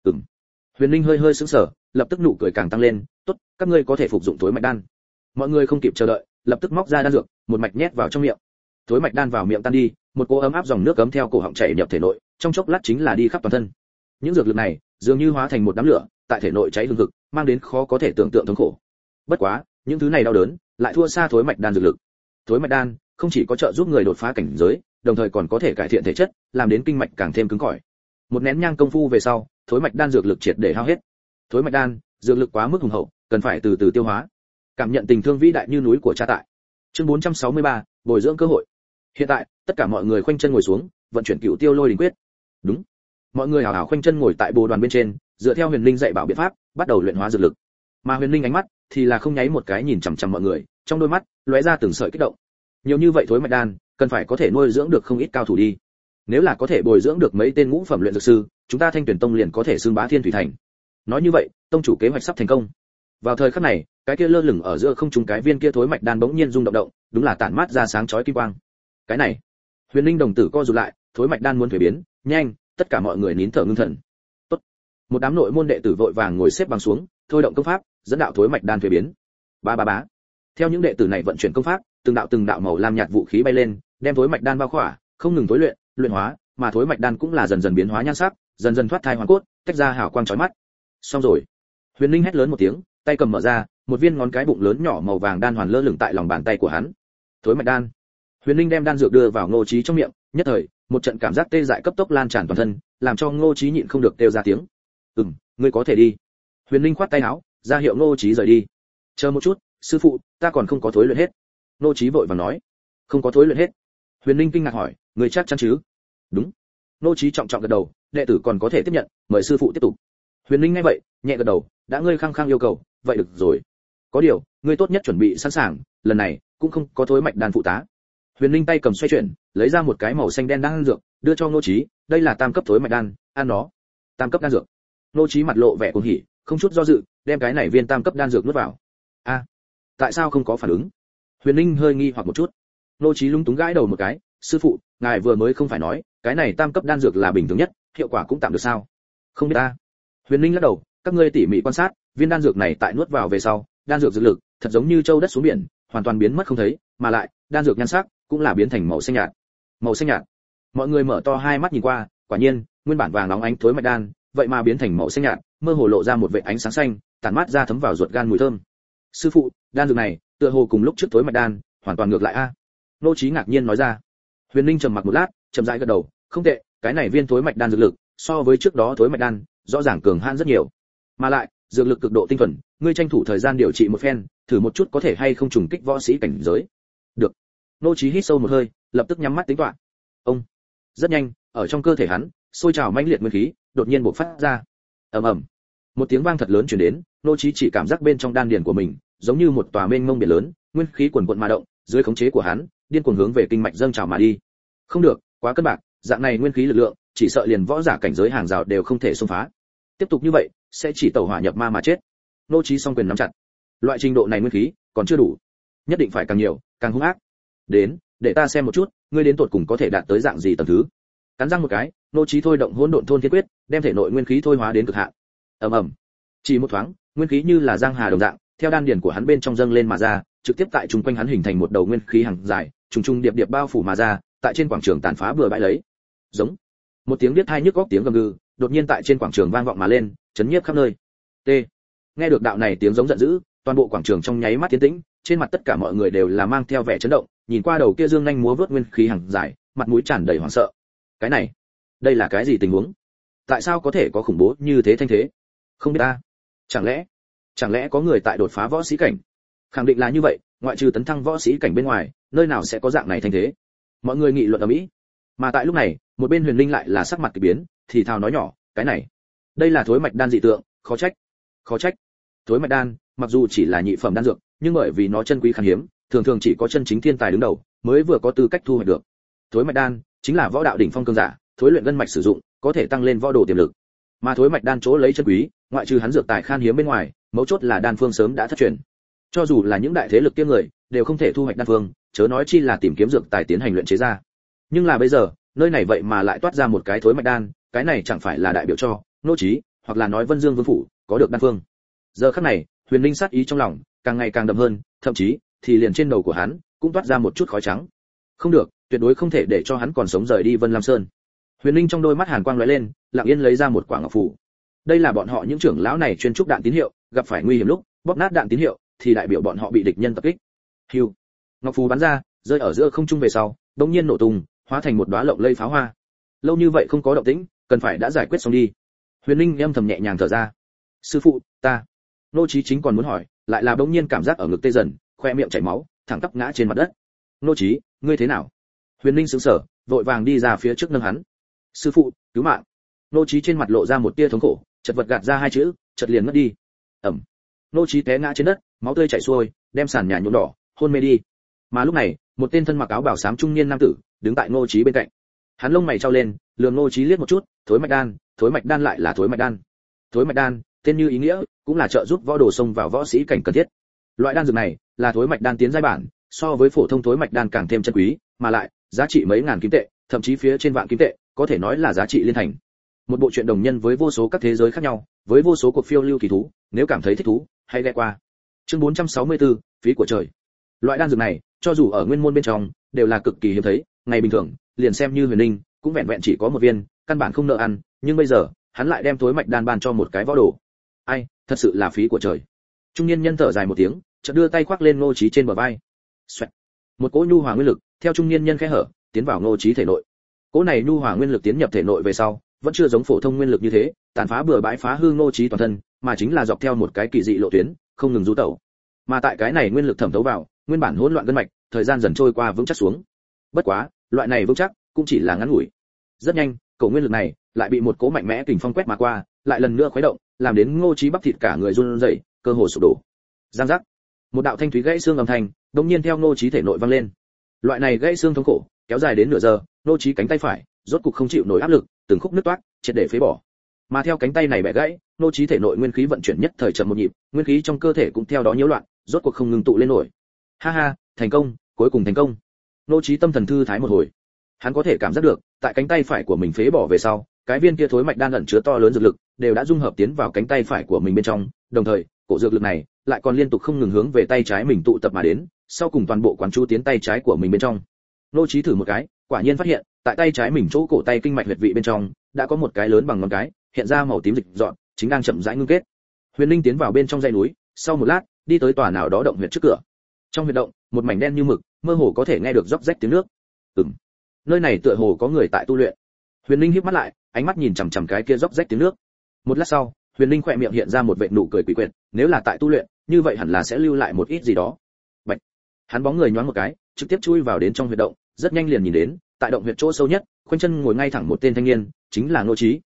Huyền Linh hơi hơi sững sờ, lập tức nụ cười càng tăng lên, "Tốt, các ngươi có thể phục dụng thối mạch đan." Mọi người không kịp chờ đợi, lập tức móc ra đan dược, một mạch nhét vào trong miệng. Thối mạch đan vào miệng tan đi, một cỗ ấm áp dòng nước cấm theo cổ họng chảy nhập thể nội, trong chốc lát chính là đi khắp toàn thân. Những dược lực này, dường như hóa thành một đám lửa, tại thể nội cháy hừng hực, mang đến khó có thể tưởng tượng thống khổ. Bất quá, những thứ này đau đớn, lại thua xa thối mạch đan dược lực. Thối mạch đan không chỉ có trợ giúp người đột phá cảnh giới, đồng thời còn có thể cải thiện thể chất, làm đến kinh mạch càng thêm cứng cỏi. Một nén nhang công phu về sau, thối mạch đan dược lực triệt để hao hết. Thối mạch đan, dược lực quá mức hùng hậu, cần phải từ từ tiêu hóa. cảm nhận tình thương vĩ đại như núi của cha tại. Chương 463, bồi dưỡng cơ hội. Hiện tại, tất cả mọi người khoanh chân ngồi xuống, vận chuyển Cựu Tiêu Lôi Đình Quyết. Đúng. Mọi người hào hào khoanh chân ngồi tại bồ đoàn bên trên, dựa theo Huyền Linh dạy bảo biện pháp, bắt đầu luyện hóa dược lực. Mà Huyền Linh ánh mắt thì là không nháy một cái nhìn chằm chằm mọi người, trong đôi mắt lóe ra từng sợi kích động. Nhiều như vậy thối mạch đan, cần phải có thể nuôi dưỡng được không ít cao thủ đi. Nếu là có thể bồi dưỡng được mấy tên ngũ phẩm luyện dược sư, chúng ta Thanh Tuyển Tông liền có thể xưng bá Thiên Thủy Thành. Nói như vậy, tông chủ kế hoạch sắp thành công. Vào thời khắc này, cái kia lơ lửng ở giữa không trung cái viên kia thối mạch đan bỗng nhiên rung động động, đúng là tản mát ra sáng chói kim quang. Cái này, Huyền Linh đồng tử co rụt lại, thối mạch đan muốn thuế biến, nhanh, tất cả mọi người nín thở ngưng thần. Tốt. Một đám nội môn đệ tử vội vàng ngồi xếp bằng xuống, thôi động công pháp, dẫn đạo thối mạch đan thuế biến. Ba ba bá. Theo những đệ tử này vận chuyển công pháp, từng đạo màu lam nhạt vũ khí bay lên, đem thối mạch đan bao khỏa, không ngừng tối luyện hóa, mà thối mạch đan cũng là dần dần biến hóa nhan sắc, dần dần thoát thai hoàn cốt, tách ra hào quang chói mắt. Xong rồi. Huyền Linh hét lớn một tiếng, tay cầm mở ra, một viên ngón cái bụng lớn nhỏ màu vàng đan hoàn lơ lửng tại lòng bàn tay của hắn. Thối mạch đan. Huyền Linh đem đan dược đưa vào Ngô Chí trong miệng, nhất thời, một trận cảm giác tê dại cấp tốc lan tràn toàn thân, làm cho Ngô Chí nhịn không được kêu ra tiếng. Ngươi có thể đi." Huyền Linh khoát tay áo, ra hiệu Ngô Chí rời đi. "Chờ một chút, sư phụ, ta còn không có thối luyện hết." Ngô Chí vội vàng nói. "Không có thối luyện hết?" Huyền Linh kinh ngạc hỏi, "Ngươi chắc chắn chứ?" "Đúng." Ngô Chí trọng trọng gật đầu, "Đệ tử còn có thể tiếp nhận, mời sư phụ tiếp tục." Huyền Linh nghe vậy, nhẹ gật đầu, "Đã ngươi khăng khăng yêu cầu, vậy được rồi. Có điều, ngươi tốt nhất chuẩn bị sẵn sàng, lần này cũng không có thối mạch đan phụ tá." Huyền Linh tay cầm xoay chuyển, lấy ra một cái màu xanh đen đan dược, đưa cho Ngô Chí, "Đây là tam cấp thối mạch đan, ăn nó." Tam cấp đan dược. Ngô Chí mặt lộ vẻ cuồng hỉ, không chút do dự, đem cái này viên tam cấp đan dược nuốt vào. "A, tại sao không có phản ứng?" Huyền Linh hơi nghi hoặc một chút. Ngô Chí lúng túng gãi đầu một cái, "Sư phụ, ngài vừa mới không phải nói, cái này tam cấp đan dược là bình thường nhất, hiệu quả cũng tạm được sao?" "Không biết ta." Huyền Linh lắc đầu, "Các ngươi tỉ mỉ quan sát, viên đan dược này tại nuốt vào về sau, đan dược dược lực thật giống như châu đất xuống biển, hoàn toàn biến mất không thấy, mà lại, đan dược nhan sắc cũng là biến thành màu xanh nhạt." Màu xanh nhạt. Mọi người mở to hai mắt nhìn qua, quả nhiên, nguyên bản vàng óng ánh thối mạch đan, vậy mà biến thành màu xanh nhạt, mơ hồ lộ ra một vệt ánh sáng xanh, tản mát ra thấm vào ruột gan mùi thơm. "Sư phụ, đan dược này, tựa hồ cùng lúc trước thối mạch đan, hoàn toàn ngược lại a." Nô Chí ngạc nhiên nói ra. Huyền Linh trầm mặc một lát, chậm rãi gật đầu, "Không tệ, cái này viên thối mạch đan dược lực, so với trước đó thối mạch đan, rõ ràng cường hãn rất nhiều. Mà lại, dược lực cực độ tinh thuần, ngươi tranh thủ thời gian điều trị một phen, thử một chút có thể hay không trùng kích võ sĩ cảnh giới." "Được." Nô Chí hít sâu một hơi, lập tức nhắm mắt tính toán. Ông. Rất nhanh, ở trong cơ thể hắn, sôi trào mãnh liệt nguyên khí, đột nhiên bộc phát ra. Ầm ầm. Một tiếng vang thật lớn truyền đến, Nô Chí chỉ cảm giác bên trong đan điền của mình, giống như một tòa mênh mông biển lớn, nguyên khí cuồn cuộn mà động, dưới khống chế của hắn, điên cuồng hướng về kinh mạch dâng trào mà đi. Không được, quá cân bạc, dạng này nguyên khí lực lượng, chỉ sợ liền võ giả cảnh giới hàng rào đều không thể xông phá. Tiếp tục như vậy, sẽ chỉ tẩu hỏa nhập ma mà chết. Nô Chí song quyền nắm chặt. Loại trình độ này nguyên khí, còn chưa đủ, nhất định phải càng nhiều, càng hung ác. Đến, để ta xem một chút, ngươi đến tột cùng có thể đạt tới dạng gì tầng thứ. Cắn răng một cái, Nô Chí thôi động hỗn độn thôn thiên quyết, đem thể nội nguyên khí thôi hóa đến cực hạn. Ầm ầm. Chỉ một thoáng, nguyên khí như là giang hà đồng dạng, theo đan điền của hắn bên trong dâng lên mà ra, trực tiếp tại trung quanh hắn hình thành một đầu nguyên khí hàng dài, trùng trùng điệp điệp bao phủ mà ra, tại trên quảng trường tàn phá bừa bãi lấy. Giống. Một tiếng điếc tai nhức óc tiếng gầm gừ, đột nhiên tại trên quảng trường vang vọng mà lên, chấn nhiếp khắp nơi. T. Nghe được đạo này tiếng giống giận dữ, toàn bộ quảng trường trong nháy mắt tiến tĩnh, trên mặt tất cả mọi người đều là mang theo vẻ chấn động, nhìn qua đầu kia dương nhanh múa vớt nguyên khí hàng dài, mặt mũi tràn đầy hoảng sợ. Cái này, đây là cái gì tình huống? Tại sao có thể có khủng bố như thế thanh thế? Không biết ta. Chẳng lẽ có người tại đột phá võ sĩ cảnh? Khẳng định là như vậy, ngoại trừ tấn thăng võ sĩ cảnh bên ngoài, nơi nào sẽ có dạng này thanh thế? Mọi người nghị luận ầm ĩ. Mà tại lúc này, một bên Huyền Linh lại là sắc mặt kỳ biến, thì thào nói nhỏ, cái này, đây là thối mạch đan dị tượng, khó trách. Thối mạch đan, mặc dù chỉ là nhị phẩm đan dược, nhưng bởi vì nó chân quý khan hiếm, thường thường chỉ có chân chính thiên tài đứng đầu mới vừa có tư cách thu hoạch được. Thối mạch đan chính là võ đạo đỉnh phong cường giả, thối luyện gân mạch sử dụng, có thể tăng lên võ đồ tiềm lực. Mà thối mạch đan chỗ lấy chân quý, ngoại trừ hắn dược tài khan hiếm bên ngoài, mấu chốt là đan phương sớm đã thất truyền. Cho dù là những đại thế lực kia người, đều không thể thu hoạch đan phương, chớ nói chi là tìm kiếm dược tài tiến hành luyện chế ra. Nhưng là bây giờ, nơi này vậy mà lại toát ra một cái thối mạch đan, cái này chẳng phải là đại biểu cho Nô Chí, hoặc là nói Vân Dương Vương phủ có được đan phương. Giờ khắc này, Huyền Linh sát ý trong lòng càng ngày càng đậm hơn, thậm chí thì liền trên đầu của hắn cũng toát ra một chút khói trắng. Không được, tuyệt đối không thể để cho hắn còn sống rời đi Vân Lam Sơn. Huyền Linh trong đôi mắt hàn quang lóe lên, lặng yên lấy ra một quả ngọc phù. Đây là bọn họ những trưởng lão này chuyên trúc đạn tín hiệu, gặp phải nguy hiểm lúc, bóp nát đạn tín hiệu thì đại biểu bọn họ bị địch nhân tập kích. Hưu. Ngọc phù bắn ra, rơi ở giữa không trung về sau, đột nhiên nổ tung, hóa thành một đóa lộng lây pháo hoa. Lâu như vậy không có động tĩnh, cần phải đã giải quyết xong đi. Huyền Linh âm thầm nhẹ nhàng thở ra. Sư phụ, ta. Nô Chí chính còn muốn hỏi, lại là bỗng nhiên cảm giác ở ngực tê dần, khoe miệng chảy máu, thẳng tắp ngã trên mặt đất. Nô Chí, ngươi thế nào? Huyền Ninh sững sờ, vội vàng đi ra phía trước nâng hắn. Sư phụ, cứu mạng. Nô Chí trên mặt lộ ra một tia thống khổ, chật vật gạt ra hai chữ, chợt liền ngất đi. Ẩm. Nô Chí té ngã trên đất, máu tươi chảy xuôi, đem sàn nhà nhuộm đỏ, hôn mê đi. Mà lúc này, một tên thân mặc áo bảo xám trung niên nam tử đứng tại Nô Chí bên cạnh. Hắn lông mày trao lên, lườm Nô Chí liếc một chút, thối mạch đan lại là thối mạch đan. Thối mạch đan, tên như ý nghĩa, cũng là trợ giúp võ đồ xông vào võ sĩ cảnh cần thiết. Loại đan dược này là thối mạch đan tiến giai bản, so với phổ thông thối mạch đan càng thêm chân quý, mà lại giá trị mấy ngàn kim tệ, thậm chí phía trên vạn kim tệ, có thể nói là giá trị liên thành. Một bộ truyện đồng nhân với vô số các thế giới khác nhau, với vô số cuộc phiêu lưu kỳ thú, nếu cảm thấy thích thú, hãy ghé qua. Chương 464, phí của trời. Loại đan dược này, cho dù ở nguyên môn bên trong, đều là cực kỳ hiếm thấy, ngày bình thường, liền xem như Huyền Ninh, cũng vẹn vẹn chỉ có một viên, căn bản không nợ ăn, nhưng bây giờ, hắn lại đem thối mạch đan ban cho một cái võ đồ. Ai, thật sự là phí của trời. Trung niên nhân thở dài một tiếng, chợt đưa tay khoác lên Ngô Chí trên bờ vai. Xoẹt. Một cỗ nhu hòa nguyên lực theo trung niên nhân khẽ hở, tiến vào Ngô Chí thể nội. Cỗ này nhu hòa nguyên lực tiến nhập thể nội về sau, vẫn chưa giống phổ thông nguyên lực như thế, tàn phá bừa bãi phá hư Ngô Chí toàn thân, mà chính là dọc theo một cái kỳ dị lộ tuyến, không ngừng du tẩu. Mà tại cái này nguyên lực thẩm thấu vào, nguyên bản hỗn loạn gân mạch, thời gian dần trôi qua vững chắc xuống. Bất quá, loại này vững chắc cũng chỉ là ngắn ngủi. Rất nhanh, cỗ nguyên lực này lại bị một cỗ mạnh mẽ kình phong quét mà qua, lại lần nữa khuấy động, làm đến Ngô Chí bắp thịt cả người run rẩy, cơ hồ sụp đổ. Giang giác. Một đạo thanh thúy gãy xương âm thanh, đột nhiên theo Ngô Chí thể nội vang lên. Loại này gãy xương thống khổ, kéo dài đến nửa giờ, Ngô Chí cánh tay phải rốt cục không chịu nổi áp lực, từng khúc nứt toác, triệt để phế bỏ. Mà theo cánh tay này bẻ gãy, Ngô Chí thể nội nguyên khí vận chuyển nhất thời chậm một nhịp, nguyên khí trong cơ thể cũng theo đó nhiễu loạn, rốt cuộc không ngừng tụ lên nổi. Ha ha, thành công, cuối cùng thành công. Ngô Chí tâm thần thư thái một hồi. Hắn có thể cảm giác được, tại cánh tay phải của mình phế bỏ về sau, cái viên kia thối mạch đan ẩn chứa to lớn dược lực, đều đã dung hợp tiến vào cánh tay phải của mình bên trong, đồng thời, cổ dược lực này lại còn liên tục không ngừng hướng về tay trái mình tụ tập mà đến, sau cùng toàn bộ quán chú tiến tay trái của mình bên trong. Ngô Chí thử một cái, quả nhiên phát hiện, tại tay trái mình chỗ cổ tay kinh mạch huyệt vị bên trong, đã có một cái lớn bằng ngón cái, hiện ra màu tím dịch dọn, chính đang chậm rãi ngưng kết. Huyền Linh tiến vào bên trong dãy núi, sau một lát, đi tới tòa nào đó động huyệt trước cửa. Trong huyệt động, một mảnh đen như mực, mơ hồ có thể nghe được róc rách tiếng nước. Nơi này tựa hồ có người tại tu luyện. Huyền Linh híp mắt lại, ánh mắt nhìn chằm chằm cái kia róc rách tiếng nước. Một lát sau, Huyền Linh khỏe miệng hiện ra một vệt nụ cười quỷ quyệt, nếu là tại tu luyện, như vậy hẳn là sẽ lưu lại một ít gì đó. Bạch. Hắn bóng người nhoáng một cái, trực tiếp chui vào đến trong huyệt động, rất nhanh liền nhìn đến, tại động huyệt chỗ sâu nhất, khoanh chân ngồi ngay thẳng một tên thanh niên, chính là Ngô Chí.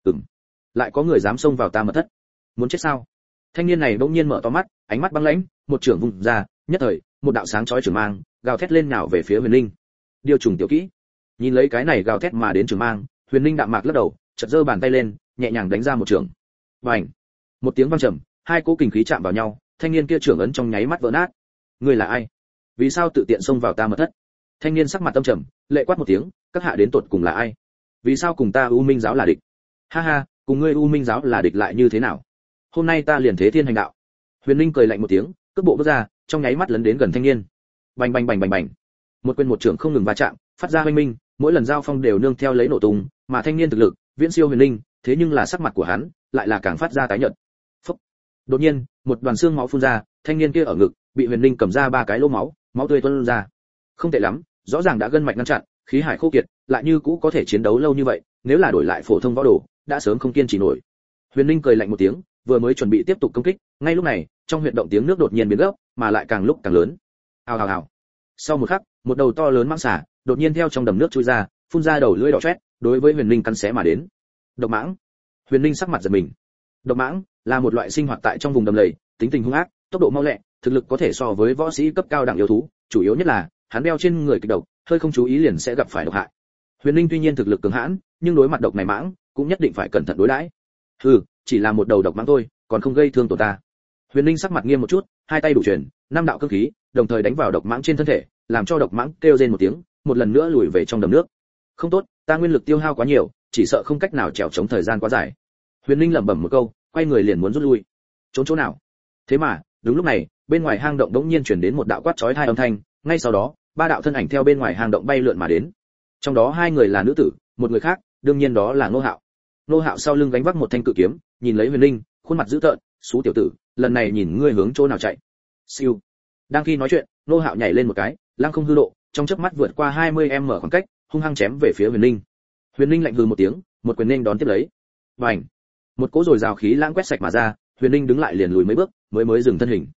Lại có người dám xông vào ta mật thất, muốn chết sao? Thanh niên này bỗng nhiên mở to mắt, ánh mắt băng lãnh, một trường vùng ra, nhất thời, một đạo sáng chói trường mang, gào thét lên nào về phía Huyền Linh. Điều trùng tiểu kỹ. Nhìn lấy cái này gào thét mà đến trường mang, Huyền Linh đạm mạc lắc đầu, chợt giơ bàn tay lên, nhẹ nhàng đánh ra một trường. Bành! Một tiếng vang trầm, hai cỗ kình khí chạm vào nhau, thanh niên kia trưởng ấn trong nháy mắt vỡ nát. Ngươi là ai? Vì sao tự tiện xông vào ta mật thất? Thanh niên sắc mặt âm trầm, lệ quát một tiếng, các hạ đến tột cùng là ai? Vì sao cùng ta U Minh giáo là địch? Ha ha, cùng ngươi U Minh giáo là địch lại như thế nào? Hôm nay ta liền thế thiên hành đạo. Huyền Linh cười lạnh một tiếng, cước bộ bước ra, trong nháy mắt lấn đến gần thanh niên. Bành bành bành bành bành. Một quyền một trưởng không ngừng va chạm, phát ra oanh minh, mỗi lần giao phong đều nương theo lấy nổ tung, mà thanh niên thực lực viễn siêu Huyền Linh, thế nhưng là sắc mặt của hắn lại là càng phát ra tái nhợt. Phốc. Đột nhiên, một đoàn xương máu phun ra, thanh niên kia ở ngực bị Huyền Linh cầm ra ba cái lỗ máu, máu tươi tuôn ra. Không tệ lắm, rõ ràng đã gân mạch ngăn chặn, khí hải khô kiệt, lại như cũ có thể chiến đấu lâu như vậy, nếu là đổi lại phổ thông võ đồ, đã sớm không kiên trì nổi. Huyền Linh cười lạnh một tiếng, vừa mới chuẩn bị tiếp tục công kích, ngay lúc này, trong huyệt động tiếng nước đột nhiên biến gấp, mà lại càng lúc càng lớn. Ào ào ào. Sau một khắc, một đầu to lớn mãng xà đột nhiên theo trong đầm nước chui ra, phun ra đầu lưỡi đỏ chót, đối với Huyền Linh cắn xé mà đến. Độc mãng. Huyền Linh sắc mặt giật mình. Độc mãng là một loại sinh hoạt tại trong vùng đầm lầy, tính tình hung ác, tốc độ mau lẹ, thực lực có thể so với võ sĩ cấp cao đẳng yêu thú, chủ yếu nhất là hắn đeo trên người kịch độc, hơi không chú ý liền sẽ gặp phải độc hại. Huyền Linh tuy nhiên thực lực cường hãn, nhưng đối mặt độc này mãng, cũng nhất định phải cẩn thận đối đãi. Hừ, chỉ là một đầu độc mãng thôi, còn không gây thương tổn ta. Huyền Linh sắc mặt nghiêm một chút, hai tay đủ chuyển, năm đạo cương khí, đồng thời đánh vào độc mãng trên thân thể, làm cho độc mãng kêu rên một tiếng, một lần nữa lùi về trong đầm nước. Không tốt, ta nguyên lực tiêu hao quá nhiều, chỉ sợ không cách nào trèo chống thời gian quá dài. Huyền Linh lẩm bẩm một câu, quay người liền muốn rút lui. Trốn chỗ nào? Thế mà, đúng lúc này, bên ngoài hang động đống nhiên truyền đến một đạo quát chói tai âm thanh, ngay sau đó, ba đạo thân ảnh theo bên ngoài hang động bay lượn mà đến. Trong đó hai người là nữ tử, một người khác, đương nhiên đó là Ngô Hạo. Ngô Hạo sau lưng gánh vác một thanh cự kiếm, nhìn lấy Huyền Linh, khuôn mặt dữ tợn, "Xú tiểu tử, lần này nhìn ngươi hướng chỗ nào chạy?" Siêu. Đang khi nói chuyện, Ngô Hạo nhảy lên một cái, lăng không hư độ, trong chớp mắt vượt qua 20m khoảng cách, hung hăng chém về phía Huyền Linh. Huyền Linh lạnh hừ một tiếng, một quyền nên đón tiếp lấy. Bành! Một cỗ dồi dào khí lãng quét sạch mà ra, Huyền Linh đứng lại liền lùi mấy bước, mới dừng thân hình.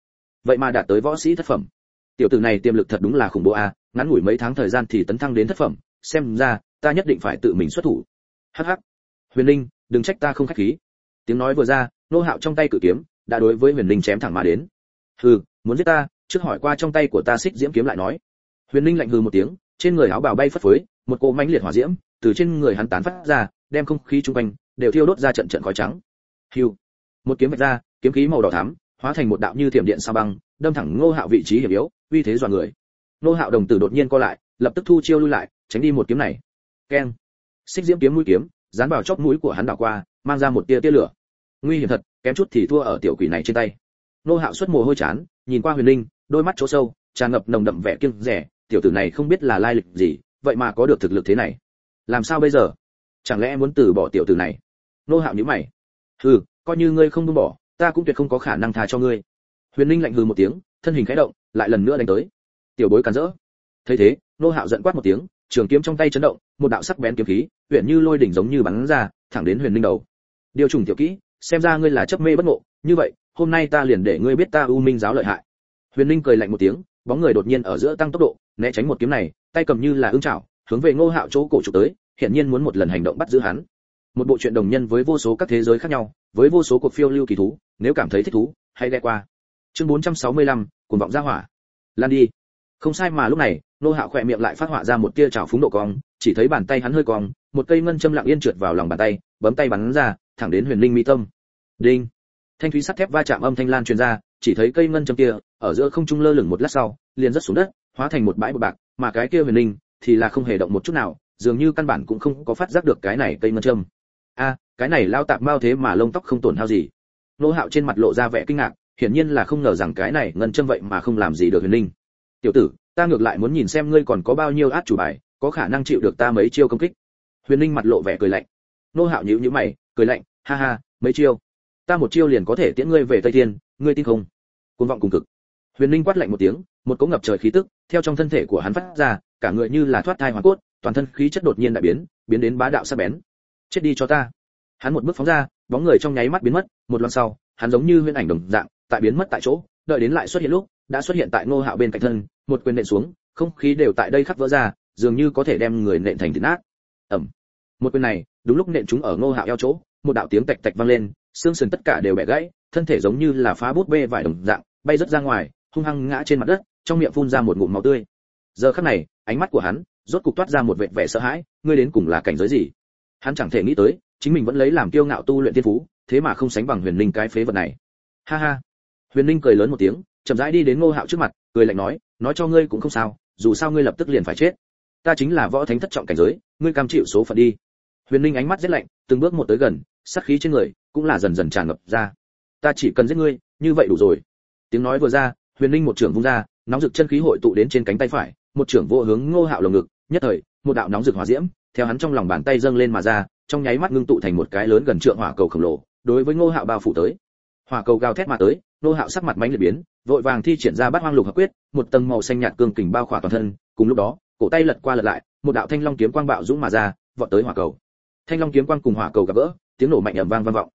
vậy mà đạt tới võ sĩ thất phẩm. Tiểu tử này tiềm lực thật đúng là khủng bố a, ngắn ngủi mấy tháng thời gian thì tấn thăng đến thất phẩm, xem ra ta nhất định phải tự mình xuất thủ. Hắc hắc. Huyền Linh, đừng trách ta không khách khí. Tiếng nói vừa ra, Nô Hạo trong tay cự kiếm đã đối với Huyền Linh chém thẳng mà đến. Hừ, muốn giết ta, trước hỏi qua trong tay của ta xích diễm kiếm lại nói. Huyền Linh lạnh hừ một tiếng, trên người áo bào bay phất phới, một cỗ mãnh liệt hỏa diễm từ trên người hắn tán phát ra, đem không khí xung quanh đều thiêu đốt ra trận trận khói trắng. Hưu, một kiếm vạch ra, kiếm khí màu đỏ thắm, hóa thành một đạo như thiểm điện sao băng, đâm thẳng Ngô Hạo vị trí hiểm yếu, uy thế dọa người. Ngô Hạo đồng tử đột nhiên co lại, lập tức thu chiêu lui lại, tránh đi một kiếm này. Keng, xích diễm kiếm mũi kiếm dán vào chóp mũi của hắn đảo qua, mang ra một tia lửa. Nguy hiểm thật, kém chút thì thua ở tiểu quỷ này trên tay. Ngô Hạo xuất mồ hôi chán, nhìn qua Huyền Linh, đôi mắt chỗ sâu tràn ngập nồng đậm vẻ kiêng dè, tiểu tử này không biết là lai lịch gì, vậy mà có được thực lực thế này. Làm sao bây giờ? Chẳng lẽ muốn từ bỏ tiểu tử này? Ngô Hạo nhíu mày. Hừ, coi như ngươi không buông bỏ, ta cũng tuyệt không có khả năng tha cho ngươi. Huyền Linh lạnh hừ một tiếng, thân hình khẽ động, lại lần nữa đánh tới. Tiểu bối cản rỡ. Thấy thế, Ngô Hạo giận quát một tiếng, trường kiếm trong tay chấn động, một đạo sắc bén kiếm khí, huyền như lôi đỉnh giống như bắn ra, thẳng đến Huyền Linh đầu. Điều trùng tiểu kỹ, xem ra ngươi là chấp mê bất ngộ, như vậy, hôm nay ta liền để ngươi biết ta U Minh giáo lợi hại. Huyền Linh cười lạnh một tiếng, bóng người đột nhiên ở giữa tăng tốc độ, né tránh một kiếm này, tay cầm như là ưng chảo, hướng về Ngô Hạo chỗ cổ chụp tới, hiển nhiên muốn một lần hành động bắt giữ hắn. Một bộ truyện đồng nhân với vô số các thế giới khác nhau, với vô số cuộc phiêu lưu kỳ thú, nếu cảm thấy thích thú, hãy ghé qua. Chương 465, cuồng vọng ra hỏa. Lan đi. Không sai mà lúc này, Ngô Hạo khẽ miệng lại phát họa ra một tia trào phúng độ cong, chỉ thấy bàn tay hắn hơi cong, một cây ngân châm lặng yên trượt vào lòng bàn tay, bấm tay bắn ra, thẳng đến Huyền Linh mi tâm. Đinh. Thanh thúy sắt thép va chạm âm thanh lan truyền ra, chỉ thấy cây ngân châm kia ở giữa không trung lơ lửng một lát sau, liền rớt xuống đất, hóa thành một bãi bột bạc, mà cái kia Huyền Linh thì là không hề động một chút nào, dường như căn bản cũng không có phát giác được cái này cây ngân châm. A, cái này lao tạp mau thế mà lông tóc không tổn hao gì. Ngô Hạo trên mặt lộ ra vẻ kinh ngạc, hiển nhiên là không ngờ rằng cái này ngân châm vậy mà không làm gì được Huyền Linh. Tiểu tử, ta ngược lại muốn nhìn xem ngươi còn có bao nhiêu át chủ bài, có khả năng chịu được ta mấy chiêu công kích. Huyền Linh mặt lộ vẻ cười lạnh. Ngô Hạo nhíu nhíu mày, cười lạnh, ha ha, mấy chiêu? Ta một chiêu liền có thể tiễn ngươi về Tây Thiên, ngươi tin không? Cuồng vọng cùng cực. Huyền Linh quát lạnh một tiếng, một cỗ ngập trời khí tức theo trong thân thể của hắn phát ra, cả người như là thoát thai hoàn cốt, toàn thân khí chất đột nhiên đại biến, biến đến bá đạo sắc bén. Chết đi cho ta. Hắn một bước phóng ra, bóng người trong nháy mắt biến mất, một loáng sau, hắn giống như huyễn ảnh đồng dạng, tại biến mất tại chỗ, đợi đến lại xuất hiện lúc, đã xuất hiện tại Ngô Hạo bên cạnh thân, một quyền nện xuống, không khí đều tại đây khắc vỡ ra, dường như có thể đem người nện thành thịt nát. Ầm. Một quyền này, đúng lúc nện trúng ở Ngô Hạo eo chỗ, một đạo tiếng tạch tạch vang lên, xương sườn tất cả đều bẻ gãy, thân thể giống như là phá bút bê vải đồng dạng, bay rất ra ngoài, hung hăng ngã trên mặt đất, trong miệng phun ra một ngụm máu tươi. Giờ khắc này, ánh mắt của hắn rốt cục toát ra một vệt vẻ sợ hãi, ngươi đến cùng là cảnh giới gì? Hắn chẳng thể nghĩ tới, chính mình vẫn lấy làm kiêu ngạo tu luyện thiên phú, thế mà không sánh bằng Huyền Linh cái phế vật này. Ha ha. Huyền Linh cười lớn một tiếng, chậm rãi đi đến Ngô Hạo trước mặt, cười lạnh nói cho ngươi cũng không sao, dù sao ngươi lập tức liền phải chết. Ta chính là võ thánh thất trọng cảnh giới, ngươi cam chịu số phận đi. Huyền Linh ánh mắt rất lạnh, từng bước một tới gần, sát khí trên người cũng là dần dần tràn ngập ra. Ta chỉ cần giết ngươi, như vậy đủ rồi. Tiếng nói vừa ra, Huyền Linh một trường vung ra, nóng rực chân khí hội tụ đến trên cánh tay phải, một trường vô hướng Ngô Hạo lồng ngực, nhất thời, một đạo nóng rực hỏa diễm theo hắn trong lòng bàn tay dâng lên mà ra, trong nháy mắt ngưng tụ thành một cái lớn gần trượng hỏa cầu khổng lồ, đối với Ngô Hạo bao phủ tới. Hỏa cầu gào thét mà tới, Ngô Hạo sắc mặt mãnh liệt biến, vội vàng thi triển ra Bát Hoang Lục Hợp Quyết, một tầng màu xanh nhạt cương kình bao khỏa toàn thân, cùng lúc đó, cổ tay lật qua lật lại, một đạo thanh long kiếm quang bạo dũng mà ra, vọt tới hỏa cầu. Thanh long kiếm quang cùng hỏa cầu gặp gỡ, tiếng nổ mạnh ầm vang vang vọng.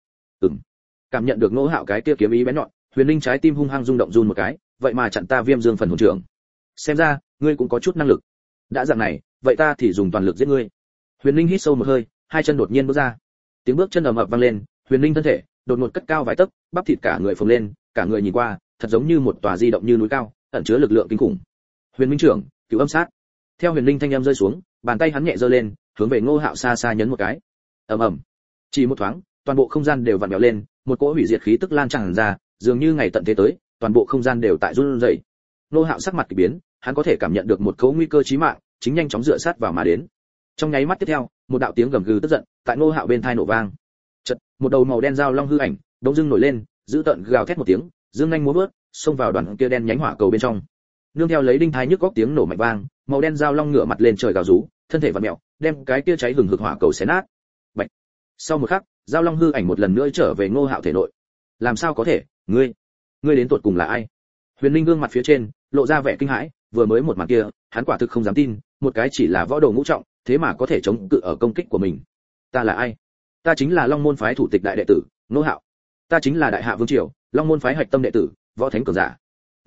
Cảm nhận được Ngô Hạo cái kia kiếm ý bén nhọn, Huyền Linh trái tim hung hăng rung động run một cái, vậy mà chặn ta Viêm Dương phần hồn trưởng. Xem ra, ngươi cũng có chút năng lực. Đã dạng này, vậy ta thì dùng toàn lực giết ngươi. Huyền Linh hít sâu một hơi, hai chân đột nhiên bước ra. Tiếng bước chân ầm ầm vang lên, Huyền Linh thân thể đột ngột cất cao vài tấc, bắp thịt cả người phồng lên, cả người nhìn qua, thật giống như một tòa di động như núi cao, ẩn chứa lực lượng kinh khủng. Huyền Minh trưởng, Cửu Âm Sát. Theo Huyền Linh thanh âm rơi xuống, bàn tay hắn nhẹ giơ lên, hướng về Ngô Hạo xa xa nhấn một cái. Ầm ầm. Chỉ một thoáng, toàn bộ không gian đều vặn vẹo lên, một cỗ hủy diệt khí tức lan tràn ra, dường như ngày tận thế tới, toàn bộ không gian đều tại run rẩy. Ngô Hạo sắc mặt kỳ biến, hắn có thể cảm nhận được một cỗ nguy cơ chí mạng chính nhanh chóng dựa sát vào mà đến. Trong nháy mắt tiếp theo, một đạo tiếng gầm gừ tức giận tại Ngô Hạo bên tai nổ vang. Chợt, một đầu màu đen dao long hư ảnh đống dưng nổi lên, giữ tợn gào thét một tiếng, dương nhanh múa vớt, xông vào đoàn kia đen nhánh hỏa cầu bên trong. Nương theo lấy đinh thái nhức góc tiếng nổ mạnh vang, màu đen dao long ngửa mặt lên trời gào rú, thân thể vặn mèo, đem cái kia cháy hừng hực hỏa cầu xé nát. Bạch. Sau một khắc, dao long hư ảnh một lần nữa trở về Ngô Hạo thể nội. Làm sao có thể, ngươi đến tuột cùng là ai? Huyền Linh gương mặt phía trên lộ ra vẻ kinh hãi, vừa mới một màn kia, hắn quả thực không dám tin, một cái chỉ là võ đồ ngũ trọng, thế mà có thể chống cự ở công kích của mình. Ta là ai? Ta chính là Long môn phái thủ tịch đại đệ tử, Ngô Hạo. Ta chính là đại hạ vương triều, Long môn phái hạch tâm đệ tử, võ thánh cường giả.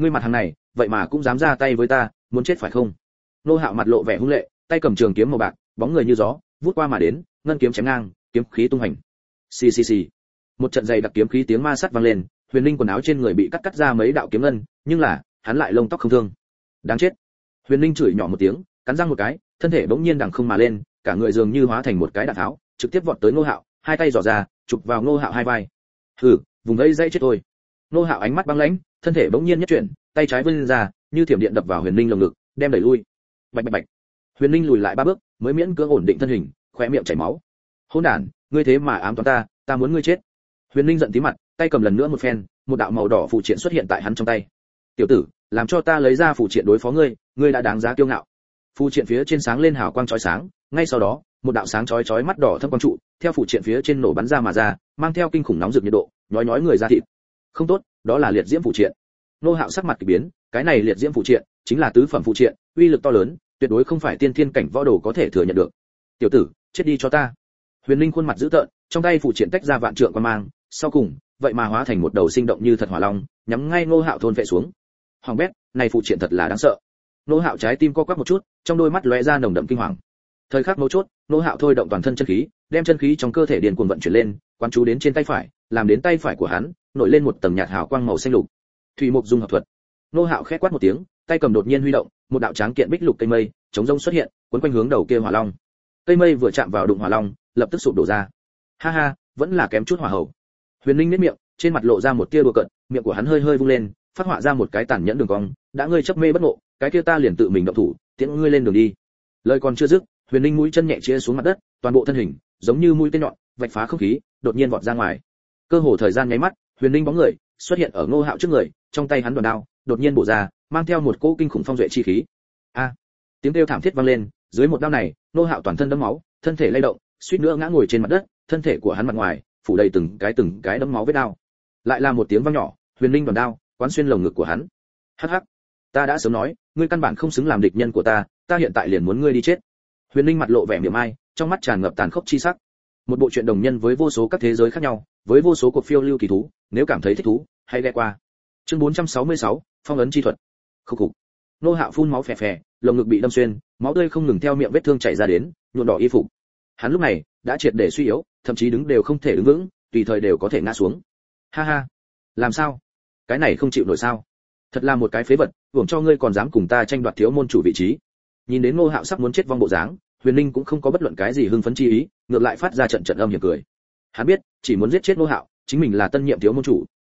ngươi mặt hàng này vậy mà cũng dám ra tay với ta, muốn chết phải không? Nô Hạo mặt lộ vẻ hung lệ, tay cầm trường kiếm màu bạc, bóng người như gió vút qua mà đến, ngân kiếm chém ngang, kiếm khí tung hành. Xì xì xì. Một trận dày đặc kiếm khí tiếng ma sắt vang lên, Huyền Linh quần áo trên người bị cắt ra mấy đạo kiếm ngân, nhưng là hắn lại lông tóc không thương. Đáng chết. Huyền Linh chửi nhỏ một tiếng, cắn răng một cái, thân thể bỗng nhiên đằng không mà lên, cả người dường như hóa thành một cái đạn tháo, trực tiếp vọt tới Nô Hạo, hai tay giỏ ra, chụp vào Nô Hạo hai vai. Hừ, vùng ấy dãy chết thôi. Nô Hạo ánh mắt băng lãnh, thân thể bỗng nhiên nhất chuyển, tay trái vươn ra, như thiểm điện đập vào Huyền Linh lồng ngực, đem đẩy lui. Bạch bạch bạch. Huyền Linh lùi lại ba bước, mới miễn cưỡng ổn định thân hình, khóe miệng chảy máu. Hỗn đản, ngươi thế mà ám toán ta muốn ngươi chết. Huyền Linh giận tí mặt, tay cầm lần nữa một phen, một đạo màu đỏ phù triện xuất hiện tại hắn trong tay. Tiểu tử, làm cho ta lấy ra phù triện đối phó ngươi, ngươi đã đáng giá kiêu ngạo. Phù triện phía trên sáng lên hào quang chói sáng, ngay sau đó, một đạo sáng chói chói mắt đỏ thâm quang trụ, theo phù triện phía trên nổ bắn ra mà ra, mang theo kinh khủng nóng rực nhiệt độ, nhói nhói người ra thịt. Không tốt, đó là liệt diễm phù triện. Nô Hạo sắc mặt kỳ biến, cái này liệt diễm phù triện chính là tứ phẩm phù triện, uy lực to lớn, tuyệt đối không phải tiên thiên cảnh võ đồ có thể thừa nhận được. Tiểu tử, chết đi cho ta. Huyền Linh khuôn mặt dữ tợn, trong tay phù triện tách ra vạn trượng quang mang, sau cùng, vậy mà hóa thành một đầu sinh động như thật hỏa long, nhắm ngay Nô Hạo thôn vệ xuống. Hoàng bét, này phù triện thật là đáng sợ. Nô Hạo trái tim co quắp một chút, trong đôi mắt lóe ra nồng đậm kinh hoàng. Thời khắc mấu chốt, Nô Hạo thôi động toàn thân chân khí, đem chân khí trong cơ thể điền cuồng vận chuyển lên, quán chú đến trên tay phải, làm đến tay phải của hắn nổi lên một tầng nhạt hào quang màu xanh lục. Thủy mục dung hợp thuật. Nô Hạo khẽ quát một tiếng, tay cầm đột nhiên huy động, một đạo tráng kiện bích lục cây mây, chống rông xuất hiện, quấn quanh hướng đầu kia hỏa long. Cây mây vừa chạm vào đụng hỏa long, lập tức sụp đổ ra. Ha ha, vẫn là kém chút hỏa hậu. Huyền Linh nhếch miệng, trên mặt lộ ra một tia đùa cợt, miệng của hắn hơi hơi vung lên, phát họa ra một cái tàn nhẫn đường cong, đã ngươi chấp mê bất ngộ, cái kia ta liền tự mình động thủ, tiễn ngươi lên đường đi. Lời còn chưa dứt, Huyền Linh mũi chân nhẹ chia xuống mặt đất, toàn bộ thân hình giống như mũi tên nhọn, vạch phá không khí, đột nhiên vọt ra ngoài. Cơ hồ thời gian nháy mắt, Huyền Linh bóng người xuất hiện ở Ngô Hạo trước người, trong tay hắn đoàn đao đột nhiên bổ ra, mang theo một cỗ kinh khủng phong duệ chi khí. A! Tiếng kêu thảm thiết vang lên, dưới một đao này, Ngô Hạo toàn thân đẫm máu, thân thể lay động, suýt nữa ngã ngồi trên mặt đất, thân thể của hắn mặt ngoài phủ đầy từng cái đẫm máu vết đao. Lại là một tiếng vang nhỏ, Huyền Linh đoàn đao quán xuyên lồng ngực của hắn. Hắc hắc, ta đã sớm nói, ngươi căn bản không xứng làm địch nhân của ta hiện tại liền muốn ngươi đi chết. Huyền Linh mặt lộ vẻ mỉa mai, trong mắt tràn ngập tàn khốc chi sắc. Một bộ truyện đồng nhân với vô số các thế giới khác nhau, với vô số cuộc phiêu lưu kỳ thú, nếu cảm thấy thích thú, hãy ghé qua. Chương 466, phong ấn chi thuật. Khục khục. Nô Hạo phun máu phè phè, lồng ngực bị đâm xuyên, máu tươi không ngừng theo miệng vết thương chảy ra đến, nhuộm đỏ y phục. Hắn lúc này đã triệt để suy yếu, thậm chí đứng đều không thể đứng vững, tùy thời đều có thể ngã xuống. Ha ha, làm sao? Cái này không chịu nổi sao? Thật là một cái phế vật, hưởng cho ngươi còn dám cùng ta tranh đoạt thiếu môn chủ vị trí. Nhìn đến Ngô Hạo sắp muốn chết vong bộ dáng, Huyền Linh cũng không có bất luận cái gì hưng phấn chi ý, ngược lại phát ra trận âm hiểm cười. Hắn biết, chỉ muốn giết chết Ngô Hạo, chính mình là tân nhiệm thiếu môn chủ.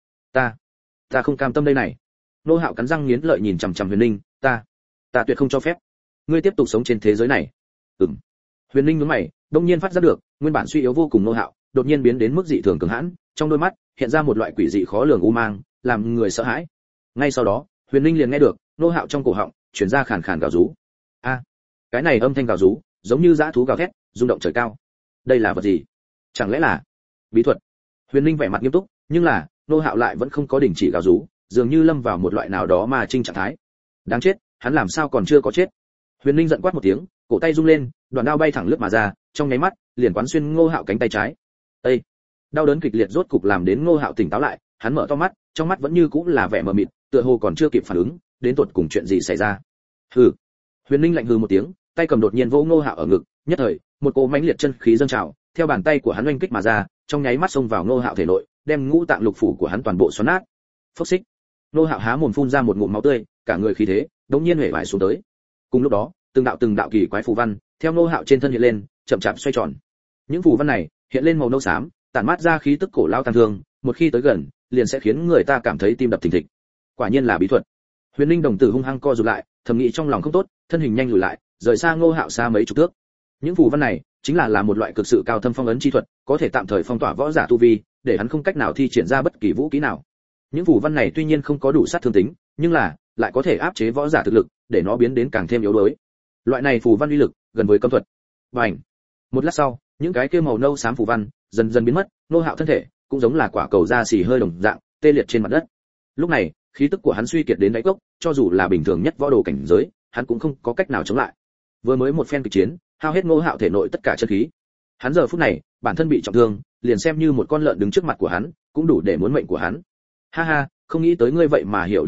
Ta không cam tâm đây này. Ngô Hạo cắn răng nghiến lợi nhìn chằm chằm Huyền Linh, ta tuyệt không cho phép ngươi tiếp tục sống trên thế giới này. Huyền Linh nhướng mày, đột nhiên phát ra được, nguyên bản suy yếu vô cùng Ngô Hạo, đột nhiên biến đến mức dị thường cường hãn, trong đôi mắt hiện ra một loại quỷ dị khó lường u mang, làm người sợ hãi. Ngay sau đó, Huyền Linh liền nghe được Ngô Hạo trong cổ họng truyền ra khàn khàn gào rú. Cái này âm thanh gào rú, giống như dã thú gào thét, rung động trời cao. Đây là vật gì? Chẳng lẽ là bí thuật? Huyền Linh vẻ mặt nghiêm túc, nhưng là Ngô Hạo lại vẫn không có đình chỉ gào rú, dường như lâm vào một loại nào đó mà trinh trạng thái. Đáng chết, hắn làm sao còn chưa có chết? Huyền Linh giận quát một tiếng, cổ tay rung lên, đoạn đao bay thẳng lướt mà ra, trong nháy mắt liền quán xuyên Ngô Hạo cánh tay trái. Ê! Đau đớn kịch liệt rốt cục làm đến Ngô Hạo tỉnh táo lại, hắn mở to mắt, trong mắt vẫn như cũng là vẻ mờ mịt, tựa hồ còn chưa kịp phản ứng, đến tột cùng chuyện gì xảy ra. Hừ! Huyền Linh lạnh hừ một tiếng, tay cầm đột nhiên vỗ Ngô Hạo ở ngực, nhất thời, một cỗ mãnh liệt chân khí dâng trào, theo bàn tay của hắn oanh kích mà ra, trong nháy mắt xông vào Ngô Hạo thể nội, đem ngũ tạng lục phủ của hắn toàn bộ xoắn nát. Phốc xích. Ngô Hạo há mồm phun ra một ngụm máu tươi, cả người khí thế đột nhiên huệ vải xuống tới. Cùng lúc đó, từng đạo kỳ quái phù văn theo Ngô Hạo trên thân hiện lên, chậm chạp xoay tròn. Những phù văn này hiện lên màu nâu xám, tản mát ra khí tức cổ lao tang thương, một khi tới gần, liền sẽ khiến người ta cảm thấy tim đập thình thịch. Quả nhiên là bí thuật. Huyền Linh đồng tử hung hăng co rụt lại, thầm nghĩ trong lòng không tốt, thân hình nhanh lùi lại, rời xa Ngô Hạo xa mấy chục thước. Những phù văn này chính là một loại cực sự cao thâm phong ấn chi thuật, có thể tạm thời phong tỏa võ giả tu vi, để hắn không cách nào thi triển ra bất kỳ vũ khí nào. Những phù văn này tuy nhiên không có đủ sát thương tính, nhưng lại có thể áp chế võ giả thực lực, để nó biến đến càng thêm yếu đuối. Loại này phù văn uy lực gần với cấm thuật. Bành! Một lát sau, những cái kia màu nâu xám phù văn dần dần biến mất, Ngô Hạo thân thể cũng giống là quả cầu da xì hơi đồng dạng, tê liệt trên mặt đất. Lúc này, khí tức của hắn suy kiệt đến đáy cốc, cho dù là bình thường nhất võ đồ cảnh giới, hắn cũng không có cách nào chống lại. Vừa mới một phen kịch chiến, hao hết Ngô Hạo thể nội tất cả chân khí. Hắn giờ phút này, bản thân bị trọng thương, liền xem như một con lợn đứng trước mặt của hắn, cũng đủ để muốn mệnh của hắn. Ha ha, không nghĩ tới ngươi vậy mà hiểu được bí thuật,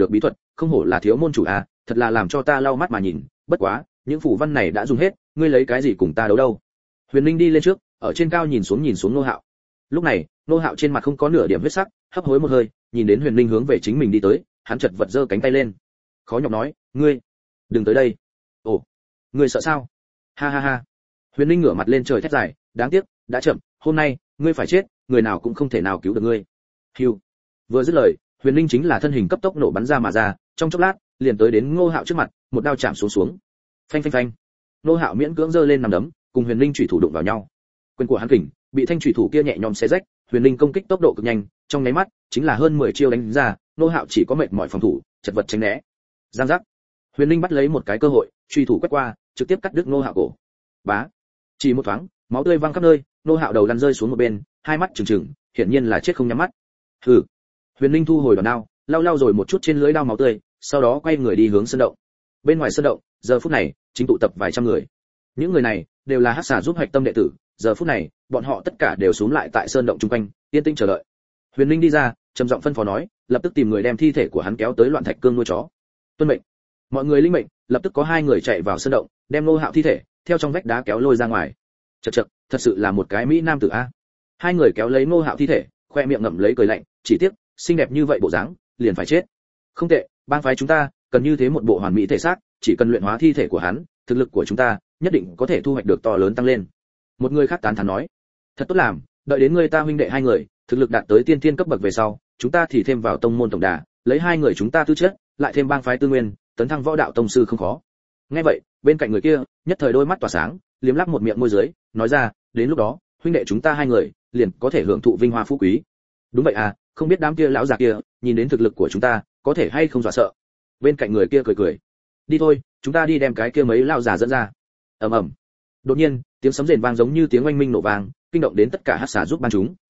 không hổ là thiếu môn chủ à, thật là làm cho ta lau mắt mà nhìn, bất quá những phù văn này đã dùng hết, ngươi lấy cái gì cùng ta đấu đâu. Huyền Linh đi lên trước, ở trên cao nhìn xuống Nô Hạo. Lúc này Nô Hạo trên mặt không có nửa điểm huyết sắc, hấp hối một hơi, nhìn đến Huyền Linh hướng về chính mình đi tới, hắn chợt vật giơ cánh tay lên, khó nhọc nói, ngươi đừng tới đây. Ồ, ngươi sợ sao? Ha ha ha. Huyền Linh ngửa mặt lên trời thét dài, đáng tiếc đã chậm, hôm nay ngươi phải chết, người nào cũng không thể nào cứu được ngươi. Hưu. Vừa dứt lời, Huyền Linh chính là thân hình cấp tốc nổ bắn ra mà ra, trong chốc lát liền tới đến Ngô Hạo trước mặt, một đao chạm xuống. Phanh phanh phanh. Ngô Hạo miễn cưỡng giơ lên nằm đấm, cùng Huyền Linh chủy thủ đụng vào nhau. Quyền của hắn kình bị thanh chủy thủ kia nhẹ nhõm xé rách, Huyền Linh công kích tốc độ cực nhanh, trong nháy mắt chính là hơn 10 chiêu đánh ra, Ngô Hạo chỉ có mệt mỏi phòng thủ, chật vật tránh né. Giang giác. Huyền Linh bắt lấy một cái cơ hội, chủy thủ quét qua, trực tiếp cắt đứt Ngô Hạo cổ. Bá. Chỉ một thoáng, máu tươi văng khắp nơi, Ngô Hạo đầu lăn rơi xuống một bên, hai mắt trừng trừng, hiển nhiên là chết không nhắm mắt. Hừ. Huyền Linh thu hồi đòn đao, lau rồi một chút trên lưỡi đao máu tươi, sau đó quay người đi hướng sơn động. Bên ngoài sơn động, giờ phút này chính tụ tập vài trăm người. Những người này đều là hắc xà giúp hoạch tâm đệ tử, giờ phút này bọn họ tất cả đều xuống lại tại sơn động chung quanh, yên tĩnh chờ đợi. Huyền Linh đi ra, trầm giọng phân phó nói, lập tức tìm người đem thi thể của hắn kéo tới Loạn Thạch Cương nuôi chó. Tuân mệnh. Mọi người linh mệnh, lập tức có hai người chạy vào sơn động, đem Ngô Hạo thi thể theo trong vách đá kéo lôi ra ngoài. Chậc chậc, thật sự là một cái mỹ nam tử a. Hai người kéo lấy Ngô Hạo thi thể, khoe miệng ngậm lấy cười lạnh, chỉ tiếc, xinh đẹp như vậy bộ dáng, liền phải chết. Không tệ, bang phái chúng ta cần như thế một bộ hoàn mỹ thể xác, chỉ cần luyện hóa thi thể của hắn, thực lực của chúng ta nhất định có thể thu hoạch được to lớn tăng lên. Một người khác tán thán nói, thật tốt làm, đợi đến người ta huynh đệ hai người thực lực đạt tới tiên thiên cấp bậc về sau, chúng ta thì thêm vào tông môn tổng đà, lấy hai người chúng ta tư chất, lại thêm bang phái tư nguyên, tấn thăng võ đạo tông sư không khó. Nghe vậy, bên cạnh người kia nhất thời đôi mắt tỏa sáng, liếm lắp một miệng môi dưới, nói ra, đến lúc đó huynh đệ chúng ta hai người liền có thể hưởng thụ vinh hoa phú quý. Đúng vậy à, không biết đám kia lão già kia nhìn đến thực lực của chúng ta có thể hay không dọa sợ. Bên cạnh người kia cười cười, đi thôi, chúng ta đi đem cái kia mấy lão già dẫn ra. Ầm ầm. Đột nhiên tiếng sấm rền vang giống như tiếng oanh minh nổ vang, kinh động đến tất cả hắc xà giúp ban chúng.